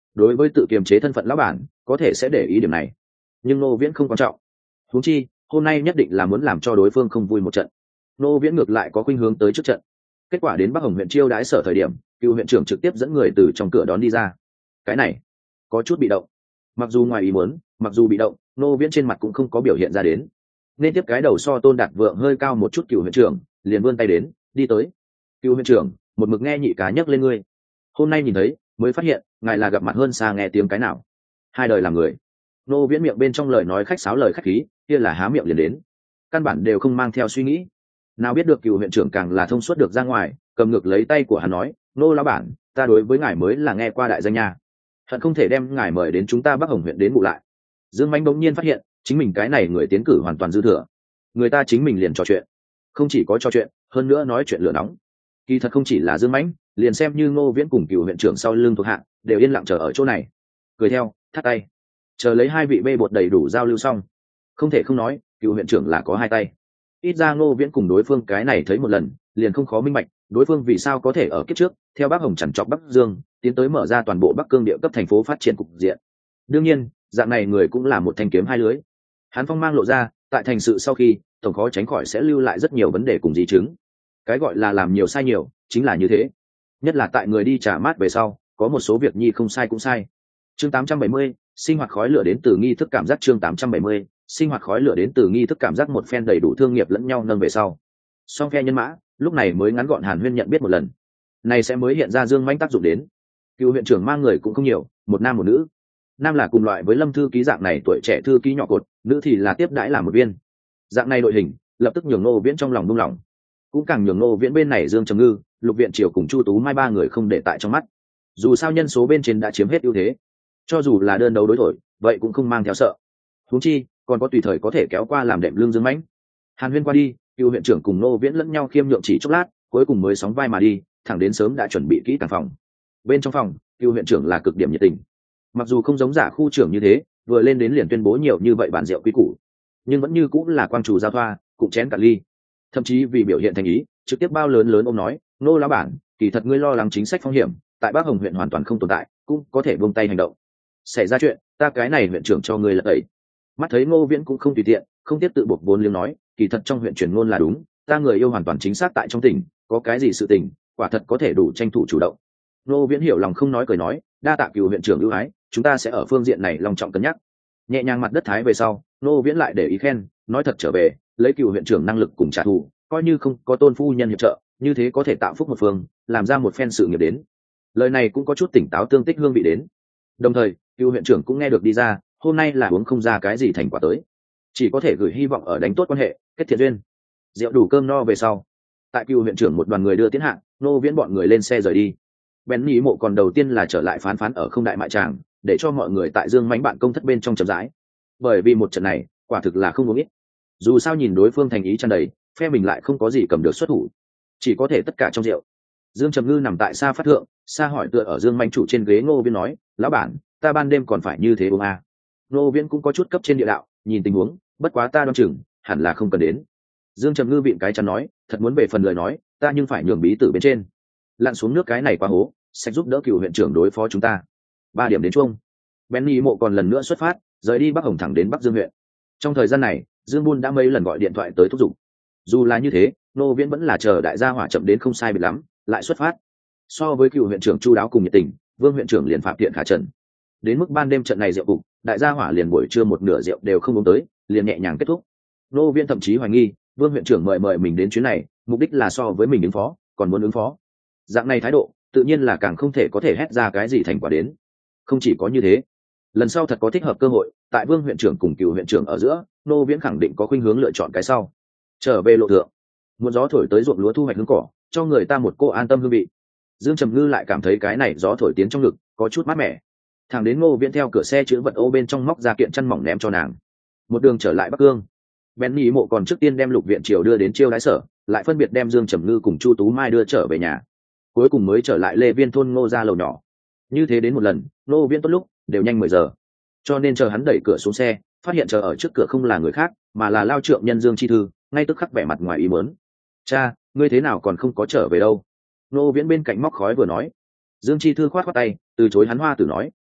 đối với tự kiềm chế thân phận lão bản có thể sẽ để ý điểm này, nhưng Ngô Viễn không quan trọng. Huống chi hôm nay nhất định là muốn làm cho đối phương không vui một trận. Ngô Viễn ngược lại có khuynh hướng tới trước trận. Kết quả đến Bắc Hồng huyện chiêu đãi sở thời điểm, cựu huyện trưởng trực tiếp dẫn người từ trong cửa đón đi ra. Cái này có chút bị động. Mặc dù ngoài ý muốn, mặc dù bị động, Ngô Viễn trên mặt cũng không có biểu hiện ra đến. Nên tiếp cái đầu so Tôn Đạt Vượng hơi cao một chút cựu huyện trưởng, liền vươn tay đến, đi tới. Cựu huyện trưởng, một mực nghe nhị cá nhắc lên ngươi. Hôm nay nhìn thấy, mới phát hiện, ngài là gặp mặt hơn xa nghe tiếng cái nào. Hai đời làm người. Ngô Viễn miệng bên trong lời nói khách sáo lời khách khí, kia là há miệng liền đến. Căn bản đều không mang theo suy nghĩ. Nào biết được cựu huyện trưởng càng là thông suốt được ra ngoài, cầm ngược lấy tay của hắn nói, Nô lão bản, ta đối với ngài mới là nghe qua đại danh nha, hận không thể đem ngài mời đến chúng ta Bắc Hồng huyện đến bù lại. Dương Mạnh bỗng nhiên phát hiện chính mình cái này người tiến cử hoàn toàn dư thừa, người ta chính mình liền trò chuyện, không chỉ có trò chuyện, hơn nữa nói chuyện lửa nóng. Kỳ thật không chỉ là Dương Mạnh, liền xem như Ngô Viễn cùng cựu huyện trưởng sau lưng thuộc hạ đều yên lặng chờ ở chỗ này, cười theo thắt tay chờ lấy hai vị bê bột đầy đủ giao lưu xong. Không thể không nói, cựu huyện trưởng là có hai tay. Ít ra Ngô Viễn cùng đối phương cái này thấy một lần liền không khó minh bạch đối phương vì sao có thể ở kiếp trước theo Bác Hồng chằn chọc Bắc Dương tiến tới mở ra toàn bộ Bắc Cương địa cấp thành phố phát triển cục diện. Đương nhiên dạng này người cũng là một thanh kiếm hai lưới. Hắn phong mang lộ ra, tại thành sự sau khi tổng khó tránh khỏi sẽ lưu lại rất nhiều vấn đề cùng di chứng. Cái gọi là làm nhiều sai nhiều chính là như thế, nhất là tại người đi trả mát về sau có một số việc nhi không sai cũng sai. Chương 870, sinh hoạt khói lửa đến từ nghi thức cảm giác. Chương 870, sinh hoạt khói lửa đến từ nghi thức cảm giác. Một phen đầy đủ thương nghiệp lẫn nhau nâng về sau, song phe nhân mã lúc này mới ngắn gọn hàn huyên nhận biết một lần. Này sẽ mới hiện ra Dương Mãnh tác dụng đến. Cựu huyện trưởng mang người cũng không nhiều, một nam một nữ. Nam là cùng loại với Lâm thư ký dạng này tuổi trẻ thư ký nhỏ cột, nữ thì là tiếp đãi làm một viên. Dạng này đội hình lập tức nhường Ngô Viễn trong lòng buông lỏng, cũng càng nhường Ngô Viễn bên này Dương Trầm Ngư, Lục Viện Triều cùng Chu Tú Mai ba người không để tại trong mắt. Dù sao nhân số bên trên đã chiếm hết ưu thế, cho dù là đơn đấu đối thổi, vậy cũng không mang theo sợ. Huống chi còn có tùy thời có thể kéo qua làm đệm lương Dương Mãnh. Hàn huyên qua đi, cựu huyện trưởng cùng Ngô Viễn lẫn nhau khiêm nhượng chỉ chốc lát, cuối cùng mới sóng vai mà đi, thẳng đến sớm đã chuẩn bị kỹ càng phòng. Bên trong phòng, cựu huyện trưởng là cực điểm nhiệt tình. Mặc dù không giống giả khu trưởng như thế, vừa lên đến liền tuyên bố nhiều như vậy bản rượu quý củ, nhưng vẫn như cũng là quang chủ giao thoa, cũng chén cả ly. Thậm chí vì biểu hiện thành ý, trực tiếp bao lớn lớn ôm nói, Nô lão bản, kỳ thật ngươi lo lắng chính sách phong hiểm, tại Bắc Hồng huyện hoàn toàn không tồn tại, cũng có thể buông tay hành động. Xảy ra chuyện, ta cái này huyện trưởng cho ngươi là tẩy. Mắt thấy Ngô Viễn cũng không tùy tiện, không tiếp tự buộc vốn liếng nói, kỳ thật trong huyện truyền ngôn là đúng, ta người yêu hoàn toàn chính xác tại trong tỉnh, có cái gì sự tình, quả thật có thể đủ tranh thủ chủ động. Ngô Viễn hiểu lòng không nói cười nói, đa tạ cựu huyện trưởng ưu ái, chúng ta sẽ ở phương diện này long trọng cân nhắc. Nhẹ nhàng mặt đất thái về sau, Ngô Viễn lại để ý khen, nói thật trở về, lấy cựu huyện trưởng năng lực cùng trả thù, coi như không có Tôn phu nhân hiệp trợ, như thế có thể tạo phúc một phương, làm ra một phen sự nghiệp đến. Lời này cũng có chút tỉnh táo tương tích hương vị đến. Đồng thời, cựu huyện trưởng cũng nghe được đi ra, hôm nay là uống không ra cái gì thành quả tới, chỉ có thể gửi hy vọng ở đánh tốt quan hệ, kết thiện duyên. Rượu đủ cơm no về sau, tại cựu huyện trưởng một đoàn người đưa tiến hạng, Ngô Viễn bọn người lên xe rời đi. Bén nghĩ mộ còn đầu tiên là trở lại phán phán ở không đại mại tràng, để cho mọi người tại Dương Mãnh bạn công thất bên trong chậm rãi. Bởi vì một trận này quả thực là không uống ít, dù sao nhìn đối phương thành ý tràn đầy, phe mình lại không có gì cầm được xuất thủ, chỉ có thể tất cả trong rượu. Dương Trầm Ngư nằm tại xa phát thượng, xa hỏi tựa ở Dương Mãnh chủ trên ghế. Ngô Viễn nói, lão bản, ta ban đêm còn phải như thế uống à? Ngô Viễn cũng có chút cấp trên địa đạo, nhìn tình huống, bất quá ta đoán chừng hẳn là không cần đến. Dương Trầm Ngư vịn cái chắn nói, thật muốn về phần lời nói, ta nhưng phải nhường bí tử bên trên lặn xuống nước cái này quá hố, sạch giúp đỡ cựu huyện trưởng đối phó chúng ta. 3 điểm đến chuông, Benny mộ còn lần nữa xuất phát, rời đi Bắc Hồng thẳng đến Bắc Dương huyện. Trong thời gian này, Dương Bun đã mấy lần gọi điện thoại tới thúc giục. Dù là như thế, Ngô Viễn vẫn là chờ đại gia hỏa chậm đến không sai biệt lắm, lại xuất phát. So với cựu huyện trưởng chu đáo cùng nhiệt tình, Vương huyện trưởng liền phạm tiện khả trần. Đến mức ban đêm trận này rượu cục, đại gia hỏa liền buổi trưa một nửa rượu đều không uống tới, liền nhẹ nhàng kết thúc. Ngô Viễn thậm chí hoài nghi, Vương huyện trưởng mời mình đến chuyến này, mục đích là so với mình ứng phó, còn muốn ứng phó. Dạng này thái độ, tự nhiên là càng không thể có thể hét ra cái gì thành quả đến. Không chỉ có như thế, lần sau thật có thích hợp cơ hội, tại Vương huyện trưởng cùng cựu huyện trưởng ở giữa, Ngô Viễn khẳng định có khuynh hướng lựa chọn cái sau. Trở về lộ thượng, một gió thổi tới ruộng lúa thu hoạch hương cỏ, cho người ta một cô an tâm hương vị. Dương Trầm Ngư lại cảm thấy cái này gió thổi tiến trong ngực, có chút mát mẻ. Thằng đến Ngô Viễn theo cửa xe chứa vật ô bên trong móc ra kiện chăn mỏng ném cho nàng. Một đường trở lại Bắc Cương, Benny mộ còn trước tiên đem Lục Viện Triều đưa đến chiêu đãi sở, lại phân biệt đem Dương Trầm Ngư cùng Chu Tú Mai đưa trở về nhà, cuối cùng mới trở lại Lê Viên thôn Ngô gia lầu nhỏ. Như thế đến một lần, Ngô Viễn tốt lúc đều nhanh 10 giờ, cho nên chờ hắn đẩy cửa xuống xe, phát hiện chờ ở trước cửa không là người khác, mà là Lao Trượng nhân Dương Chi Thư, ngay tức khắc vẻ mặt ngoài ý muốn. Cha, ngươi thế nào còn không có trở về đâu? Ngô Viễn bên cạnh móc khói vừa nói. Dương Chi Thư khoát tay, từ chối hắn hoa tử nói,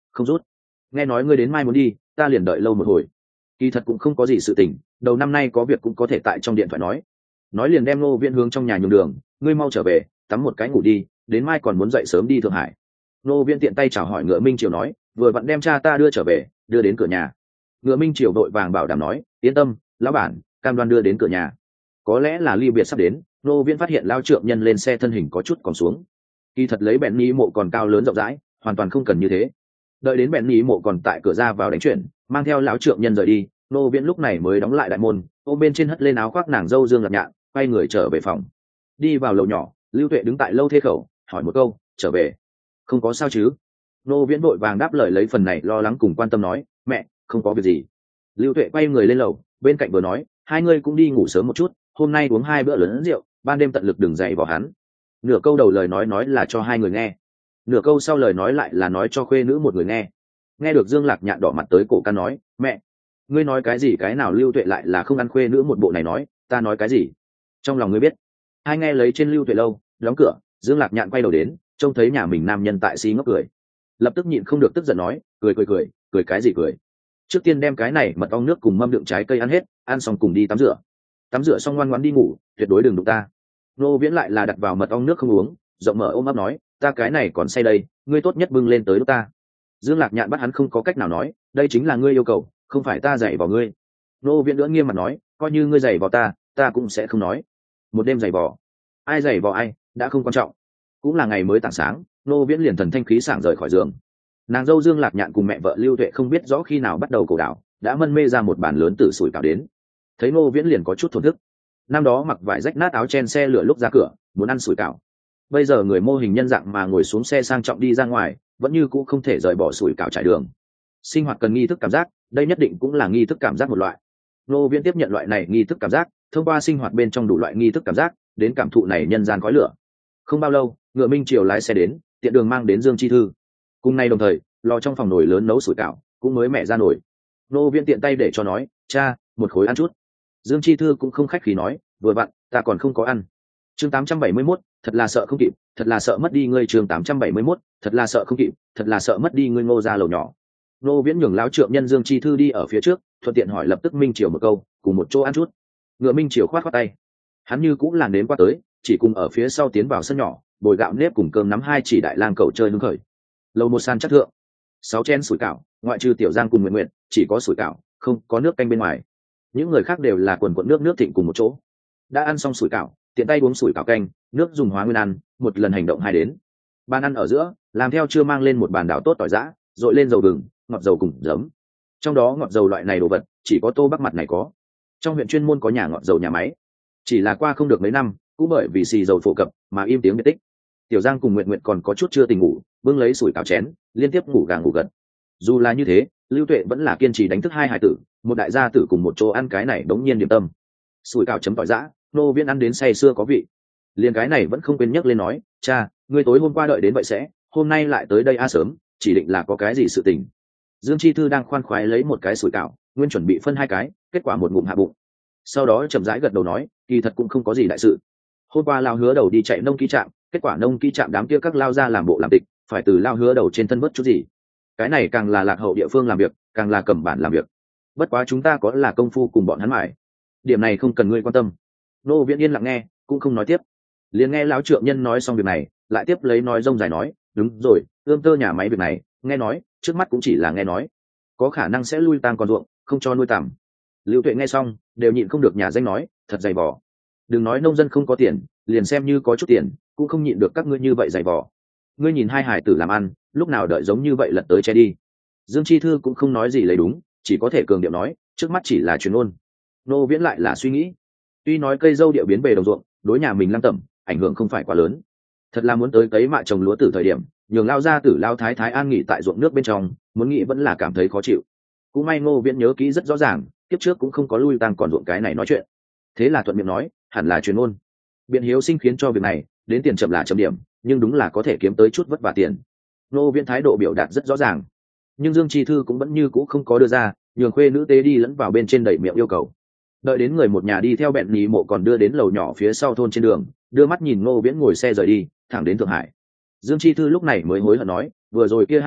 không rút. Nghe nói ngươi đến mai muốn đi, ta liền đợi lâu một hồi. Kỳ thật cũng không có gì sự tình, đầu năm nay có việc cũng có thể tại trong điện thoại nói liền đem Ngô Viễn hướng trong nhà nhường đường, ngươi mau trở về tắm một cái ngủ đi, đến mai còn muốn dậy sớm đi Thượng Hải. Ngô Viễn tiện tay chào hỏi Ngựa Minh Triều nói, vừa vặn đem cha ta đưa trở về, đưa đến cửa nhà. Ngựa Minh Triều vội vàng bảo đảm nói, yên tâm lão bản, cam đoan đưa đến cửa nhà. Có lẽ là ly biệt sắp đến, Ngô Viễn phát hiện lao trượng nhân lên xe thân hình có chút còn xuống. Kỳ thật lấy bẹn ni mộ còn cao lớn rộng rãi, hoàn toàn không cần như thế. Đợi đến bẹn ni mộ còn tại cửa ra vào đánh chuyển, mang theo lão trượng nhân rời đi, Ngô Viễn lúc này mới đóng lại đại môn, ôm bên trên hất lên áo khoác nàng dâu Dương Lạc Nhạn, quay người trở về phòng. Đi vào lầu nhỏ, Lưu Tuệ đứng tại lâu thê khẩu, hỏi một câu, trở về không có sao chứ? Ngô Viễn vội vàng đáp lời lấy phần này lo lắng cùng quan tâm nói, mẹ không có việc gì. Lưu Tuệ quay người lên lầu, bên cạnh vừa nói, hai ngươi cũng đi ngủ sớm một chút, hôm nay uống 2 bữa lớn rượu, ban đêm tận lực đừng dậy vào hắn. Nửa câu đầu lời nói là cho hai người nghe, nửa câu sau lời nói lại là nói cho khuê nữ một người nghe. Nghe được Dương Lạc Nhạn đỏ mặt tới cổ can nói, mẹ ngươi nói cái gì cái nào? Lưu Tuệ lại là không ăn khuê nữ một bộ này nói, ta nói cái gì trong lòng ngươi biết. Hai nghe lấy trên Lưu Tuệ lâu đóng cửa, Dương Lạc Nhạn quay đầu đến, trông thấy nhà mình nam nhân tại si ngốc cười, lập tức nhịn không được tức giận nói, cười cái gì cười? Trước tiên đem cái này mật ong nước cùng mâm đựng trái cây ăn hết, ăn xong cùng đi tắm rửa xong ngoan ngoãn đi ngủ, tuyệt đối đừng đụng ta. Ngô Viễn lại là đặt vào mật ong nước không uống, rộng mở ôm ấp nói, ta cái này còn say đây, ngươi tốt nhất bưng lên tới lúc ta. Dương Lạc Nhạn bắt hắn không có cách nào nói, đây chính là ngươi yêu cầu, không phải ta dạy vào ngươi. Ngô Viễn nữa nghiêm mặt nói, coi như ngươi dạy vào ta cũng sẽ không nói. Một đêm dạy vào, ai dạy vào ai đã không quan trọng. Cũng là ngày mới tảng sáng, Ngô Viễn liền thần thanh khí sảng rời khỏi giường. Nàng dâu Dương Lạc Nhạn cùng mẹ vợ Lưu Tuệ không biết rõ khi nào bắt đầu cổ đảo, đã mân mê ra một bàn lớn tử sủi cảo đến. Thấy Ngô Viễn liền có chút thổn thức. Năm đó mặc vải rách nát áo chen xe lửa lúc ra cửa, muốn ăn sủi cảo. Bây giờ người mô hình nhân dạng mà ngồi xuống xe sang trọng đi ra ngoài, vẫn như cũ không thể rời bỏ sủi cảo trải đường. Sinh hoạt cần nghi thức cảm giác, đây nhất định cũng là nghi thức cảm giác một loại. Ngô Viễn tiếp nhận loại này nghi thức cảm giác, thông qua sinh hoạt bên trong đủ loại nghi thức cảm giác, đến cảm thụ này nhân gian khói lửa. Không bao lâu, Ngựa Minh Triều lái xe đến, tiện đường mang đến Dương Chi Thư. Cùng nay đồng thời, lò trong phòng nồi lớn nấu sủi cảo, cũng mới mẹ ra nồi. Ngô Viễn tiện tay để cho nói, cha, một khối ăn chút. Dương Chi Thư cũng không khách khí nói, vừa vặn, ta còn không có ăn. Chương 871, thật là sợ không kịp, thật là sợ mất đi ngươi. Chương 871, thật là sợ không kịp, thật là sợ mất đi ngươi. Ngô ra lầu nhỏ. Ngô Viễn nhường lão trượng nhân Dương Chi Thư đi ở phía trước, thuận tiện hỏi lập tức Minh Triều một câu, cùng một chỗ ăn chút. Ngựa Minh Triều khoát tay, hắn như cũng là nếm qua tới, chỉ cùng ở phía sau tiến vào sân nhỏ, bồi gạo nếp cùng cơm nắm hai chỉ đại lang cầu chơi hứng khởi. Lầu một sàn chất thượng, 6 chén sủi cảo, ngoại trừ Tiểu Giang cùng Nguyện Nguyện, chỉ có sủi cảo, không có nước canh bên ngoài. Những người khác đều là quần quần nước thịnh cùng một chỗ. Đã ăn xong sủi cảo, tiện tay uống sủi cảo canh, nước dùng hóa nguyên ăn, một lần hành động hai đến. Bàn ăn ở giữa, làm theo chưa mang lên một bàn đảo tốt tỏi giã, dội lên dầu gừng, ngọt dầu cùng giấm. Trong đó ngọt dầu loại này đồ vật, chỉ có Tô Bắc mặt này có. Trong huyện chuyên môn có nhà ngọt dầu nhà máy, chỉ là qua không được mấy năm, cũng bởi vì xì dầu phổ cập mà im tiếng biệt tích. Tiểu Giang cùng Nguyện Nguyện còn có chút chưa tỉnh ngủ, bưng lấy sủi cảo chén, liên tiếp ngủ gà ngủ gật. Dù là như thế, Lưu Tuệ vẫn là kiên trì đánh thức hai hải tử, một đại gia tử cùng một chỗ ăn cái này đống nhiên điểm tâm. Sủi cảo chấm tỏi giã, Ngô Viễn ăn đến say sưa có vị. Liền cái này vẫn không quên nhắc lên nói, cha, ngươi tối hôm qua đợi đến vậy sẽ, hôm nay lại tới đây sớm, chỉ định là có cái gì sự tình. Dương Chi Thư đang khoan khoái lấy một cái sủi cảo, nguyên chuẩn bị phân 2 cái, kết quả một ngụm hạ bụng. Sau đó chậm rãi gật đầu nói, kỳ thật cũng không có gì đại sự. Hôm qua lao hứa đầu đi chạy nông ký trạm, kết quả nông ký trạm đám kia các lao ra làm bộ làm tịch, phải từ lao hứa đầu trên thân bớt chút gì. Cái này càng là lạc hậu địa phương làm việc, càng là cầm bản làm việc. Bất quá chúng ta có là công phu cùng bọn hắn mải, điểm này không cần ngươi quan tâm. Ngô Viễn yên lặng nghe, cũng không nói tiếp. Liền nghe lão trượng nhân nói xong việc này, lại tiếp lấy nói rông dài nói, đúng rồi, ươm tơ nhà máy việc này, nghe nói, trước mắt cũng chỉ là nghe nói, có khả năng sẽ lui tang con ruộng, không cho nuôi tằm. Lưu Tuệ nghe xong, đều nhịn không được nhà danh nói, thật dày vò. Đừng nói nông dân không có tiền, liền xem như có chút tiền, cũng không nhịn được các ngươi như vậy dày vò. Ngươi nhìn hai hải tử làm ăn, lúc nào đợi giống như vậy lật tới che đi. Dương Chi Thư cũng không nói gì lấy đúng, chỉ có thể cường điệu nói, trước mắt chỉ là truyền ngôn. Ngô Viễn lại là suy nghĩ, tuy nói cây dâu điệu biến về đồng ruộng, đối nhà mình lăng tẩm ảnh hưởng không phải quá lớn. Thật là muốn tới cấy mạ trồng lúa tử thời điểm, nhường lao ra tử lao thái thái an nghỉ tại ruộng nước bên trong, muốn nghĩ vẫn là cảm thấy khó chịu. Cũng may Ngô Viễn nhớ kỹ rất rõ ràng, kiếp trước cũng không có lui tăng còn ruộng cái này nói chuyện. Thế là thuận miệng nói, hẳn là truyền ngôn. Biện hiếu sinh khiến cho việc này, đến tiền chậm là chậm điểm, nhưng đúng là có thể kiếm tới chút vất vả tiền. Ngô Viễn thái độ biểu đạt rất rõ ràng, nhưng Dương Chi Thư cũng vẫn như cũ không có đưa ra, nhường khuê nữ tế đi lẫn vào bên trên đẩy miệng yêu cầu. Đợi đến người một nhà đi theo bẹn nhì mộ còn đưa đến lầu nhỏ phía sau thôn trên đường, đưa mắt nhìn Ngô Viễn ngồi xe rời đi, thẳng đến Thượng Hải. Dương Chi Thư lúc này mới hối hận nói, vừa rồi kia hai chuyện,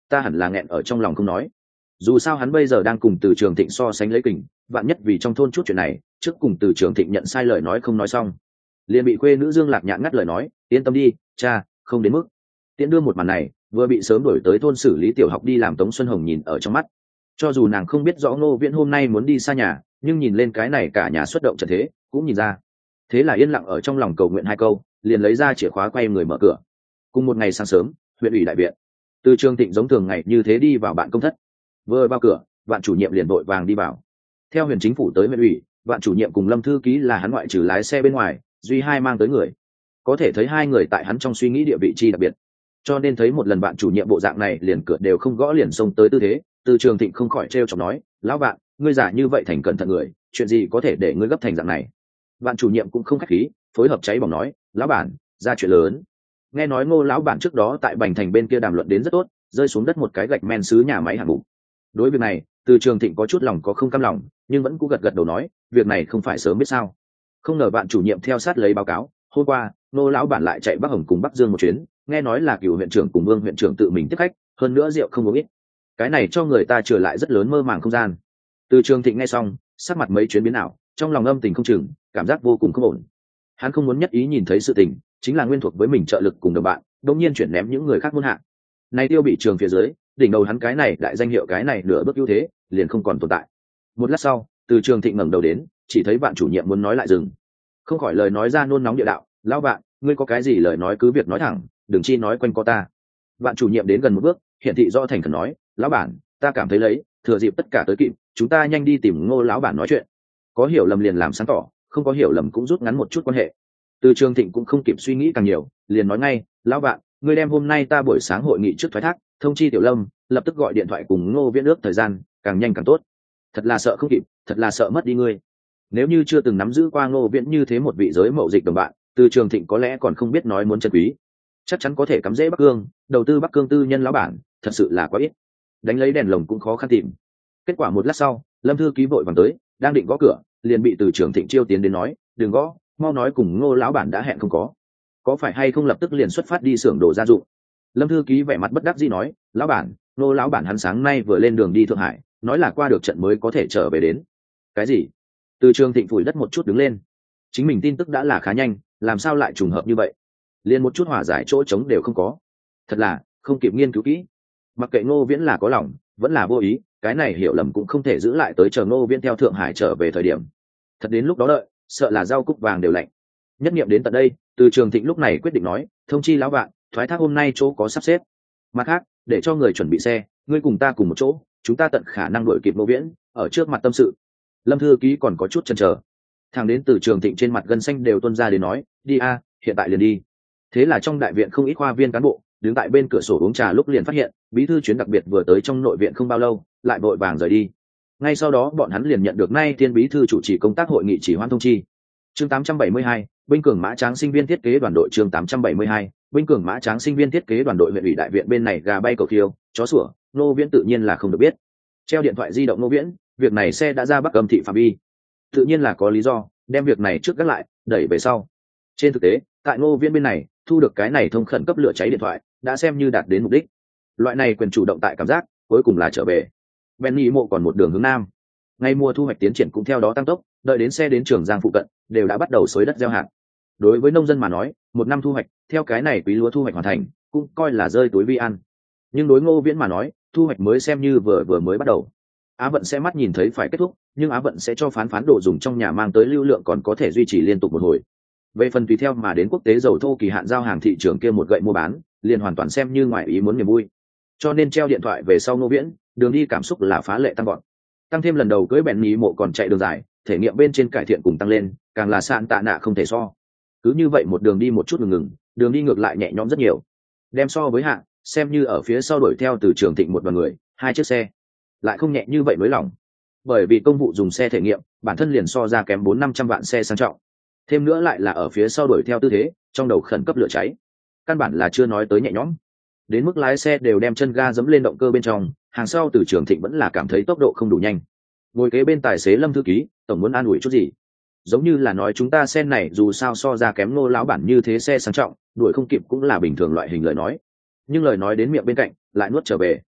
ta hẳn là nghẹn ở trong lòng không nói. Dù sao hắn bây giờ đang cùng Từ Trường Thịnh so sánh lấy kình, vạn nhất vì trong thôn chút chuyện này, trước cùng Từ Trường Thịnh nhận sai lời nói không nói xong, liền bị khuê nữ Dương Lạc Nhạn ngắt lời nói, yên tâm đi, cha, không đến mức. Tiễn đưa một màn này, vừa bị sớm đổi tới thôn xử lý tiểu học đi làm Tống Xuân Hồng nhìn ở trong mắt. Cho dù nàng không biết rõ Ngô Viễn hôm nay muốn đi xa nhà, nhưng nhìn lên cái này cả nhà xuất động trận thế, cũng nhìn ra. Thế là yên lặng ở trong lòng cầu nguyện hai câu, liền lấy ra chìa khóa quay người mở cửa. Cùng một ngày sáng sớm, huyện ủy đại viện, Từ Trường Thịnh giống thường ngày như thế đi vào bạn công thất. Vừa vào cửa, Vạn chủ nhiệm liền vội vàng đi vào. Theo huyện chính phủ tới huyện ủy, Vạn chủ nhiệm cùng Lâm thư ký là hắn ngoại trừ lái xe bên ngoài, duy hai mang tới người. Có thể thấy hai người tại hắn trong suy nghĩ địa vị chi đặc biệt. Cho nên thấy một lần Vạn chủ nhiệm bộ dạng này liền cửa đều không gõ liền xông tới tư thế, Từ Trường Thịnh không khỏi trêu chọc nói, lão Vạn, ngươi giả như vậy thành cẩn thận người, chuyện gì có thể để ngươi gấp thành dạng này. Vạn chủ nhiệm cũng không khách khí, phối hợp cháy bỏng nói, lão bản, ra chuyện lớn. Nghe nói Ngô lão bản trước đó tại Bành Thành bên kia đàm luận đến rất tốt, rơi xuống đất một cái gạch men sứ nhà máy hạng mục. Đối việc này, Từ Trường Thịnh có chút lòng có không cam lòng, nhưng vẫn cú gật gật đầu nói, việc này không phải sớm biết sao. Không ngờ Vạn chủ nhiệm theo sát lấy báo cáo, hôm qua Ngô lão bản lại chạy Bắc Hồng cùng Bắc Dương một chuyến, nghe nói là Cửu huyện trưởng cùng Vương huyện trưởng tự mình tiếp khách, hơn nữa rượu không uống ít. Cái này cho người ta trở lại rất lớn mơ màng không gian. Từ Trường Thịnh nghe xong, sắc mặt mấy chuyến biến ảo, trong lòng âm tình không chừng, cảm giác vô cùng không ổn. Hắn không muốn nhất ý nhìn thấy sự tình, chính là nguyên thuộc với mình trợ lực cùng đồng bạn, đột nhiên chuyển ném những người khác muôn hạ. Này Tiêu bị trường phía dưới, đỉnh đầu hắn cái này đại danh hiệu cái này nửa bước ưu thế, liền không còn tồn tại. Một lát sau, Từ Trường Thịnh ngẩng đầu đến, chỉ thấy Vạn chủ nhiệm muốn nói lại dừng. Không khỏi lời nói ra nôn nóng địa đạo, lão Vạn, ngươi có cái gì lời nói cứ việc nói thẳng, đừng chi nói quanh co ta. Vạn chủ nhiệm đến gần một bước, hiển thị rõ thành khẩn nói, lão bản, ta cảm thấy lấy, thừa dịp tất cả tới kịp, chúng ta nhanh đi tìm Ngô lão bản nói chuyện. Có hiểu lầm liền làm sáng tỏ, không có hiểu lầm cũng rút ngắn một chút quan hệ. Từ Trường Thịnh cũng không kịp suy nghĩ càng nhiều, liền nói ngay, lão Vạn, ngươi đem hôm nay ta buổi sáng hội nghị trước thoái thác, thông chi Tiểu Lâm, lập tức gọi điện thoại cùng Ngô Viễn ước thời gian, càng nhanh càng tốt. Thật là sợ không kịp, thật là sợ mất đi ngươi. Nếu như chưa từng nắm giữ qua Ngô Viễn như thế một vị giới mậu dịch đồng bạn, Từ Trường Thịnh có lẽ còn không biết nói muốn chân quý. Chắc chắn có thể cắm rễ Bắc Cương, đầu tư Bắc Cương tư nhân lão bản, thật sự là quá ít. Đánh lấy đèn lồng cũng khó khăn tìm. Kết quả một lát sau, Lâm thư ký vội vàng tới, đang định gõ cửa, liền bị Từ Trường Thịnh chiêu tiến đến nói, đừng gõ, mau nói cùng Ngô lão bản đã hẹn không có phải hay không lập tức liền xuất phát đi xưởng đồ gia dụng. Lâm thư ký vẻ mặt bất đắc dĩ nói, lão bản, Ngô lão bản hắn sáng nay vừa lên đường đi Thượng Hải, nói là qua được trận mới có thể trở về đến. Cái gì? Từ Trường Thịnh phủi đất một chút đứng lên. Chính mình tin tức đã là khá nhanh, làm sao lại trùng hợp như vậy? Liền một chút hòa giải chỗ trống đều không có. Thật là không kịp nghiên cứu kỹ. Mặc kệ Ngô Viễn là có lòng, vẫn là vô ý, cái này hiểu lầm cũng không thể giữ lại tới chờ Ngô Viễn theo Thượng Hải trở về thời điểm. Thật đến lúc đó đợi, sợ là rau cúc vàng đều lạnh. Nhất nghiệm đến tận đây, Từ Trường Thịnh lúc này quyết định nói, thông chi lão Vạn, thoái thác hôm nay chỗ có sắp xếp. Mặt khác, để cho người chuẩn bị xe, ngươi cùng ta cùng một chỗ, chúng ta tận khả năng đuổi kịp Ngô Viễn, ở trước mặt tâm sự. Lâm thư ký còn có chút chần chờ. Thằng đến Từ Trường Thịnh trên mặt gân xanh đều tuôn ra đến nói, đi a, hiện tại liền đi. Thế là trong đại viện không ít khoa viên cán bộ đứng tại bên cửa sổ uống trà lúc liền phát hiện bí thư chuyến đặc biệt vừa tới trong nội viện không bao lâu lại vội vàng rời đi. Ngay sau đó bọn hắn liền nhận được nay thiên bí thư chủ trì công tác hội nghị chỉ hoãn thông chi. Chương 872, binh cường mã tráng sinh viên thiết kế đoàn đội. Chương 872, binh cường mã tráng sinh viên thiết kế đoàn đội. Huyện ủy đại viện bên này gà bay cầu thiêu, chó sủa, Ngô Viễn tự nhiên là không được biết. Treo điện thoại di động Ngô Viễn, việc này xe đã ra Bắc Âm thị phạm vi, tự nhiên là có lý do đem việc này trước gác lại, đẩy về sau. Trên thực tế, tại Ngô Viễn bên này thu được cái này thông khẩn cấp lửa cháy điện thoại đã xem như đạt đến mục đích. Loại này quyền chủ động tại cảm giác cuối cùng là trở về. Benny mộ còn một đường hướng nam, ngay mùa thu hoạch tiến triển cũng theo đó tăng tốc, đợi đến xe đến Trường Giang phụ cận đều đã bắt đầu xới đất gieo hạt. Đối với nông dân mà nói, một năm thu hoạch theo cái này quý lúa thu hoạch hoàn thành cũng coi là rơi túi vi ăn, nhưng đối Ngô Viễn mà nói, thu hoạch mới xem như vừa mới bắt đầu. Á vận sẽ mắt nhìn thấy phải kết thúc, nhưng Á vận sẽ cho phán đồ dùng trong nhà mang tới lưu lượng còn có thể duy trì liên tục một hồi. Về phần tùy theo mà đến quốc tế dầu thô kỳ hạn giao hàng thị trường kia một gậy mua bán, liền hoàn toàn xem như ngoài ý muốn niềm vui. Cho nên treo điện thoại về sau Ngô Viễn, đường đi cảm xúc là phá lệ tăng gọn. Tăng thêm lần đầu cưới bèn nhí mộ còn chạy đường dài, thể nghiệm bên trên cải thiện cùng tăng lên, càng là sạn tạ nạ không thể so. Cứ như vậy một đường đi một chút ngừng, đường đi ngược lại nhẹ nhõm rất nhiều. Đem so với hạ, xem như ở phía sau đuổi theo Từ Trường Thịnh một đoàn người, hai chiếc xe, lại không nhẹ như vậy nới lỏng. Bởi vì công vụ dùng xe thể nghiệm, bản thân liền so ra kém 400-500 vạn xe sang trọng. Thêm nữa lại là ở phía sau đuổi theo tư thế, trong đầu khẩn cấp lửa cháy, căn bản là chưa nói tới nhẹ nhõm. Đến mức lái xe đều đem chân ga giẫm lên động cơ bên trong, hàng sau Từ Trường Thịnh vẫn là cảm thấy tốc độ không đủ nhanh. Ngồi kế bên tài xế Lâm thư ký, tổng muốn an ủi chút gì, giống như là nói chúng ta xe này dù sao so ra kém Ngô lão bản như thế xe sang trọng, đuổi không kịp cũng là bình thường loại hình lời nói. Nhưng lời nói đến miệng bên cạnh lại nuốt trở về,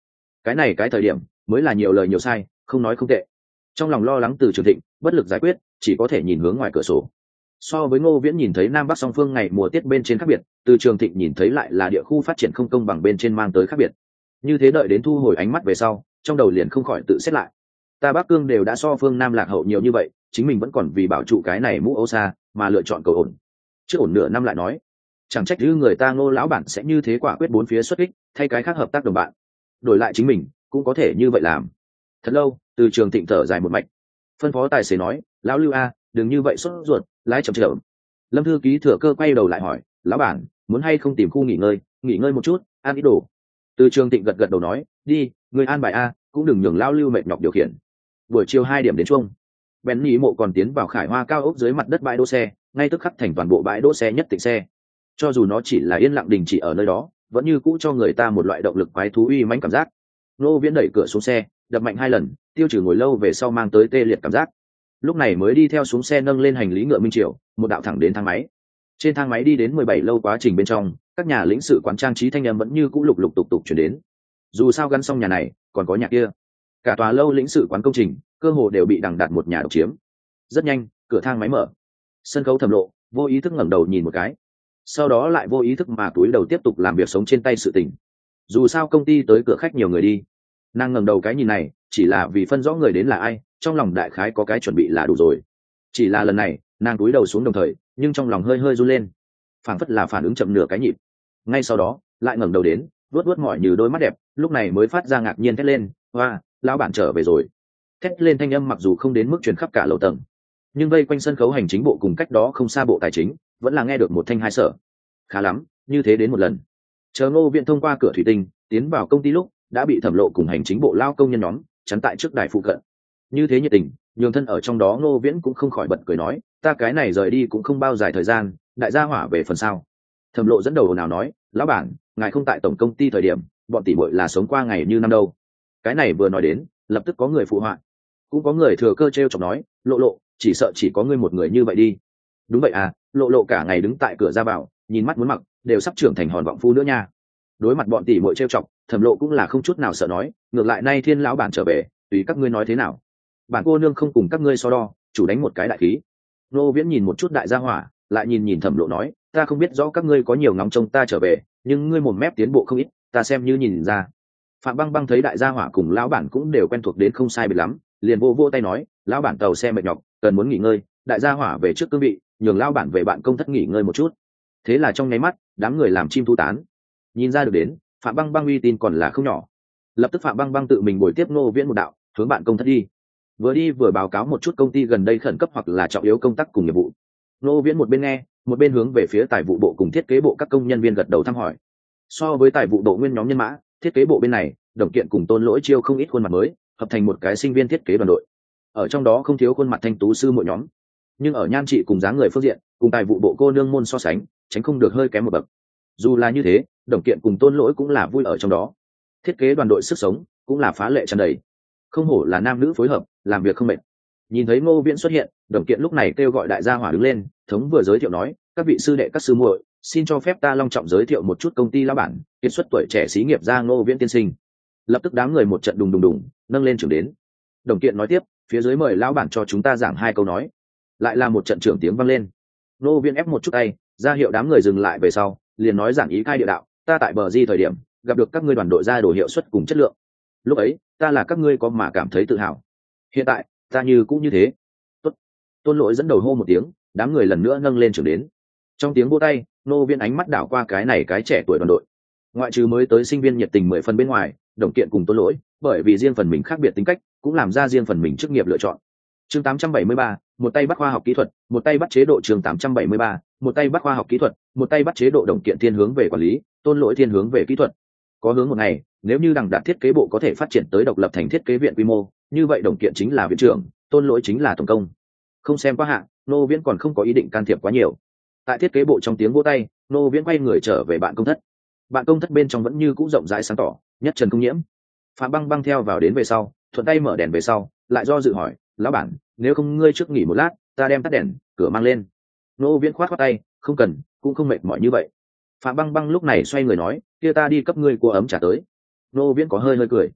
cái này cái thời điểm mới là nhiều lời nhiều sai, không nói không tệ. Trong lòng lo lắng Từ Trường Thịnh bất lực giải quyết, chỉ có thể nhìn hướng ngoài cửa sổ. So với Ngô Viễn nhìn thấy Nam Bắc song phương ngày mùa tiết bên trên khác biệt, Từ Trường Thịnh nhìn thấy lại là địa khu phát triển không công bằng bên trên mang tới khác biệt. Như thế đợi đến thu hồi ánh mắt về sau, trong đầu liền không khỏi tự xét lại. Ta Bắc Cương đều đã so phương Nam lạc hậu nhiều như vậy, chính mình vẫn còn vì bảo trụ cái này mũ Âu Sa mà lựa chọn cầu ổn. Trước ổn nửa năm lại nói, chẳng trách như người ta Ngô lão bản sẽ như thế quả quyết bốn phía xuất kích, thay cái khác hợp tác đồng bạn. Đổi lại chính mình, cũng có thể như vậy làm. Thật lâu, Từ Trường Thịnh thở dài một mạch, phân phó tài xế nói, lão Lưu a, đừng như vậy sốt ruột, lái chậm chậm. Lâm thư ký thừa cơ quay đầu lại hỏi, lão bản, muốn hay không tìm khu nghỉ ngơi một chút, ăn ít đồ. Từ Trường Thịnh gật gật đầu nói, đi, người an bài a, cũng đừng nhường lão Lưu mệt nhọc điều khiển. Buổi chiều 2 điểm đến chung, bèn nhị mộ còn tiến vào Khải Hoa cao ốc dưới mặt đất bãi đỗ xe, ngay tức khắc thành toàn bộ bãi đỗ xe nhất tịnh xe. Cho dù nó chỉ là yên lặng đình chỉ ở nơi đó, vẫn như cũ cho người ta một loại động lực quái thú uy mãnh cảm giác. Ngô Viễn đẩy cửa xuống xe, đập mạnh 2 lần, tiêu trừ ngồi lâu về sau mang tới tê liệt cảm giác. Lúc này mới đi theo xuống xe nâng lên hành lý ngựa Minh Triều, một đạo thẳng đến thang máy. Trên thang máy đi đến 17 lâu quá trình bên trong, các nhà lĩnh sự quán trang trí thanh âm vẫn như cũ lục lục tục tục chuyển đến. Dù sao gắn xong nhà này, còn có nhà kia. Cả tòa lâu lĩnh sự quán công trình, cơ hồ đều bị đằng đặt một nhà độc chiếm. Rất nhanh, cửa thang máy mở. Sân khấu Thẩm Lộ vô ý thức ngẩng đầu nhìn một cái, sau đó lại vô ý thức mà túi đầu tiếp tục làm việc sống trên tay sự tình. Dù sao công ty tới cửa khách nhiều người đi, nàng ngẩng đầu cái nhìn này chỉ là vì phân rõ người đến là ai, trong lòng đại khái có cái chuẩn bị là đủ rồi. Chỉ là lần này nàng túi đầu xuống đồng thời, nhưng trong lòng hơi hơi run lên, phảng phất là phản ứng chậm nửa cái nhịp. Ngay sau đó lại ngẩng đầu đến, vuốt vuốt mỏi như đôi mắt đẹp, lúc này mới phát ra ngạc nhiên thét lên, hoa, lão bản trở về rồi. Thét lên thanh âm mặc dù không đến mức truyền khắp cả lầu tầng, nhưng vây quanh sân khấu hành chính bộ cùng cách đó không xa bộ tài chính vẫn là nghe được một thanh hai sở. Khá lắm, như thế đến một lần. Chờ Ngô Viễn thông qua cửa thủy tinh tiến vào công ty lúc, đã bị Thẩm Lộ cùng hành chính bộ lao công nhân nhóm chắn tại trước đài phụ cận. Như thế nhiệt tình, nhường thân ở trong đó Ngô Viễn cũng không khỏi bật cười nói, ta cái này rời đi cũng không bao dài thời gian, đại gia hỏa về phần sau. Thẩm Lộ dẫn đầu nào nói, lão bản, ngài không tại tổng công ty thời điểm, bọn tỷ muội là sống qua ngày như năm đâu. Cái này vừa nói đến, lập tức có người phụ họa, cũng có người thừa cơ trêu chọc nói, Lộ Lộ, chỉ sợ chỉ có ngươi một người như vậy đi. Đúng vậy à, Lộ Lộ cả ngày đứng tại cửa ra vào, nhìn mắt muốn mặc, đều sắp trưởng thành hòn vọng phu nữa nha. Đối mặt bọn tỷ muội trêu chọc, Thẩm Lộ cũng là không chút nào sợ nói, ngược lại nay Thiên lão bản trở về, tùy các ngươi nói thế nào. Bản cô nương không cùng các ngươi so đo, chủ đánh một cái đại khí. Ngô Viễn nhìn một chút đại gia hỏa, lại nhìn nhìn Thẩm Lộ nói, ta không biết rõ các ngươi có nhiều ngóng trông ta trở về, nhưng ngươi mồm mép tiến bộ không ít, ta xem như nhìn ra. Phạm Băng Băng thấy đại gia hỏa cùng lão bản cũng đều quen thuộc đến không sai biệt lắm, liền vô vô tay nói, lão bản tàu xe mệt nhọc, cần muốn nghỉ ngơi, đại gia hỏa về trước cương vị, nhường lão bản về bạn công thất nghỉ ngơi một chút. Thế là trong nháy mắt, đám người làm chim thu tán. Nhìn ra được đến, Phạm Băng Băng uy tín còn là không nhỏ. Lập tức Phạm Băng Băng tự mình bồi tiếp Ngô Viễn một đạo, hướng bạn công thất đi. Vừa đi vừa báo cáo một chút công ty gần đây khẩn cấp hoặc là trọng yếu công tác cùng nhiệm vụ. Ngô Viễn một bên nghe, một bên hướng về phía tài vụ bộ cùng thiết kế bộ các công nhân viên gật đầu thăm hỏi. So với tài vụ bộ nguyên nhóm nhân mã, thiết kế bộ bên này, Đồng Kiện cùng Tôn Lỗi chiêu không ít khuôn mặt mới, hợp thành một cái sinh viên thiết kế đoàn đội. Ở trong đó không thiếu khuôn mặt thanh tú sư mỗi nhóm, nhưng ở nhan trị cùng dáng người phương diện, cùng tài vụ bộ cô nương môn so sánh, tránh không được hơi kém một bậc. Dù là như thế, Đồng Kiện cùng Tôn Lỗi cũng là vui ở trong đó. Thiết kế đoàn đội sức sống cũng là phá lệ tràn đầy, không hổ là nam nữ phối hợp, làm việc không mệt. Nhìn thấy Ngô Viễn xuất hiện, Đồng Kiện lúc này kêu gọi đại gia hỏa đứng lên, thống vừa giới thiệu nói, các vị sư đệ các sư muội, xin cho phép ta long trọng giới thiệu một chút công ty lão bản, kiệt xuất tuổi trẻ xí nghiệp gia Ngô Viễn tiên sinh. Lập tức đám người một trận đùng đùng đùng nâng lên trưởng đến. Đồng Kiện nói tiếp, phía dưới mời lão bản cho chúng ta giảng 2 câu nói. Lại là một trận trưởng tiếng vang lên. Ngô Viễn ép một chút tay, ra hiệu đám người dừng lại về sau, liền nói giảng ý khai địa đạo, ta tại bờ di thời điểm gặp được các ngươi đoàn đội ra đồ hiệu suất cùng chất lượng, lúc ấy ta là các ngươi có mà cảm thấy tự hào, hiện tại ta như cũng như thế. Tốt. Tôn Lỗi dẫn đầu hô một tiếng, đám người lần nữa nâng lên trưởng đến. Trong tiếng vỗ tay, Ngô Viễn ánh mắt đảo qua cái này cái trẻ tuổi đoàn đội, ngoại trừ mới tới sinh viên nhiệt tình 10 phần bên ngoài, Đồng Kiện cùng Tôn Lỗi bởi vì riêng phần mình khác biệt tính cách, cũng làm ra riêng phần mình chức nghiệp lựa chọn. Chương 873, một tay bắt khoa học kỹ thuật, một tay bắt chế độ. Chương 873, một tay bắt khoa học kỹ thuật, một tay bắt chế độ. Đồng Kiện thiên hướng về quản lý, Tôn Lỗi thiên hướng về kỹ thuật. Có hướng một ngày, nếu như đằng đạt thiết kế bộ có thể phát triển tới độc lập thành thiết kế viện quy mô, như vậy Đồng Kiện chính là viện trưởng, Tôn Lỗi chính là tổng công. Không xem qua hạng, Ngô Viễn còn không có ý định can thiệp quá nhiều. Tại thiết kế bộ trong tiếng vỗ tay, Ngô Viễn quay người trở về bạn công thất. Bạn công thất bên trong vẫn như cũ rộng rãi sáng tỏ, nhất trần không nhiễm. Phạm Băng Băng theo vào đến về sau, thuận tay mở đèn về sau, lại do dự hỏi, lão bản, nếu không ngươi trước nghỉ một lát, ta đem tắt đèn, cửa mang lên. Ngô Viễn khoát tay, không cần, cũng không mệt mỏi như vậy. Phạm Băng Băng lúc này xoay người nói, kia ta đi cấp ngươi cua ấm trà tới. Ngô Viễn có hơi cười,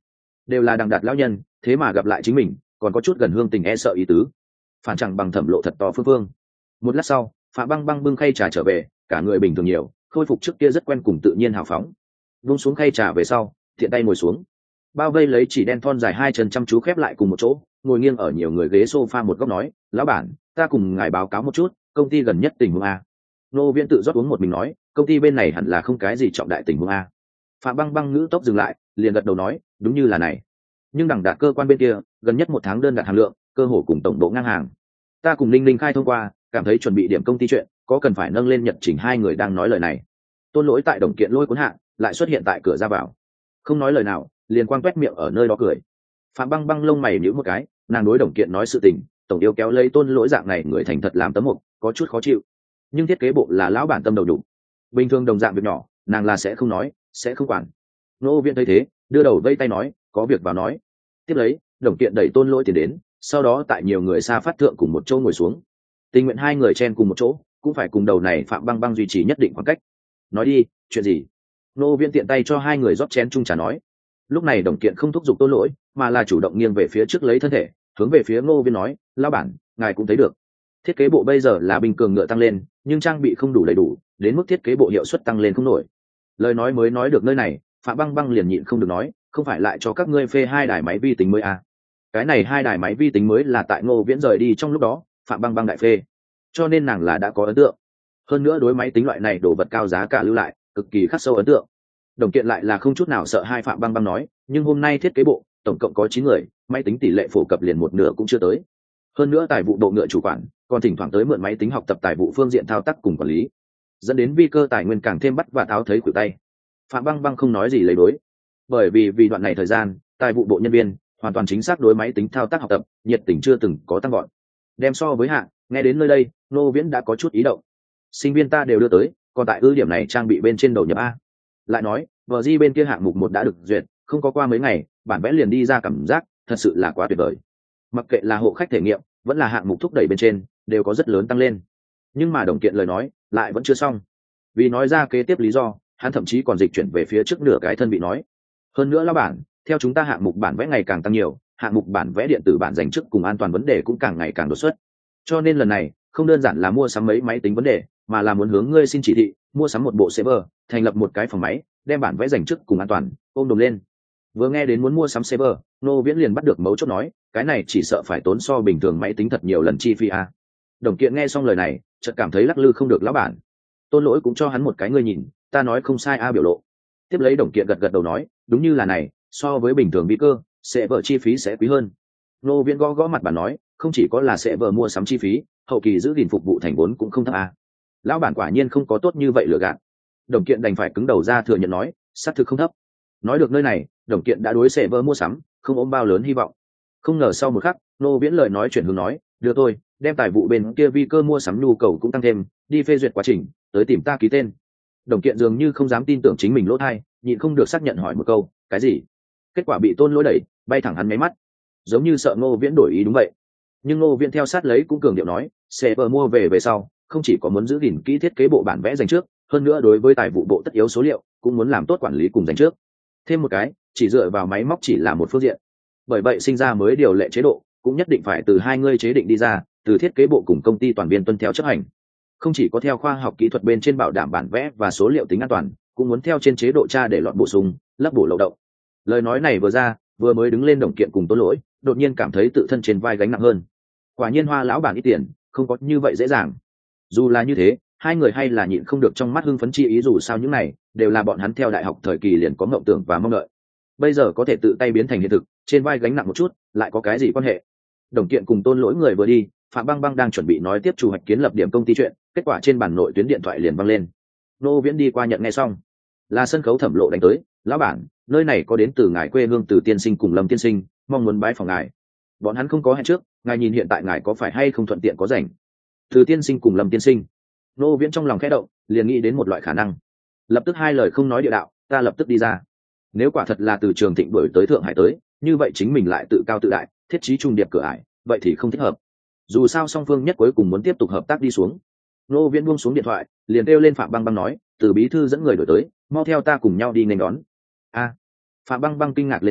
đều là đằng đạt lão nhân, thế mà gặp lại chính mình còn có chút gần hương tình e sợ ý tứ, phản chẳng bằng thẩm lộ thật to phương phương. Một lát sau, Phạm Băng Băng bưng khay trà trở về, cả người bình thường nhiều, khôi phục trước kia rất quen cùng tự nhiên hào phóng. Vung xuống khay trà về sau, thiện tay ngồi xuống, bao vây lấy chỉ đen thon dài hai chân chăm chú khép lại cùng một chỗ, ngồi nghiêng ở nhiều người ghế sofa một góc nói, lão bản, ta cùng ngài báo cáo một chút, công ty gần nhất tình huống a. Nô Viễn tự rót uống một mình nói, công ty bên này hẳn là không cái gì trọng đại tình huống a. Phạm Băng Băng ngữ tốc dừng lại, liền gật đầu nói, đúng như là này. Nhưng đẳng đạt cơ quan bên kia, gần nhất 1 tháng đơn đặt hàng lượng, cơ hồ cùng tổng độ ngang hàng. Ta cùng Linh Linh khai thông qua, cảm thấy chuẩn bị điểm công ty chuyện, có cần phải nâng lên nhật trình. Hai người đang nói lời này. Tôn Lỗi tại đồng kiện lôi cuốn hạ, lại xuất hiện tại cửa ra vào. Không nói lời nào, liền quang quét miệng ở nơi đó cười. Phạm Băng Băng lông mày nhíu một cái, nàng đối đồng kiện nói sự tình, tổng yêu kéo lấy Tôn Lỗi dạng này người thành thật làm tấm mục, có chút khó chịu. Nhưng thiết kế bộ là lão bản tâm đầu đủ, bình thường đồng dạng việc nhỏ, nàng là sẽ không nói, sẽ không quản. Nô Viễn thấy thế, đưa đầu vây tay nói, có việc vào nói. Tiếp lấy, đồng kiện đẩy Tôn Lỗi tiền đến, sau đó tại nhiều người xa phát thượng cùng một chỗ ngồi xuống. Tình nguyện hai người chen cùng một chỗ, cũng phải cùng đầu này Phạm Băng Băng duy trì nhất định khoảng cách. Nói đi, chuyện gì? Nô Viễn tiện tay cho hai người rót chén chung trà nói. Lúc này đồng kiện không thúc giục Tôn Lỗi, mà là chủ động nghiêng về phía trước lấy thân thể, hướng về phía Ngô Viễn nói, lão bản, ngài cũng thấy được, thiết kế bộ bây giờ là binh cường ngựa tăng lên, nhưng trang bị không đủ đầy đủ, đến mức thiết kế bộ hiệu suất tăng lên không nổi. Lời nói mới nói được nơi này, Phạm Băng Băng liền nhịn không được nói, không phải lại cho các ngươi phê 2 đài máy vi tính mới à? Cái này 2 đài máy vi tính mới là tại Ngô Viễn rời đi trong lúc đó, Phạm Băng Băng đại phê, cho nên nàng là đã có ấn tượng. Hơn nữa đối máy tính loại này đồ vật cao giá cả lưu lại, cực kỳ khắc sâu ấn tượng. Đồng kiện lại là không chút nào sợ hai. Phạm Băng Băng nói, nhưng hôm nay thiết kế bộ tổng cộng có 9 người, máy tính tỷ lệ phổ cập liền một nửa cũng chưa tới. Hơn nữa tài vụ bộ ngựa chủ quản còn thỉnh thoảng tới mượn máy tính học tập tài vụ phương diện thao tác cùng quản lý, dẫn đến vi cơ tài nguyên càng thêm bắt và tháo thấy khuỷu tay. Phạm Băng Băng không nói gì lấy đối, bởi vì đoạn này thời gian tài vụ bộ nhân viên hoàn toàn chính xác đối máy tính thao tác học tập nhiệt tình chưa từng có tăng gọn. Đem so với hạ, nghe đến nơi đây, Nô Viễn đã có chút ý động. Sinh viên ta đều đưa tới, còn tại ưu điểm này trang bị bên trên đầu nhập a. Lại nói, vờ di bên kia hạng mục 1 đã được duyệt, không có qua mấy ngày, bản vẽ liền đi ra, cảm giác thật sự là quá tuyệt vời. Mặc kệ là hộ khách thể nghiệm, vẫn là hạng mục thúc đẩy bên trên, đều có rất lớn tăng lên. Nhưng mà đồng kiện lời nói lại vẫn chưa xong, vì nói ra kế tiếp lý do, hắn thậm chí còn dịch chuyển về phía trước nửa cái thân bị nói. Hơn nữa lão bản, theo chúng ta hạng mục bản vẽ ngày càng tăng nhiều, hạng mục bản vẽ điện tử bản dành trước cùng an toàn vấn đề cũng càng ngày càng đột xuất. Cho nên lần này không đơn giản là mua sắm mấy máy tính vấn đề, mà là muốn hướng ngươi xin chỉ thị, mua sắm một bộ server, thành lập một cái phòng máy, đem bản vẽ dành trước cùng an toàn ôm đồm lên. Vừa nghe đến muốn mua sắm server, Nô Viễn liền bắt được mấu chốt nói, cái này chỉ sợ phải tốn so bình thường máy tính thật nhiều lần chi phí a. Đồng kiện nghe xong lời này, chợt cảm thấy lắc lư không được lão bản. Tôn Lỗi cũng cho hắn một cái ngươi nhìn, ta nói không sai a biểu lộ. Tiếp lấy đồng kiện gật gật đầu nói, đúng như là này, so với bình thường vi cơ, server chi phí sẽ quý hơn. Nô Viễn gõ gõ mặt bản nói, không chỉ có là server mua sắm chi phí, hậu kỳ giữ gìn phục vụ thành vốn cũng không thấp a. Lão bản quả nhiên không có tốt như vậy lừa gạt. Đồng kiện đành phải cứng đầu ra thừa nhận nói, xác thực không thấp. Nói được nơi này, đồng kiện đã đối server mua sắm không ôm bao lớn hy vọng. Không ngờ sau một khắc, Nô Viễn lời nói chuyển hướng nói, đưa tôi đem tài vụ bên kia vi cơ mua sắm nhu cầu cũng tăng thêm, đi phê duyệt quá trình, tới tìm ta ký tên. Đồng kiện dường như không dám tin tưởng chính mình lỗ tai, nhịn không được xác nhận hỏi một câu, cái gì? Kết quả bị Tôn Lỗi đẩy, bay thẳng hắn máy mắt, giống như sợ Ngô Viễn đổi ý. Đúng vậy. Nhưng Ngô Viễn theo sát lấy cũng cường điệu nói, server mua về sau, không chỉ có muốn giữ gìn kỹ thiết kế bộ bản vẽ dành trước, hơn nữa đối với tài vụ bộ tất yếu số liệu cũng muốn làm tốt quản lý cùng dành trước. Thêm một cái, chỉ dựa vào máy móc chỉ là một phương diện. Bởi vậy sinh ra mới điều lệ chế độ, cũng nhất định phải từ hai người chế định đi ra, từ thiết kế bộ cùng công ty toàn viên tuân theo chấp hành. Không chỉ có theo khoa học kỹ thuật bên trên bảo đảm bản vẽ và số liệu tính an toàn, cũng muốn theo trên chế độ tra để lọt bổ sung, lấp bổ lậu động. Lời nói này vừa ra, vừa mới đứng lên đồng kiện cùng Tôn Lỗi, đột nhiên cảm thấy tự thân trên vai gánh nặng hơn. Quả nhiên Hoa lão bản ít tiền, không có như vậy dễ dàng. Dù là như thế, hai người hay là nhịn không được trong mắt hưng phấn chi ý, dù sao những này đều là bọn hắn theo đại học thời kỳ liền có mộng tưởng và mong đợi. Bây giờ có thể tự tay biến thành hiện thực, trên vai gánh nặng một chút, lại có cái gì quan hệ? Đồng kiện cùng Tôn Lỗi người vừa đi, Phạm Băng Băng đang chuẩn bị nói tiếp chủ hoạch kiến lập điểm công ty chuyện, kết quả trên bản nội tuyến điện thoại liền vang lên. Nô Viễn đi qua nhận nghe xong, là sân khấu Thẩm Lộ đánh tới, lão bản, nơi này có đến từ ngài quê hương Từ tiên sinh cùng Lâm tiên sinh, mong muốn bái phòng ngài. Bọn hắn không có hẹn trước, ngài nhìn hiện tại ngài có phải hay không thuận tiện có rảnh? Từ tiên sinh cùng Lâm tiên sinh. Nô Viễn trong lòng khẽ động, liền nghĩ đến một loại khả năng, lập tức hai lời không nói địa đạo, ta lập tức đi ra. Nếu quả thật là từ Trường Thịnh đuổi tới Thượng Hải tới, như vậy chính mình lại tự cao tự đại, thiết trí trung điệp cửa ải, vậy thì không thích hợp. Dù sao song phương nhất cuối cùng muốn tiếp tục hợp tác đi xuống. Nô Viễn buông xuống điện thoại, liền kêu lên Phạm Băng Băng nói, Từ bí thư dẫn người đổi tới, mau theo ta cùng nhau đi nghênh đón. A. Phạm Băng Băng kinh ngạc lên tiếng,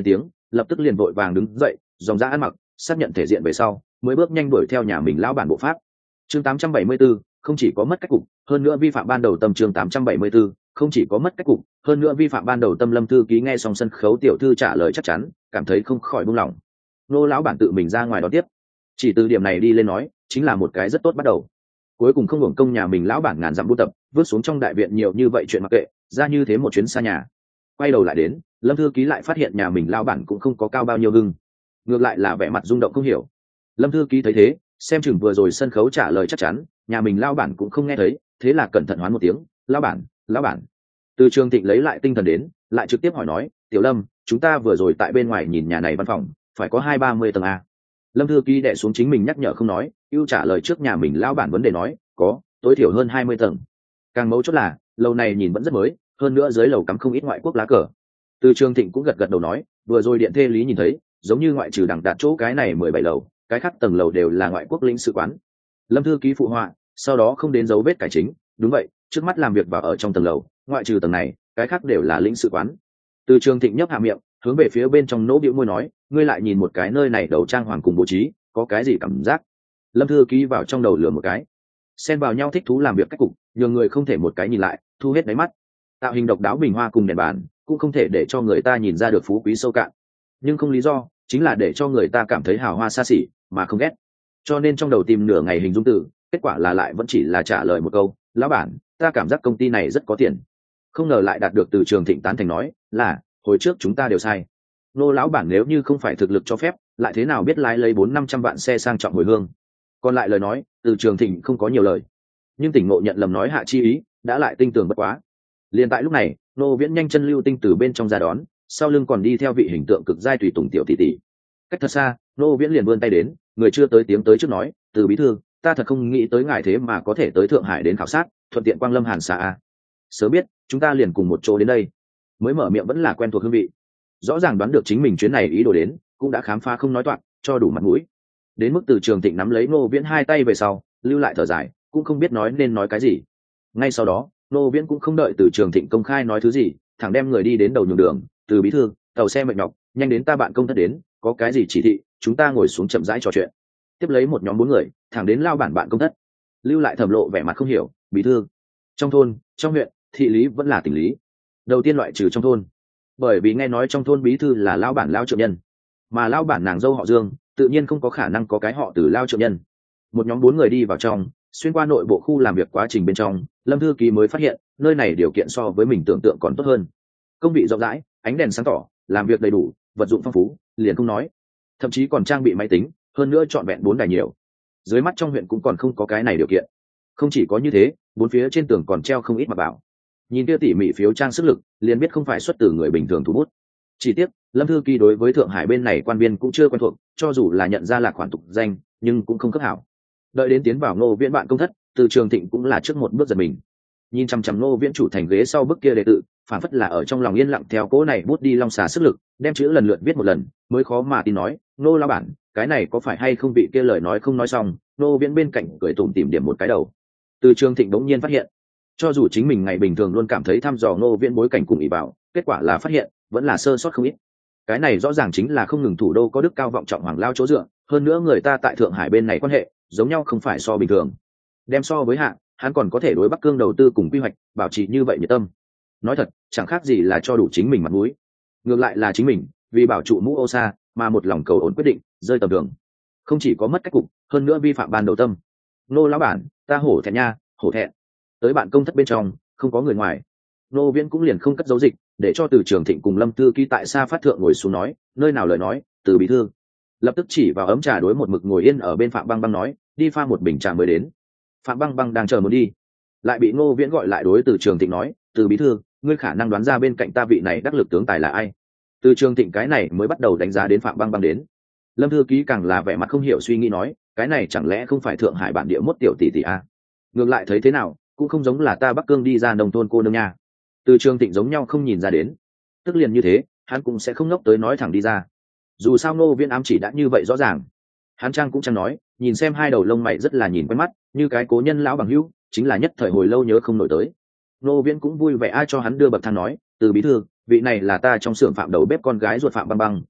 lập tức liền vội vàng đứng dậy dòng ra ăn mặc xác nhận thể diện về sau mới bước nhanh đuổi theo nhà mình lão bản bộ pháp. Chương 874, không chỉ có mất cách cục hơn nữa vi phạm ban đầu tâm. Chương 874, không chỉ có mất cách cục hơn nữa vi phạm ban đầu tâm. Lâm thư ký nghe xong sân khấu tiểu thư trả lời chắc chắn, cảm thấy không khỏi buông lỏng. Nô lão bản tự mình ra ngoài đón tiếp, chỉ từ điểm này đi lên nói chính là một cái rất tốt bắt đầu. Cuối cùng không hưởng công nhà mình lão bản ngàn dặm buôn tập vứt xuống trong đại viện nhiều như vậy chuyện mặc kệ, ra như thế một chuyến xa nhà. Quay đầu lại đến, Lâm thư ký lại phát hiện nhà mình lão bản cũng không có cao bao nhiêu gưng, ngược lại là vẻ mặt rung động không hiểu. Lâm thư ký thấy thế, xem chừng vừa rồi sân khấu trả lời chắc chắn nhà mình lão bản cũng không nghe thấy, thế là cẩn thận hoán một tiếng, lão bản, lão bản. Từ Trường Thịnh lấy lại tinh thần đến, lại trực tiếp hỏi nói, tiểu Lâm, chúng ta vừa rồi tại bên ngoài nhìn nhà này văn phòng phải có 20-30 tầng a? Lâm thư ký đè xuống chính mình nhắc nhở không nói, ưu trả lời trước nhà mình lão bản vấn đề nói, có, tối thiểu hơn 20 tầng. Càng mấu chốt là lầu này nhìn vẫn rất mới, hơn nữa dưới lầu cắm không ít ngoại quốc lá cờ. Từ Trường Thịnh cũng gật gật đầu nói, vừa rồi điện thê lý nhìn thấy, giống như ngoại trừ đằng đạt chỗ cái này 17 lầu, cái khác tầng lầu đều là ngoại quốc lãnh sự quán. Lâm thư ký phụ họa, sau đó không đến dấu vết cải chính, đúng vậy, trước mắt làm việc vào ở trong tầng lầu, ngoại trừ tầng này, cái khác đều là lãnh sự quán. Từ Trường Thịnh nhấp hạ miệng, hướng về phía bên trong nỗ bĩu môi nói, ngươi lại nhìn một cái nơi này đầu trang hoàng cùng bố trí, có cái gì cảm giác? Lâm thư ký vào trong đầu lừa một cái, xen vào nhau thích thú làm việc cách cục, nhường người không thể một cái nhìn lại thu hết đáy mắt. Tạo hình độc đáo bình hoa cùng đèn bàn cũng không thể để cho người ta nhìn ra được phú quý sâu cạn, nhưng không lý do chính là để cho người ta cảm thấy hào hoa xa xỉ mà không ghét. Cho nên trong đầu tìm nửa ngày hình dung từ, kết quả là lại vẫn chỉ là trả lời một câu, lão bản, ta cảm giác công ty này rất có tiền. Không ngờ lại đạt được Từ Trường Thịnh tán thành nói là, hồi trước chúng ta đều sai. Nô lão bản nếu như không phải thực lực cho phép, lại thế nào biết lái lấy 400-500 vạn xe sang trọng hồi hương. Còn lại lời nói, Từ Trường Thịnh không có nhiều lời, nhưng tỉnh ngộ nhận lầm nói hạ chi ý, đã lại tinh tường bất quá. Liền tại lúc này, Nô Viễn nhanh chân lưu tinh từ bên trong ra đón, sau lưng còn đi theo vị hình tượng cực giai tùy tùng tiểu tỷ tỷ. Cách thật xa, Nô Viễn liền vươn tay đến, người chưa tới tiếng tới trước nói, Từ bí thư, ta thật không nghĩ tới ngài thế mà có thể tới Thượng Hải đến khảo sát, thuận tiện quang lâm Hàn Xà a. Sớm biết, chúng ta liền cùng một chỗ đến đây. Mới mở miệng vẫn là quen thuộc hương vị, rõ ràng đoán được chính mình chuyến này ý đồ đến, cũng đã khám phá không nói toạc, cho đủ mặt mũi. Đến mức Từ Trường Thịnh nắm lấy Nô Viễn hai tay về sau, lưu lại thở dài, cũng không biết nói nên nói cái gì. Ngay sau đó, Nô Viễn cũng không đợi Từ Trường Thịnh công khai nói thứ gì, thẳng đem người đi đến đầu nhường đường, Từ bí thư, tàu xe mệt nhọc, nhanh đến ta bạn công thất đến, có cái gì chỉ thị, chúng ta ngồi xuống chậm rãi trò chuyện. Tiếp lấy một nhóm 4 người, thẳng đến lao bản bạn công thất. Lưu lại thẩm lộ vẻ mặt không hiểu, bí thư, trong thôn, trong huyện, thị lý vẫn là tỉnh lý. Đầu tiên loại trừ trong thôn, bởi vì nghe nói trong thôn bí thư là lao bản lao trượng nhân, mà lao bản nàng dâu họ Dương, tự nhiên không có khả năng có cái họ Từ lao trượng nhân. Một nhóm 4 người đi vào trong, xuyên qua nội bộ khu làm việc quá trình bên trong, Lâm thư ký mới phát hiện nơi này điều kiện so với mình tưởng tượng còn tốt hơn. Công vị rộng rãi, ánh đèn sáng tỏ, làm việc đầy đủ, vật dụng phong phú, liền không nói, thậm chí còn trang bị máy tính, hơn nữa trọn vẹn 4 đài nhiều. Dưới mắt trong huyện cũng còn không có cái này điều kiện. Không chỉ có như thế, 4 phía trên tường còn treo không ít mà bảo. Nhìn kia tỉ mỉ phiếu trang sức lực, liền biết không phải xuất từ người bình thường thủ bút. Chỉ tiếc, Lâm thư ký đối với Thượng Hải bên này quan viên cũng chưa quen thuộc, cho dù là nhận ra là khoản tục danh, nhưng cũng không cấp hảo. Đợi đến tiến vào Ngô Viễn bạn công thất, Từ Trường Thịnh cũng là trước một bước giật mình. Nhìn chằm chằm Ngô Viễn chủ thành ghế sau bức kia đệ tự, phản phất là ở trong lòng yên lặng theo cố này bút đi long xà sức lực, đem chữ lần lượt viết một lần, mới khó mà tin nói, Ngô lão bản, cái này có phải hay không, vị kia lời nói không nói xong, Ngô Viễn bên cạnh cười tủm tỉm điểm một cái đầu. Từ Trường Thịnh bỗng nhiên phát hiện, cho dù chính mình ngày bình thường luôn cảm thấy thăm dò Ngô Viễn bối cảnh cùng ý bảo, kết quả là phát hiện vẫn là sơ sót không ít. Cái này rõ ràng chính là không ngừng thủ đô có đức cao vọng trọng hoàng lao chỗ dựa, hơn nữa người ta tại Thượng Hải bên này quan hệ giống nhau không phải so bình thường. Đem so với hạ, hắn còn có thể đối Bắc Cương đầu tư cùng quy hoạch, bảo trì như vậy nhiệt tâm. Nói thật, chẳng khác gì là cho đủ chính mình mặt mũi. Ngược lại là chính mình, vì bảo trụ mũ ô sa, mà một lòng cầu ổn quyết định, rơi tầm đường. Không chỉ có mất cách cục, hơn nữa vi phạm ban đầu tâm. Nô lão bản, ta hổ thẹn nha, hổ thẹn. Tới bạn công thất bên trong, không có người ngoài. Nô Viễn cũng liền không cất giấu dịch, để cho Từ Trường Thịnh cùng Lâm thư ký tại xa phát thượng ngồi xuống nói, nơi nào lời nói, Từ bí thư. Lập tức chỉ vào ấm trà đối một mực ngồi yên ở bên Phạm Băng Băng nói, đi pha một bình trà mới đến. Phạm Băng Băng đang chờ muốn đi, lại bị Ngô Viễn gọi lại đối Từ Trường Thịnh nói, Từ bí thư, ngươi khả năng đoán ra bên cạnh ta vị này đắc lực tướng tài là ai? Từ Trường Thịnh cái này mới bắt đầu đánh giá đến Phạm Băng Băng đến. Lâm thư ký càng là vẻ mặt không hiểu suy nghĩ nói, cái này chẳng lẽ không phải Thượng Hải bản địa mốt tiểu tỷ tỷ à? Ngược lại thấy thế nào cũng không giống là ta Bắc Cương đi ra nông thôn cô nương nha. Từ Trường Thịnh giống nhau không nhìn ra đến, tức liền như thế, hắn cũng sẽ không ngốc tới nói thẳng đi ra. Dù sao Ngô Viễn ám chỉ đã như vậy rõ ràng, hắn trang cũng chẳng nói, nhìn xem hai đầu lông mày rất là nhìn quen mắt, như cái cố nhân lão bằng hữu, chính là nhất thời hồi lâu nhớ không nổi tới. Ngô Viễn cũng vui vẻ ai cho hắn đưa bậc thang nói, Từ bí thư, vị này là ta trong xưởng Phạm đầu bếp con gái ruột Phạm Băng Băng,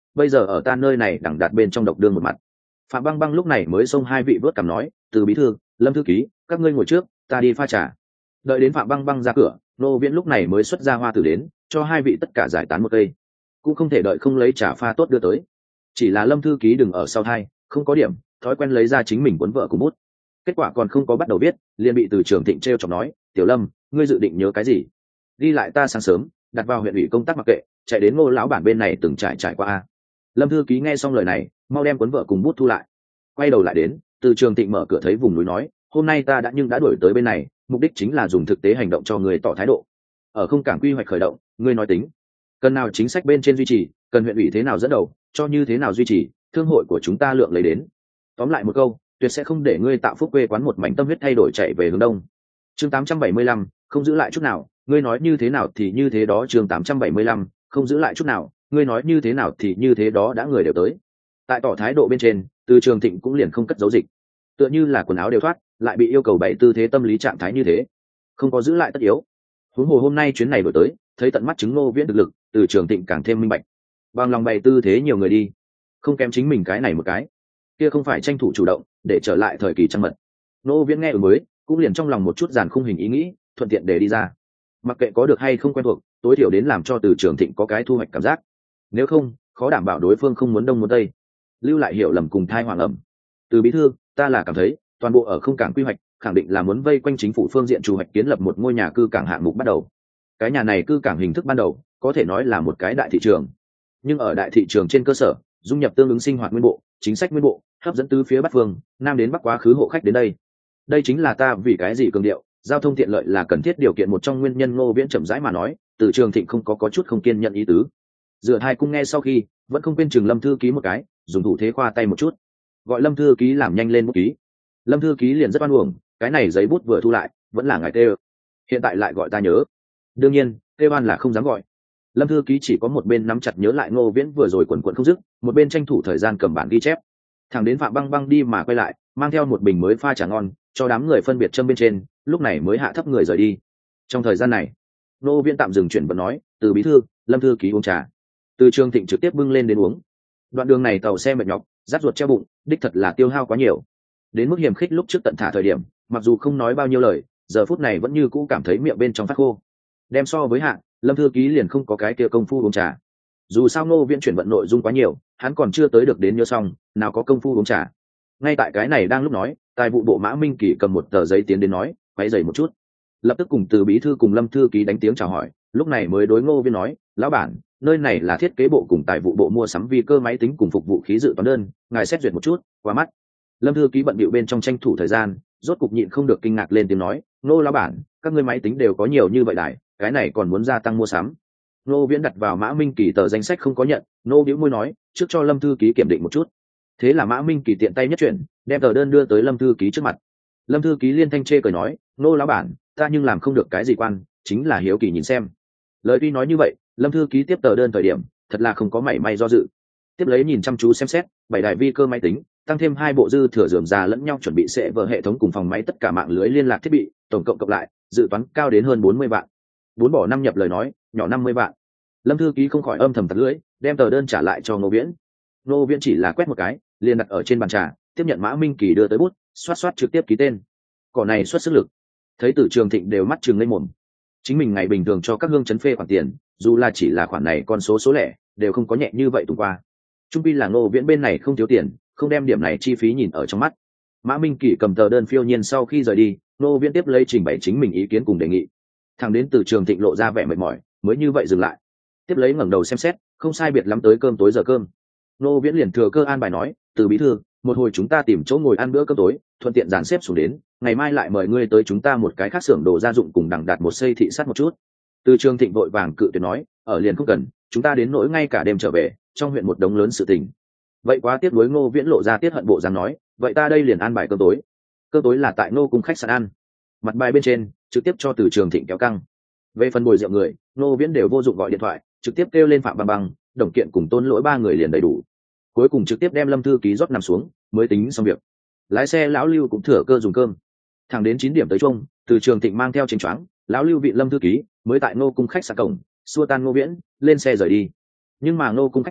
bây giờ ở ta nơi này đẳng đạt bên trong độc đương một mặt. Phạm Băng Băng lúc này mới xông hai vị vớt cằm nói, từ bí thư, Lâm thư ký, các ngươi ngồi trước, ta đi pha trà. Đợi đến Phạm Băng Băng ra cửa, Ngô Viễn lúc này mới xuất ra hoa tử đến, cho hai vị tất cả giải tán một cây. Cũng không thể đợi không lấy trà pha tốt đưa tới. Chỉ là Lâm thư ký đừng ở sau thai, không có điểm, thói quen lấy ra chính mình cuốn vợ cùng bút. Kết quả còn không có bắt đầu viết, liền bị Từ Trường Thịnh trêu chọc nói, "Tiểu Lâm, ngươi dự định nhớ cái gì? Đi lại ta sáng sớm, đặt vào huyện ủy công tác mặc kệ, chạy đến Ngô lão bản bên này từng trải qua a." Lâm thư ký nghe xong lời này, mau đem cuốn vợ cùng bút thu lại. Quay đầu lại đến, Từ Trường Thịnh mở cửa thấy vùng núi nói, "Hôm nay ta đã đuổi tới bên này, mục đích chính là dùng thực tế hành động cho người tỏ thái độ. Ở không cảng quy hoạch khởi động, ngươi nói tính. Cần nào chính sách bên trên duy trì, cần huyện ủy thế nào dẫn đầu, cho như thế nào duy trì, thương hội của chúng ta lượng lấy đến. Tóm lại một câu, tuyệt sẽ không để ngươi tạo phúc quê quán một mảnh tâm huyết thay đổi chạy về hướng đông." Chương 875, không giữ lại chút nào, ngươi nói như thế nào thì như thế đó. Chương 875, không giữ lại chút nào, ngươi nói như thế nào thì như thế đó. Đã người đều tới. Tại tỏ thái độ bên trên, Từ Trường Thịnh cũng liền không cất giấu dịch. Tựa như là quần áo đều thoát, lại bị yêu cầu bày tư thế tâm lý trạng thái như thế, không có giữ lại tất yếu. Huống hồ hôm nay chuyến này đổi tới, thấy tận mắt chứng Ngô Viễn thực lực, Từ Trường Thịnh càng thêm minh bạch. Bằng lòng bày tư thế nhiều người đi, không kém chính mình cái này một cái. Kia không phải tranh thủ chủ động, để trở lại thời kỳ trăng mật. Ngô Viễn nghe mới, cũng liền trong lòng một chút giàn khung hình ý nghĩ, thuận tiện để đi ra. Mặc kệ có được hay không quen thuộc, tối thiểu đến làm cho Từ Trường Thịnh có cái thu hoạch cảm giác. Nếu không, khó đảm bảo đối phương không muốn đông muốn tây, lưu lại hiểu lầm cùng thai hoàng ẩm. Từ bí thư, ta là cảm thấy toàn bộ ở không cảng quy hoạch khẳng định là muốn vây quanh chính phủ phương diện chủ hoạch kiến lập một ngôi nhà cư cảng hạng mục bắt đầu. Cái nhà này cư cảng hình thức ban đầu có thể nói là một cái đại thị trường, nhưng ở đại thị trường trên cơ sở dung nhập tương ứng sinh hoạt nguyên bộ, chính sách nguyên bộ, hấp dẫn tứ phía bắc phương nam đến bắc quá khứ hộ khách đến đây. Đây chính là ta vì cái gì cường điệu giao thông tiện lợi là cần thiết điều kiện một trong nguyên nhân. Ngô Viễn chậm rãi mà nói, Từ Trường Thịnh không có chút không kiên nhận ý tứ. Dựa hai cung nghe sau khi vẫn không quên chừng Lâm thư ký một cái, dùng thủ thế khoa tay một chút, gọi Lâm thư ký làm nhanh lên bút ký. Lâm thư ký liền rất oan uổng, cái này giấy bút vừa thu lại vẫn là ngài tê, hiện tại lại gọi ta nhớ. Đương nhiên tê oan là không dám gọi. Lâm thư ký chỉ có một bên nắm chặt nhớ lại Ngô Viễn vừa rồi quần quần không dứt, một bên tranh thủ thời gian cầm bản ghi chép. Thẳng đến Phạm Băng Băng đi mà quay lại, mang theo một bình mới pha trà ngon cho đám người phân biệt châm bên trên, lúc này mới hạ thấp người rời đi. Trong thời gian này, Ngô Viễn tạm dừng chuyện vẫn nói, Từ bí thư, Lâm thư ký uống trà. Từ Trường Thịnh trực tiếp bưng lên đến uống. Đoạn đường này tàu xe mệt nhọc, rát ruột treo bụng, đích thật là tiêu hao quá nhiều. Đến mức hiểm khích lúc trước tận thả thời điểm, mặc dù không nói bao nhiêu lời, giờ phút này vẫn như cũ cảm thấy miệng bên trong phát khô. Đem so với Hạ, Lâm thư ký liền không có cái kia công phu uống trà. Dù sao Ngô Viễn chuyển vận nội dung quá nhiều, hắn còn chưa tới được đến nhớ xong, nào có công phu uống trà. Ngay tại cái này đang lúc nói, tài vụ bộ Mã Minh Kỳ cầm một tờ giấy tiến đến nói, quấy rầy một chút. Lập tức cùng Từ bí thư cùng Lâm thư ký đánh tiếng chào hỏi, lúc này mới đối Ngô Viễn nói, lão bản, nơi này là thiết kế bộ cùng tài vụ bộ mua sắm vi cơ máy tính cùng phục vụ khí dự toán đơn, ngài xét duyệt một chút, qua mắt. Lâm thư ký bận bịu bên trong tranh thủ thời gian, rốt cục nhịn không được kinh ngạc lên tiếng nói, Ngô lão bản, các ngươi máy tính đều có nhiều như vậy đại, cái này còn muốn gia tăng mua sắm. Ngô Viễn đặt vào Mã Minh Kỳ tờ danh sách không có nhận, Ngô bĩu môi nói, trước cho Lâm thư ký kiểm định một chút. Thế là Mã Minh Kỳ tiện tay nhất chuyển, đem tờ đơn đưa tới Lâm thư ký trước mặt. Lâm thư ký liên thanh chê cười nói, Ngô lão bản, ta nhưng làm không được cái gì quan, chính là hiếu kỳ nhìn xem. Lời tuy nói như vậy, Lâm thư ký tiếp tờ đơn thời điểm thật là không có mảy may do dự, tiếp lấy nhìn chăm chú xem xét 7 đài vi cơ máy tính, tăng thêm 2 bộ dư thừa rườm rà lẫn nhau chuẩn bị sẽ vỡ hệ thống cùng phòng máy tất cả mạng lưới liên lạc thiết bị, tổng cộng cộng lại dự toán cao đến hơn 40 vạn. 4 bỏ 5 nhập lời nói, nhỏ 50 vạn. Lâm thư ký không khỏi âm thầm tặc lưỡi, đem tờ đơn trả lại cho Ngô Viễn. Ngô Viễn chỉ là quét một cái, liền đặt ở trên bàn trà, tiếp nhận Mã Minh Kỳ đưa tới bút, xoát xoát trực tiếp ký tên. Cỏ này xuất sức lực. Thấy Từ Trường Thịnh đều mắt trừng lên mồm. Chính mình ngày bình thường cho các hương chấn phê khoản tiền, dù là chỉ là khoản này con số lẻ, đều không có nhẹ như vậy tùng qua. Trung pi là Ngô Viễn bên này không thiếu tiền, không đem điểm này chi phí nhìn ở trong mắt. Mã Minh Kỳ cầm tờ đơn phiêu nhiên sau khi rời đi, Ngô Viễn tiếp lấy trình bày chính mình ý kiến cùng đề nghị. Thằng đến Từ Trường Thịnh lộ ra vẻ mệt mỏi, mới như vậy dừng lại. Tiếp lấy ngẩng đầu xem xét, không sai biệt lắm tới cơm tối giờ cơm. Ngô Viễn liền thừa cơ an bài nói, Từ bí thư, một hồi chúng ta tìm chỗ ngồi ăn bữa cơm tối, thuận tiện dàn xếp xuống đến, ngày mai lại mời ngươi tới chúng ta một cái khác xưởng đồ gia dụng cùng đằng đạt một xây thị sát một chút. Từ Trường Thịnh vội vàng cự tuyệt nói, ở liền không cần, chúng ta đến nỗi ngay cả đêm trở về, trong huyện một đống lớn sự tình. Vậy quá tiếc nuối. Ngô Viễn lộ ra tiết hận bộ dáng nói, vậy ta đây liền an bài cơm tối. Cơm tối là tại Ngô cung khách sạn ăn. Mặt bài bên trên trực tiếp cho Từ Trường Thịnh kéo căng. Về phần bồi rượu người, Ngô Viễn đều vô dụng gọi điện thoại, trực tiếp kêu lên Phạm Băng Băng, Đồng Kiện cùng Tôn Lỗi 3 người liền đầy đủ. Cuối cùng trực tiếp đem Lâm thư ký rót nằm xuống, mới tính xong việc. Lái xe lão Lưu cũng thừa cơ dùng cơm. Thẳng đến 9 điểm tới chung, Từ Trường Thịnh mang theo chính choáng, lão Lưu vị Lâm thư ký mới tại Ngô cung khách sạn cổng xua tan Ngô Viễn, lên xe rời đi. Nhưng mà Ngô cung khách sạn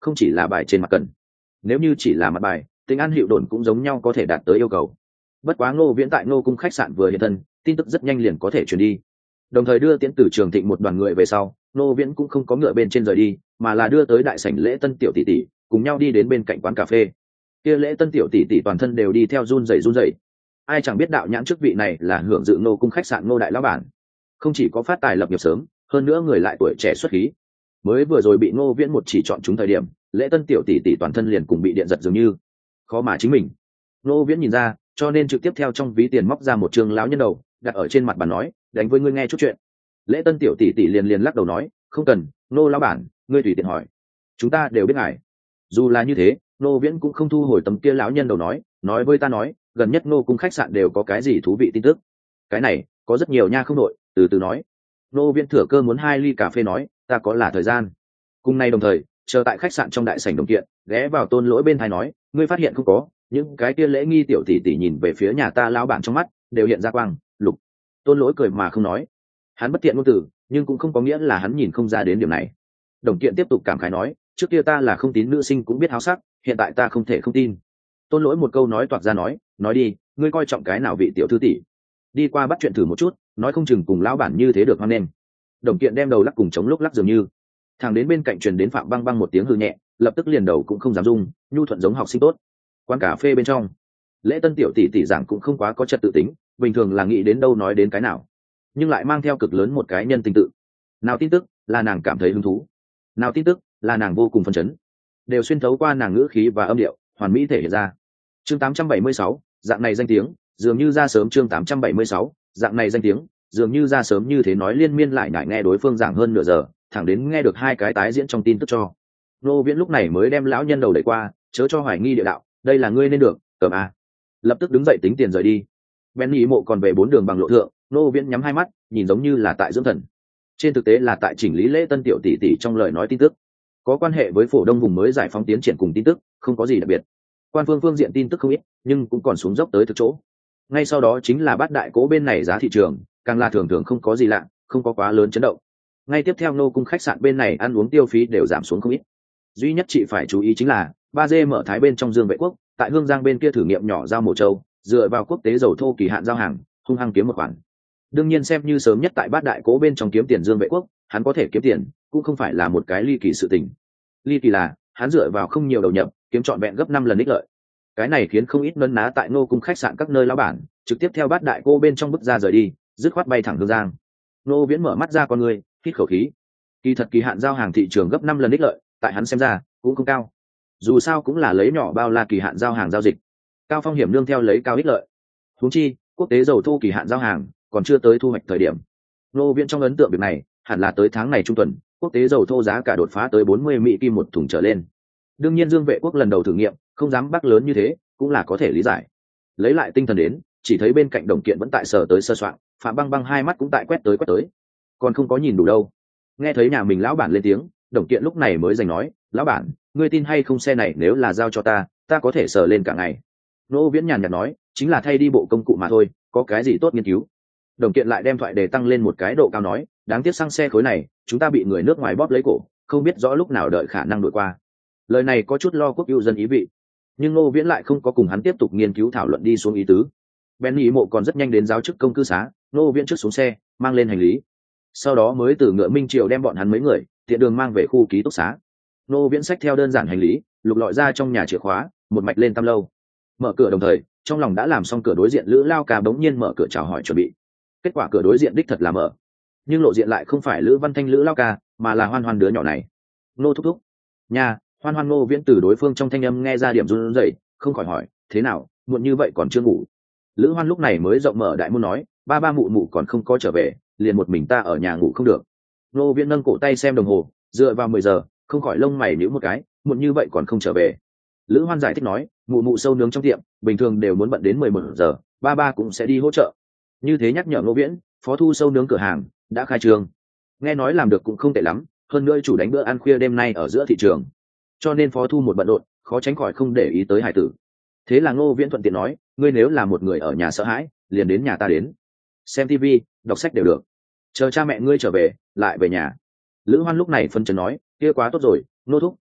không chỉ là bài trên mặt cần. Nếu như chỉ là mặt bài, Tình An Hiệu Đồn cũng giống nhau có thể đạt tới yêu cầu. Bất quá Ngô Viễn tại Ngô Cung khách sạn vừa hiện thân, tin tức rất nhanh liền có thể truyền đi. Đồng thời đưa tiễn từ Trường Thịnh một đoàn người về sau, Ngô Viễn cũng không có ngựa bên trên rời đi, mà là đưa tới đại sảnh lễ tân tiểu tỷ tỷ, cùng nhau đi đến bên cạnh quán cà phê. Kia lễ tân tiểu tỷ tỷ toàn thân đều đi theo run rẩy. Ai chẳng biết đạo nhãn chức vị này là hưởng dự Ngô Cung khách sạn Ngô đại lão bản, không chỉ có phát tài lập nghiệp sớm, hơn nữa người lại tuổi trẻ xuất khí. Mới vừa rồi bị Ngô Viễn một chỉ chọn chúng thời điểm, lễ tân tiểu tỷ tỷ toàn thân liền cùng bị điện giật dường như, khó mà chính mình. Ngô Viễn nhìn ra, cho nên trực tiếp theo trong ví tiền móc ra một trường lão nhân đầu, đặt ở trên mặt bàn nói, đánh với ngươi nghe chút chuyện. Lễ tân tiểu tỷ tỷ liền lắc đầu nói, không cần, Ngô lão bản, ngươi tùy tiện hỏi, chúng ta đều biết ngài. Dù là như thế, Ngô Viễn cũng không thu hồi tấm kia lão nhân đầu nói với ta nói, gần nhất Ngô Cung khách sạn đều có cái gì thú vị tin tức. Cái này có rất nhiều nha không đội, từ từ nói. Ngô Viễn thừa cơ muốn 2 ly cà phê nói, ta có là thời gian. Cùng nay đồng thời, chờ tại khách sạn trong đại sảnh đồng kiện, ghé vào Tôn Lỗi bên tai nói, ngươi phát hiện không có, những cái kia lễ nghi tiểu tỷ tỷ nhìn về phía nhà ta lão bản trong mắt đều hiện ra quang lục. Tôn Lỗi cười mà không nói. Hắn bất tiện ngôn từ, nhưng cũng không có nghĩa là hắn nhìn không ra đến điểm này. Đồng kiện tiếp tục cảm khái nói, trước kia ta là không tín nữ sinh cũng biết háo sắc, hiện tại ta không thể không tin. Tôn Lỗi một câu nói toạc ra nói đi, ngươi coi trọng cái nào vị tiểu thư tỷ, đi qua bắt chuyện thử một chút, nói không chừng cùng lão bản như thế được hoan nghênh. Đồng kiện đem đầu lắc cùng chống lúc lắc dường như. Thằng đến bên cạnh truyền đến Phạm Băng Băng một tiếng hư nhẹ, lập tức liền đầu cũng không dám rung, nhu thuận giống học sinh tốt. Quán cà phê bên trong, lễ tân tiểu tỷ tỷ giảng cũng không quá có trật tự tính, bình thường là nghĩ đến đâu nói đến cái nào, nhưng lại mang theo cực lớn một cái nhân tình tự. Nào tin tức là nàng cảm thấy hứng thú, nào tin tức là nàng vô cùng phấn chấn, đều xuyên thấu qua nàng ngữ khí và âm điệu, hoàn mỹ thể hiện ra. Chương 876, dạng này danh tiếng, dường như ra sớm. Chương 876, dạng này danh tiếng, dường như ra sớm. Như thế nói liên miên lại nhải nghe đối phương giảng hơn nửa giờ, thẳng đến nghe được 2 cái tái diễn trong tin tức cho. Ngô Viễn lúc này mới đem lão nhân đầu đẩy qua, chớ cho hoài nghi địa đạo, đây là ngươi nên được, cầm a. Lập tức đứng dậy tính tiền rời đi. Benny Mộ còn về 4 đường bằng lộ thượng, Ngô Viễn nhắm 2 mắt, nhìn giống như là tại dưỡng thần. Trên thực tế là tại chỉnh lý lễ tân tiểu tỷ tỷ trong lời nói tin tức, có quan hệ với phổ đông vùng mới giải phóng tiến triển cùng tin tức, không có gì đặc biệt. Quan phương diện tin tức không ít, nhưng cũng còn xuống dốc tới thực chỗ. Ngay sau đó chính là Bát Đại Cố bên này giá thị trường, càng là thường không có gì lạ, không có quá lớn chấn động. Ngay tiếp theo Ngô Cung khách sạn bên này ăn uống tiêu phí đều giảm xuống không ít. Duy nhất chị phải chú ý chính là 3G mở Thái bên trong Dương Vệ Quốc, tại Hương Giang bên kia thử nghiệm nhỏ giao Mộ Châu, dựa vào quốc tế dầu thô kỳ hạn giao hàng, hung hăng kiếm một khoản. Đương nhiên xem như sớm nhất tại Bát Đại Cố bên trong kiếm tiền Dương Vệ Quốc, hắn có thể kiếm tiền, cũng không phải là một cái ly kỳ sự tình. Ly kỳ là, hắn dựa vào không nhiều đầu nhập, kiếm trọn vẹn gấp 5 lần ích lợi. Cái này khiến không ít nấn ná tại Ngô Cung khách sạn các nơi lão bản, trực tiếp theo Bát Đại Cố bên trong bước ra rời đi, dứt khoát bay thẳng Hương Giang. Ngô Viễn mở mắt ra con người, hít khẩu khí. Kỳ thật kỳ hạn giao hàng thị trường gấp 5 lần ích lợi, tại hắn xem ra cũng không cao. Dù sao cũng là lấy nhỏ bao la kỳ hạn giao hàng giao dịch, cao phong hiểm nương theo lấy cao ích lợi. Huống chi, quốc tế dầu thô kỳ hạn giao hàng còn chưa tới thu hoạch thời điểm. Ngô Viễn trong ấn tượng việc này, hẳn là tới tháng này trung tuần, quốc tế dầu thô giá cả đột phá tới 40 Mỹ kim một thùng trở lên. Đương nhiên Dương Vệ Quốc lần đầu thử nghiệm, không dám bắt lớn như thế, cũng là có thể lý giải. Lấy lại tinh thần đến, chỉ thấy bên cạnh đồng kiện vẫn tại sờ tới sơ soạn, Phạm Băng Băng 2 mắt cũng tại quét tới, còn không có nhìn đủ đâu. Nghe thấy nhà mình lão bản lên tiếng, đồng kiện lúc này mới giành nói, lão bản, ngươi tin hay không xe này nếu là giao cho ta có thể sờ lên cả ngày. Ngô Viễn nhàn nhạt nói, chính là thay đi bộ công cụ mà thôi, có cái gì tốt nghiên cứu. Đồng kiện lại đem thoại đề tăng lên một cái độ cao nói, đáng tiếc xăng xe khối này chúng ta bị người nước ngoài bóp lấy cổ, không biết rõ lúc nào đợi khả năng đổi qua. Lời này có chút lo quốc ưu dân ý vị, nhưng Ngô Viễn lại không có cùng hắn tiếp tục nghiên cứu thảo luận đi xuống ý tứ. Benny Mộ còn rất nhanh đến giáo chức công cư xá, Ngô Viễn trước xuống xe mang lên hành lý, sau đó mới từ ngựa Minh Triều đem bọn hắn mấy người tiện đường mang về khu ký túc xá. Ngô Viễn xách theo đơn giản hành lý, lục lọi ra trong nhà chìa khóa, một mạch lên Tam Lâu. Mở cửa đồng thời, trong lòng đã làm xong cửa đối diện Lữ Lao Ca bỗng nhiên mở cửa chào hỏi chuẩn bị. Kết quả cửa đối diện đích thật là mở, nhưng lộ diện lại không phải Lữ Văn Thanh Lữ Lao Ca, mà là Hoan Hoan đứa nhỏ này. Ngô thúc thúc. Nhà, Hoan Hoan. Ngô Viễn từ đối phương trong thanh âm nghe ra điểm run rẩy, không khỏi hỏi, thế nào, muộn như vậy còn chưa ngủ? Lữ Hoan lúc này mới rộng mở đại môn nói, ba ba mụ mụ còn không có trở về, liền một mình ta ở nhà ngủ không được. Ngô Viễn nâng cổ tay xem đồng hồ, dựa vào 10 giờ, không khỏi lông mày nhíu một cái, muộn như vậy còn không trở về. Lữ Hoan giải thích nói, mụ mụ sâu nướng trong tiệm, bình thường đều muốn bận đến 11 giờ, ba ba cũng sẽ đi hỗ trợ. Như thế nhắc nhở Ngô Viễn, phó thu sâu nướng cửa hàng đã khai trương, nghe nói làm được cũng không tệ lắm, hơn nữa chủ đánh bữa ăn khuya đêm nay ở giữa thị trường, cho nên phó thu một bận rộn, khó tránh khỏi không để ý tới hải tử. Thế là Ngô Viễn thuận tiện nói, ngươi nếu là một người ở nhà sợ hãi, liền đến nhà ta đến, xem tivi, đọc sách đều được, chờ cha mẹ ngươi trở về lại về nhà. Lữ Hoan lúc này phân trần nói, kia quá tốt rồi, Ngô thúc,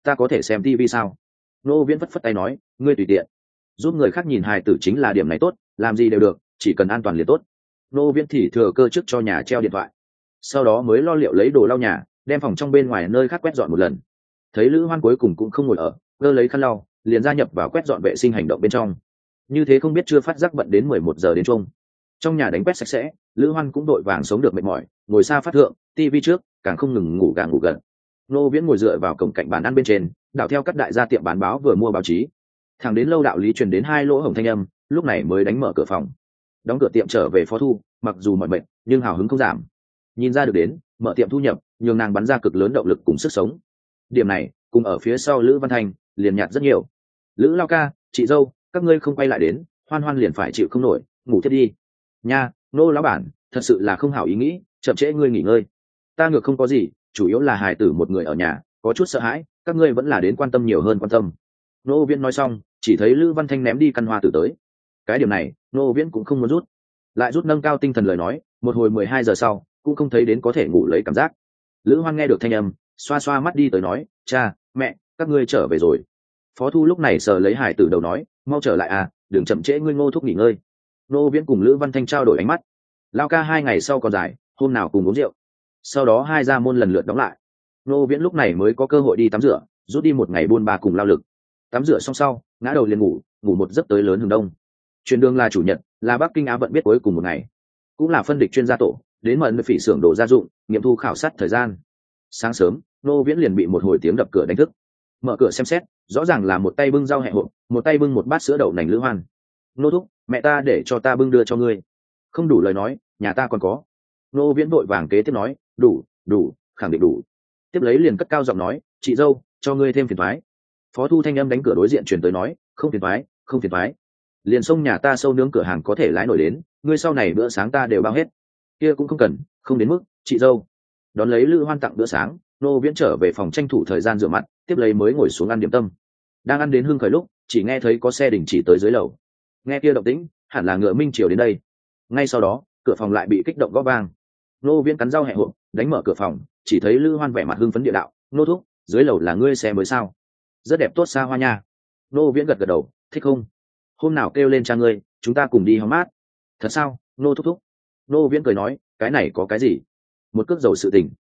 ta có thể xem tivi sao? Nô Viễn phất phất tay nói, ngươi tùy tiện. Giúp người khác nhìn hài tử chính là điểm này tốt, làm gì đều được, chỉ cần an toàn liền tốt. Nô Viễn thì thừa cơ trước cho nhà treo điện thoại, sau đó mới lo liệu lấy đồ lau nhà, đem phòng trong bên ngoài nơi khác quét dọn một lần. Thấy Lữ Hoan cuối cùng cũng không ngồi ở, cơ lấy khăn lau, liền gia nhập vào quét dọn vệ sinh hành động bên trong. Như thế không biết chưa phát giác bận đến 11 giờ đến chung. Trong nhà đánh quét sạch sẽ, Lữ Hoan cũng đội vàng sống được mệt mỏi, ngồi xa phát thượng, tivi trước, càng không ngừng ngủ gà ngủ gật. Nô Viễn ngồi dựa vào cổng cạnh bàn ăn bên trên, đảo theo các đại gia tiệm bán báo vừa mua báo chí. Thẳng đến lâu đạo lý truyền đến 2 lỗ hổng thanh âm, lúc này mới đánh mở cửa phòng. Đóng cửa tiệm trở về Phó Thu, mặc dù mỏi mệt, nhưng hào hứng không giảm. Nhìn ra được đến, mở tiệm thu nhập, nhường nàng bắn ra cực lớn động lực cùng sức sống. Điểm này, cùng ở phía sau Lữ Văn Thanh, liền nhạt rất nhiều. Lữ Lao ca, chị dâu, các ngươi không quay lại đến, Hoan Hoan liền phải chịu không nổi, ngủ tiếp đi. Nha, Nô lão bản, thật sự là không hảo ý nghĩ, chậm trễ ngươi nghỉ ngơi. Ta ngược không có gì, chủ yếu là hài tử một người ở nhà, có chút sợ hãi, các ngươi vẫn là đến quan tâm nhiều hơn quan tâm. Nô Viễn nói xong, chỉ thấy Lữ Văn Thanh ném đi căn hoa tử tới. Cái điểm này, Nô Viễn cũng không muốn rút, lại rút nâng cao tinh thần lời nói, một hồi 12 giờ sau, cũng không thấy đến có thể ngủ lấy cảm giác. Lữ Hoan nghe được thanh âm, xoa xoa mắt đi tới nói, cha, mẹ, các ngươi trở về rồi. Phó Thu lúc này sờ lấy hải tử đầu nói, mau trở lại à, đừng chậm trễ ngươi Ngô thúc nghỉ ngơi. Nô Viễn cùng Lữ Văn Thanh trao đổi ánh mắt. Lao ca 2 ngày sau còn dài, hôm nào cùng uống rượu. Sau đó hai gia môn lần lượt đóng lại. Nô Viễn lúc này mới có cơ hội đi tắm rửa, rút đi một ngày buôn ba cùng lao lực. Tắm rửa xong sau, ngã đầu liền ngủ, ngủ một giấc tới lớn hừng đông. Chuyển đường là chủ nhật, là Bắc Kinh Á vận biết cuối cùng một ngày, cũng là phân địch chuyên gia tổ đến mận phỉ xưởng đồ gia dụng, nghiệm thu khảo sát thời gian. Sáng sớm, Nô Viễn liền bị một hồi tiếng đập cửa đánh thức. Mở cửa xem xét, rõ ràng là một tay bưng rau hẹ hộp, một tay bưng một bát sữa đậu nành Lữ Hoan. Nô thúc, mẹ ta để cho ta bưng đưa cho ngươi. Không đủ lời nói, nhà ta còn có. Nô Viễn vội vàng kế tiếp nói, đủ, đủ, khẳng định đủ. Tiếp lấy liền cất cao giọng nói, chị dâu, cho ngươi thêm phiền thoái. Phó Thu thanh âm đánh cửa đối diện truyền tới nói, không phiền thoái, không phiền thoái. Liền xông nhà ta sâu nướng cửa hàng có thể lái nổi đến, ngươi sau này bữa sáng ta đều bao hết. Kia cũng không cần, không đến mức, chị dâu. Đón lấy Lữ Hoan tặng bữa sáng, Nô Viễn trở về phòng tranh thủ thời gian rửa mặt, tiếp lấy mới ngồi xuống ăn điểm tâm. Đang ăn đến hưng khởi lúc, chỉ nghe thấy có xe đình chỉ tới dưới lầu. Nghe kia động tĩnh, hẳn là ngựa Minh Triều đến đây. Ngay sau đó, cửa phòng lại bị kích động gõ vang. Nô Viễn cắn rau hẹ hộp, đánh mở cửa phòng, chỉ thấy Lữ Hoan vẻ mặt hưng phấn địa đạo, nô thúc, dưới lầu là ngươi xe mới sao? Rất đẹp tốt xa hoa nha. Nô Viễn gật gật đầu, thích không? Hôm nào kêu lên cha ngươi, chúng ta cùng đi hóng mát. Thật sao? Nô thúc thúc. Nô Viễn cười nói, cái này có cái gì? Một cước dầu sự tình.